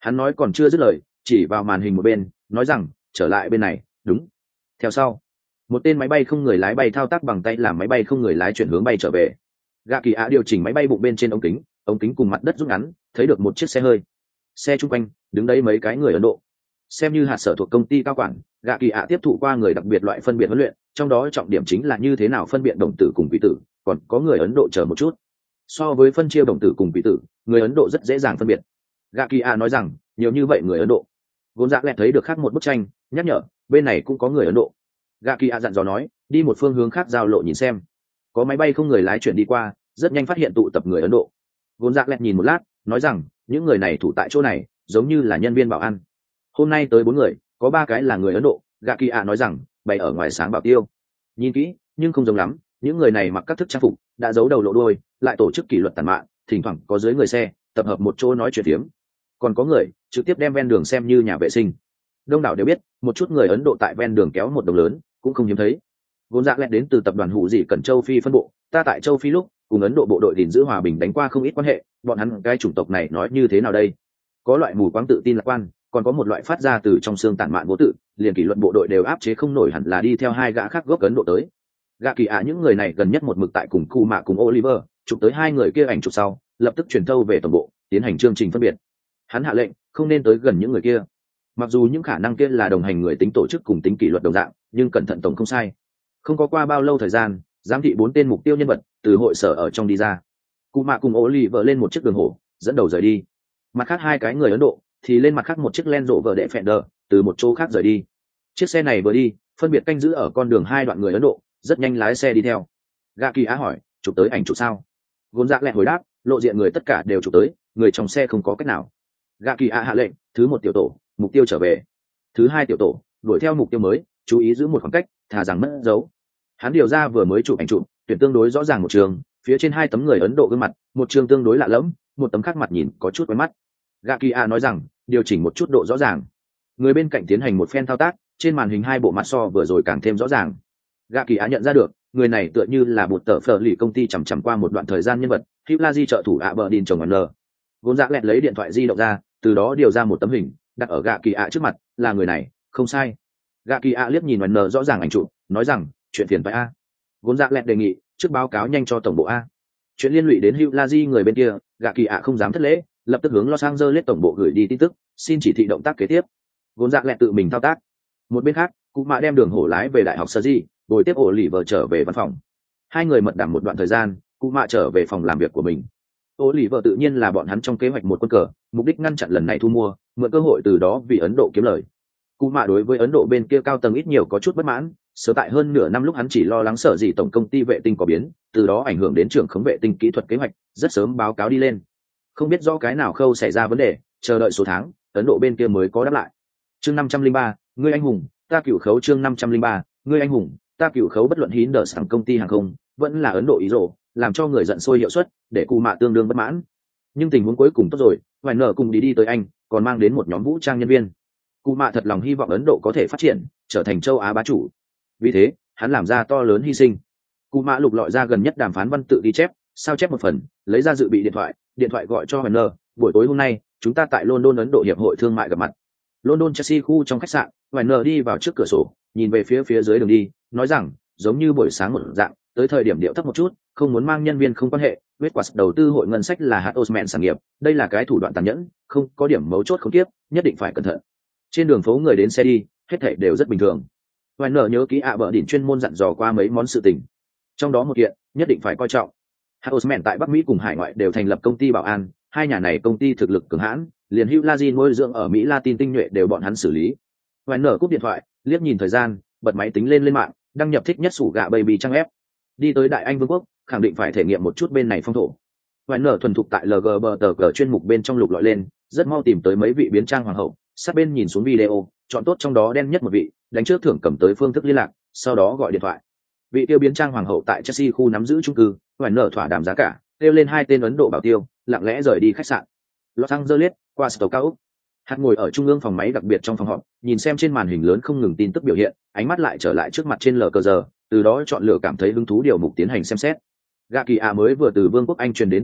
Hắn nói còn chưa dứt lời, chỉ vào màn hình một bên nói rằng trở lại bên này. Đúng. Theo sau, một tên máy bay không người lái bay thao tác bằng tay làm máy bay không người lái chuyển hướng bay trở về. Gạ kỳ ạ điều chỉnh máy bay bụng bên trên ống kính cùng mặt đất rút ngắn, thấy được một chiếc xe hơi. Xe chung quanh đứng đấy mấy cái người Ấn Độ, xem như hạt sở thuộc công ty cao quản. Gạ kỳ ạ tiếp thụ qua người đặc biệt loại phân biệt huấn luyện, trong đó trọng điểm chính là như thế nào phân biệt đồng tử cùng quỷ tử, còn có người Ấn Độ chờ một chút. So với phân chia đồng tử cùng quỷ tử, người Ấn Độ rất dễ dàng phân biệt. Gạ kỳ ạ nói rằng nhiều như vậy người Ấn Độ. Gôn dạ lẹt thấy được khác một bức tranh, nhắc nhở bên này cũng có người Ấn Độ. Gạ kỳ ạ dặn dò nói đi một phương hướng khác giao lộ nhìn xem. Có máy bay không người lái chuyển đi qua, rất nhanh phát hiện tụ tập người Ấn Độ. Gôn dạ lẹt nhìn một lát, nói rằng những người này thủ tại chỗ này giống như là nhân viên bảo an. Hôm nay tới 4 người, có 3 cái là người Ấn Độ. Gạ kỳ ạ nói rằng bày ở ngoài sáng bảo tiêu. Nhìn kỹ nhưng không giống lắm, những người này mặc các thức trang phục, đã giấu đầu lộ đuôi, lại tổ chức kỷ luật tàn mạn, thỉnh thoảng có dưới người xe tập hợp một chỗ nói chuyện phiếm. Còn có người trực tiếp đem ven đường xem như nhà vệ sinh. Đông đảo đều biết một chút người Ấn Độ tại ven đường kéo một đồng lớn cũng không hiếm thấy. Vốn dạ lẹt đến từ tập đoàn hữu dị cẩn châu Phi phân bộ, ta tại châu Phi lúc cùng Ấn Độ bộ đội gìn giữ hòa bình đánh qua không ít quan hệ, bọn hắn cái chủng tộc này nói như thế nào đây? Có loại mù quáng tự tin lạc quan, còn có một loại phát ra từ trong xương tản mạn vô tự, liền kỷ luật bộ đội đều áp chế không nổi, hẳn là đi theo 2 gã khác gốc Ấn Độ tới. Gạ kỳ ạ những người này gần nhất một mực tại cùng Cu Mạ cùng Oliver chụp tới 2 người kia ảnh chụp sau, lập tức truyền thâu về tổng bộ tiến hành chương trình phân biệt. Hắn hạ lệnh không nên tới gần những người kia, mặc dù những khả năng kia là đồng hành người tính tổ chức cùng tính kỷ luật đồng dạng, nhưng cẩn thận tổng không sai. Không có qua bao lâu thời gian, giám thị 4 tên mục tiêu nhân vật từ hội sở ở trong đi ra. Cụ Mạ cùng Oliver lên một chiếc đường hổ dẫn đầu rời đi, mặt khác 2 cái người Ấn Độ thì lên mặt khác một chiếc Land Rover Defender từ một chỗ khác rời đi. Chiếc xe này vừa đi, phân biệt canh giữ ở con đường 2 đoạn người Ấn Độ rất nhanh lái xe đi theo. Gạ kỳ á hỏi chụp tới ảnh chụp sao? Gôn dạ lẹ hồi đáp lộ diện người tất cả đều chụp tới, người trong xe không có cách nào. Gạ kỳ ạ hạ lệnh thứ 1 tiểu tổ mục tiêu trở về, thứ 2 tiểu tổ đuổi theo mục tiêu mới, chú ý giữ một khoảng cách, thà rằng mất dấu. Hắn điều ra vừa mới chụp ảnh chụp, tuyển tương đối rõ ràng một trường, phía trên 2 tấm người Ấn Độ gương mặt, một trường tương đối lạ lẫm, một tấm khác mặt nhìn có chút quen mắt. Gạ kỳ ạ nói rằng điều chỉnh một chút độ rõ ràng. Người bên cạnh tiến hành một phen thao tác, trên màn hình 2 bộ mặt so vừa rồi càng thêm rõ ràng. Gạ kỳ á nhận ra được người này tựa như là một tờ phở lì công ty chằm qua một đoạn thời gian nhân vật Hugh Laji trợ thủ ạ bờ đìn chồng N. Vốn dạ lẹt lấy điện thoại di động ra, từ đó điều ra một tấm hình đặt ở Gạ kỳ á trước mặt, là người này không sai. Gạ kỳ á liếc nhìn N rõ ràng ảnh chụp, nói rằng chuyện phiền phải a. Vốn dạ lẹt đề nghị trước báo cáo nhanh cho tổng bộ a. Chuyện liên lụy đến Hugh Laji người bên kia, Gạ kỳ á không dám thất lễ, lập tức hướng Los Angeles tổng bộ gửi đi tin tức, xin chỉ thị động tác kế tiếp. Vốn dạ lẹt tự mình thao tác. Một bên khác, Cụ Mạ đem đường hổ lái về đại học Surgery, rồi tiếp Oliver trở về văn phòng. 2 người mật đàm một đoạn thời gian, Cụ Mạ trở về phòng làm việc của mình. Oliver tự nhiên là bọn hắn trong kế hoạch một quân cờ, mục đích ngăn chặn lần này thu mua, mượn cơ hội từ đó vì Ấn Độ kiếm lời. Cụ Mạ đối với Ấn Độ bên kia cao tầng ít nhiều có chút bất mãn, sớm tại hơn nửa năm lúc hắn chỉ lo lắng sợ gì tổng công ty vệ tinh có biến, từ đó ảnh hưởng đến trưởng khống vệ tinh kỹ thuật kế hoạch, rất sớm báo cáo đi lên. Không biết do cái nào khâu xảy ra vấn đề, chờ đợi số tháng, Ấn Độ bên kia mới có đáp lại. Chương 503, ngươi anh hùng, ta cửu khấu. Chương 503, ngươi anh hùng, ta cửu khấu. Bất luận hín đờ sẵn công ty hàng không vẫn là Ấn Độ ý rồ, làm cho người giận sôi hiệu suất, để Cụ Mạ tương đương bất mãn. Nhưng tình huống cuối cùng tốt rồi, Hoài nở cùng đi tới Anh, còn mang đến một nhóm vũ trang nhân viên. Cụ Mạ thật lòng hy vọng Ấn Độ có thể phát triển, trở thành châu Á bá chủ. Vì thế, hắn làm ra to lớn hy sinh. Cụ Mạ lục lọi ra gần nhất đàm phán văn tự ghi chép, sao chép một phần, lấy ra dự bị điện thoại gọi cho Hoài nở. Buổi tối hôm nay, chúng ta tại London Ấn Độ hiệp hội thương mại gặp mặt. London Chelsea khu trong khách sạn, Hoài nở đi vào trước cửa sổ, nhìn về phía dưới đường đi, nói rằng giống như buổi sáng một dạng, tới thời điểm điệu thấp một chút, không muốn mang nhân viên không quan hệ. Westquart đầu tư hội ngân sách là hạt Osman sản nghiệp, đây là cái thủ đoạn tàn nhẫn, không có điểm mấu chốt không tiếp, nhất định phải cẩn thận. Trên đường phố người đến xe đi, hết thảy đều rất bình thường. Hoài nở nhớ kỹ ạ bờ đỉnh chuyên môn dặn dò qua mấy món sự tình, trong đó một kiện nhất định phải coi trọng. Hạt Osman tại Bắc Mỹ cùng hải ngoại đều thành lập công ty bảo an, 2 nhà này công ty thực lực cường hãn, liền Hugh Laji nuôi dưỡng ở Mỹ Latin tinh nhuệ đều bọn hắn xử lý. Hoài nở cúp điện thoại, liếc nhìn thời gian, bật máy tính lên mạng, đăng nhập thích nhất sủ gạ baby trang ép. Đi tới Đại Anh Vương quốc, khẳng định phải thể nghiệm một chút bên này phong thổ. Hoài nở thuần thục tại LGBT chuyên mục bên trong lục lọi lên, rất mau tìm tới mấy vị biến trang hoàng hậu, sát bên nhìn xuống video, chọn tốt trong đó đen nhất một vị, đánh trước thưởng cầm tới phương thức liên lạc, sau đó gọi điện thoại. Vị tiêu biến trang hoàng hậu tại Chelsea khu nắm giữ chung cư, Hoài nở thỏa đàm giá cả, kêu lên 2 tên Ấn Độ bảo tiêu, lặng lẽ rời đi khách sạn. Los Angeles, qua Stoke cao Úc. Hạt ngồi ở trung ương phòng máy đặc biệt trong phòng họp, nhìn xem trên màn hình lớn không ngừng tin tức biểu hiện, ánh mắt lại trở lại trước mặt trên LCG, từ đó chọn lựa cảm thấy hứng thú điều mục tiến hành xem xét. Gạ kỳ ạ mới vừa từ Vương quốc Anh truyền đến tin tức,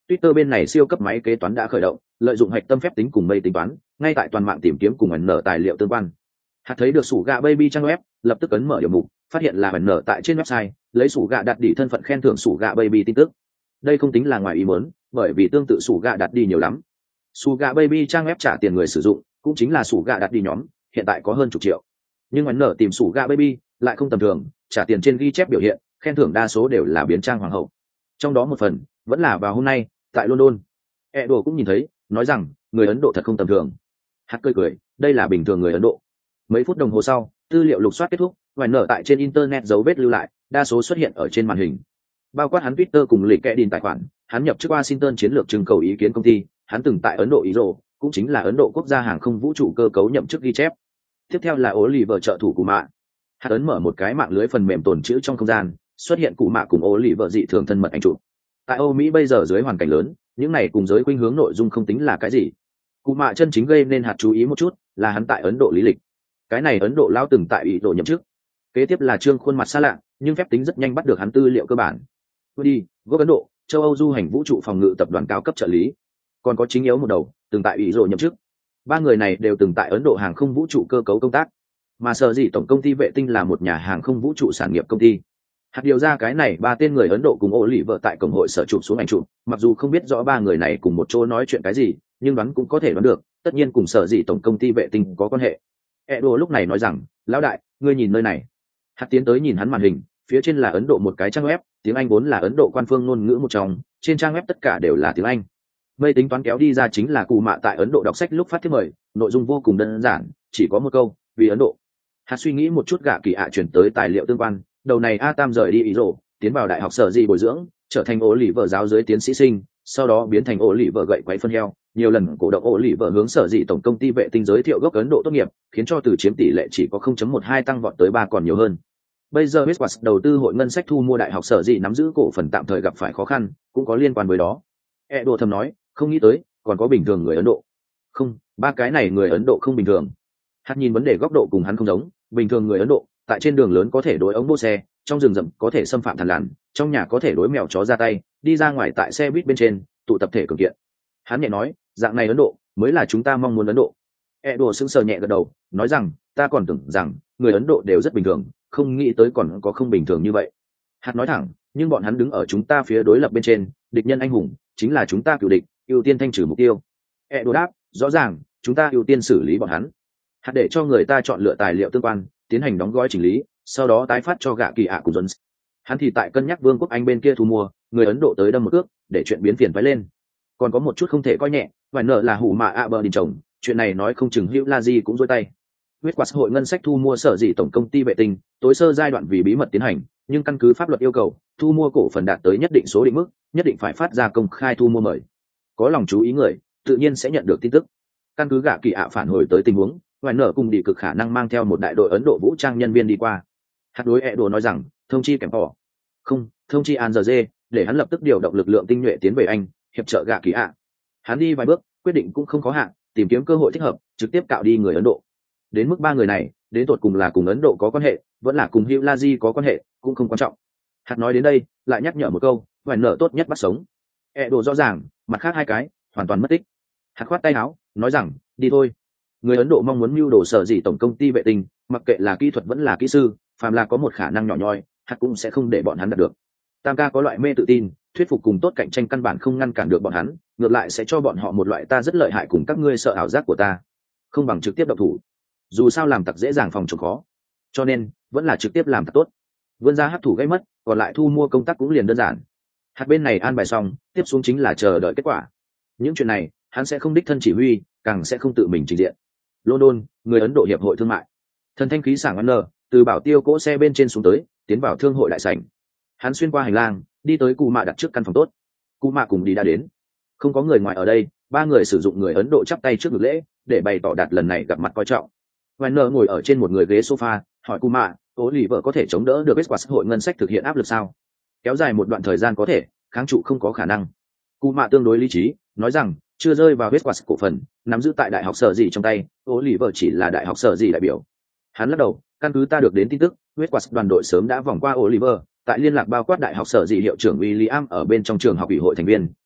Twitter bên này siêu cấp máy kế toán đã khởi động, lợi dụng hạch tâm phép tính cùng mây tính toán, ngay tại toàn mạng tìm kiếm cùng ẩn nở tài liệu tương quan. Hạt thấy được sủ gạ baby trang web, lập tức ấn mở điều mục, phát hiện là ẩn nở tại trên website, lấy sủ gạ đặt đi thân phận khen thưởng sủ gạ baby tin tức. Đây không tính là ngoài ý muốn, bởi vì tương tự sủ gạ đặt đi nhiều lắm. Sủ gạ baby trang web trả tiền người sử dụng, cũng chính là sủ gạ đặt đi nhóm, hiện tại có hơn chục triệu. Nhưng ẩn nở tìm sủ gạ baby lại không tầm thường, trả tiền trên ghi chép biểu hiện, khen thưởng đa số đều là biến trang hoàng hậu. Trong đó một phần vẫn là vào hôm nay tại London. Edo cũng nhìn thấy, nói rằng người Ấn Độ thật không tầm thường. Hạt cười, đây là bình thường người Ấn Độ. Mấy phút đồng hồ sau, tư liệu lục soát kết thúc, và nở tại trên internet dấu vết lưu lại, đa số xuất hiện ở trên màn hình. Bao quát hắn Twitter cùng lịch kẽ đìn tài khoản, hắn nhập chức Washington chiến lược trưng cầu ý kiến công ty, hắn từng tại Ấn Độ ISRO, cũng chính là Ấn Độ quốc gia hàng không vũ trụ cơ cấu nhậm chức ghi chép. Tiếp theo là Oliver trợ thủ của mạ. Hạt ấn mở một cái mạng lưới phần mềm tồn trữ trong không gian, xuất hiện cụ mạ cùng Oliver dị thường thân mật ảnh chụp. Tại Âu Mỹ bây giờ dưới hoàn cảnh lớn, những này cùng giới khuynh hướng nội dung không tính là cái gì. Cụ mạ chân chính gây nên hạt chú ý một chút là hắn tại Ấn Độ lý lịch. Cái này Ấn Độ lao từng tại ủy độ nhậm chức. Kế tiếp là trương khuôn mặt xa lạ, nhưng phép tính rất nhanh bắt được hắn tư liệu cơ bản. Đi, gốc Ấn Độ, châu Âu du hành vũ trụ phòng ngự tập đoàn cao cấp trợ lý. Còn có chính yếu một đầu, từng tại ủy độ nhậm chức. Ba người này đều từng tại Ấn Độ hàng không vũ trụ cơ cấu công tác. Mà sở dĩ tổng công ty vệ tinh là một nhà hàng không vũ trụ sản nghiệp công ty. Hạt điều ra cái này ba tên người Ấn Độ cùng ô lì vợ tại cổng hội sở chụp xuống ảnh chụp, mặc dù không biết rõ ba người này cùng một chỗ nói chuyện cái gì, nhưng đoán cũng có thể đoán được, tất nhiên cùng sở dĩ tổng công ty vệ tinh có quan hệ. Edo lúc này nói rằng, lão đại, ngươi nhìn nơi này. Hạt tiến tới nhìn hắn màn hình, phía trên là Ấn Độ một cái trang web, tiếng Anh vốn là Ấn Độ quan phương ngôn ngữ một trong, trên trang web tất cả đều là tiếng Anh. Mây tính toán kéo đi ra chính là cụ mạ tại Ấn Độ đọc sách lúc phát thiết mời, nội dung vô cùng đơn giản, chỉ có một câu, vì Ấn Độ. Hạt suy nghĩ một chút gạ kỳ ạ chuyển tới tài liệu tương quan, đầu này A Tam rời đi ý rổ, tiến vào đại học sở dị bồi dưỡng, trở thành ổ lì vợ giáo dưới tiến sĩ sinh, sau đó biến thành ổ lì vợ gậy quấy phân heo, nhiều lần cổ động ổ lì vợ hướng sở dị tổng công ty vệ tinh giới thiệu gốc Ấn Độ tốt nghiệp, khiến cho từ chiếm tỷ lệ chỉ có 0.12 tăng vọt tới 3 còn nhiều hơn. Bây giờ Westquartz đầu tư hội ngân sách thu mua đại học sở dị nắm giữ cổ phần tạm thời gặp phải khó khăn, cũng có liên quan với đó. Edo thầm nói, không nghĩ tới, còn có bình thường người Ấn Độ. Không, ba cái này người Ấn Độ không bình thường. Hạt nhìn vấn đề góc độ cùng hắn không giống, bình thường người Ấn Độ tại trên đường lớn có thể đối ống bô xe, trong rừng rậm có thể xâm phạm thằn lằn, trong nhà có thể đối mèo chó ra tay, đi ra ngoài tại xe buýt bên trên tụ tập thể cường kiện. Hắn nhẹ nói, dạng này Ấn Độ mới là chúng ta mong muốn Ấn Độ. Edo sững sờ nhẹ gật đầu, nói rằng, ta còn tưởng rằng người Ấn Độ đều rất bình thường, không nghĩ tới còn có không bình thường như vậy. Hạt nói thẳng, nhưng bọn hắn đứng ở chúng ta phía đối lập bên trên, địch nhân anh hùng chính là chúng ta cựu địch, ưu tiên thanh trừ mục tiêu. Edo đáp, rõ ràng chúng ta ưu tiên xử lý bọn hắn. Hạt để cho người ta chọn lựa tài liệu tương quan, tiến hành đóng gói chỉnh lý, sau đó tái phát cho gạ kỳ ạ của Jones. Hắn thì tại cân nhắc Vương quốc Anh bên kia thu mua, người Ấn Độ tới đâm một cước, để chuyện biến phiền phái lên. Còn có một chút không thể coi nhẹ, phải nợ là hủ mạ ạ bờ đình chồng, chuyện này nói không chừng Hữu La Di cũng dối tay. Huyết quạt hội ngân sách thu mua sở dị tổng công ty vệ tinh, tối sơ giai đoạn vì bí mật tiến hành, nhưng căn cứ pháp luật yêu cầu, thu mua cổ phần đạt tới nhất định số định mức, nhất định phải phát ra công khai thu mua mời. Có lòng chú ý người, tự nhiên sẽ nhận được tin tức. Căn cứ gạ kỳ ạ phản hồi tới tình huống, ngoài nở cùng đi cực khả năng mang theo một đại đội Ấn Độ vũ trang nhân viên đi qua. Hạt đối Edo nói rằng, thông chi kèm họ. Không, thông chi An Dê, để hắn lập tức điều động lực lượng tinh nhuệ tiến về Anh, hiệp trợ gạ kỳ ạ. Hắn đi vài bước, quyết định cũng không có hạn, tìm kiếm cơ hội thích hợp, trực tiếp cạo đi người Ấn Độ. Đến mức ba người này, đến tột cùng là cùng Ấn Độ có quan hệ, vẫn là cùng Hữu La Di có quan hệ, cũng không quan trọng. Hạt nói đến đây, lại nhắc nhở một câu, ngoài nở tốt nhất bắt sống. Edo rõ ràng, mặt khác hai cái, hoàn toàn mất tích. Hạt khoát tay áo, nói rằng, đi thôi. Người Ấn Độ mong muốn mưu đồ sở dị tổng công ty vệ tinh, mặc kệ là kỹ thuật vẫn là kỹ sư, phàm là có một khả năng nhỏ nhoi, hạt cũng sẽ không để bọn hắn đạt được. Tam ca có loại mê tự tin, thuyết phục cùng tốt cạnh tranh căn bản không ngăn cản được bọn hắn, ngược lại sẽ cho bọn họ một loại ta rất lợi hại cùng các ngươi sợ ảo giác của ta, không bằng trực tiếp động thủ. Dù sao làm tặc dễ dàng phòng chống khó, cho nên vẫn là trực tiếp làm tặc tốt. Vươn ra hấp thủ gây mất, còn lại thu mua công tác cũng liền đơn giản. Hạt bên này an bài xong, tiếp xuống chính là chờ đợi kết quả. Những chuyện này hắn sẽ không đích thân chỉ huy, càng sẽ không tự mình trình diện. London, người Ấn Độ hiệp hội thương mại. Thần thanh khí sảng N từ bảo tiêu cỗ xe bên trên xuống tới, tiến vào thương hội đại sảnh. Hắn xuyên qua hành lang, đi tới Cù Mạ đặt trước căn phòng tốt. Cù Mạ cùng đi đã đến. Không có người ngoài ở đây, ba người sử dụng người Ấn Độ chắp tay trước ngực lễ, để bày tỏ đạt lần này gặp mặt coi trọng. N ngồi ở trên một người ghế sofa, hỏi Cù Mạ, Tố lì vợ có thể chống đỡ được Westquartz hội ngân sách thực hiện áp lực sao? Kéo dài một đoạn thời gian có thể, kháng trụ không có khả năng. Cù Mạ tương đối lý trí, nói rằng chưa rơi vào Westquartz cổ phần, nắm giữ tại đại học sở gì trong tay, Oliver chỉ là đại học sở gì đại biểu. Hắn lắc đầu, căn cứ ta được đến tin tức, Westquartz đoàn đội sớm đã vòng qua Oliver, tại liên lạc bao quát đại học sở gì hiệu trưởng William ở bên trong trường học ủy hội thành viên,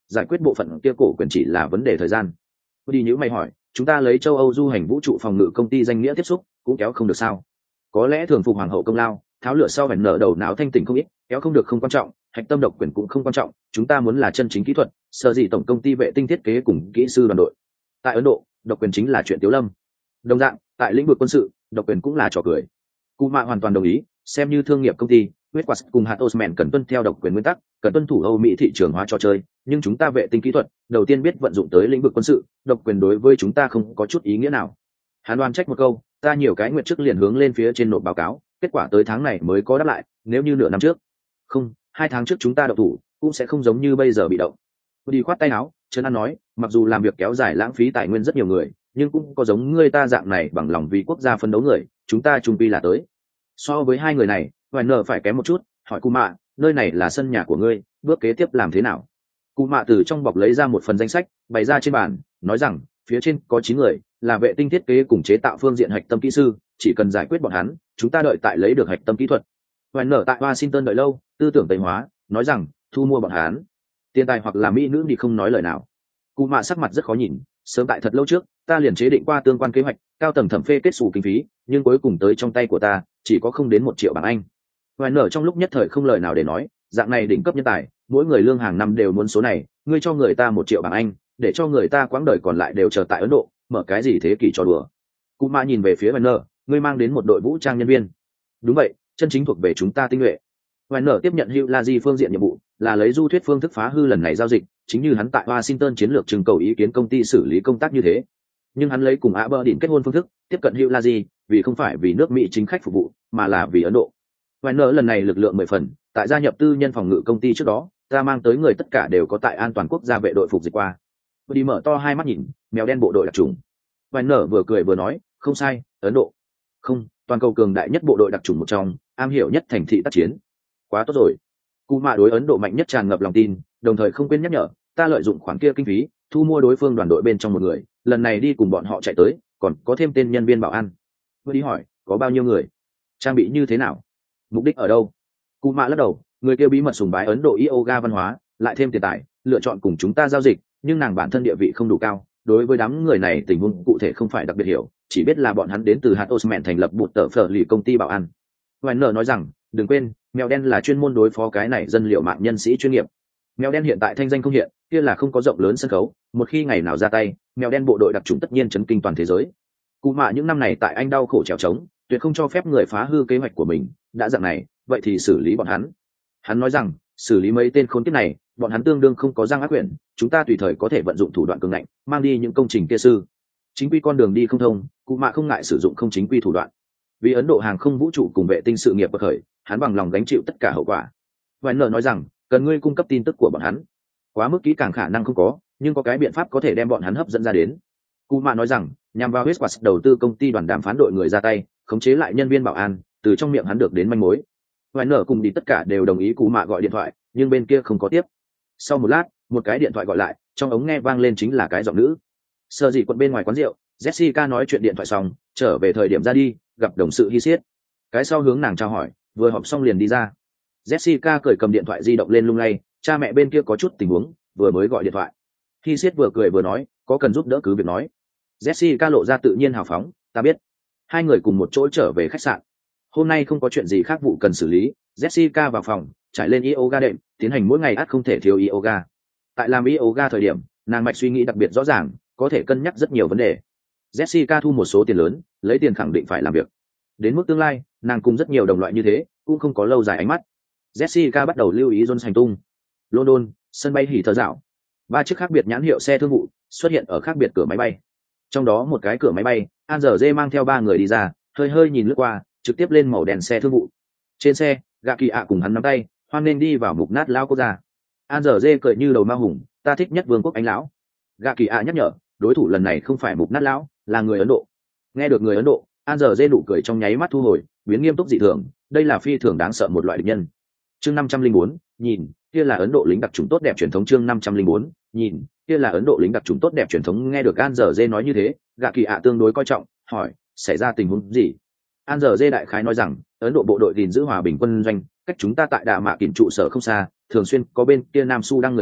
giải quyết bộ phận kia cổ quyền chỉ là vấn đề thời gian. Đi nhữ mày hỏi, chúng ta lấy châu Âu du hành vũ trụ phòng ngự công ty danh nghĩa tiếp xúc cũng kéo không được sao? Có lẽ thường phục hoàng hậu công lao, tháo lửa sau vẻn nở đầu não thanh tỉnh không ít, kéo không được không quan trọng, hạch tâm độc quyền cũng không quan trọng, chúng ta muốn là chân chính kỹ thuật, sở dĩ tổng công ty vệ tinh thiết kế cùng kỹ sư đoàn đội. Tại Ấn Độ, độc quyền chính là chuyện tiếu lâm. Đồng dạng, tại lĩnh vực quân sự, độc quyền cũng là trò cười. Cú Mạ hoàn toàn đồng ý, xem như thương nghiệp công ty, Westquartz cùng hạt Osman cần tuân theo độc quyền nguyên tắc, cần tuân thủ Âu Mỹ thị trường hóa trò chơi, nhưng chúng ta vệ tinh kỹ thuật, đầu tiên biết vận dụng tới lĩnh vực quân sự, độc quyền đối với chúng ta không có chút ý nghĩa nào. Hắn đoan trách một câu, ta nhiều cái nguyện trước liền hướng lên phía trên nộp báo cáo, kết quả tới tháng này mới có đáp lại, nếu như nửa năm trước, không, 2 tháng trước chúng ta độc thủ, cũng sẽ không giống như bây giờ bị động. Đi khoát tay áo, Trấn An nói, mặc dù làm việc kéo dài lãng phí tài nguyên rất nhiều người, nhưng cũng có giống ngươi ta dạng này bằng lòng vì quốc gia phấn đấu người, chúng ta chung quy là tới. So với hai người này, Hoài nở phải kém một chút, hỏi Cú Mạ, nơi này là sân nhà của ngươi, bước kế tiếp làm thế nào? Cú Mạ từ trong bọc lấy ra một phần danh sách, bày ra trên bàn, nói rằng, phía trên có 9 người, là vệ tinh thiết kế cùng chế tạo phương diện hạch tâm kỹ sư, chỉ cần giải quyết bọn hắn, chúng ta đợi tại lấy được hạch tâm kỹ thuật. Hoài nở tại Washington đợi lâu, tư tưởng tây hóa, nói rằng, thu mua bọn hắn. Tiền tài hoặc là mỹ nữ thì không nói lời nào. Cú Mạ sắc mặt rất khó nhìn, sớm tại thật lâu trước, ta liền chế định qua tương quan kế hoạch, cao tầng thẩm phê kết sổ kinh phí, nhưng cuối cùng tới trong tay của ta, chỉ có không đến 1 triệu bảng Anh. Hoài nở trong lúc nhất thời không lời nào để nói, dạng này đỉnh cấp nhân tài, mỗi người lương hàng năm đều muốn số này, ngươi cho người ta 1 triệu bảng Anh, để cho người ta quãng đời còn lại đều chờ tại Ấn Độ, mở cái gì thế kỷ cho đùa. Cú Mạ nhìn về phía Hoài nở, ngươi mang đến một đội vũ trang nhân viên. Đúng vậy, chân chính thuộc về chúng ta tinh nhuệ. Hoài nở tiếp nhận Hugh Laji phương diện nhiệm vụ, là lấy du thuyết phương thức phá hư lần này giao dịch, chính như hắn tại Washington chiến lược trưng cầu ý kiến công ty xử lý công tác như thế. Nhưng hắn lấy cùng Aberdeen kết hôn phương thức, tiếp cận Hugh Laji, vì không phải vì nước Mỹ chính khách phục vụ, mà là vì Ấn Độ. Hoài nở lần này lực lượng 10 phần, tại gia nhập tư nhân phòng ngự công ty trước đó, ta mang tới người tất cả đều có tại an toàn quốc gia vệ đội phục dịch qua. Đi mở to hai mắt nhìn, mèo đen bộ đội đặc trùng. Hoài nở vừa cười vừa nói, không sai, Ấn Độ. Không, toàn cầu cường đại nhất bộ đội đặc trùng một trong, am hiểu nhất thành thị tác chiến. Quá tốt rồi. Cú Mạ đối Ấn Độ mạnh nhất tràn ngập lòng tin, đồng thời không quên nhắc nhở, ta lợi dụng khoản kia kinh phí, thu mua đối phương đoàn đội bên trong một người, lần này đi cùng bọn họ chạy tới, còn có thêm tên nhân viên bảo an. Vừa đi hỏi, có bao nhiêu người? Trang bị như thế nào? Mục đích ở đâu? Cú Mạ lắc đầu, người kia bí mật sùng bái Ấn Độ yoga văn hóa, lại thêm tiền tài, lựa chọn cùng chúng ta giao dịch, nhưng nàng bản thân địa vị không đủ cao, đối với đám người này tình huống cụ thể không phải đặc biệt hiểu, chỉ biết là bọn hắn đến từ hạt Osman thành lập bụt tờ phở lì công ty bảo an. Hoài nở nói rằng, đừng quên, mèo đen là chuyên môn đối phó cái này dân liệu mạng nhân sĩ chuyên nghiệp. Mèo đen hiện tại thanh danh không hiện, kia là không có rộng lớn sân khấu, một khi ngày nào ra tay, mèo đen bộ đội đặc trùng tất nhiên chấn kinh toàn thế giới. Cú Mạ những năm này tại Anh đau khổ trèo trống, tuyệt không cho phép người phá hư kế hoạch của mình, đã dạng này, vậy thì xử lý bọn hắn. Hắn nói rằng, xử lý mấy tên khốn kiếp này, bọn hắn tương đương không có răng ác quyển, chúng ta tùy thời có thể vận dụng thủ đoạn cường ngạnh, mang đi những công trình kia sư. Chính quy con đường đi không thông, Cú Mạ không ngại sử dụng không chính quy thủ đoạn. Vì Ấn Độ hàng không vũ trụ cùng vệ tinh sự nghiệp bậc khởi, hắn bằng lòng gánh chịu tất cả hậu quả. Hoài nở nói rằng, cần ngươi cung cấp tin tức của bọn hắn. Quá mức kỹ càng khả năng không có, nhưng có cái biện pháp có thể đem bọn hắn hấp dẫn ra đến. Cú Mạ nói rằng, nhằm vào Westquartz đầu tư công ty đoàn đàm phán đội người ra tay, khống chế lại nhân viên bảo an, từ trong miệng hắn được đến manh mối. Hoài nở cùng đi tất cả đều đồng ý Cú Mạ gọi điện thoại, nhưng bên kia không có tiếp. Sau một lát, một cái điện thoại gọi lại, trong ống nghe vang lên chính là cái giọng nữ. Sở dĩ quận bên ngoài quán rượu, Jessica nói chuyện điện thoại xong, trở về thời điểm ra đi, gặp đồng sự Hy Siết. Cái sau hướng nàng chào hỏi, vừa họp xong liền đi ra. Jessica cởi cầm điện thoại di động lên lung lay, cha mẹ bên kia có chút tình huống, vừa mới gọi điện thoại. Hy Siết vừa cười vừa nói, có cần giúp đỡ cứ việc nói. Jessica lộ ra tự nhiên hào phóng, ta biết. Hai người cùng một chỗ trở về khách sạn. Hôm nay không có chuyện gì khác vụ cần xử lý, Jessica vào phòng, trải lên yoga đệm, tiến hành mỗi ngày ắt không thể thiếu yoga. Tại làm yoga thời điểm, nàng mạch suy nghĩ đặc biệt rõ ràng, có thể cân nhắc rất nhiều vấn đề. Jessica thu một số tiền lớn, lấy tiền khẳng định phải làm việc. Đến mức tương lai, nàng cùng rất nhiều đồng loại như thế, cũng không có lâu dài ánh mắt. Jessica bắt đầu lưu ý Jones hành tung. London, sân bay hỉ thờ dạo. 3 chiếc khác biệt nhãn hiệu xe thương vụ xuất hiện ở khác biệt cửa máy bay. Trong đó một cái cửa máy bay, Ange mang theo 3 người đi ra, hơi hơi nhìn lướt qua, trực tiếp lên màu đèn xe thương vụ. Trên xe, Gạ Kỳ ạ cùng hắn nắm tay, hoan nên đi vào mục nát lão quốc gia. Ange cười như đầu ma hùng, ta thích nhất vương quốc Anh lão. Gạ Kỳ ạ nhắc nhở, đối thủ lần này không phải mục nát lão, là người Ấn Độ. Nghe được người Ấn Độ, Ange nụ cười trong nháy mắt thu hồi, biến nghiêm túc dị thường, đây là phi thường đáng sợ một loại địch nhân. Chương 504, nhìn, kia là Ấn Độ lính đặc chủng tốt đẹp truyền thống. Chương 504, nhìn, kia là Ấn Độ lính đặc chủng tốt đẹp truyền thống. Nghe được Ange nói như thế, Gạ Kỳ ạ tương đối coi trọng, hỏi, xảy ra tình huống gì? Ange đại khái nói rằng, Ấn Độ bộ đội gìn giữ hòa bình quân doanh, cách chúng ta tại Đà Mạ Kỳn trụ sở không xa, thường xuyên có bên kia Nam Su đang người tới,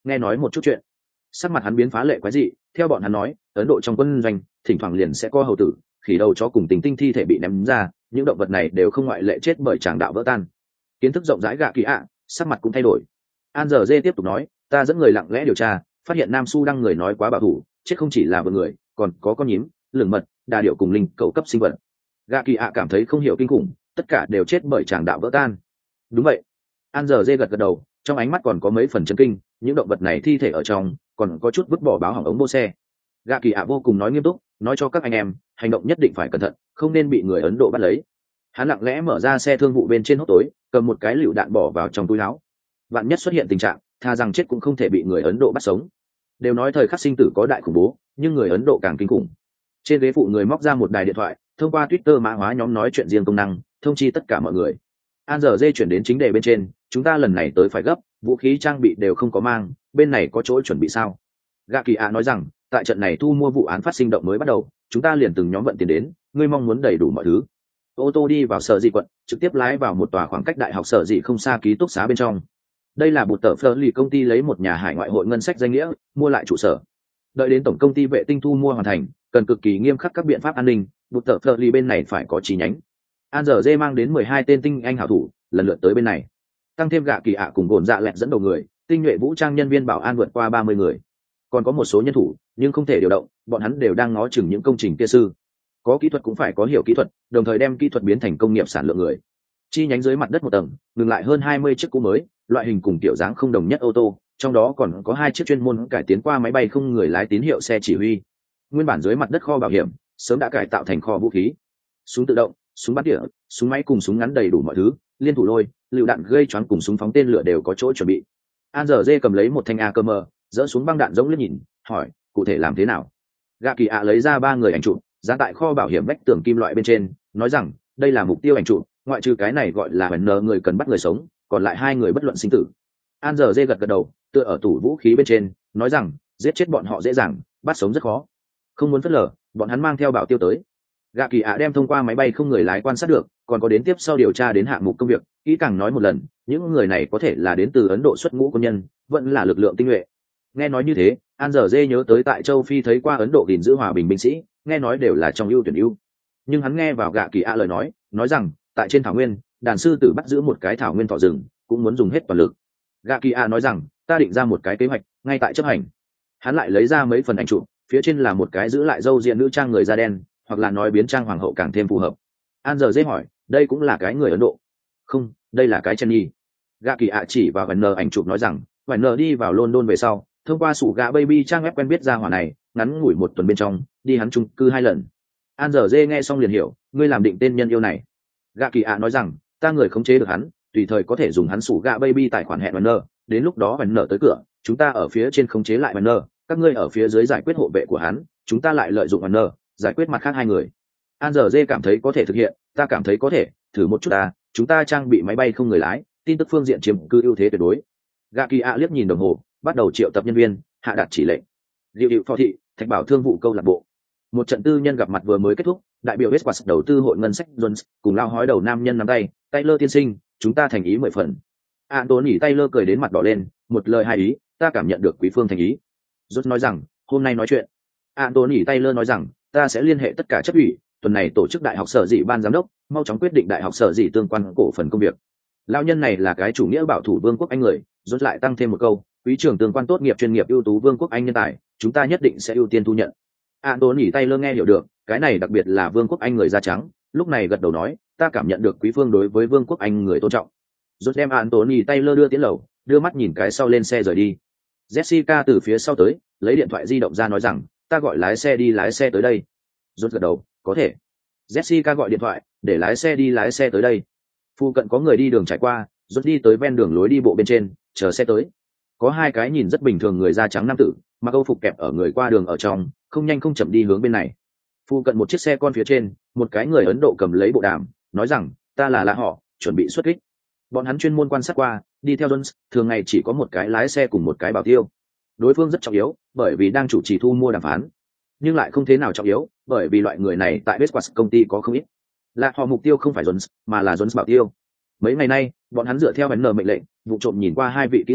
nghe nói một chút chuyện. Sắc mặt hắn biến phá lệ quái dị, theo bọn hắn nói, Ấn Độ trong quân doanh thỉnh thoảng liền sẽ có hầu tử, khỉ đầu chó cùng tình tinh thi thể bị ném ra, những động vật này đều không ngoại lệ chết bởi tràng đạo vỡ tan. Kiến thức rộng rãi gạ kỳ ạ, sắc mặt cũng thay đổi. An giờ dê tiếp tục nói, ta dẫn người lặng lẽ điều tra, phát hiện Nam Su đăng người nói quá bảo thủ, chết không chỉ là vợ người, còn có con nhím, lửng mật, đà điểu cùng linh cầu cấp sinh vật. Gạ kỳ ạ cảm thấy không hiểu kinh khủng, tất cả đều chết bởi tràng đạo vỡ tan. Đúng vậy. An giờ dê gật gật đầu, trong ánh mắt còn có mấy phần chấn kinh, những động vật này thi thể ở trong còn có chút vứt bỏ báo hỏng ống bô xe. Gạ kỳ ạ vô cùng nói nghiêm túc, nói cho các anh em, hành động nhất định phải cẩn thận, không nên bị người Ấn Độ bắt lấy. Hắn lặng lẽ mở ra xe thương vụ bên trên hốc tối, cầm một cái lựu đạn bỏ vào trong túi áo. Vạn nhất xuất hiện tình trạng, tha rằng chết cũng không thể bị người Ấn Độ bắt sống. Đều nói thời khắc sinh tử có đại khủng bố, nhưng người Ấn Độ càng kinh khủng. Trên ghế phụ người móc ra một đài điện thoại, thông qua Twitter mã hóa nhóm nói chuyện riêng công năng, thông chi tất cả mọi người. An giờ dê chuyển đến chính đề bên trên, chúng ta lần này tới phải gấp, vũ khí trang bị đều không có mang, bên này có chỗ chuẩn bị sao? Gạ kỳ ạ nói rằng, tại trận này thu mua vụ án phát sinh động mới bắt đầu, chúng ta liền từng nhóm vận tiền đến, ngươi mong muốn đầy đủ mọi thứ. Ô tô đi vào sở dị quận, trực tiếp lái vào một tòa khoảng cách đại học sở dị không xa ký túc xá bên trong. Đây là một tờ Fleur lì công ty lấy một nhà hải ngoại hội ngân sách danh nghĩa mua lại trụ sở. Đợi đến tổng công ty vệ tinh thu mua hoàn thành, cần cực kỳ nghiêm khắc các biện pháp an ninh, một tờ Fleur lì bên này phải có chi nhánh. An giờ dê mang đến 12 tên tinh anh hảo thủ, lần lượt tới bên này. Tăng thêm gạ kỳ ạ cùng gồn dạ lẹt dẫn đầu người, tinh nhuệ vũ trang nhân viên bảo an vượt qua 30 người. Còn có một số nhân thủ, nhưng không thể điều động, bọn hắn đều đang ngó chừng những công trình kia sư. Có kỹ thuật cũng phải có hiểu kỹ thuật, đồng thời đem kỹ thuật biến thành công nghiệp sản lượng người. Chi nhánh dưới mặt đất một tầng, ngừng lại hơn 20 chiếc cũ mới, loại hình cùng kiểu dáng không đồng nhất ô tô, trong đó còn có 2 chiếc chuyên môn cải tiến qua máy bay không người lái tín hiệu xe chỉ huy. Nguyên bản dưới mặt đất kho bảo hiểm, sớm đã cải tạo thành kho vũ khí. Súng tự động, súng bắn tỉa, súng máy cùng súng ngắn đầy đủ mọi thứ, liên thủ lôi, lựu đạn gây choáng cùng súng phóng tên lửa đều có chỗ chuẩn bị. An giờ dê cầm lấy một thanh AKM, dỡ xuống băng đạn giống liếc nhìn, hỏi, cụ thể làm thế nào? Gạ kỳ ạ lấy ra 3 người ảnh chụp, dán tại kho bảo hiểm vách tường kim loại bên trên, nói rằng, đây là mục tiêu ảnh chụp, ngoại trừ cái này gọi là nờ người cần bắt người sống, còn lại 2 người bất luận sinh tử. An giờ dê gật gật đầu, tựa ở tủ vũ khí bên trên, nói rằng, giết chết bọn họ dễ dàng, bắt sống rất khó. Không muốn phớt lờ, bọn hắn mang theo bảo tiêu tới. Gạ kỳ ạ đem thông qua máy bay không người lái quan sát được, còn có đến tiếp sau điều tra đến hạng mục công việc, kỹ càng nói một lần, những người này có thể là đến từ Ấn Độ xuất ngũ quân nhân, vẫn là lực lượng tinh nhuệ. Nghe nói như thế, An giờ dê nhớ tới tại châu Phi thấy qua Ấn Độ gìn giữ hòa bình binh sĩ, nghe nói đều là trong ưu tuyển ưu. Nhưng hắn nghe vào gạ kỳ ạ lời nói rằng, tại trên thảo nguyên, đàn sư tử bắt giữ một cái thảo nguyên thỏ rừng, cũng muốn dùng hết toàn lực. Gạ kỳ ạ nói rằng, ta định ra một cái kế hoạch, ngay tại chấp hành. Hắn lại lấy ra mấy phần ảnh chụp, phía trên là một cái giữ lại râu diện nữ trang người da đen, hoặc là nói biến trang hoàng hậu càng thêm phù hợp. An giờ dê hỏi, đây cũng là cái người Ấn Độ? Không, đây là cái Jenny. Gạ kỳ ạ chỉ vào Werner ảnh chụp nói rằng, Werner đi vào London về sau, thông qua sủ gạ baby trang web quen biết ra hỏa này, ngắn ngủi 1 tuần bên trong, đi hắn chung cư 2 lần. An giờ dê nghe xong liền hiểu, ngươi làm định tên nhân yêu này. Gạ kỳ ạ nói rằng, ta người khống chế được hắn, tùy thời có thể dùng hắn sủ gạ baby tài khoản hẹn Werner, đến lúc đó Werner tới cửa, chúng ta ở phía trên khống chế lại Werner, các ngươi ở phía dưới giải quyết hộ vệ của hắn, chúng ta lại lợi dụng Werner, giải quyết mặt khác 2 người. An giờ dê cảm thấy có thể thực hiện, ta cảm thấy có thể, thử một chút ta, chúng ta trang bị máy bay không người lái, tin tức phương diện chiếm cư ưu thế tuyệt đối. Gạ kỳ ạ liếc nhìn đồng hồ, bắt đầu triệu tập nhân viên, hạ đạt chỉ lệnh. Diệu Diệu phò thị, Thạch Bảo thương vụ câu lạc bộ. Một trận tư nhân gặp mặt vừa mới kết thúc, đại biểu Westquartz đầu tư hội ngân sách Jones cùng lao hói đầu nam nhân nắm tay, Taylor tiên sinh, chúng ta thành ý 10 phần. Anthony Taylor cười đến mặt đỏ lên, một lời 2 ý, ta cảm nhận được quý phương thành ý. Jones nói rằng, hôm nay nói chuyện. Anthony Taylor nói rằng, ta sẽ liên hệ tất cả chấp ủy, tuần này tổ chức đại học sở dị ban giám đốc, mau chóng quyết định đại học sở dị tương quan cổ phần công việc. Lao nhân này là cái chủ nghĩa bảo thủ Vương quốc Anh người, Jones lại tăng thêm một câu, quý trưởng tương quan tốt nghiệp chuyên nghiệp ưu tú Vương quốc Anh nhân tài, chúng ta nhất định sẽ ưu tiên thu nhận. Anthony Taylor nghe hiểu được, cái này đặc biệt là Vương quốc Anh người da trắng, lúc này gật đầu nói, ta cảm nhận được quý phương đối với Vương quốc Anh người tôn trọng. Rốt đem Anthony Taylor đưa tiến lầu, đưa mắt nhìn cái sau lên xe rời đi. Jessica từ phía sau tới, lấy điện thoại di động ra nói rằng, ta gọi lái xe đi lái xe tới đây. Rốt gật đầu, có thể. Jessica gọi điện thoại, để lái xe đi lái xe tới đây. Phu cận có người đi đường trải qua, rốt đi tới ven đường lối đi bộ bên trên, chờ xe tới. Có 2 cái nhìn rất bình thường người da trắng nam tử, mặc âu phục kẹp ở người qua đường ở trong, không nhanh không chậm đi hướng bên này. Phu cận một chiếc xe con phía trên, một cái người Ấn Độ cầm lấy bộ đàm, nói rằng, ta là họ, chuẩn bị xuất kích. Bọn hắn chuyên môn quan sát qua, đi theo Jones, thường ngày chỉ có một cái lái xe cùng một cái bảo tiêu. Đối phương rất trọng yếu, bởi vì đang chủ trì thu mua đàm phán, nhưng lại không thế nào trọng yếu, bởi vì loại người này tại Westquartz công ty có không ít. Là họ mục tiêu không phải Jones, mà là Jones bảo tiêu. Mấy ngày nay, bọn hắn dựa theo vấn mệnh lệnh, vụ trộm nhìn qua 2 vị kỹ sư,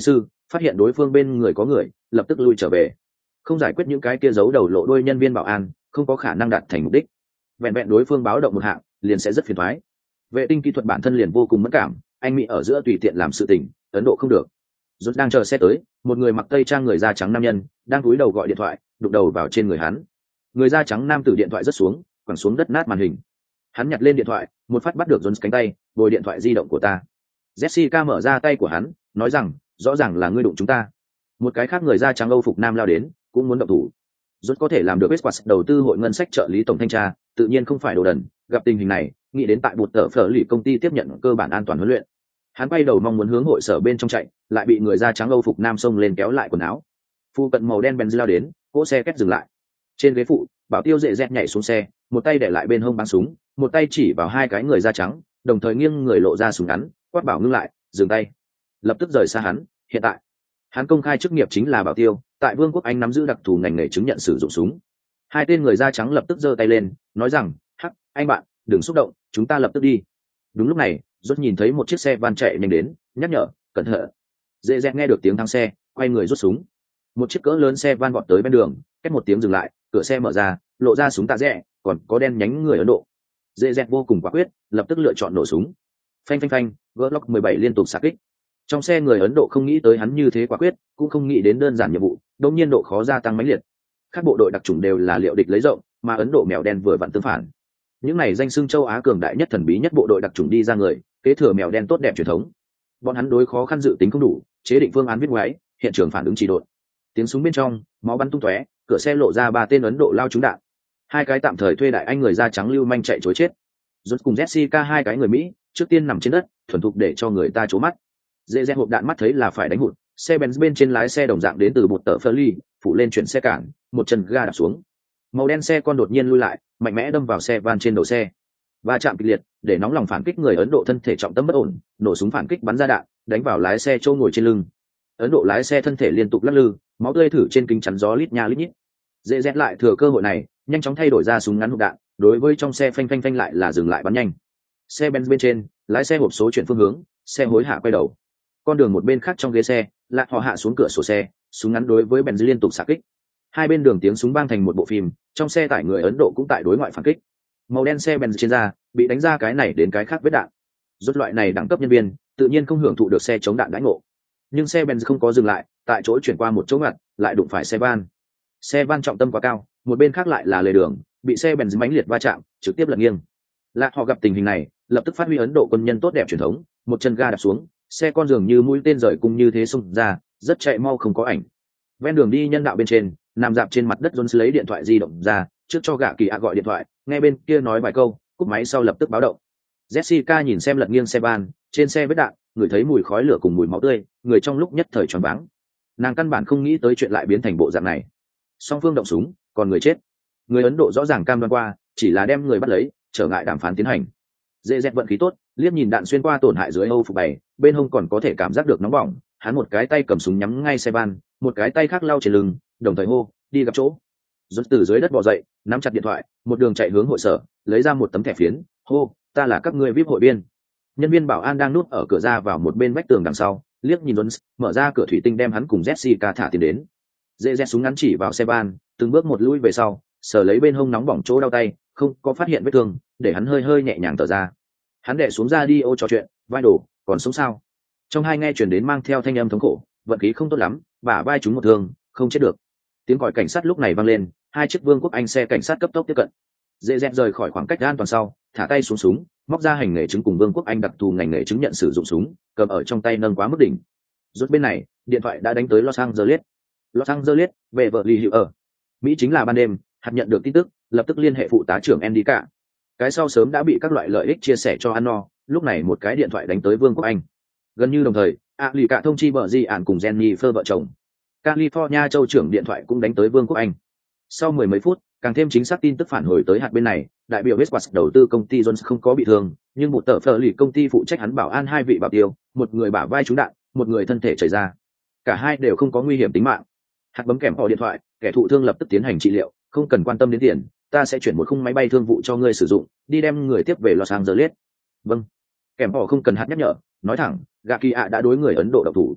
phát hiện đối phương bên người có người, lập tức lui trở về. Không giải quyết những cái kia giấu đầu lộ đuôi nhân viên bảo an, không có khả năng đạt thành mục đích. Vẹn vẹn đối phương báo động một hạng, liền sẽ rất phiền toái. Vệ tinh kỹ thuật bản thân liền vô cùng mẫn cảm, anh Mỹ ở giữa tùy tiện làm sự tình, Ấn Độ không được. Rốt đang chờ xe tới, một người mặc tây trang người da trắng nam nhân đang cúi đầu gọi điện thoại, đụng đầu vào trên người hắn. Người da trắng nam tử điện thoại rớt xuống, quẳng xuống đất nát màn hình. Hắn nhặt lên điện thoại, một phát bắt được Jones cánh tay, bồi điện thoại di động của ta. Jessica mở ra tay của hắn, nói rằng, rõ ràng là ngươi đụng chúng ta. Một cái khác người da trắng Âu phục nam lao đến, cũng muốn động thủ. Rốt có thể làm được Westquartz đầu tư hội ngân sách trợ lý tổng thanh tra, tự nhiên không phải đồ đần, gặp tình hình này, nghĩ đến tại bụt tờ phở lì công ty tiếp nhận cơ bản an toàn huấn luyện. Hắn quay đầu mong muốn hướng hội sở bên trong chạy, lại bị người da trắng Âu phục nam xông lên kéo lại quần áo. Phu cận màu đen Benz lao đến, cỗ xe két dừng lại. Trên ghế phụ, Bảo Tiêu dễ dẹt nhảy xuống xe, một tay để lại bên hông bắn súng, một tay chỉ vào hai cái người da trắng, đồng thời nghiêng người lộ ra súng ngắn, quát bảo ngưng lại, dừng tay. Lập tức rời xa hắn. Hiện tại, hắn công khai chức nghiệp chính là Bảo Tiêu, tại Vương quốc Anh nắm giữ đặc thù ngành nghề chứng nhận sử dụng súng. Hai tên người da trắng lập tức giơ tay lên, nói rằng, hắc, anh bạn, đừng xúc động, chúng ta lập tức đi. Đúng lúc này, rốt nhìn thấy một chiếc xe van chạy nhanh đến, nhắc nhở, cẩn thận. Dễ dẹt nghe được tiếng thắng xe, quay người rút súng. Một chiếc cỡ lớn xe van vọt tới bên đường, cách một tiếng dừng lại, cửa xe mở ra, lộ ra súng tạ rẽ, còn có đen nhánh người Ấn Độ. Dễ dẹt vô cùng quả quyết, lập tức lựa chọn nổ súng. Phanh phanh phanh, Glock 17 liên tục xạ kích. Trong xe người Ấn Độ không nghĩ tới hắn như thế quả quyết, cũng không nghĩ đến đơn giản nhiệm vụ, đột nhiên độ khó gia tăng mãnh liệt. Các bộ đội đặc chủng đều là liệu địch lấy rộng, mà Ấn Độ mèo đen vừa vặn tương phản. Những này danh xưng châu Á cường đại nhất thần bí nhất bộ đội đặc chủng đi ra người, kế thừa mèo đen tốt đẹp truyền thống. Bọn hắn đối khó khăn dự tính không đủ, chế định phương án viết ngoáy, hiện trường phản ứng trì độn. Tiếng súng bên trong, máu bắn tung tóe, cửa xe lộ ra ba tên Ấn Độ lao trúng đạn. Hai cái tạm thời thuê đại anh người da trắng lưu manh chạy trối chết. Rốt cùng Jessica hai cái người Mỹ, trước tiên nằm trên đất, thuần thục để cho người ta trố mắt. Dễ dẹ hộp đạn mắt thấy là phải đánh hụt, xe Benz bên trên lái xe đồng dạng đến từ một tờ phơ ly, phụ lên chuyển xe cản, một chân ga đạp xuống. Màu đen xe con đột nhiên lui lại, mạnh mẽ đâm vào xe van trên đầu xe. Va chạm kịch liệt, để nóng lòng phản kích người Ấn Độ thân thể trọng tâm bất ổn, nổ súng phản kích bắn ra đạn, đánh vào lái xe chỗ ngồi trên lưng. Ấn Độ lái xe thân thể liên tục lắc lư, máu tươi thử trên kính chắn gió lít nha lít nhít. Dễ dẹt lại thừa cơ hội này, nhanh chóng thay đổi ra súng ngắn hộp đạn, đối với trong xe phanh phanh phanh lại là dừng lại bắn nhanh. Xe Benz bên trên, lái xe hộp số chuyển phương hướng, xe hối hạ quay đầu. Con đường một bên khác trong ghế xe, lại họ hạ xuống cửa sổ xe, súng ngắn đối với Benz liên tục xạ kích. Hai bên đường tiếng súng vang thành một bộ phim, trong xe tải người Ấn Độ cũng tại đối ngoại phản kích. Màu đen xe Benz trên da bị đánh ra cái này đến cái khác vết đạn. Rốt loại này đẳng cấp nhân viên, tự nhiên không hưởng thụ được xe chống đạn đãi ngộ. Nhưng xe Benz không có dừng lại, tại chỗ chuyển qua một chỗ ngặt, lại đụng phải xe van. Xe van trọng tâm quá cao, một bên khác lại là lề đường, bị xe Benz mãnh liệt va chạm, trực tiếp lật nghiêng. Lạc họ gặp tình hình này, lập tức phát huy Ấn Độ quân nhân tốt đẹp truyền thống, một chân ga đạp xuống, xe con dường như mũi tên rời cung như thế xông ra, rất chạy mau không có ảnh. Ven đường đi nhân đạo bên trên, nằm dạp trên mặt đất Jones lấy điện thoại di động ra, trước cho gã kỳ ạ gọi điện thoại, nghe bên kia nói vài câu, cúp máy sau lập tức báo động. Jessica nhìn xem lật nghiêng xe van, trên xe vết đạn, ngửi thấy mùi khói lửa cùng mùi máu tươi, người trong lúc nhất thời choáng váng. Nàng căn bản không nghĩ tới chuyện lại biến thành bộ dạng này. Song phương động súng, còn người chết. Người Ấn Độ rõ ràng cam đoan qua, chỉ là đem người bắt lấy, trở ngại đàm phán tiến hành. Dễ dẹt vận khí tốt, liếc nhìn đạn xuyên qua tổn hại dưới Âu phục bày, bên hông còn có thể cảm giác được nóng bỏng, hắn một cái tay cầm súng nhắm ngay xe van, một cái tay khác lau trên lưng, đồng thời hô, đi gặp chỗ. Rút từ dưới đất bò dậy, nắm chặt điện thoại, một đường chạy hướng hội sở, lấy ra một tấm thẻ phiến, hô, ta là các ngươi VIP hội viên. Nhân viên bảo an đang núp ở cửa ra vào một bên vách tường đằng sau, liếc nhìn Jones, mở ra cửa thủy tinh đem hắn cùng Jessica thả tiền đến. Dễ dẹt súng ngắn chỉ vào xe van, từng bước một lui về sau, sờ lấy bên hông nóng bỏng chỗ đau tay, không có phát hiện vết thương, để hắn hơi hơi nhẹ nhàng thở ra. Hắn đè xuống ra đi ô trò chuyện, vai đổ, còn sống sao? Trong hai nghe truyền đến mang theo thanh âm thống khổ, vận khí không tốt lắm, bả vai trúng một thương, không chết được. Tiếng còi cảnh sát lúc này vang lên, hai chiếc Vương quốc Anh xe cảnh sát cấp tốc tiếp cận. Dễ dẹt rời khỏi khoảng cách an toàn sau, thả tay xuống súng, móc ra hành nghề chứng cùng Vương quốc Anh đặc thù ngành nghề chứng nhận sử dụng súng, cầm ở trong tay nâng quá mức đỉnh. Rút bên này, điện thoại đã đánh tới Los Angeles. Los Angeles, về vợ Lee Hữu ở. Mỹ chính là ban đêm, hạt nhận được tin tức, lập tức liên hệ phụ tá trưởng Andy cả. Cái sau sớm đã bị các loại lợi ích chia sẻ cho ăn no, lúc này một cái điện thoại đánh tới Vương quốc Anh. Gần như đồng thời, lì cả thông chi bờ di ản cùng Jennifer vợ chồng. California châu trưởng điện thoại cũng đánh tới Vương quốc Anh. Sau mười mấy phút, càng thêm chính xác tin tức phản hồi tới hạt bên này, đại biểu Westquartz đầu tư công ty Jones không có bị thương, nhưng một tờ phở lì công ty phụ trách hắn bảo an hai vị bảo tiêu, một người bả vai trúng đạn, một người thân thể chảy ra. Cả hai đều không có nguy hiểm tính mạng. Hạt bấm kèm họ điện thoại, kẻ thụ thương lập tức tiến hành trị liệu, không cần quan tâm đến tiền, ta sẽ chuyển một khung máy bay thương vụ cho ngươi sử dụng, đi đem người tiếp về Los Angeles. Vâng. Kèm họ không cần hạt nhắc nhở, nói thẳng, gạ kỳ ạ đã đối người Ấn Độ độc thủ.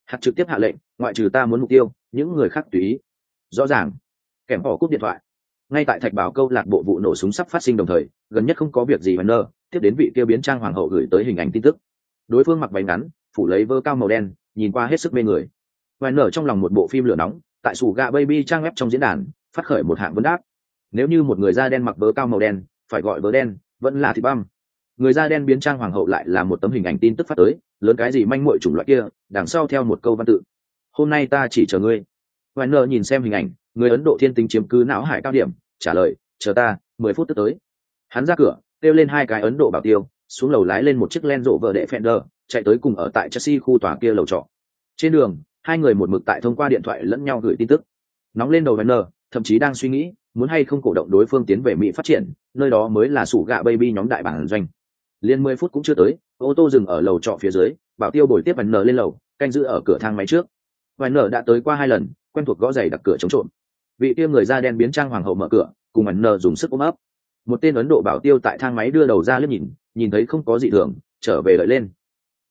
Hạt trực tiếp hạ lệnh, ngoại trừ ta muốn mục tiêu, những người khác tùy ý. Rõ ràng. Kèm bỏ cúp điện thoại. Ngay tại thạch bảo câu lạc bộ vụ nổ súng sắp phát sinh đồng thời, gần nhất không có việc gì Werner, tiếp đến vị kia biến trang hoàng hậu gửi tới hình ảnh tin tức. Đối phương mặc váy ngắn, phủ lấy vơ cao màu đen, nhìn qua hết sức mê người. Werner trong lòng một bộ phim lửa nóng, tại sủ gạ baby trang web trong diễn đàn, phát khởi một hạng vấn đáp. Nếu như một người da đen mặc vớ cao màu đen, phải gọi vớ đen, vẫn là thịt băm. Người da đen biến trang hoàng hậu lại là một tấm hình ảnh tin tức phát tới, lớn cái gì manh muội chủng loại kia, đằng sau theo một câu văn tự. Hôm nay ta chỉ chờ ngươi. Werner nhìn xem hình ảnh, người Ấn Độ thiên tính chiếm cứ não hải cao điểm, trả lời, chờ ta, 10 phút tới. Hắn ra cửa, kêu lên hai cái Ấn Độ bảo tiêu, xuống lầu lái lên một chiếc Land Rover Defender, chạy tới cùng ở tại Chelsea khu tòa kia lầu trọ. Trên đường, hai người một mực tại thông qua điện thoại lẫn nhau gửi tin tức. Nóng lên đầu Werner, thậm chí đang suy nghĩ, muốn hay không cổ động đối phương tiến về Mỹ phát triển, nơi đó mới là sủ gạ baby nhóm đại bản doanh. Liên 10 phút cũng chưa tới, ô tô dừng ở lầu trọ phía dưới, bảo tiêu bồi tiếp Werner lên lầu, canh giữ ở cửa thang máy trước. Werner đã tới qua 2 lần, quen thuộc gõ giày đặt cửa chống trộm. Vị kia người da đen biến trang hoàng hậu mở cửa, cùng Werner dùng sức ôm ấp. Một tên Ấn Độ bảo tiêu tại thang máy đưa đầu ra liếc nhìn, nhìn thấy không có gì thường, trở về đợi lên.